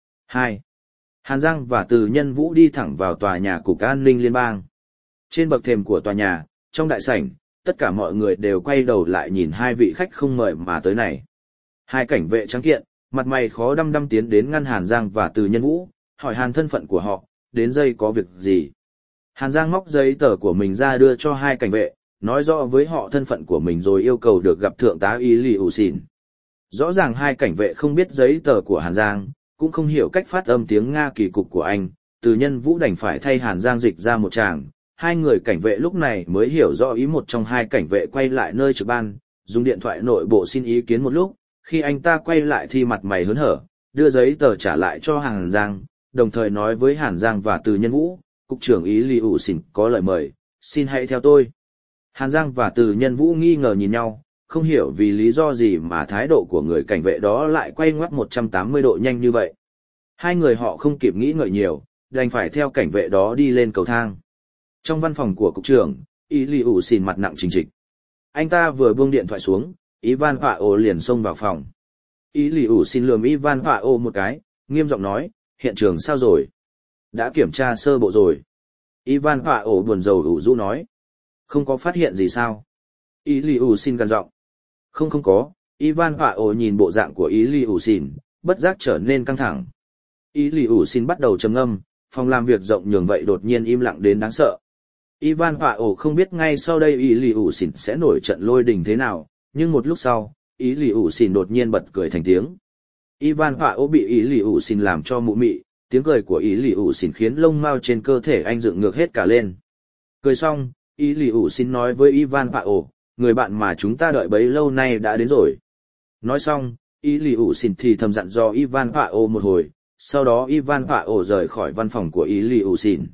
2. Hàn Giang và Từ Nhân Vũ đi thẳng vào tòa nhà cục an ninh liên bang. Trên bậc thềm của tòa nhà, trong đại sảnh, tất cả mọi người đều quay đầu lại nhìn hai vị khách không mời mà tới này. Hai cảnh vệ trắng kiện, mặt mày khó đăm đăm tiến đến ngăn Hàn Giang và Từ Nhân Vũ, hỏi Hàn thân phận của họ, đến đây có việc gì. Hàn Giang móc giấy tờ của mình ra đưa cho hai cảnh vệ, nói rõ với họ thân phận của mình rồi yêu cầu được gặp thượng tá Y Lì ủ xỉn. Rõ ràng hai cảnh vệ không biết giấy tờ của Hàn Giang, cũng không hiểu cách phát âm tiếng Nga kỳ cục của anh, Từ Nhân Vũ đành phải thay Hàn Giang dịch ra một tràng. Hai người cảnh vệ lúc này mới hiểu rõ ý một trong hai cảnh vệ quay lại nơi trực ban, dùng điện thoại nội bộ xin ý kiến một lúc, khi anh ta quay lại thì mặt mày hớn hở, đưa giấy tờ trả lại cho Hàn Giang, đồng thời nói với Hàn Giang và Từ Nhân Vũ, cục trưởng Y Lì ủ xỉn có lời mời, xin hãy theo tôi. Hàn Giang và Từ Nhân Vũ nghi ngờ nhìn nhau, không hiểu vì lý do gì mà thái độ của người cảnh vệ đó lại quay ngoắt 180 độ nhanh như vậy. Hai người họ không kịp nghĩ ngợi nhiều, đành phải theo cảnh vệ đó đi lên cầu thang. Trong văn phòng của cục trưởng, Y Lì ủ xỉn mặt nặng trịch trịch. Anh ta vừa buông điện thoại xuống, Ivan Pao liền xông vào phòng. Y Lì ủ xỉn lườm Ivan Pao một cái, nghiêm giọng nói, hiện trường sao rồi? Đã kiểm tra sơ bộ rồi. Ivan Pao buồn rầu ủ rũ nói. Không có phát hiện gì sao? Y Lì ủ xỉn gằn giọng. Không có. Ivan Pao nhìn bộ dạng của Y Lì ủ xỉn, bất giác trở nên căng thẳng. Y Lì ủ xỉn bắt đầu trầm ngâm, phòng làm việc rộng nhường vậy đột nhiên im lặng đến đáng sợ. Ivan Pao không biết ngay sau đây Y Lì ủ xỉn sẽ nổi trận lôi đình thế nào, nhưng một lúc sau, Y Lì ủ xỉn đột nhiên bật cười thành tiếng. Ivan Pao bị Y Lì ủ xỉn làm cho mụ mị, tiếng cười của Y Lì ủ xỉn khiến lông mao trên cơ thể anh dựng ngược hết cả lên. Cười xong, Y Lì ủ xỉn nói với Ivan Pao, người bạn mà chúng ta đợi bấy lâu nay đã đến rồi. Nói xong, Y Lì ủ xỉn thì thầm dặn dò Ivan Pao một hồi, sau đó Ivan Pao rời khỏi văn phòng của Y Lì ủ xỉn.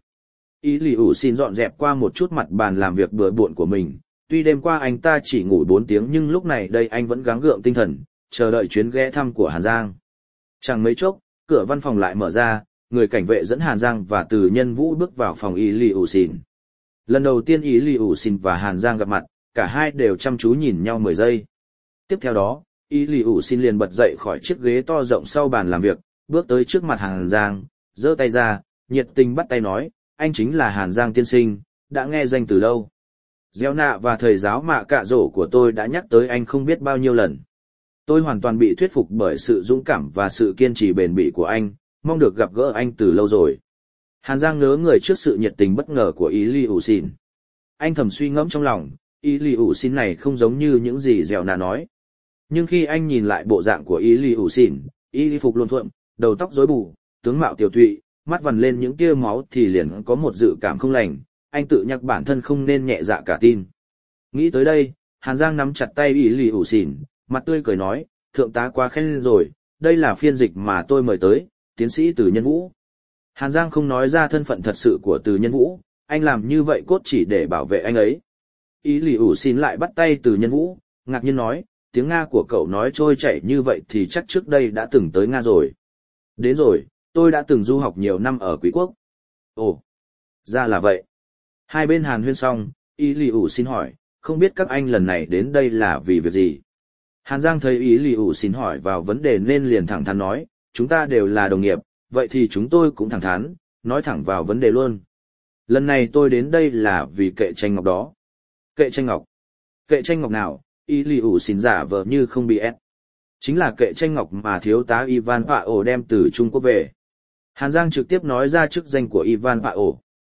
Y Lì ủ xỉn dọn dẹp qua một chút mặt bàn làm việc bừa bộn của mình, tuy đêm qua anh ta chỉ ngủ 4 tiếng nhưng lúc này đây anh vẫn gắng gượng tinh thần, chờ đợi chuyến ghé thăm của Hàn Giang. Chẳng mấy chốc, cửa văn phòng lại mở ra, người cảnh vệ dẫn Hàn Giang và Từ Nhân Vũ bước vào phòng Y Lì ủ xỉn. Lần đầu tiên Y Lì ủ xỉn và Hàn Giang gặp mặt, cả hai đều chăm chú nhìn nhau 10 giây. Tiếp theo đó, Y Lì ủ xỉn liền bật dậy khỏi chiếc ghế to rộng sau bàn làm việc, bước tới trước mặt Hàn Giang, giơ tay ra, nhiệt tình bắt tay nói, anh chính là Hàn Giang tiên sinh, đã nghe danh từ lâu. Gieo nạ và thầy giáo mạ cạ rổ của tôi đã nhắc tới anh không biết bao nhiêu lần. Tôi hoàn toàn bị thuyết phục bởi sự dũng cảm và sự kiên trì bền bỉ của anh, mong được gặp gỡ anh từ lâu rồi. Hàn Giang ngớ người trước sự nhiệt tình bất ngờ của Y Lì ủ xỉn. Anh thầm suy ngẫm trong lòng, Y Lì ủ xỉn này không giống như những gì Gieo nạ nói. Nhưng khi anh nhìn lại bộ dạng của Y Lì ủ xỉn, y phục luồn thuộm, đầu tóc rối bù, tướng mạo tiểu tụy, mắt vằn lên những tia máu thì liền có một dự cảm không lành, anh tự nhắc bản thân không nên nhẹ dạ cả tin. Nghĩ tới đây, Hàn Giang nắm chặt tay Y Lì ủ xỉn, mặt tươi cười nói, thượng tá quá khen rồi, đây là phiên dịch mà tôi mời tới, tiến sĩ Từ Nhân Vũ. Hàn Giang không nói ra thân phận thật sự của Từ Nhân Vũ, anh làm như vậy cốt chỉ để bảo vệ anh ấy. Y Lì ủ xỉn lại bắt tay Từ Nhân Vũ, ngạc nhiên nói, tiếng Nga của cậu nói trôi chảy như vậy thì chắc trước đây đã từng tới Nga rồi. Đến rồi, tôi đã từng du học nhiều năm ở Quý Quốc. Ồ, ra là vậy. Hai bên hàn huyên xong, Y Lì ủ xin hỏi, không biết các anh lần này đến đây là vì việc gì? Hàn Giang thấy Y Lì ủ xin hỏi vào vấn đề nên liền thẳng thắn nói, chúng ta đều là đồng nghiệp, vậy thì chúng tôi cũng thẳng thắn, nói thẳng vào vấn đề luôn. Lần này tôi đến đây là vì kệ tranh ngọc đó. Kệ tranh ngọc? Kệ tranh ngọc nào? Y Lì ủ xin giả vờ như không bị ép. Chính là kệ tranh ngọc mà thiếu tá Ivan Paol đem từ Trung Quốc về. Hàn Giang trực tiếp nói ra chức danh của Ivan Paol.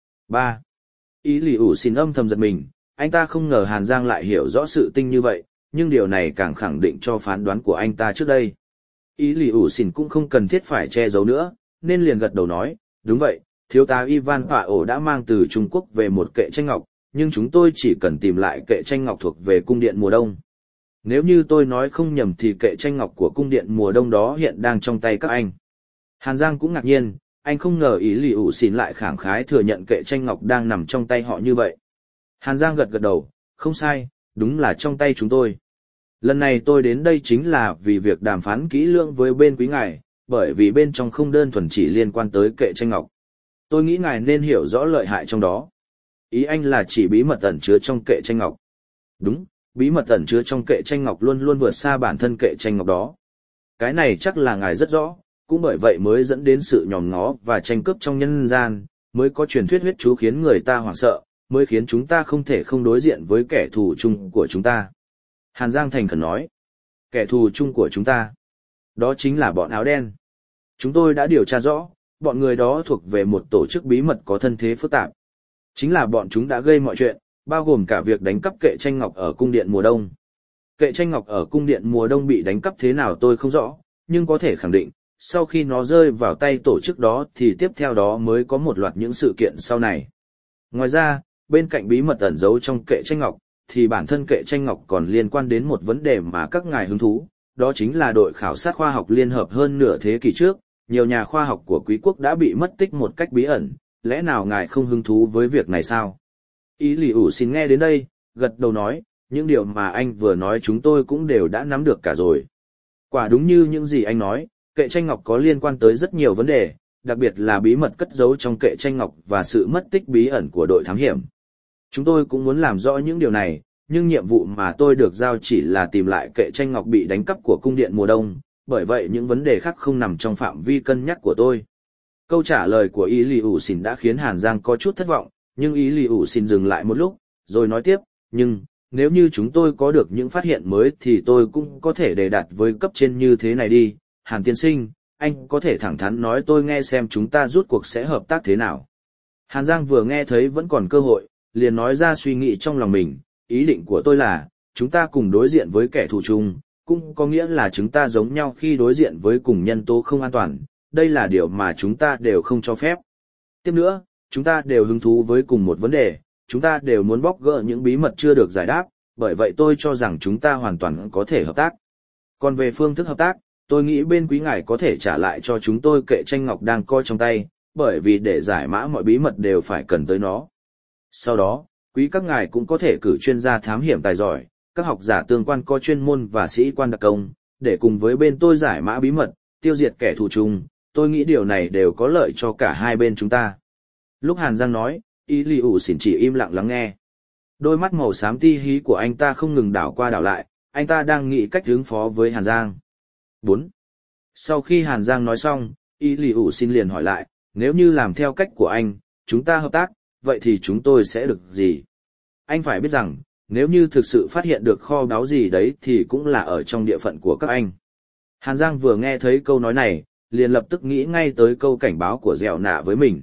3. Y Lì ủ xin âm thầm giật mình, anh ta không ngờ Hàn Giang lại hiểu rõ sự tinh như vậy, nhưng điều này càng khẳng định cho phán đoán của anh ta trước đây. Y Lì ủ xin cũng không cần thiết phải che giấu nữa, nên liền gật đầu nói, đúng vậy, thiếu tá Ivan Paol đã mang từ Trung Quốc về một kệ tranh ngọc, nhưng chúng tôi chỉ cần tìm lại kệ tranh ngọc thuộc về cung điện mùa đông. Nếu như tôi nói không nhầm thì kệ tranh ngọc của cung điện mùa đông đó hiện đang trong tay các anh. Hàn Giang cũng ngạc nhiên, anh không ngờ Y Lì ủ xỉn lại khẳng khái thừa nhận kệ tranh ngọc đang nằm trong tay họ như vậy. Hàn Giang gật gật đầu, không sai, đúng là trong tay chúng tôi. Lần này tôi đến đây chính là vì việc đàm phán kỹ lưỡng với bên quý ngài, bởi vì bên trong không đơn thuần chỉ liên quan tới kệ tranh ngọc. Tôi nghĩ ngài nên hiểu rõ lợi hại trong đó. Ý anh là chỉ bí mật ẩn chứa trong kệ tranh ngọc. Đúng, bí mật ẩn chứa trong kệ tranh ngọc luôn luôn vượt xa bản thân kệ tranh ngọc đó. Cái này chắc là ngài rất rõ, cũng bởi vậy mới dẫn đến sự nhòm ngó và tranh cướp trong nhân gian, mới có truyền thuyết huyết chú khiến người ta hoảng sợ, mới khiến chúng ta không thể không đối diện với kẻ thù chung của chúng ta. Hàn Giang thành khẩn nói, kẻ thù chung của chúng ta, đó chính là bọn áo đen. Chúng tôi đã điều tra rõ, bọn người đó thuộc về một tổ chức bí mật có thân thế phức tạp. Chính là bọn chúng đã gây mọi chuyện, bao gồm cả việc đánh cắp kệ tranh ngọc ở cung điện mùa đông. Kệ tranh ngọc ở cung điện mùa đông bị đánh cắp thế nào tôi không rõ, nhưng có thể khẳng định, sau khi nó rơi vào tay tổ chức đó thì tiếp theo đó mới có một loạt những sự kiện sau này. Ngoài ra, bên cạnh bí mật ẩn giấu trong kệ tranh ngọc, thì bản thân kệ tranh ngọc còn liên quan đến một vấn đề mà các ngài hứng thú, đó chính là đội khảo sát khoa học liên hợp hơn nửa thế kỷ trước, nhiều nhà khoa học của Quý quốc đã bị mất tích một cách bí ẩn, lẽ nào ngài không hứng thú với việc này sao? Y Lì ủ xin nghe đến đây, gật đầu nói, những điều mà anh vừa nói chúng tôi cũng đều đã nắm được cả rồi. Quả đúng như những gì anh nói, kệ tranh ngọc có liên quan tới rất nhiều vấn đề, đặc biệt là bí mật cất giấu trong kệ tranh ngọc và sự mất tích bí ẩn của đội thám hiểm. Chúng tôi cũng muốn làm rõ những điều này, nhưng nhiệm vụ mà tôi được giao chỉ là tìm lại kệ tranh ngọc bị đánh cắp của cung điện mùa đông, bởi vậy những vấn đề khác không nằm trong phạm vi cân nhắc của tôi. Câu trả lời của Y Lì ủ xỉn đã khiến Hàn Giang có chút thất vọng, nhưng Y Lì ủ xỉn dừng lại một lúc, rồi nói tiếp, nhưng, nếu như chúng tôi có được những phát hiện mới thì tôi cũng có thể đề đạt với cấp trên như thế này đi, Hàn tiên sinh, anh có thể thẳng thắn nói tôi nghe xem chúng ta rút cuộc sẽ hợp tác thế nào. Hàn Giang vừa nghe thấy vẫn còn cơ hội, liền nói ra suy nghĩ trong lòng mình, ý định của tôi là, chúng ta cùng đối diện với kẻ thù chung, cũng có nghĩa là chúng ta giống nhau khi đối diện với cùng nhân tố không an toàn, đây là điều mà chúng ta đều không cho phép. Tiếp nữa, chúng ta đều hứng thú với cùng một vấn đề, chúng ta đều muốn bóc gỡ những bí mật chưa được giải đáp, bởi vậy tôi cho rằng chúng ta hoàn toàn có thể hợp tác. Còn về phương thức hợp tác, tôi nghĩ bên quý ngài có thể trả lại cho chúng tôi kệ tranh ngọc đang coi trong tay, bởi vì để giải mã mọi bí mật đều phải cần tới nó. Sau đó, quý các ngài cũng có thể cử chuyên gia thám hiểm tài giỏi, các học giả tương quan có chuyên môn và sĩ quan đặc công, để cùng với bên tôi giải mã bí mật, tiêu diệt kẻ thù chung, tôi nghĩ điều này đều có lợi cho cả hai bên chúng ta. Lúc Hàn Giang nói, Y Lì ủ xỉn chỉ im lặng lắng nghe. Đôi mắt màu xám ti hí của anh ta không ngừng đảo qua đảo lại, anh ta đang nghĩ cách ứng phó với Hàn Giang. 4. Sau khi Hàn Giang nói xong, Y Lì ủ xin liền hỏi lại, nếu như làm theo cách của anh, chúng ta hợp tác, vậy thì chúng tôi sẽ được gì? Anh phải biết rằng, nếu như thực sự phát hiện được kho báu gì đấy thì cũng là ở trong địa phận của các anh. Hàn Giang vừa nghe thấy câu nói này, liền lập tức nghĩ ngay tới câu cảnh báo của Dẻo Nạ với mình.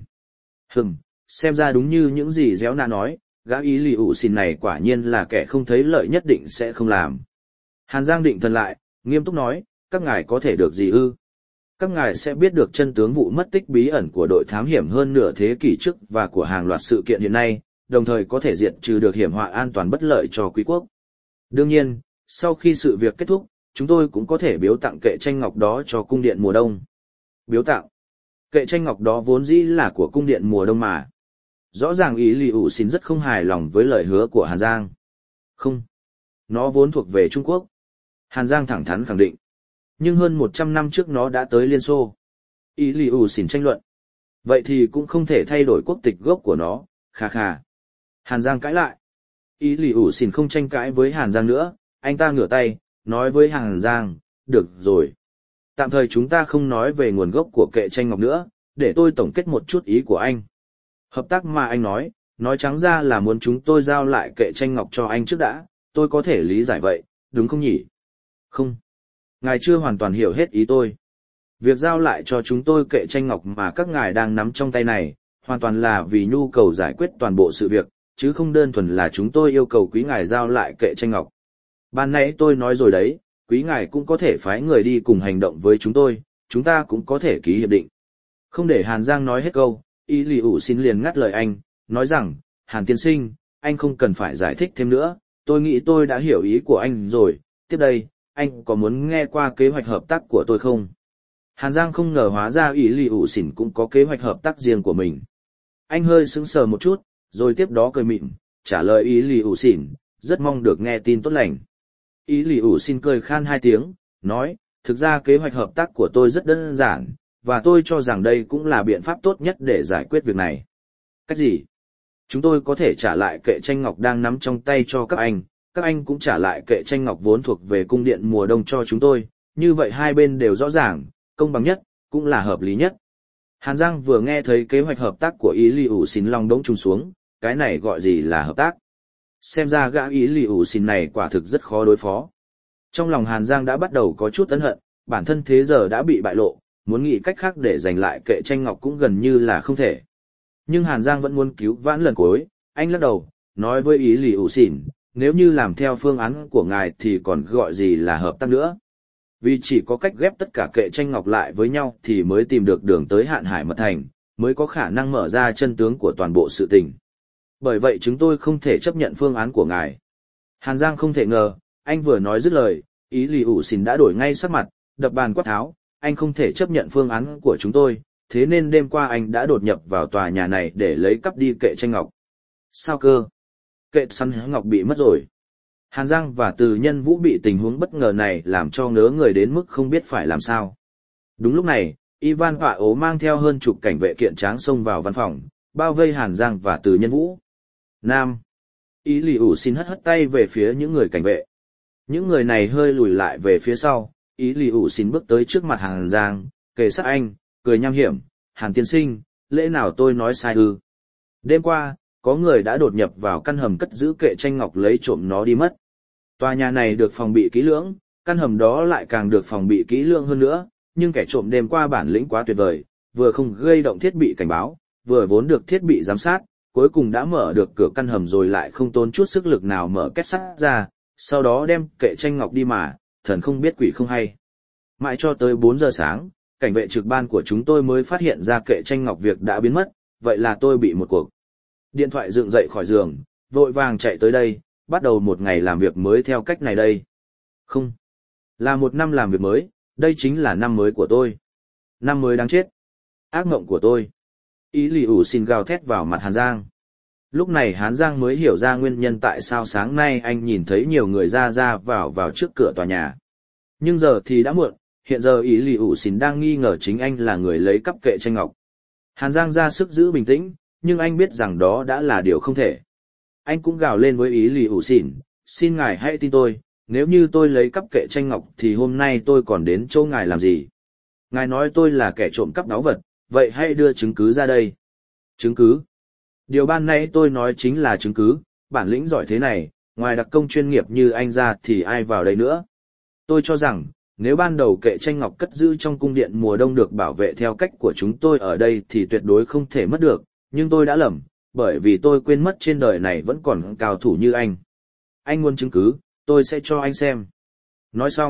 Xem ra đúng như những gì Dẻo Nạ nói, gã Y Lì ủ xin này quả nhiên là kẻ không thấy lợi nhất định sẽ không làm. Hàn Giang định thần lại, Nghiêm túc nói, các ngài có thể được gì ư? Các ngài sẽ biết được chân tướng vụ mất tích bí ẩn của đội thám hiểm hơn nửa thế kỷ trước và của hàng loạt sự kiện hiện nay, đồng thời có thể diệt trừ được hiểm họa an toàn bất lợi cho quý quốc. Đương nhiên, sau khi sự việc kết thúc, chúng tôi cũng có thể biếu tặng kệ tranh ngọc đó cho cung điện mùa đông. Biếu tặng? Kệ tranh ngọc đó vốn dĩ là của cung điện mùa đông mà. Rõ ràng ý Lý ủ xin rất không hài lòng với lời hứa của Hàn Giang. Không. Nó vốn thuộc về Trung Quốc. Hàn Giang thẳng thắn khẳng định. Nhưng hơn 100 năm trước nó đã tới Liên Xô. Ý Lý ủ xin tranh luận. Vậy thì cũng không thể thay đổi quốc tịch gốc của nó, khà khà. Hàn Giang cãi lại. Ý Lý ủ xin không tranh cãi với Hàn Giang nữa, anh ta ngửa tay, nói với Hàn Giang, được rồi. Tạm thời chúng ta không nói về nguồn gốc của kệ tranh ngọc nữa, để tôi tổng kết một chút ý của anh. Hợp tác mà anh nói trắng ra là muốn chúng tôi giao lại kệ tranh ngọc cho anh trước đã, tôi có thể lý giải vậy, đúng không nhỉ? Không. Ngài chưa hoàn toàn hiểu hết ý tôi. Việc giao lại cho chúng tôi kệ tranh ngọc mà các ngài đang nắm trong tay này, hoàn toàn là vì nhu cầu giải quyết toàn bộ sự việc, chứ không đơn thuần là chúng tôi yêu cầu quý ngài giao lại kệ tranh ngọc. Ban nãy tôi nói rồi đấy, quý ngài cũng có thể phái người đi cùng hành động với chúng ta cũng có thể ký hiệp định. Không để Hàn Giang nói hết câu, Ý Lý ủ xin liền ngắt lời anh, nói rằng, Hàn tiên sinh, anh không cần phải giải thích thêm nữa, tôi nghĩ tôi đã hiểu ý của anh rồi, tiếp đây, anh có muốn nghe qua kế hoạch hợp tác của tôi không? Hàn Giang không ngờ hóa ra Ý Lý ủ xỉn cũng có kế hoạch hợp tác riêng của mình. Anh hơi sững sờ một chút, rồi tiếp đó cười mịn, trả lời Ý Lý ủ xỉn, rất mong được nghe tin tốt lành. Ý Lý ủ xin cười khan 2 tiếng, nói, thực ra kế hoạch hợp tác của tôi rất đơn giản, và tôi cho rằng đây cũng là biện pháp tốt nhất để giải quyết việc này. Cách gì? Chúng tôi có thể trả lại kệ tranh ngọc đang nắm trong tay cho các anh cũng trả lại kệ tranh ngọc vốn thuộc về cung điện mùa đông cho chúng tôi, như vậy hai bên đều rõ ràng, công bằng nhất, cũng là hợp lý nhất. Hàn Giang vừa nghe thấy kế hoạch hợp tác của Ý Lý ủ xin lòng đống trùng xuống, cái này gọi gì là hợp tác? Xem ra gã Ý Lý ủ xin này quả thực rất khó đối phó. Trong lòng Hàn Giang đã bắt đầu có chút ân hận, bản thân thế giờ đã bị bại lộ, muốn nghĩ cách khác để giành lại kệ tranh ngọc cũng gần như là không thể. Nhưng Hàn Giang vẫn muốn cứu vãn lần cuối, anh lắc đầu, nói với Ý Lý ủ xỉn, nếu như làm theo phương án của ngài thì còn gọi gì là hợp tác nữa. Vì chỉ có cách ghép tất cả kệ tranh ngọc lại với nhau thì mới tìm được đường tới Hạn Hải Mật Thành, mới có khả năng mở ra chân tướng của toàn bộ sự tình. Bởi vậy chúng tôi không thể chấp nhận phương án của ngài. Hàn Giang không thể ngờ, anh vừa nói dứt lời, Ý Lý ủ xỉn đã đổi ngay sắc mặt, đập bàn quát tháo, anh không thể chấp nhận phương án của chúng tôi, thế nên đêm qua anh đã đột nhập vào tòa nhà này để lấy cắp đi kệ tranh ngọc. Sao cơ? Kệ săn ngọc bị mất rồi. Hàn Giang và Từ Nhân Vũ bị tình huống bất ngờ này làm cho ngớ người đến mức không biết phải làm sao. Đúng lúc này, Ivan Họa ố mang theo hơn chục cảnh vệ kiện tráng xông vào văn phòng, bao vây Hàn Giang và Từ Nhân Vũ. Nam. Ý Lý ủ xin hất tay về phía những người cảnh vệ. Những người này hơi lùi lại về phía sau, Ý Lý ủ xin bước tới trước mặt Hàn Giang, kề sát anh, cười nham hiểm, Hàn tiên sinh, lẽ nào tôi nói sai ư? Đêm qua, có người đã đột nhập vào căn hầm cất giữ kệ tranh ngọc lấy trộm nó đi mất. Tòa nhà này được phòng bị kỹ lưỡng, căn hầm đó lại càng được phòng bị kỹ lưỡng hơn nữa, nhưng kẻ trộm đêm qua bản lĩnh quá tuyệt vời, vừa không gây động thiết bị cảnh báo, vừa vốn được thiết bị giám sát, cuối cùng đã mở được cửa căn hầm rồi lại không tốn chút sức lực nào mở két sắt ra, sau đó đem kệ tranh ngọc đi mà, thần không biết quỷ không hay. Mãi cho tới 4 giờ sáng, cảnh vệ trực ban của chúng tôi mới phát hiện ra kệ tranh ngọc việc đã biến mất, vậy là tôi bị một cuộc. Điện thoại dựng dậy khỏi giường, vội vàng chạy tới đây, bắt đầu một ngày làm việc mới theo cách này đây. Không, là một năm làm việc mới, đây chính là năm mới của tôi. Năm mới đáng chết. Ác mộng của tôi. Ý Lý ủ xin gào thét vào mặt Hàn Giang. Lúc này Hàn Giang mới hiểu ra nguyên nhân tại sao sáng nay anh nhìn thấy nhiều người ra vào trước cửa tòa nhà. Nhưng giờ thì đã muộn, hiện giờ Ý Lý ủ xin đang nghi ngờ chính anh là người lấy cắp kệ tranh ngọc. Hàn Giang ra sức giữ bình tĩnh, nhưng anh biết rằng đó đã là điều không thể. Anh cũng gào lên với Ý Lý ủ xỉn, xin ngài hãy tin tôi, nếu như tôi lấy cắp kệ tranh ngọc thì hôm nay tôi còn đến chỗ ngài làm gì? Ngài nói tôi là kẻ trộm cắp báu vật, vậy hãy đưa chứng cứ ra đây. Chứng cứ? Điều ban nãy tôi nói chính là chứng cứ, bản lĩnh giỏi thế này, ngoài đặc công chuyên nghiệp như anh ra thì ai vào đây nữa? Tôi cho rằng, nếu ban đầu kệ tranh ngọc cất giữ trong cung điện mùa đông được bảo vệ theo cách của chúng tôi ở đây thì tuyệt đối không thể mất được, nhưng tôi đã lầm, bởi vì tôi quên mất trên đời này vẫn còn cao thủ như anh. Anh muốn chứng cứ, tôi sẽ cho anh xem. Nói xong,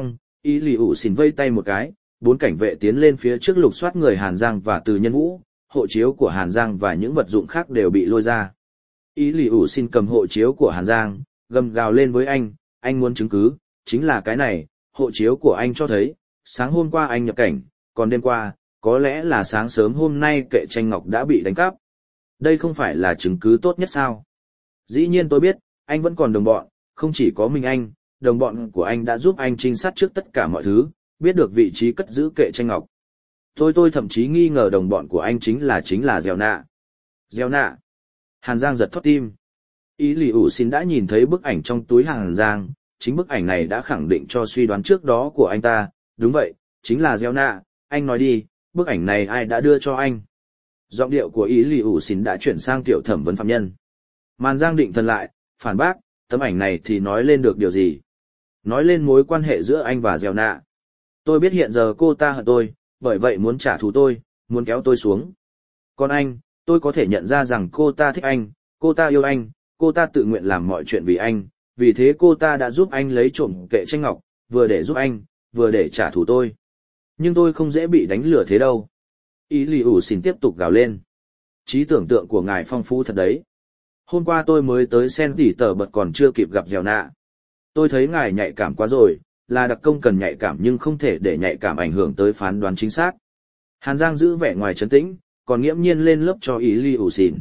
Ý lì ủ xin vây tay một cái, 4 cảnh vệ tiến lên phía trước lục soát người Hàn Giang và Từ Nhân Vũ, hộ chiếu của Hàn Giang và những vật dụng khác đều bị lôi ra. Ý lì ủ xin cầm hộ chiếu của Hàn Giang, gầm gào lên với anh muốn chứng cứ, chính là cái này, hộ chiếu của anh cho thấy, sáng hôm qua anh nhập cảnh, còn đêm qua, có lẽ là sáng sớm hôm nay kệ tranh ngọc đã bị đánh cắp. Đây không phải là chứng cứ tốt nhất sao? Dĩ nhiên tôi biết, anh vẫn còn đồng bọn, không chỉ có mình anh, đồng bọn của anh đã giúp anh trinh sát trước tất cả mọi thứ, biết được vị trí cất giữ kệ tranh ngọc. Tôi thậm chí nghi ngờ đồng bọn của anh chính là Gieo Nạ. Gieo Nạ. Hàn Giang giật thót tim. Ý lì ủ xin đã nhìn thấy bức ảnh trong túi Hàn Giang, chính bức ảnh này đã khẳng định cho suy đoán trước đó của anh ta, đúng vậy, chính là Gieo Nạ, anh nói đi, bức ảnh này ai đã đưa cho anh? Giọng điệu của ý lì ủ xin đã chuyển sang tiểu thẩm vấn phạm nhân. Màn Giang định thần lại, phản bác, tấm ảnh này thì nói lên được điều gì? Nói lên mối quan hệ giữa anh và Gieo Nạ. Tôi biết hiện giờ cô ta hận tôi, bởi vậy muốn trả thù tôi, muốn kéo tôi xuống. Còn anh, tôi có thể nhận ra rằng cô ta thích anh, cô ta yêu anh, cô ta tự nguyện làm mọi chuyện vì anh, vì thế cô ta đã giúp anh lấy trộm kệ tranh ngọc, vừa để giúp anh, vừa để trả thù tôi. Nhưng tôi không dễ bị đánh lừa thế đâu. Ý lì ủ xin tiếp tục gào lên. Trí tưởng tượng của ngài phong phú thật đấy. Hôm qua tôi mới tới Sen Tỉ Tờ Bật còn chưa kịp gặp Gieo Nạ. Tôi thấy ngài nhạy cảm quá rồi, là đặc công cần nhạy cảm nhưng không thể để nhạy cảm ảnh hưởng tới phán đoán chính xác. Hàn Giang giữ vẻ ngoài trấn tĩnh, còn nghiễm nhiên lên lớp cho ý lì ủ xìn.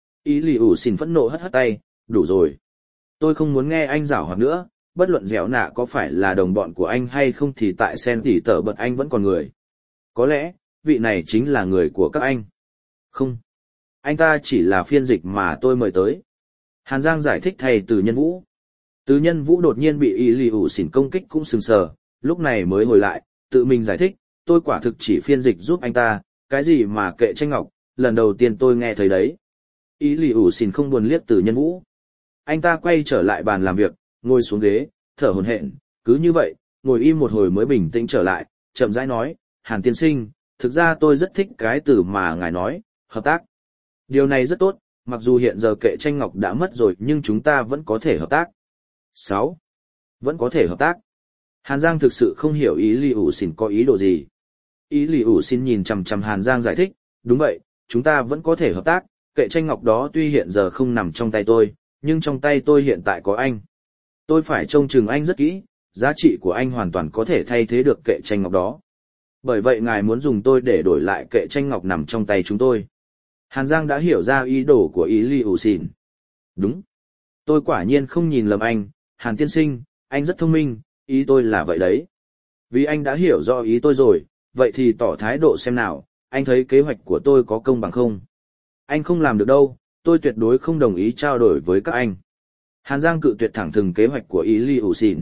Ý lì ủ xìn phẫn nộ hất hất tay, đủ rồi. Tôi không muốn nghe anh giảo hoạt nữa, bất luận Gieo Nạ có phải là đồng bọn của anh hay không thì tại Sen Tỉ Tờ Bật anh vẫn còn người. Có lẽ, vị này chính là người của các anh. Không. Anh ta chỉ là phiên dịch mà tôi mời tới. Hàn Giang giải thích thay Từ Nhân Vũ. Từ Nhân Vũ đột nhiên bị ý lì ủ xỉn công kích cũng sừng sờ, lúc này mới hồi lại, tự mình giải thích, tôi quả thực chỉ phiên dịch giúp anh ta, cái gì mà kệ tranh ngọc, lần đầu tiên tôi nghe thấy đấy. Ý lì ủ xỉn không buồn liếc Từ Nhân Vũ. Anh ta quay trở lại bàn làm việc, ngồi xuống ghế, thở hổn hển, cứ như vậy, ngồi im một hồi mới bình tĩnh trở lại, chậm rãi nói, Hàn tiên sinh, thực ra tôi rất thích cái từ mà ngài nói, hợp tác. Điều này rất tốt, mặc dù hiện giờ kệ tranh ngọc đã mất rồi nhưng chúng ta vẫn có thể hợp tác. 6. Vẫn có thể hợp tác. Hàn Giang thực sự không hiểu ý lì ủ xỉn có ý đồ gì. Ý lì ủ xỉn nhìn chằm chằm Hàn Giang giải thích, đúng vậy, chúng ta vẫn có thể hợp tác, kệ tranh ngọc đó tuy hiện giờ không nằm trong tay tôi, nhưng trong tay tôi hiện tại có anh. Tôi phải trông chừng anh rất kỹ, giá trị của anh hoàn toàn có thể thay thế được kệ tranh ngọc đó. Bởi vậy ngài muốn dùng tôi để đổi lại kệ tranh ngọc nằm trong tay chúng tôi. Hàn Giang đã hiểu ra ý đồ của ý lì ủ xỉn. Đúng. Tôi quả nhiên không nhìn lầm anh, Hàn tiên sinh, anh rất thông minh, ý tôi là vậy đấy. Vì anh đã hiểu rõ ý tôi rồi, vậy thì tỏ thái độ xem nào, anh thấy kế hoạch của tôi có công bằng không? Anh không làm được đâu, tôi tuyệt đối không đồng ý trao đổi với các anh. Hàn Giang cự tuyệt thẳng thừng kế hoạch của ý lì ủ xỉn.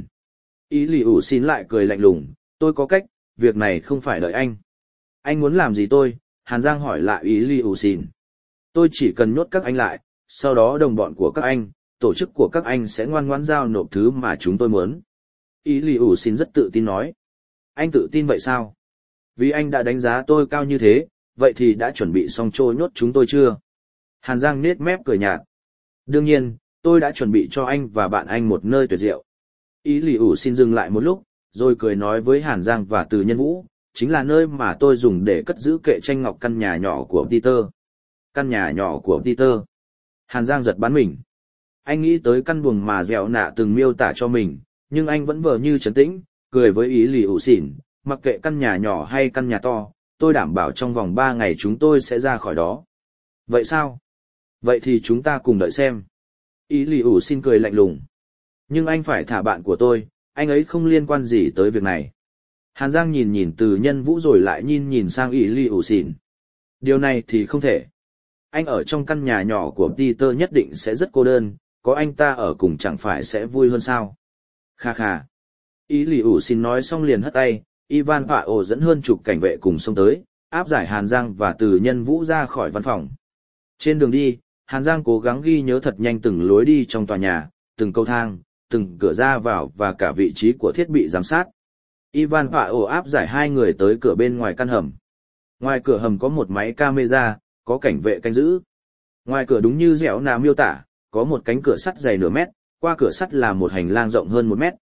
Ý lì ủ xỉn lại cười lạnh lùng, tôi có cách, việc này không phải đợi anh. Anh muốn làm gì tôi? Hàn Giang hỏi lại ý lì ủ xỉn. Tôi chỉ cần nhốt các anh lại, sau đó đồng bọn của các anh, tổ chức của các anh sẽ ngoan ngoãn giao nộp thứ mà chúng tôi muốn. Ý lì ủ xin rất tự tin nói. Anh tự tin vậy sao? Vì anh đã đánh giá tôi cao như thế, vậy thì đã chuẩn bị xong trôi nhốt chúng tôi chưa? Hàn Giang nết mép cười nhạt. Đương nhiên, tôi đã chuẩn bị cho anh và bạn anh một nơi tuyệt diệu. Ý lì ủ xin dừng lại một lúc, rồi cười nói với Hàn Giang và Từ Nhân Vũ, chính là nơi mà tôi dùng để cất giữ kệ tranh ngọc căn nhà nhỏ của Peter. Căn nhà nhỏ của Peter. Hàn Giang giật bắn mình. Anh nghĩ tới căn buồng mà Gieo Nạ từng miêu tả cho mình, nhưng anh vẫn vờ như trấn tĩnh, cười với ý lì ủ xỉn, mặc kệ căn nhà nhỏ hay căn nhà to, tôi đảm bảo trong vòng 3 ngày chúng tôi sẽ ra khỏi đó. Vậy sao? Vậy thì chúng ta cùng đợi xem. Ý lì ủ xin cười lạnh lùng. Nhưng anh phải thả bạn của tôi, anh ấy không liên quan gì tới việc này. Hàn Giang nhìn Từ Nhân Vũ rồi lại nhìn sang ý lì ủ xỉn. Điều này thì không thể. Anh ở trong căn nhà nhỏ của Peter nhất định sẽ rất cô đơn, có anh ta ở cùng chẳng phải sẽ vui hơn sao? Kha kha. Ý lì ủ xin nói xong liền hất tay, Ivan Paolo dẫn hơn chục cảnh vệ cùng xông tới, áp giải Hàn Giang và Từ Nhân Vũ ra khỏi văn phòng. Trên đường đi, Hàn Giang cố gắng ghi nhớ thật nhanh từng lối đi trong tòa nhà, từng cầu thang, từng cửa ra vào và cả vị trí của thiết bị giám sát. Ivan Paolo áp giải 2 người tới cửa bên ngoài căn hầm. Ngoài cửa hầm có một máy camera, có cảnh vệ canh giữ. Ngoài cửa đúng như Gieo Nạ miêu tả, có một cánh cửa sắt dày nửa mét, qua cửa sắt là một hành lang rộng hơn 1 mét,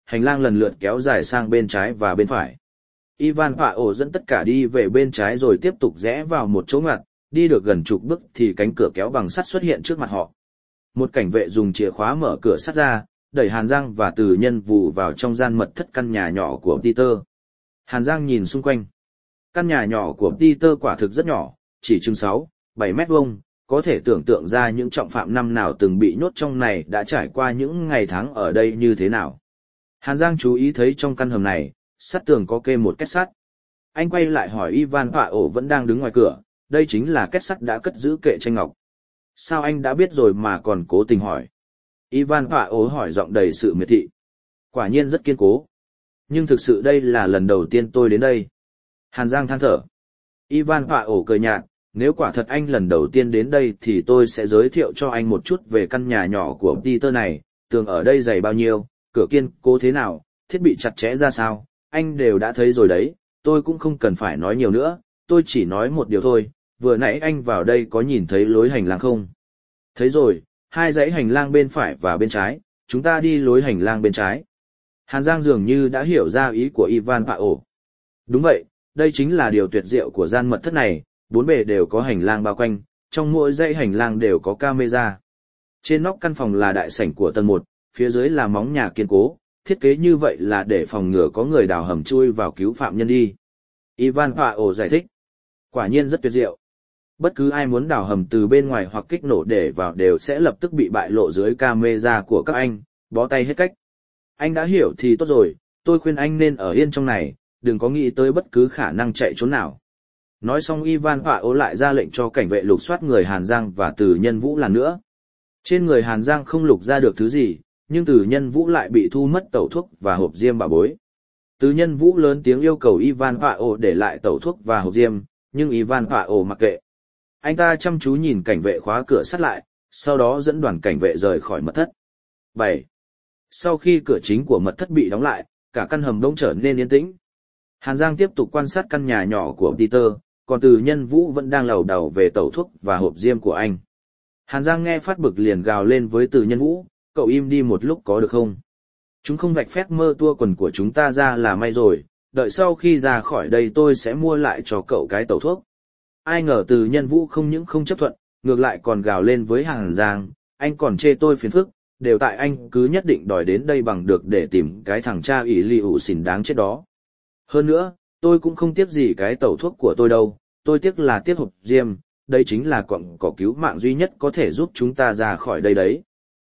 hành lang lần lượt kéo dài sang bên trái và bên phải. Ivan Paolo dẫn tất cả đi về bên trái rồi tiếp tục rẽ vào một chỗ ngoặt, đi được gần chục bước thì cánh cửa kéo bằng sắt xuất hiện trước mặt họ. Một cảnh vệ dùng chìa khóa mở cửa sắt ra, đẩy Hàn Giang và Từ Nhân Vũ vào trong gian mật thất căn nhà nhỏ của Peter. Hàn Giang nhìn xung quanh. Căn nhà nhỏ của Peter quả thực rất nhỏ, chỉ chừng 6-7 mét vuông, có thể tưởng tượng ra những trọng phạm năm nào từng bị nhốt trong này đã trải qua những ngày tháng ở đây như thế nào. Hàn Giang chú ý thấy trong căn hầm này, sắt tường có kê một két sắt. Anh quay lại hỏi Ivan Paolo vẫn đang đứng ngoài cửa, đây chính là két sắt đã cất giữ kệ tranh ngọc. Sao anh đã biết rồi mà còn cố tình hỏi? Ivan Paolo hỏi giọng đầy sự miệt thị. Quả nhiên rất kiên cố. Nhưng thực sự đây là lần đầu tiên tôi đến đây. Hàn Giang than thở. Ivan Paolo cười nhạt, nếu quả thật anh lần đầu tiên đến đây thì tôi sẽ giới thiệu cho anh một chút về căn nhà nhỏ của Peter này, tường ở đây dày bao nhiêu, cửa kiên cố thế nào, thiết bị chặt chẽ ra sao, anh đều đã thấy rồi đấy, tôi cũng không cần phải nói nhiều nữa, tôi chỉ nói một điều thôi, vừa nãy anh vào đây có nhìn thấy lối hành lang không? Thấy rồi, 2 dãy hành lang bên phải và bên trái, chúng ta đi lối hành lang bên trái. Hàn Giang dường như đã hiểu ra ý của Ivan Paolo. Đúng vậy, đây chính là điều tuyệt diệu của gian mật thất này, 4 bề đều có hành lang bao quanh, trong mỗi dãy hành lang đều có camera. Trên nóc căn phòng là đại sảnh của tầng 1, phía dưới là móng nhà kiên cố, thiết kế như vậy là để phòng ngừa có người đào hầm chui vào cứu phạm nhân đi. Ivan Paolo giải thích. Quả nhiên rất tuyệt diệu. Bất cứ ai muốn đào hầm từ bên ngoài hoặc kích nổ để vào đều sẽ lập tức bị bại lộ dưới camera của các anh, bó tay hết cách. Anh đã hiểu thì tốt rồi, tôi khuyên anh nên ở yên trong này, đừng có nghĩ tới bất cứ khả năng chạy trốn nào. Nói xong Ivan Paolo lại ra lệnh cho cảnh vệ lục soát người Hàn Giang và Từ Nhân Vũ lần nữa. Trên người Hàn Giang không lục ra được thứ gì, nhưng Từ Nhân Vũ lại bị thu mất tẩu thuốc và hộp diêm bảo bối. Từ Nhân Vũ lớn tiếng yêu cầu Ivan Paolo để lại tẩu thuốc và hộp diêm, nhưng Ivan Paolo mặc kệ. Anh ta chăm chú nhìn cảnh vệ khóa cửa sắt lại, sau đó dẫn đoàn cảnh vệ rời khỏi mật thất. 7. Sau khi cửa chính của mật thất bị đóng lại, cả căn hầm bỗng trở nên yên tĩnh. Hàn Giang tiếp tục quan sát căn nhà nhỏ của Peter, còn Từ Nhân Vũ vẫn đang lầu đầu về tẩu thuốc và hộp diêm của anh. Hàn Giang nghe phát bực liền gào lên với Từ Nhân Vũ, cậu im đi một lúc có được không? Chúng không vạch phét mơ tua quần của chúng ta ra là may rồi, đợi sau khi ra khỏi đây tôi sẽ mua lại cho cậu cái tẩu thuốc. Ai ngờ Từ Nhân Vũ không những không chấp thuận, ngược lại còn gào lên với Hàn Giang, anh còn chê tôi phiền phức, đều tại anh cứ nhất định đòi đến đây bằng được để tìm cái thằng cha ỷ lì ụ xỉn đáng chết đó. Hơn nữa, tôi cũng không tiếc gì cái tẩu thuốc của tôi đâu, tôi tiếc là tiếc hộp diêm, đây chính là cọng cỏ cứu mạng duy nhất có thể giúp chúng ta ra khỏi đây đấy.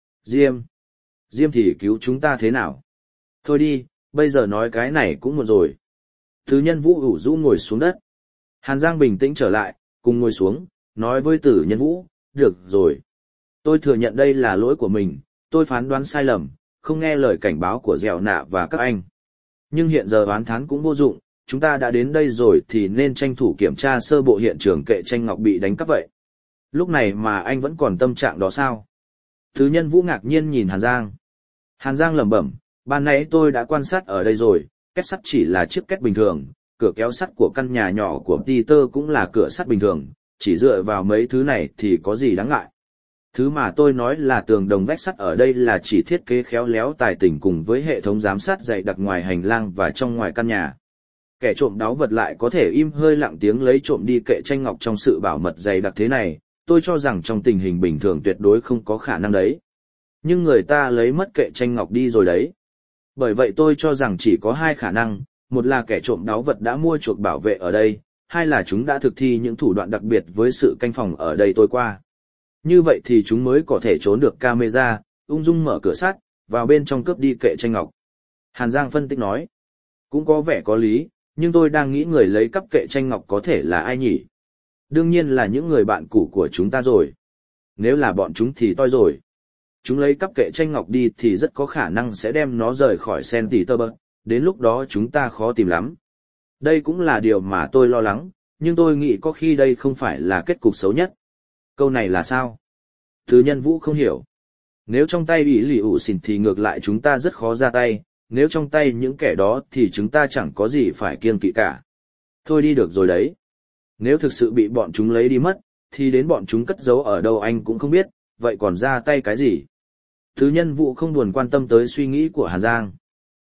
Diêm thì cứu chúng ta thế nào? Thôi đi, bây giờ nói cái này cũng muộn rồi. Từ Nhân Vũ ủ rũ ngồi xuống đất. Hàn Giang bình tĩnh trở lại, cùng ngồi xuống, nói với Từ Nhân Vũ, được rồi. Tôi thừa nhận đây là lỗi của mình, tôi phán đoán sai lầm, không nghe lời cảnh báo của Dẻo Nạ và các anh. Nhưng hiện giờ oán thán cũng vô dụng, chúng ta đã đến đây rồi thì nên tranh thủ kiểm tra sơ bộ hiện trường kệ tranh ngọc bị đánh cắp vậy. Lúc này mà anh vẫn còn tâm trạng đó sao? Từ Nhân Vũ ngạc nhiên nhìn Hàn Giang. Hàn Giang lẩm bẩm, ban nãy tôi đã quan sát ở đây rồi, két sắt chỉ là chiếc két bình thường, cửa kéo sắt của căn nhà nhỏ của Peter cũng là cửa sắt bình thường, chỉ dựa vào mấy thứ này thì có gì đáng ngại. Thứ mà tôi nói là tường đồng vách sắt ở đây là chỉ thiết kế khéo léo tài tình cùng với hệ thống giám sát dày đặc ngoài hành lang và trong ngoài căn nhà. Kẻ trộm đáo vật lại có thể im hơi lặng tiếng lấy trộm đi kệ tranh ngọc trong sự bảo mật dày đặc thế này, tôi cho rằng trong tình hình bình thường tuyệt đối không có khả năng đấy. Nhưng người ta lấy mất kệ tranh ngọc đi rồi đấy. Bởi vậy tôi cho rằng chỉ có 2 khả năng, một là kẻ trộm đáo vật đã mua chuộc bảo vệ ở đây, hai là chúng đã thực thi những thủ đoạn đặc biệt với sự canh phòng ở đây tôi qua. Như vậy thì chúng mới có thể trốn được camera, ung dung mở cửa sắt, vào bên trong cướp đi kệ tranh ngọc. Hàn Giang phân tích nói, cũng có vẻ có lý, nhưng tôi đang nghĩ người lấy cắp kệ tranh ngọc có thể là ai nhỉ? Đương nhiên là những người bạn cũ của chúng ta rồi. Nếu là bọn chúng thì toi rồi. Chúng lấy cắp kệ tranh ngọc đi thì rất có khả năng sẽ đem nó rời khỏi Saint Petersburg, đến lúc đó chúng ta khó tìm lắm. Đây cũng là điều mà tôi lo lắng, nhưng tôi nghĩ có khi đây không phải là kết cục xấu nhất. Câu này là sao? Từ Nhân Vũ không hiểu. Nếu trong tay ỷ lì ủ xỉn thì ngược lại chúng ta rất khó ra tay, nếu trong tay những kẻ đó thì chúng ta chẳng có gì phải kiêng kỵ cả. Thôi đi được rồi đấy. Nếu thực sự bị bọn chúng lấy đi mất, thì đến bọn chúng cất giấu ở đâu anh cũng không biết, vậy còn ra tay cái gì? Từ Nhân Vũ không buồn quan tâm tới suy nghĩ của Hàn Giang.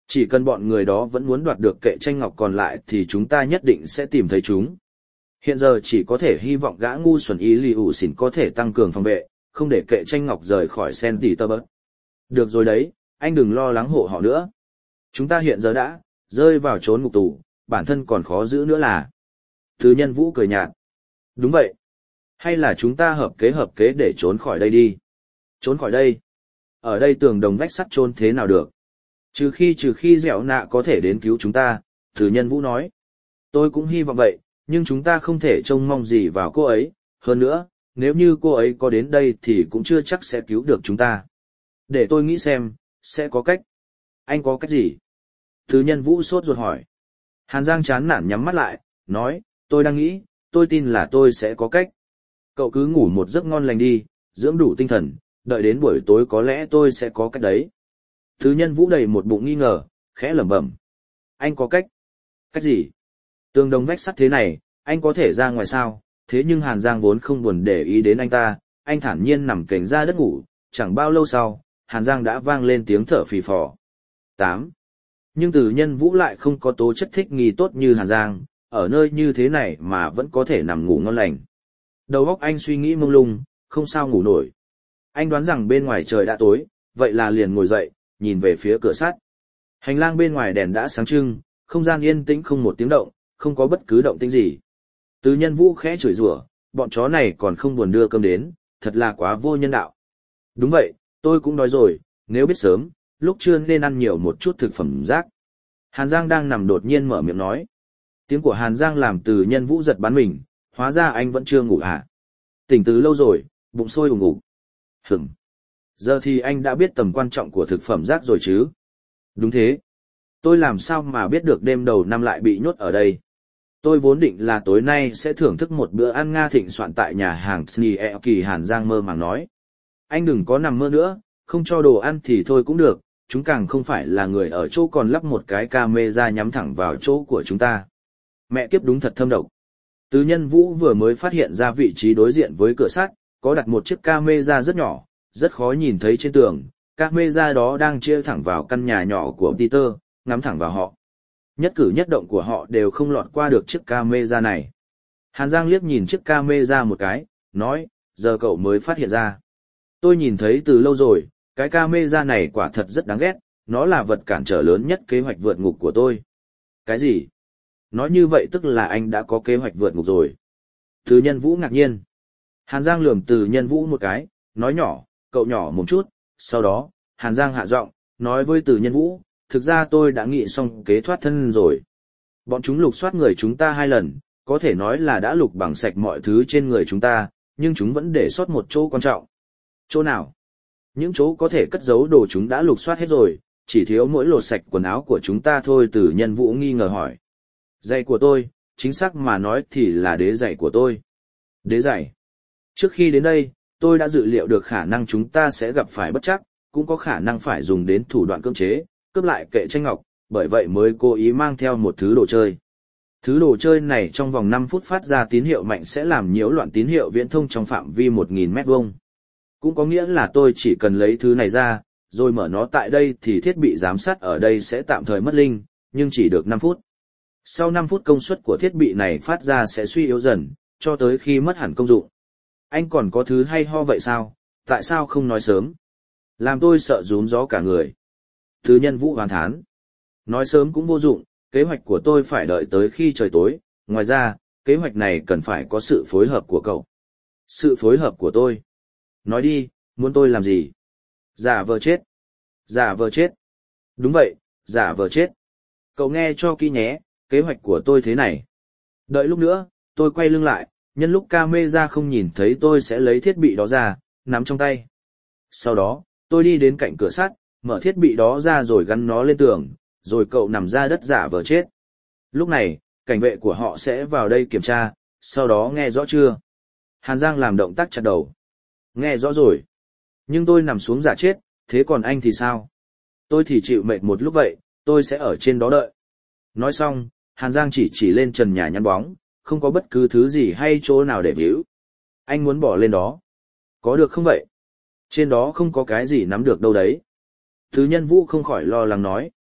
Chỉ cần bọn người đó vẫn muốn đoạt được kệ tranh ngọc còn lại thì chúng ta nhất định sẽ tìm thấy chúng. Hiện giờ chỉ có thể hy vọng gã ngu xuẩn ý lì ủ xỉn có thể tăng cường phòng vệ, không để kệ tranh ngọc rời khỏi Sen Tỉ Tơ Bớt. Được rồi đấy, anh đừng lo lắng hộ họ nữa. Chúng ta hiện giờ đã rơi vào chốn ngục tù, bản thân còn khó giữ nữa là. Từ Nhân Vũ cười nhạt. Đúng vậy. Hay là chúng ta hợp kế để trốn khỏi đây đi. Trốn khỏi đây. Ở đây tường đồng vách sắt trốn thế nào được. Trừ khi dẻo nạ có thể đến cứu chúng ta, Từ Nhân Vũ nói. Tôi cũng hy vọng vậy, nhưng chúng ta không thể trông mong gì vào cô ấy. Hơn nữa, nếu như cô ấy có đến đây thì cũng chưa chắc sẽ cứu được chúng ta. Để tôi nghĩ xem, sẽ có cách. Anh có cách gì? Từ Nhân Vũ sốt ruột hỏi. Hàn Giang chán nản nhắm mắt lại, nói, tôi đang nghĩ, tôi tin là tôi sẽ có cách. Cậu cứ ngủ một giấc ngon lành đi, dưỡng đủ tinh thần, đợi đến buổi tối có lẽ tôi sẽ có cách đấy. Từ Nhân Vũ đầy một bụng nghi ngờ, khẽ lẩm bẩm. Anh có cách? Cách gì? Tường đồng vách sắt thế này, anh có thể ra ngoài sao? Thế nhưng Hàn Giang vốn không buồn để ý đến anh ta, anh thản nhiên nằm kềnh ra đất ngủ, chẳng bao lâu sau, Hàn Giang đã vang lên tiếng thở phì phò. 8. Nhưng Từ Nhân Vũ lại không có tố chất thích nghi tốt như Hàn Giang, ở nơi như thế này mà vẫn có thể nằm ngủ ngon lành. Đầu óc anh suy nghĩ mông lung, không sao ngủ nổi. Anh đoán rằng bên ngoài trời đã tối, vậy là liền ngồi dậy, nhìn về phía cửa sắt. Hành lang bên ngoài đèn đã sáng trưng, không gian yên tĩnh không một tiếng động, không có bất cứ động tĩnh gì. Từ Nhân Vũ khẽ chửi rủa, bọn chó này còn không buồn đưa cơm đến, thật là quá vô nhân đạo. Đúng vậy, tôi cũng đói rồi, nếu biết sớm, lúc trưa nên ăn nhiều một chút thực phẩm rác. Hàn Giang đang nằm đột nhiên mở miệng nói. Tiếng của Hàn Giang làm Từ Nhân Vũ giật bắn mình, hóa ra anh vẫn chưa ngủ à? Tỉnh từ lâu rồi, bụng sôi ủng ục. Hửng. Giờ thì anh đã biết tầm quan trọng của thực phẩm rác rồi chứ? Đúng thế. Tôi làm sao mà biết được đêm đầu năm lại bị nhốt ở đây? Tôi vốn định là tối nay sẽ thưởng thức một bữa ăn Nga thịnh soạn tại nhà hàng Snieelki. Hàn Giang mơ màng nói. Anh đừng có nằm mơ nữa, không cho đồ ăn thì thôi cũng được, chúng càng không phải là người ở chỗ còn lắp một cái camera nhắm thẳng vào chỗ của chúng ta. Mẹ kiếp đúng thật thâm độc. Từ Nhân Vũ vừa mới phát hiện ra vị trí đối diện với cửa sắt, có đặt một chiếc camera rất nhỏ, rất khó nhìn thấy trên tường. Camera đó đang chia thẳng vào căn nhà nhỏ của Peter, ngắm thẳng vào họ. Nhất cử nhất động của họ đều không lọt qua được chiếc camera này. Hàn Giang liếc nhìn chiếc camera một cái, nói, giờ cậu mới phát hiện ra. Tôi nhìn thấy từ lâu rồi, cái camera này quả thật rất đáng ghét, nó là vật cản trở lớn nhất kế hoạch vượt ngục của tôi. Cái gì? Nói như vậy tức là anh đã có kế hoạch vượt ngục rồi. Từ Nhân Vũ ngạc nhiên. Hàn Giang lườm Từ Nhân Vũ một cái, nói nhỏ, cậu nhỏ một chút, sau đó, Hàn Giang hạ giọng, nói với Từ Nhân Vũ, thực ra tôi đã nghĩ xong kế thoát thân rồi. Bọn chúng lục soát người chúng ta 2 lần, có thể nói là đã lục bằng sạch mọi thứ trên người chúng ta, nhưng chúng vẫn để sót một chỗ quan trọng. Chỗ nào? Những chỗ có thể cất giấu đồ chúng đã lục soát hết rồi, chỉ thiếu mỗi lột sạch quần áo của chúng ta thôi. Từ Nhân Vũ nghi ngờ hỏi. Giày của tôi, chính xác mà nói thì là đế giày của tôi. Đế giày. Trước khi đến đây, tôi đã dự liệu được khả năng chúng ta sẽ gặp phải bất trắc, cũng có khả năng phải dùng đến thủ đoạn cưỡng chế, cướp lại kệ tranh ngọc, bởi vậy mới cố ý mang theo một thứ đồ chơi. Thứ đồ chơi này trong vòng 5 phút phát ra tín hiệu mạnh sẽ làm nhiễu loạn tín hiệu viễn thông trong phạm vi 1.000 mét vuông. Cũng có nghĩa là tôi chỉ cần lấy thứ này ra, rồi mở nó tại đây thì thiết bị giám sát ở đây sẽ tạm thời mất linh, nhưng chỉ được 5 phút. Sau 5 phút công suất của thiết bị này phát ra sẽ suy yếu dần, cho tới khi mất hẳn công dụng. Anh còn có thứ hay ho vậy sao? Tại sao không nói sớm? Làm tôi sợ rúm gió cả người. Từ Nhân Vũ hoàn thán. Nói sớm cũng vô dụng, kế hoạch của tôi phải đợi tới khi trời tối. Ngoài ra, kế hoạch này cần phải có sự phối hợp của cậu. Sự phối hợp của tôi? Nói đi, muốn tôi làm gì? Giả vờ chết. Giả vờ chết. Đúng vậy, giả vờ chết. Cậu nghe cho kỹ nhé, kế hoạch của tôi thế này. Đợi lúc nữa, tôi quay lưng lại, nhân lúc camera không nhìn thấy tôi sẽ lấy thiết bị đó ra, nắm trong tay. Sau đó, tôi đi đến cạnh cửa sắt, mở thiết bị đó ra rồi gắn nó lên tường, rồi cậu nằm ra đất giả vờ chết. Lúc này, cảnh vệ của họ sẽ vào đây kiểm tra, sau đó nghe rõ chưa? Hàn Giang làm động tác chặt đầu. Nghe rõ rồi. Nhưng tôi nằm xuống giả chết, thế còn anh thì sao? Tôi thì chịu mệt một lúc vậy, tôi sẽ ở trên đó đợi. Nói xong, Hàn Giang chỉ lên trần nhà nhắn bóng, không có bất cứ thứ gì hay chỗ nào để víu. Anh muốn bỏ lên đó. Có được không vậy? Trên đó không có cái gì nắm được đâu đấy. Từ Nhân Vũ không khỏi lo lắng nói.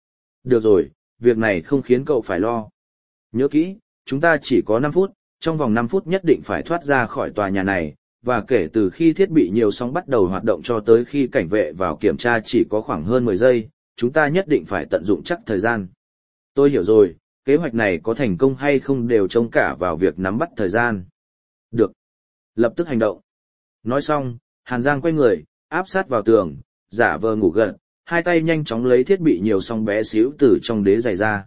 Được rồi, việc này không khiến cậu phải lo. Nhớ kỹ, chúng ta chỉ có 5 phút, trong vòng 5 phút nhất định phải thoát ra khỏi tòa nhà này, và kể từ khi thiết bị nhiều sóng bắt đầu hoạt động cho tới khi cảnh vệ vào kiểm tra chỉ có khoảng hơn 10 giây, chúng ta nhất định phải tận dụng chắc thời gian. Tôi hiểu rồi, kế hoạch này có thành công hay không đều trông cả vào việc nắm bắt thời gian. Được. Lập tức hành động. Nói xong, Hàn Giang quay người, áp sát vào tường, giả vờ ngủ gật, hai tay nhanh chóng lấy thiết bị nhiều sóng bé xíu từ trong đế giày ra.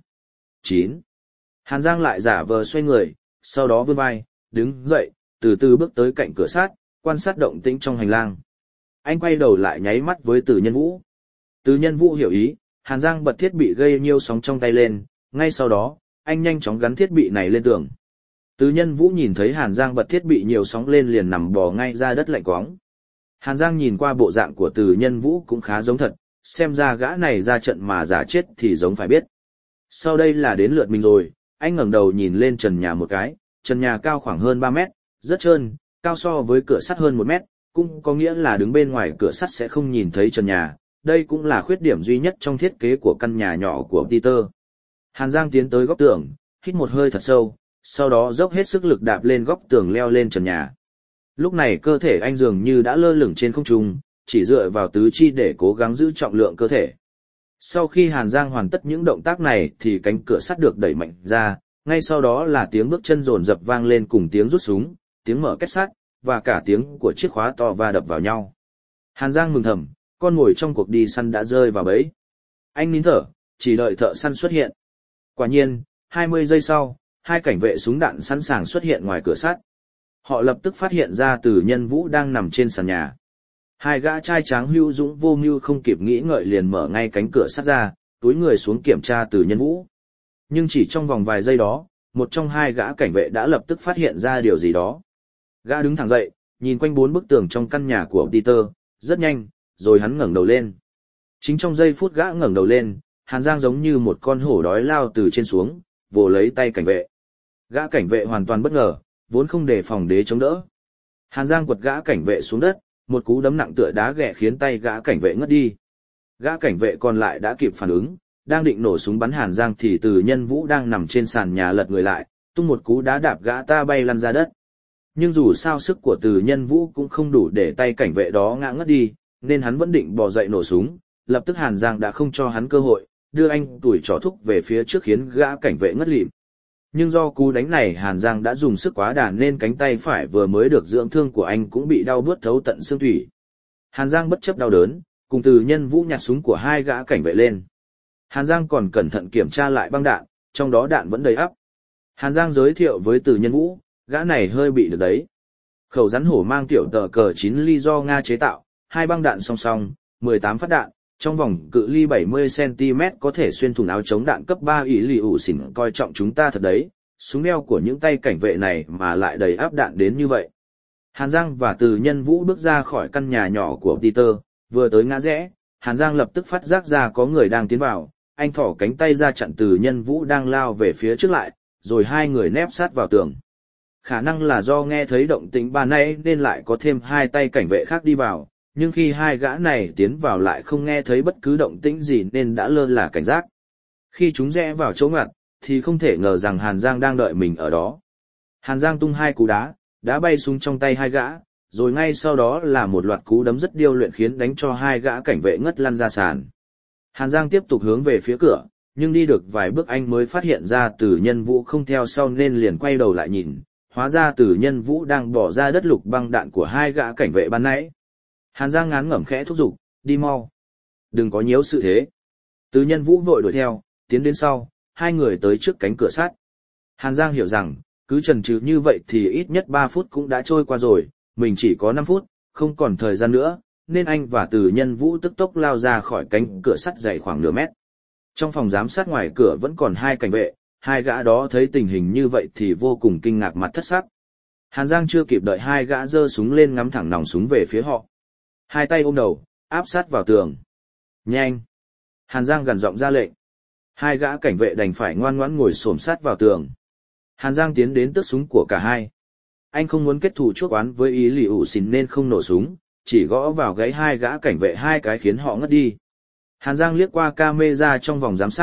9. Hàn Giang lại giả vờ xoay người, sau đó vươn vai, đứng dậy, từ từ bước tới cạnh cửa sắt, quan sát động tĩnh trong hành lang. Anh quay đầu lại nháy mắt với Từ Nhân Vũ. Từ Nhân Vũ hiểu ý, Hàn Giang bật thiết bị gây nhiêu sóng trong tay lên, ngay sau đó, anh nhanh chóng gắn thiết bị này lên tường. Từ Nhân Vũ nhìn thấy Hàn Giang bật thiết bị nhiều sóng lên liền nằm bò ngay ra đất lạnh quóng. Hàn Giang nhìn qua bộ dạng của Từ Nhân Vũ cũng khá giống thật, xem ra gã này ra trận mà giả chết thì giống phải biết. Sau đây là đến lượt mình rồi, anh ngẩng đầu nhìn lên trần nhà một cái, trần nhà cao khoảng hơn 3 mét, rất trơn, cao so với cửa sắt hơn 1 mét, cũng có nghĩa là đứng bên ngoài cửa sắt sẽ không nhìn thấy trần nhà, đây cũng là khuyết điểm duy nhất trong thiết kế của căn nhà nhỏ của Peter. Hàn Giang tiến tới góc tường, hít một hơi thật sâu, sau đó dốc hết sức lực đạp lên góc tường leo lên trần nhà. Lúc này cơ thể anh dường như đã lơ lửng trên không trung, chỉ dựa vào tứ chi để cố gắng giữ trọng lượng cơ thể. Sau khi Hàn Giang hoàn tất những động tác này thì cánh cửa sắt được đẩy mạnh ra, ngay sau đó là tiếng bước chân dồn dập vang lên cùng tiếng rút súng, tiếng mở két sắt, và cả tiếng của chiếc khóa to va đập vào nhau. Hàn Giang mừng thầm, con mồi trong cuộc đi săn đã rơi vào bẫy. Anh nín thở, chỉ đợi thợ săn xuất hiện. Quả nhiên, 20 giây sau, hai cảnh vệ súng đạn sẵn sàng xuất hiện ngoài cửa sắt. Họ lập tức phát hiện ra Từ Nhân Vũ đang nằm trên sàn nhà. Hai gã trai tráng hữu dũng vô mưu không kịp nghĩ ngợi liền mở ngay cánh cửa sắt ra, túi người xuống kiểm tra Từ Nhân Vũ. Nhưng chỉ trong vòng vài giây đó, một trong hai gã cảnh vệ đã lập tức phát hiện ra điều gì đó. Gã đứng thẳng dậy, nhìn quanh 4 bức tường trong căn nhà của Peter, rất nhanh, rồi hắn ngẩng đầu lên. Chính trong giây phút gã ngẩng đầu lên, Hàn Giang giống như một con hổ đói lao từ trên xuống, vồ lấy tay cảnh vệ. Gã cảnh vệ hoàn toàn bất ngờ, vốn không đề phòng đế chống đỡ. Hàn Giang quật gã cảnh vệ xuống đất, một cú đấm nặng tựa đá ghẹ khiến tay gã cảnh vệ ngất đi. Gã cảnh vệ còn lại đã kịp phản ứng, đang định nổ súng bắn Hàn Giang thì Từ Nhân Vũ đang nằm trên sàn nhà lật người lại, tung một cú đá đạp gã ta bay lăn ra đất. Nhưng dù sao sức của Từ Nhân Vũ cũng không đủ để tay cảnh vệ đó ngã ngất đi, nên hắn vẫn định bò dậy nổ súng, lập tức Hàn Giang đã không cho hắn cơ hội, đưa anh tủi trỏ thúc về phía trước khiến gã cảnh vệ ngất lịm. Nhưng do cú đánh này Hàn Giang đã dùng sức quá đà nên cánh tay phải vừa mới được dưỡng thương của anh cũng bị đau buốt thấu tận xương thủy. Hàn Giang bất chấp đau đớn, cùng Từ Nhân Vũ nhặt súng của hai gã cảnh vệ lên. Hàn Giang còn cẩn thận kiểm tra lại băng đạn, trong đó đạn vẫn đầy ắp. Hàn Giang giới thiệu với Từ Nhân Vũ, gã này hơi bị được đấy. Khẩu rắn hổ mang tiểu tờ cờ 9 ly do Nga chế tạo, 2 băng đạn song song, 18 phát đạn, trong vòng cự ly 70cm có thể xuyên thủng áo chống đạn cấp 3 ý lì ủ xỉn coi trọng chúng ta thật đấy, súng đeo của những tay cảnh vệ này mà lại đầy áp đạn đến như vậy. Hàn Giang và Từ Nhân Vũ bước ra khỏi căn nhà nhỏ của Peter, vừa tới ngã rẽ, Hàn Giang lập tức phát giác ra có người đang tiến vào, anh thỏ cánh tay ra chặn Từ Nhân Vũ đang lao về phía trước lại, rồi hai người nép sát vào tường. Khả năng là do nghe thấy động tĩnh ban nãy nên lại có thêm hai tay cảnh vệ khác đi vào, nhưng khi hai gã này tiến vào lại không nghe thấy bất cứ động tĩnh gì nên đã lơ là cảnh giác. Khi chúng rẽ vào chỗ ngoặt, thì không thể ngờ rằng Hàn Giang đang đợi mình ở đó. Hàn Giang tung 2 cú đá bay xuống trong tay hai gã, rồi ngay sau đó là một loạt cú đấm rất điêu luyện khiến đánh cho hai gã cảnh vệ ngất lăn ra sàn. Hàn Giang tiếp tục hướng về phía cửa, nhưng đi được vài bước anh mới phát hiện ra Từ Nhân Vũ không theo sau nên liền quay đầu lại nhìn, hóa ra Từ Nhân Vũ đang bỏ ra đất lục băng đạn của hai gã cảnh vệ ban nãy. Hàn Giang ngán ngẩm khẽ thúc giục, đi mau. Đừng có nhiễu sự thế. Từ Nhân Vũ vội đuổi theo, tiến đến sau, hai người tới trước cánh cửa sắt. Hàn Giang hiểu rằng, cứ chần chừ như vậy thì ít nhất 3 phút cũng đã trôi qua rồi, mình chỉ có 5 phút, không còn thời gian nữa, nên anh và Từ Nhân Vũ tức tốc lao ra khỏi cánh cửa sắt dày khoảng nửa mét. Trong phòng giám sát ngoài cửa vẫn còn 2 cảnh vệ, hai gã đó thấy tình hình như vậy thì vô cùng kinh ngạc mặt thất sắc. Hàn Giang chưa kịp đợi hai gã giơ súng lên ngắm thẳng nòng súng về phía họ. Hai tay ôm đầu, áp sát vào tường. Nhanh! Hàn Giang gằn giọng ra lệnh. Hai gã cảnh vệ đành phải ngoan ngoãn ngồi xổm sát vào tường. Hàn Giang tiến đến tước súng của cả hai. Anh không muốn kết thù chuốc oán với ý lì ủ xìn nên không nổ súng, chỉ gõ vào gáy hai gã cảnh vệ 2 cái khiến họ ngất đi. Hàn Giang liếc qua camera trong vòng giám sát,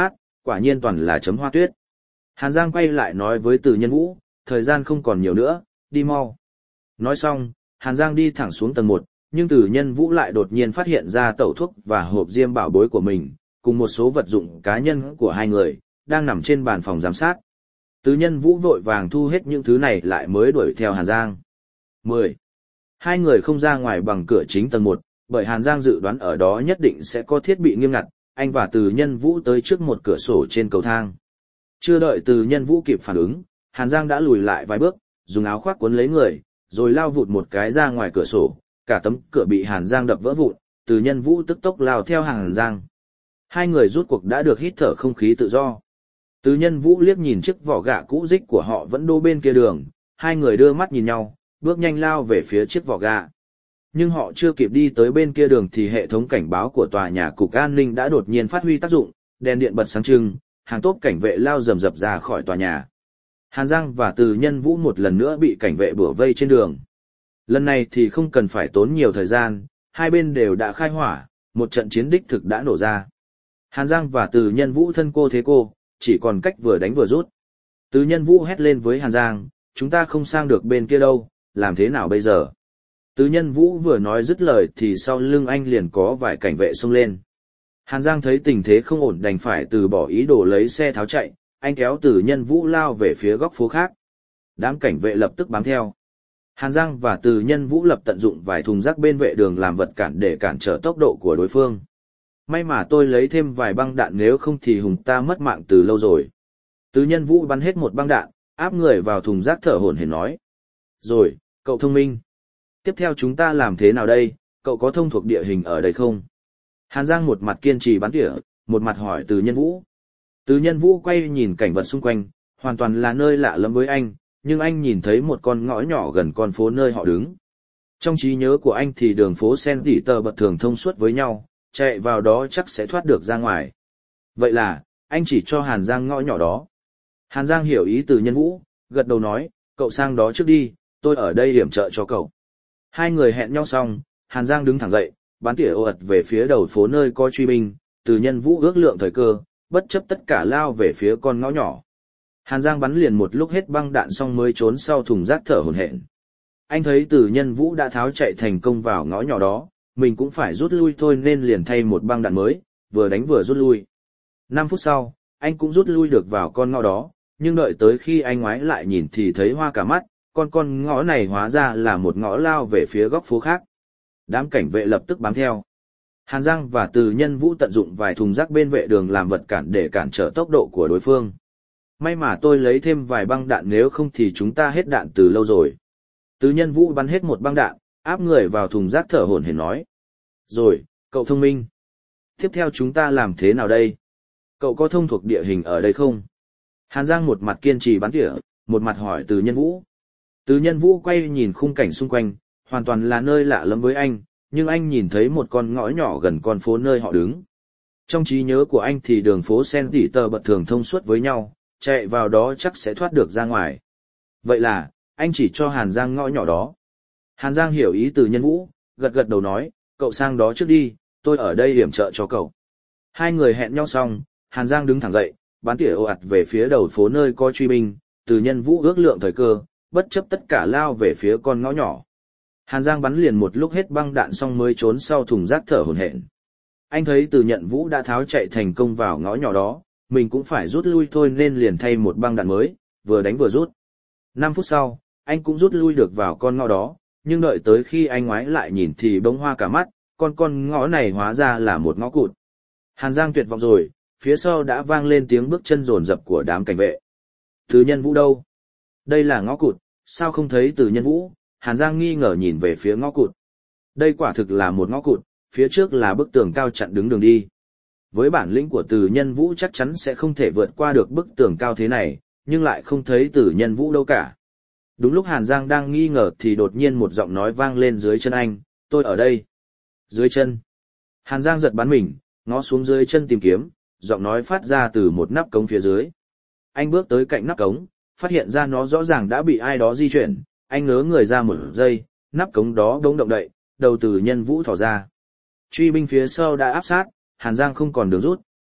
quả nhiên toàn là chấm hoa tuyết. Hàn Giang quay lại nói với Từ Nhân Vũ, thời gian không còn nhiều nữa, đi mau. Nói xong, Hàn Giang đi thẳng xuống tầng 1, nhưng Từ Nhân Vũ lại đột nhiên phát hiện ra tẩu thuốc và hộp diêm bảo bối của mình, cùng một số vật dụng cá nhân của hai người, đang nằm trên bàn phòng giám sát. Từ Nhân Vũ vội vàng thu hết những thứ này lại mới đuổi theo Hàn Giang. 10. Hai người không ra ngoài bằng cửa chính tầng 1, bởi Hàn Giang dự đoán ở đó nhất định sẽ có thiết bị nghiêm ngặt, anh và Từ Nhân Vũ tới trước một cửa sổ trên cầu thang. Chưa đợi Từ Nhân Vũ kịp phản ứng, Hàn Giang đã lùi lại vài bước, dùng áo khoác cuốn lấy người, rồi lao vụt một cái ra ngoài cửa sổ, cả tấm cửa bị Hàn Giang đập vỡ vụn, Từ Nhân Vũ tức tốc lao theo Hàn Giang. Hai người rút cuộc đã được hít thở không khí tự do. Từ Nhân Vũ liếc nhìn chiếc vỏ gạ cũ rích của họ vẫn đô bên kia đường, hai người đưa mắt nhìn nhau, bước nhanh lao về phía chiếc vỏ gạ. Nhưng họ chưa kịp đi tới bên kia đường thì hệ thống cảnh báo của tòa nhà cục an ninh đã đột nhiên phát huy tác dụng, đèn điện bật sáng trưng, hàng tốp cảnh vệ lao rầm rập ra khỏi tòa nhà. Hàn Giang và Từ Nhân Vũ một lần nữa bị cảnh vệ bủa vây trên đường. Lần này thì không cần phải tốn nhiều thời gian, hai bên đều đã khai hỏa, một trận chiến đích thực đã nổ ra. Hàn Giang và Từ Nhân Vũ thân cô thế cô, chỉ còn cách vừa đánh vừa rút. Từ Nhân Vũ hét lên với Hàn Giang, chúng ta không sang được bên kia đâu, làm thế nào bây giờ? Từ Nhân Vũ vừa nói dứt lời thì sau lưng anh liền có vài cảnh vệ xông lên. Hàn Giang thấy tình thế không ổn đành phải từ bỏ ý đồ lấy xe tháo chạy, anh kéo Từ Nhân Vũ lao về phía góc phố khác. Đám cảnh vệ lập tức bám theo. Hàn Giang và Từ Nhân Vũ lập tận dụng vài thùng rác bên vệ đường làm vật cản để cản trở tốc độ của đối phương. May mà tôi lấy thêm vài băng đạn nếu không thì hùng ta mất mạng từ lâu rồi. Từ Nhân Vũ bắn hết một băng đạn, áp người vào thùng rác thở hổn hển nói. Rồi, cậu thông minh. Tiếp theo chúng ta làm thế nào đây, cậu có thông thuộc địa hình ở đây không? Hàn Giang một mặt kiên trì bắn tỉa, một mặt hỏi Từ Nhân Vũ. Từ Nhân Vũ quay nhìn cảnh vật xung quanh, hoàn toàn là nơi lạ lẫm với anh, nhưng anh nhìn thấy một con ngõ nhỏ gần con phố nơi họ đứng. Trong trí nhớ của anh thì đường phố Saint Peter thường thông suốt với nhau, chạy vào đó chắc sẽ thoát được ra ngoài. Vậy là, anh chỉ cho Hàn Giang ngõ nhỏ đó. Hàn Giang hiểu ý Từ Nhân Vũ, gật đầu nói, cậu sang đó trước đi, tôi ở đây yểm trợ cho cậu. Hai người hẹn nhau xong, Hàn Giang đứng thẳng dậy, bắn tỉa ồ ạt về phía đầu phố nơi có truy binh, Từ Nhân Vũ ước lượng thời cơ, bất chấp tất cả lao về phía con ngõ nhỏ. Hàn Giang bắn liền một lúc hết băng đạn xong mới trốn sau thùng rác thở hổn hển. Anh thấy Từ Nhân Vũ đã tháo chạy thành công vào ngõ nhỏ đó, mình cũng phải rút lui thôi nên liền thay một băng đạn mới, vừa đánh vừa rút lui. 5 phút sau, anh cũng rút lui được vào con ngõ đó, nhưng đợi tới khi anh ngoái lại nhìn thì thấy hoa cả mắt, con ngõ này hóa ra là một ngõ lao về phía góc phố khác. Đám cảnh vệ lập tức bám theo. Hàn Giang và Từ Nhân Vũ tận dụng vài thùng rác bên vệ đường làm vật cản để cản trở tốc độ của đối phương. May mà tôi lấy thêm vài băng đạn nếu không thì chúng ta hết đạn từ lâu rồi. Từ Nhân Vũ bắn hết một băng đạn, áp người vào thùng rác thở hổn hển nói. Rồi, cậu thông minh. Tiếp theo chúng ta làm thế nào đây? Cậu có thông thuộc địa hình ở đây không? Hàn Giang một mặt kiên trì bắn tỉa, một mặt hỏi Từ Nhân Vũ. Từ Nhân Vũ quay nhìn khung cảnh xung quanh, hoàn toàn là nơi lạ lẫm với anh, nhưng anh nhìn thấy một con ngõ nhỏ gần con phố nơi họ đứng. Trong trí nhớ của anh thì đường phố Saint Peter thường thông suốt với nhau, chạy vào đó chắc sẽ thoát được ra ngoài. Vậy là, anh chỉ cho Hàn Giang ngõ nhỏ đó. Hàn Giang hiểu ý Từ Nhân Vũ, gật gật đầu nói, cậu sang đó trước đi, tôi ở đây yểm trợ cho cậu. Hai người hẹn nhau xong, Hàn Giang đứng thẳng dậy, bắn tỉa ồ ạt về phía đầu phố nơi có truy binh, Từ Nhân Vũ ước lượng thời cơ, bất chấp tất cả lao về phía con ngõ nhỏ. Hàn Giang bắn liền một lúc hết băng đạn xong mới trốn sau thùng rác thở hổn hển. Anh thấy Từ Nhân Vũ đã tháo chạy thành công vào ngõ nhỏ đó, mình cũng phải rút lui thôi nên liền thay một băng đạn mới, vừa đánh vừa rút. 5 phút sau, anh cũng rút lui được vào con ngõ đó, nhưng đợi tới khi anh ngoái lại nhìn thì bỗng hoa cả mắt, con ngõ này hóa ra là một ngõ cụt. Hàn Giang tuyệt vọng rồi, phía sau đã vang lên tiếng bước chân rồn rập của đám cảnh vệ. Từ Nhân Vũ đâu? Đây là ngõ cụt, sao không thấy Từ Nhân Vũ? Hàn Giang nghi ngờ nhìn về phía ngõ cụt. Đây quả thực là một ngõ cụt, phía trước là bức tường cao chặn đứng đường đi. Với bản lĩnh của Từ Nhân Vũ chắc chắn sẽ không thể vượt qua được bức tường cao thế này, nhưng lại không thấy Từ Nhân Vũ đâu cả. Đúng lúc Hàn Giang đang nghi ngờ thì đột nhiên một giọng nói vang lên dưới chân anh, tôi ở đây. Dưới chân. Hàn Giang giật bắn mình, ngó xuống dưới chân tìm kiếm, giọng nói phát ra từ một nắp cống phía dưới. Anh bước tới cạnh nắp cống, phát hiện ra nó rõ ràng đã bị ai đó di chuyển, anh ngớ người ra một giây, nắp cống đó bỗng động đậy, đầu Từ Nhân Vũ thò ra. Truy binh phía sau đã áp sát, Hàn Giang không còn đường rút,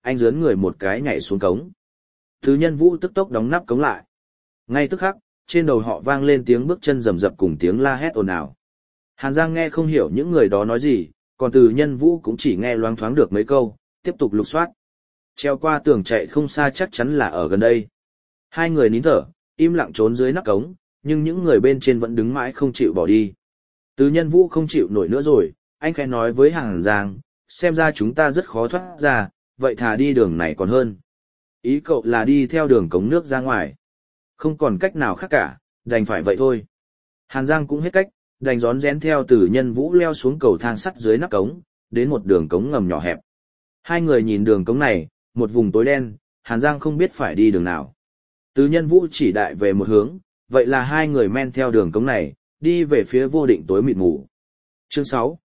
anh giớn người một cái nhảy xuống cống. Từ Nhân Vũ tức tốc đóng nắp cống lại. Ngay tức khắc, trên đầu họ vang lên tiếng bước chân rầm rập cùng tiếng la hét ồn ào. Hàn Giang nghe không hiểu những người đó nói gì, còn Từ Nhân Vũ cũng chỉ nghe loáng thoáng được mấy câu, tiếp tục lục soát. Treo qua tường chạy không xa chắc chắn là ở gần đây. Hai người nín thở, im lặng trốn dưới nắp cống, nhưng những người bên trên vẫn đứng mãi không chịu bỏ đi. Từ Nhân Vũ không chịu nổi nữa rồi, anh khẽ nói với Hàn Giang, xem ra chúng ta rất khó thoát ra, vậy thà đi đường này còn hơn. Ý cậu là đi theo đường cống nước ra ngoài. Không còn cách nào khác cả, đành phải vậy thôi. Hàn Giang cũng hết cách, đành rón rén theo Từ Nhân Vũ leo xuống cầu thang sắt dưới nắp cống, đến một đường cống ngầm nhỏ hẹp. Hai người nhìn đường cống này, một vùng tối đen, Hàn Giang không biết phải đi đường nào. Từ Nhân Vũ chỉ đại về một hướng, vậy là hai người men theo đường cống này, đi về phía vô định tối mịt mù. Chương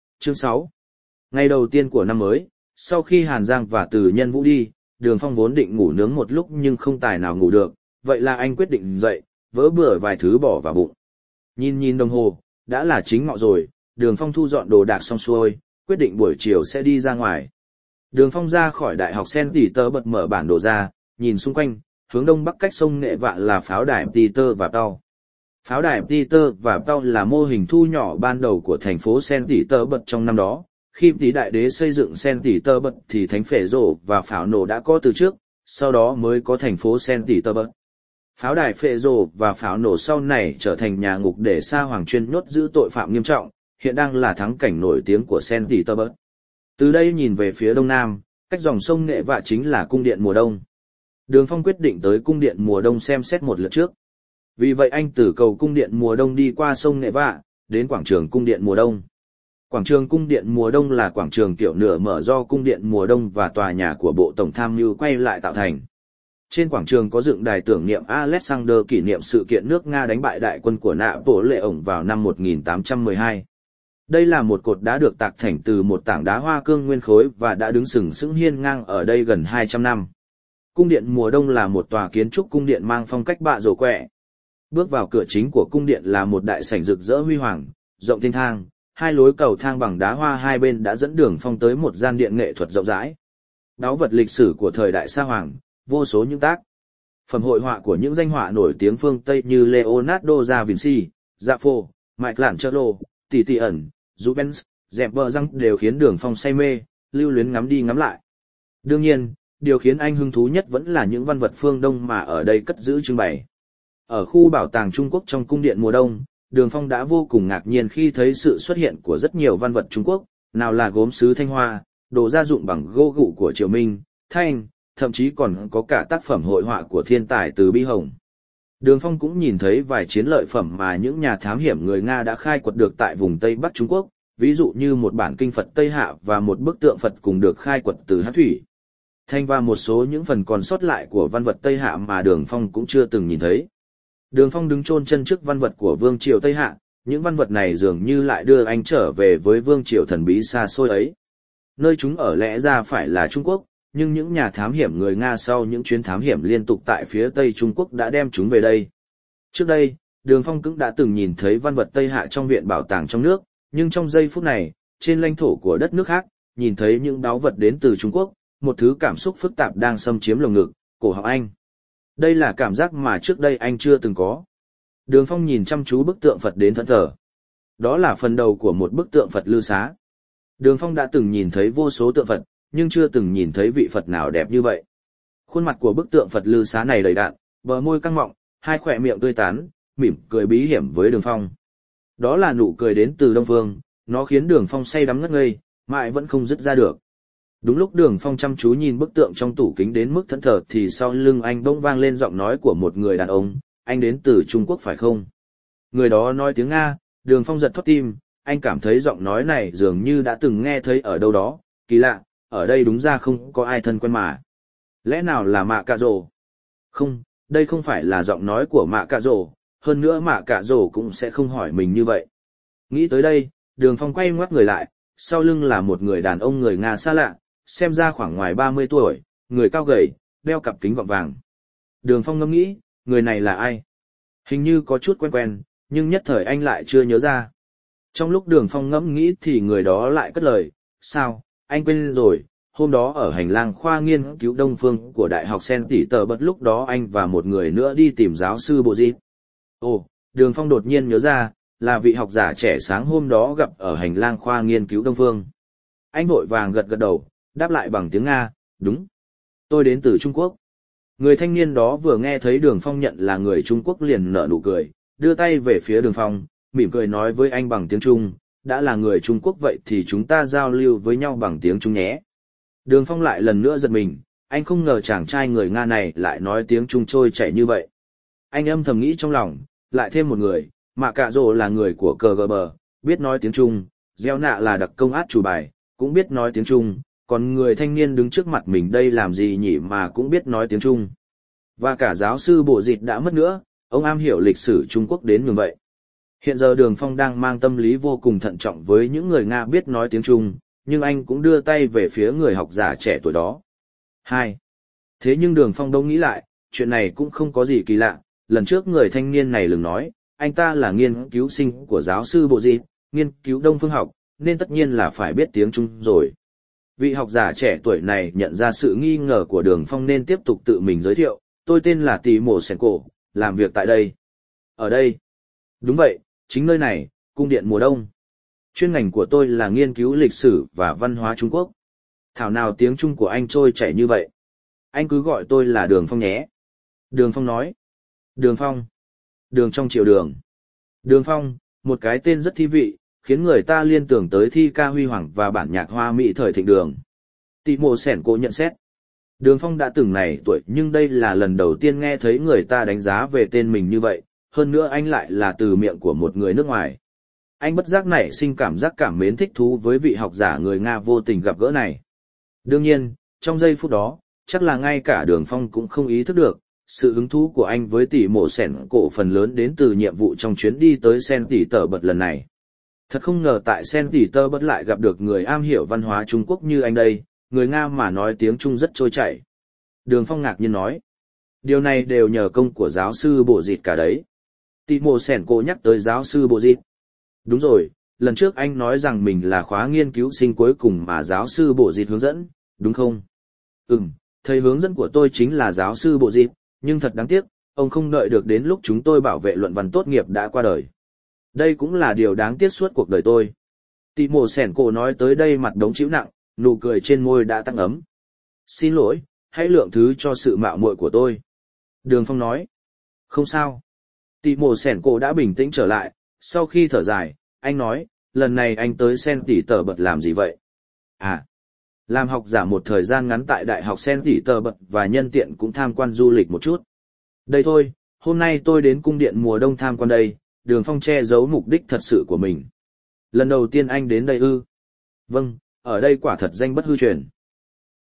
6. Ngày đầu tiên của năm mới, sau khi Hàn Giang và Từ Nhân Vũ đi, Đường Phong vốn định ngủ nướng một lúc nhưng không tài nào ngủ được, vậy là anh quyết định dậy, vớ bừa vài thứ bỏ vào bụng. Nhìn đồng hồ, đã là chính ngọ rồi, Đường Phong thu dọn đồ đạc xong xuôi, quyết định buổi chiều sẽ đi ra ngoài. Đường Phong ra khỏi đại học Saint Peter bật mở bản đồ ra, nhìn xung quanh, hướng đông bắc cách sông Nệ Vạ là pháo đài Peter và Tau. Pháo đài Peter và Tau là mô hình thu nhỏ ban đầu của thành phố Saint Peter bật trong năm đó. Khi Tí Đại Đế xây dựng Saint Peter bật thì thánh phệ rổ và pháo nổ đã có từ trước, sau đó mới có thành phố Saint Peter bật. Pháo đài phệ rổ và pháo nổ sau này trở thành nhà ngục để Sa Hoàng chuyên nhốt giữ tội phạm nghiêm trọng, hiện đang là thắng cảnh nổi tiếng của Saint Peter bật. Từ đây nhìn về phía đông nam, cách dòng sông Nệ Vạ chính là cung điện mùa đông. Đường Phong quyết định tới cung điện mùa đông xem xét một lượt trước. Vì vậy anh từ cầu cung điện mùa đông đi qua sông Nệ Vạ, đến quảng trường cung điện mùa đông. Quảng trường cung điện mùa đông là quảng trường kiểu nửa mở do cung điện mùa đông và tòa nhà của Bộ Tổng tham mưu quay lại tạo thành. Trên quảng trường có dựng đài tưởng niệm Alexander kỷ niệm sự kiện nước Nga đánh bại đại quân của Napoleon vào năm 1812. Đây là một cột đá được tạc thành từ một tảng đá hoa cương nguyên khối và đã đứng sừng sững hiên ngang ở đây gần 200 năm. Cung điện mùa đông là một tòa kiến trúc cung điện mang phong cách bạ rổ quẹ. Bước vào cửa chính của cung điện là một đại sảnh rực rỡ huy hoàng, rộng thênh thang, hai lối cầu thang bằng đá hoa hai bên đã dẫn Đường Phong tới một gian điện nghệ thuật rộng rãi. Báu vật lịch sử của thời đại Sa Hoàng, vô số những tác phẩm hội họa của những danh họa nổi tiếng phương Tây như Leonardo da Vinci, Raphael, Michelangelo, Titian, Rubens, Rembrandt răng đều khiến Đường Phong say mê, lưu luyến ngắm đi ngắm lại. Đương nhiên, điều khiến anh hứng thú nhất vẫn là những văn vật phương Đông mà ở đây cất giữ trưng bày. Ở khu bảo tàng Trung Quốc trong cung điện mùa đông, Đường Phong đã vô cùng ngạc nhiên khi thấy sự xuất hiện của rất nhiều văn vật Trung Quốc, nào là gốm sứ Thanh Hoa, đồ gia dụng bằng gỗ gụ của Triều Minh, Thanh, thậm chí còn có cả tác phẩm hội họa của thiên tài Từ Bi Hồng. Đường Phong cũng nhìn thấy vài chiến lợi phẩm mà những nhà thám hiểm người Nga đã khai quật được tại vùng Tây Bắc Trung Quốc, ví dụ như một bản kinh Phật Tây Hạ và một bức tượng Phật cùng được khai quật từ Hắc Thủy Thanh và một số những phần còn sót lại của văn vật Tây Hạ mà Đường Phong cũng chưa từng nhìn thấy. Đường Phong đứng chôn chân trước văn vật của Vương triều Tây Hạ, những văn vật này dường như lại đưa anh trở về với Vương triều thần bí xa xôi ấy. Nơi chúng ở lẽ ra phải là Trung Quốc, nhưng những nhà thám hiểm người Nga sau những chuyến thám hiểm liên tục tại phía Tây Trung Quốc đã đem chúng về đây. Trước đây, Đường Phong cũng đã từng nhìn thấy văn vật Tây Hạ trong viện bảo tàng trong nước, nhưng trong giây phút này, trên lãnh thổ của đất nước khác, nhìn thấy những báu vật đến từ Trung Quốc, một thứ cảm xúc phức tạp đang xâm chiếm lồng ngực, cổ họng anh. Đây là cảm giác mà trước đây anh chưa từng có. Đường Phong nhìn chăm chú bức tượng Phật đến thẫn thờ. Đó là phần đầu của một bức tượng Phật Lư Xá. Đường Phong đã từng nhìn thấy vô số tượng Phật, nhưng chưa từng nhìn thấy vị Phật nào đẹp như vậy. Khuôn mặt của bức tượng Phật Lư Xá này đầy đặn, bờ môi căng mọng, hai khóe miệng tươi tắn, mỉm cười bí hiểm với Đường Phong. Đó là nụ cười đến từ Đông Phương, nó khiến Đường Phong say đắm ngất ngây, mãi vẫn không dứt ra được. Đúng lúc Đường Phong chăm chú nhìn bức tượng trong tủ kính đến mức thẫn thờ thì sau lưng anh bỗng vang lên giọng nói của một người đàn ông, anh đến từ Trung Quốc phải không? Người đó nói tiếng Nga, Đường Phong giật thót tim, anh cảm thấy giọng nói này dường như đã từng nghe thấy ở đâu đó, kỳ lạ, ở đây đúng ra không có ai thân quen mà. Lẽ nào là Mạ Cạ Rồ? Không, đây không phải là giọng nói của Mạ Cạ Rồ, hơn nữa Mạ Cạ Rồ cũng sẽ không hỏi mình như vậy. Nghĩ tới đây, Đường Phong quay ngoắt người lại, sau lưng là một người đàn ông người Nga xa lạ, xem ra khoảng ngoài 30 tuổi, người cao gầy, đeo cặp kính gọng vàng. Đường Phong ngẫm nghĩ, người này là ai? Hình như có chút quen quen, nhưng nhất thời anh lại chưa nhớ ra. Trong lúc Đường Phong ngẫm nghĩ thì người đó lại cất lời, sao, anh quên rồi, hôm đó ở hành lang khoa nghiên cứu đông phương của Đại học Sen Tỷ Tờ Bật lúc đó anh và một người nữa đi tìm giáo sư Bộ Dịp. Ồ, Đường Phong đột nhiên nhớ ra, là vị học giả trẻ sáng hôm đó gặp ở hành lang khoa nghiên cứu đông phương. Anh vội vàng gật gật đầu, đáp lại bằng tiếng Nga, đúng. Tôi đến từ Trung Quốc. Người thanh niên đó vừa nghe thấy Đường Phong nhận là người Trung Quốc liền nở nụ cười, đưa tay về phía Đường Phong, mỉm cười nói với anh bằng tiếng Trung, đã là người Trung Quốc vậy thì chúng ta giao lưu với nhau bằng tiếng Trung nhé. Đường Phong lại lần nữa giật mình, anh không ngờ chàng trai người Nga này lại nói tiếng Trung trôi chảy như vậy. Anh âm thầm nghĩ trong lòng, lại thêm một người, Mạ Cạ Rồ là người của KGB, biết nói tiếng Trung, Gieo Nạ là đặc công át chủ bài, cũng biết nói tiếng Trung, còn người thanh niên đứng trước mặt mình đây làm gì nhỉ mà cũng biết nói tiếng Trung. Và cả giáo sư Bộ Dịch đã mất nữa, ông am hiểu lịch sử Trung Quốc đến như vậy. Hiện giờ Đường Phong đang mang tâm lý vô cùng thận trọng với những người Nga biết nói tiếng Trung, nhưng anh cũng đưa tay về phía người học giả trẻ tuổi đó. 2. Thế nhưng Đường Phong đâu nghĩ lại, chuyện này cũng không có gì kỳ lạ, lần trước người thanh niên này lừng nói, anh ta là nghiên cứu sinh của giáo sư Bộ Dịch, nghiên cứu Đông phương học, nên tất nhiên là phải biết tiếng Trung rồi. Vị học giả trẻ tuổi này nhận ra sự nghi ngờ của Đường Phong nên tiếp tục tự mình giới thiệu, tôi tên là Tỷ Mộ Sẻn Cổ, làm việc tại đây. Ở đây? Đúng vậy, chính nơi này, cung điện mùa đông. Chuyên ngành của tôi là nghiên cứu lịch sử và văn hóa Trung Quốc. Thảo nào tiếng Trung của anh trôi chảy như vậy? Anh cứ gọi tôi là Đường Phong nhé. Đường Phong nói. Đường Phong. Đường trong triều đường. Đường Phong, một cái tên rất thi vị, khiến người ta liên tưởng tới thi ca huy hoàng và bản nhạc hoa mỹ thời thịnh đường. Tỷ Mộ Sẻn Cổ nhận xét. Đường Phong đã từng này tuổi nhưng đây là lần đầu tiên nghe thấy người ta đánh giá về tên mình như vậy, hơn nữa anh lại là từ miệng của một người nước ngoài. Anh bất giác nảy sinh cảm giác cảm mến thích thú với vị học giả người Nga vô tình gặp gỡ này. Đương nhiên, trong giây phút đó, chắc là ngay cả Đường Phong cũng không ý thức được, sự hứng thú của anh với Tỷ Mộ Sẻn Cổ phần lớn đến từ nhiệm vụ trong chuyến đi tới Sen Tỷ Tờ Bật lần này. Thật không ngờ tại Sen Tỷ Tờ Bật lại gặp được người am hiểu văn hóa Trung Quốc như anh đây, người Nga mà nói tiếng Trung rất trôi chảy. Đường Phong ngạc nhiên nói, điều này đều nhờ công của giáo sư Bộ Dịch cả đấy. Tỷ Mộ Sẻn Cổ nhắc tới giáo sư Bộ Dịch. Đúng rồi, lần trước anh nói rằng mình là khóa nghiên cứu sinh cuối cùng mà giáo sư Bộ Dịch hướng dẫn, đúng không? Thầy hướng dẫn của tôi chính là giáo sư Bộ Dịch, nhưng thật đáng tiếc, ông không đợi được đến lúc chúng tôi bảo vệ luận văn tốt nghiệp đã qua đời. Đây cũng là điều đáng tiếc suốt cuộc đời tôi. Tỷ Mộ Sẻn Cổ nói tới đây mặt đống chịu nặng, nụ cười trên môi đã tăng ấm. Xin lỗi, hãy lượng thứ cho sự mạo muội của tôi. Đường Phong nói. Không sao. Tỷ Mộ Sẻn Cổ đã bình tĩnh trở lại, sau khi thở dài, anh nói, lần này anh tới Sen Tỷ Tờ Bật làm gì vậy? À, làm học giả một thời gian ngắn tại Đại học Sen Tỷ Tờ Bật và nhân tiện cũng tham quan du lịch một chút. Đây thôi, hôm nay tôi đến cung điện mùa đông tham quan đây. Đường Phong che giấu mục đích thật sự của mình. Lần đầu tiên anh đến đây ư? Vâng, ở đây quả thật danh bất hư truyền.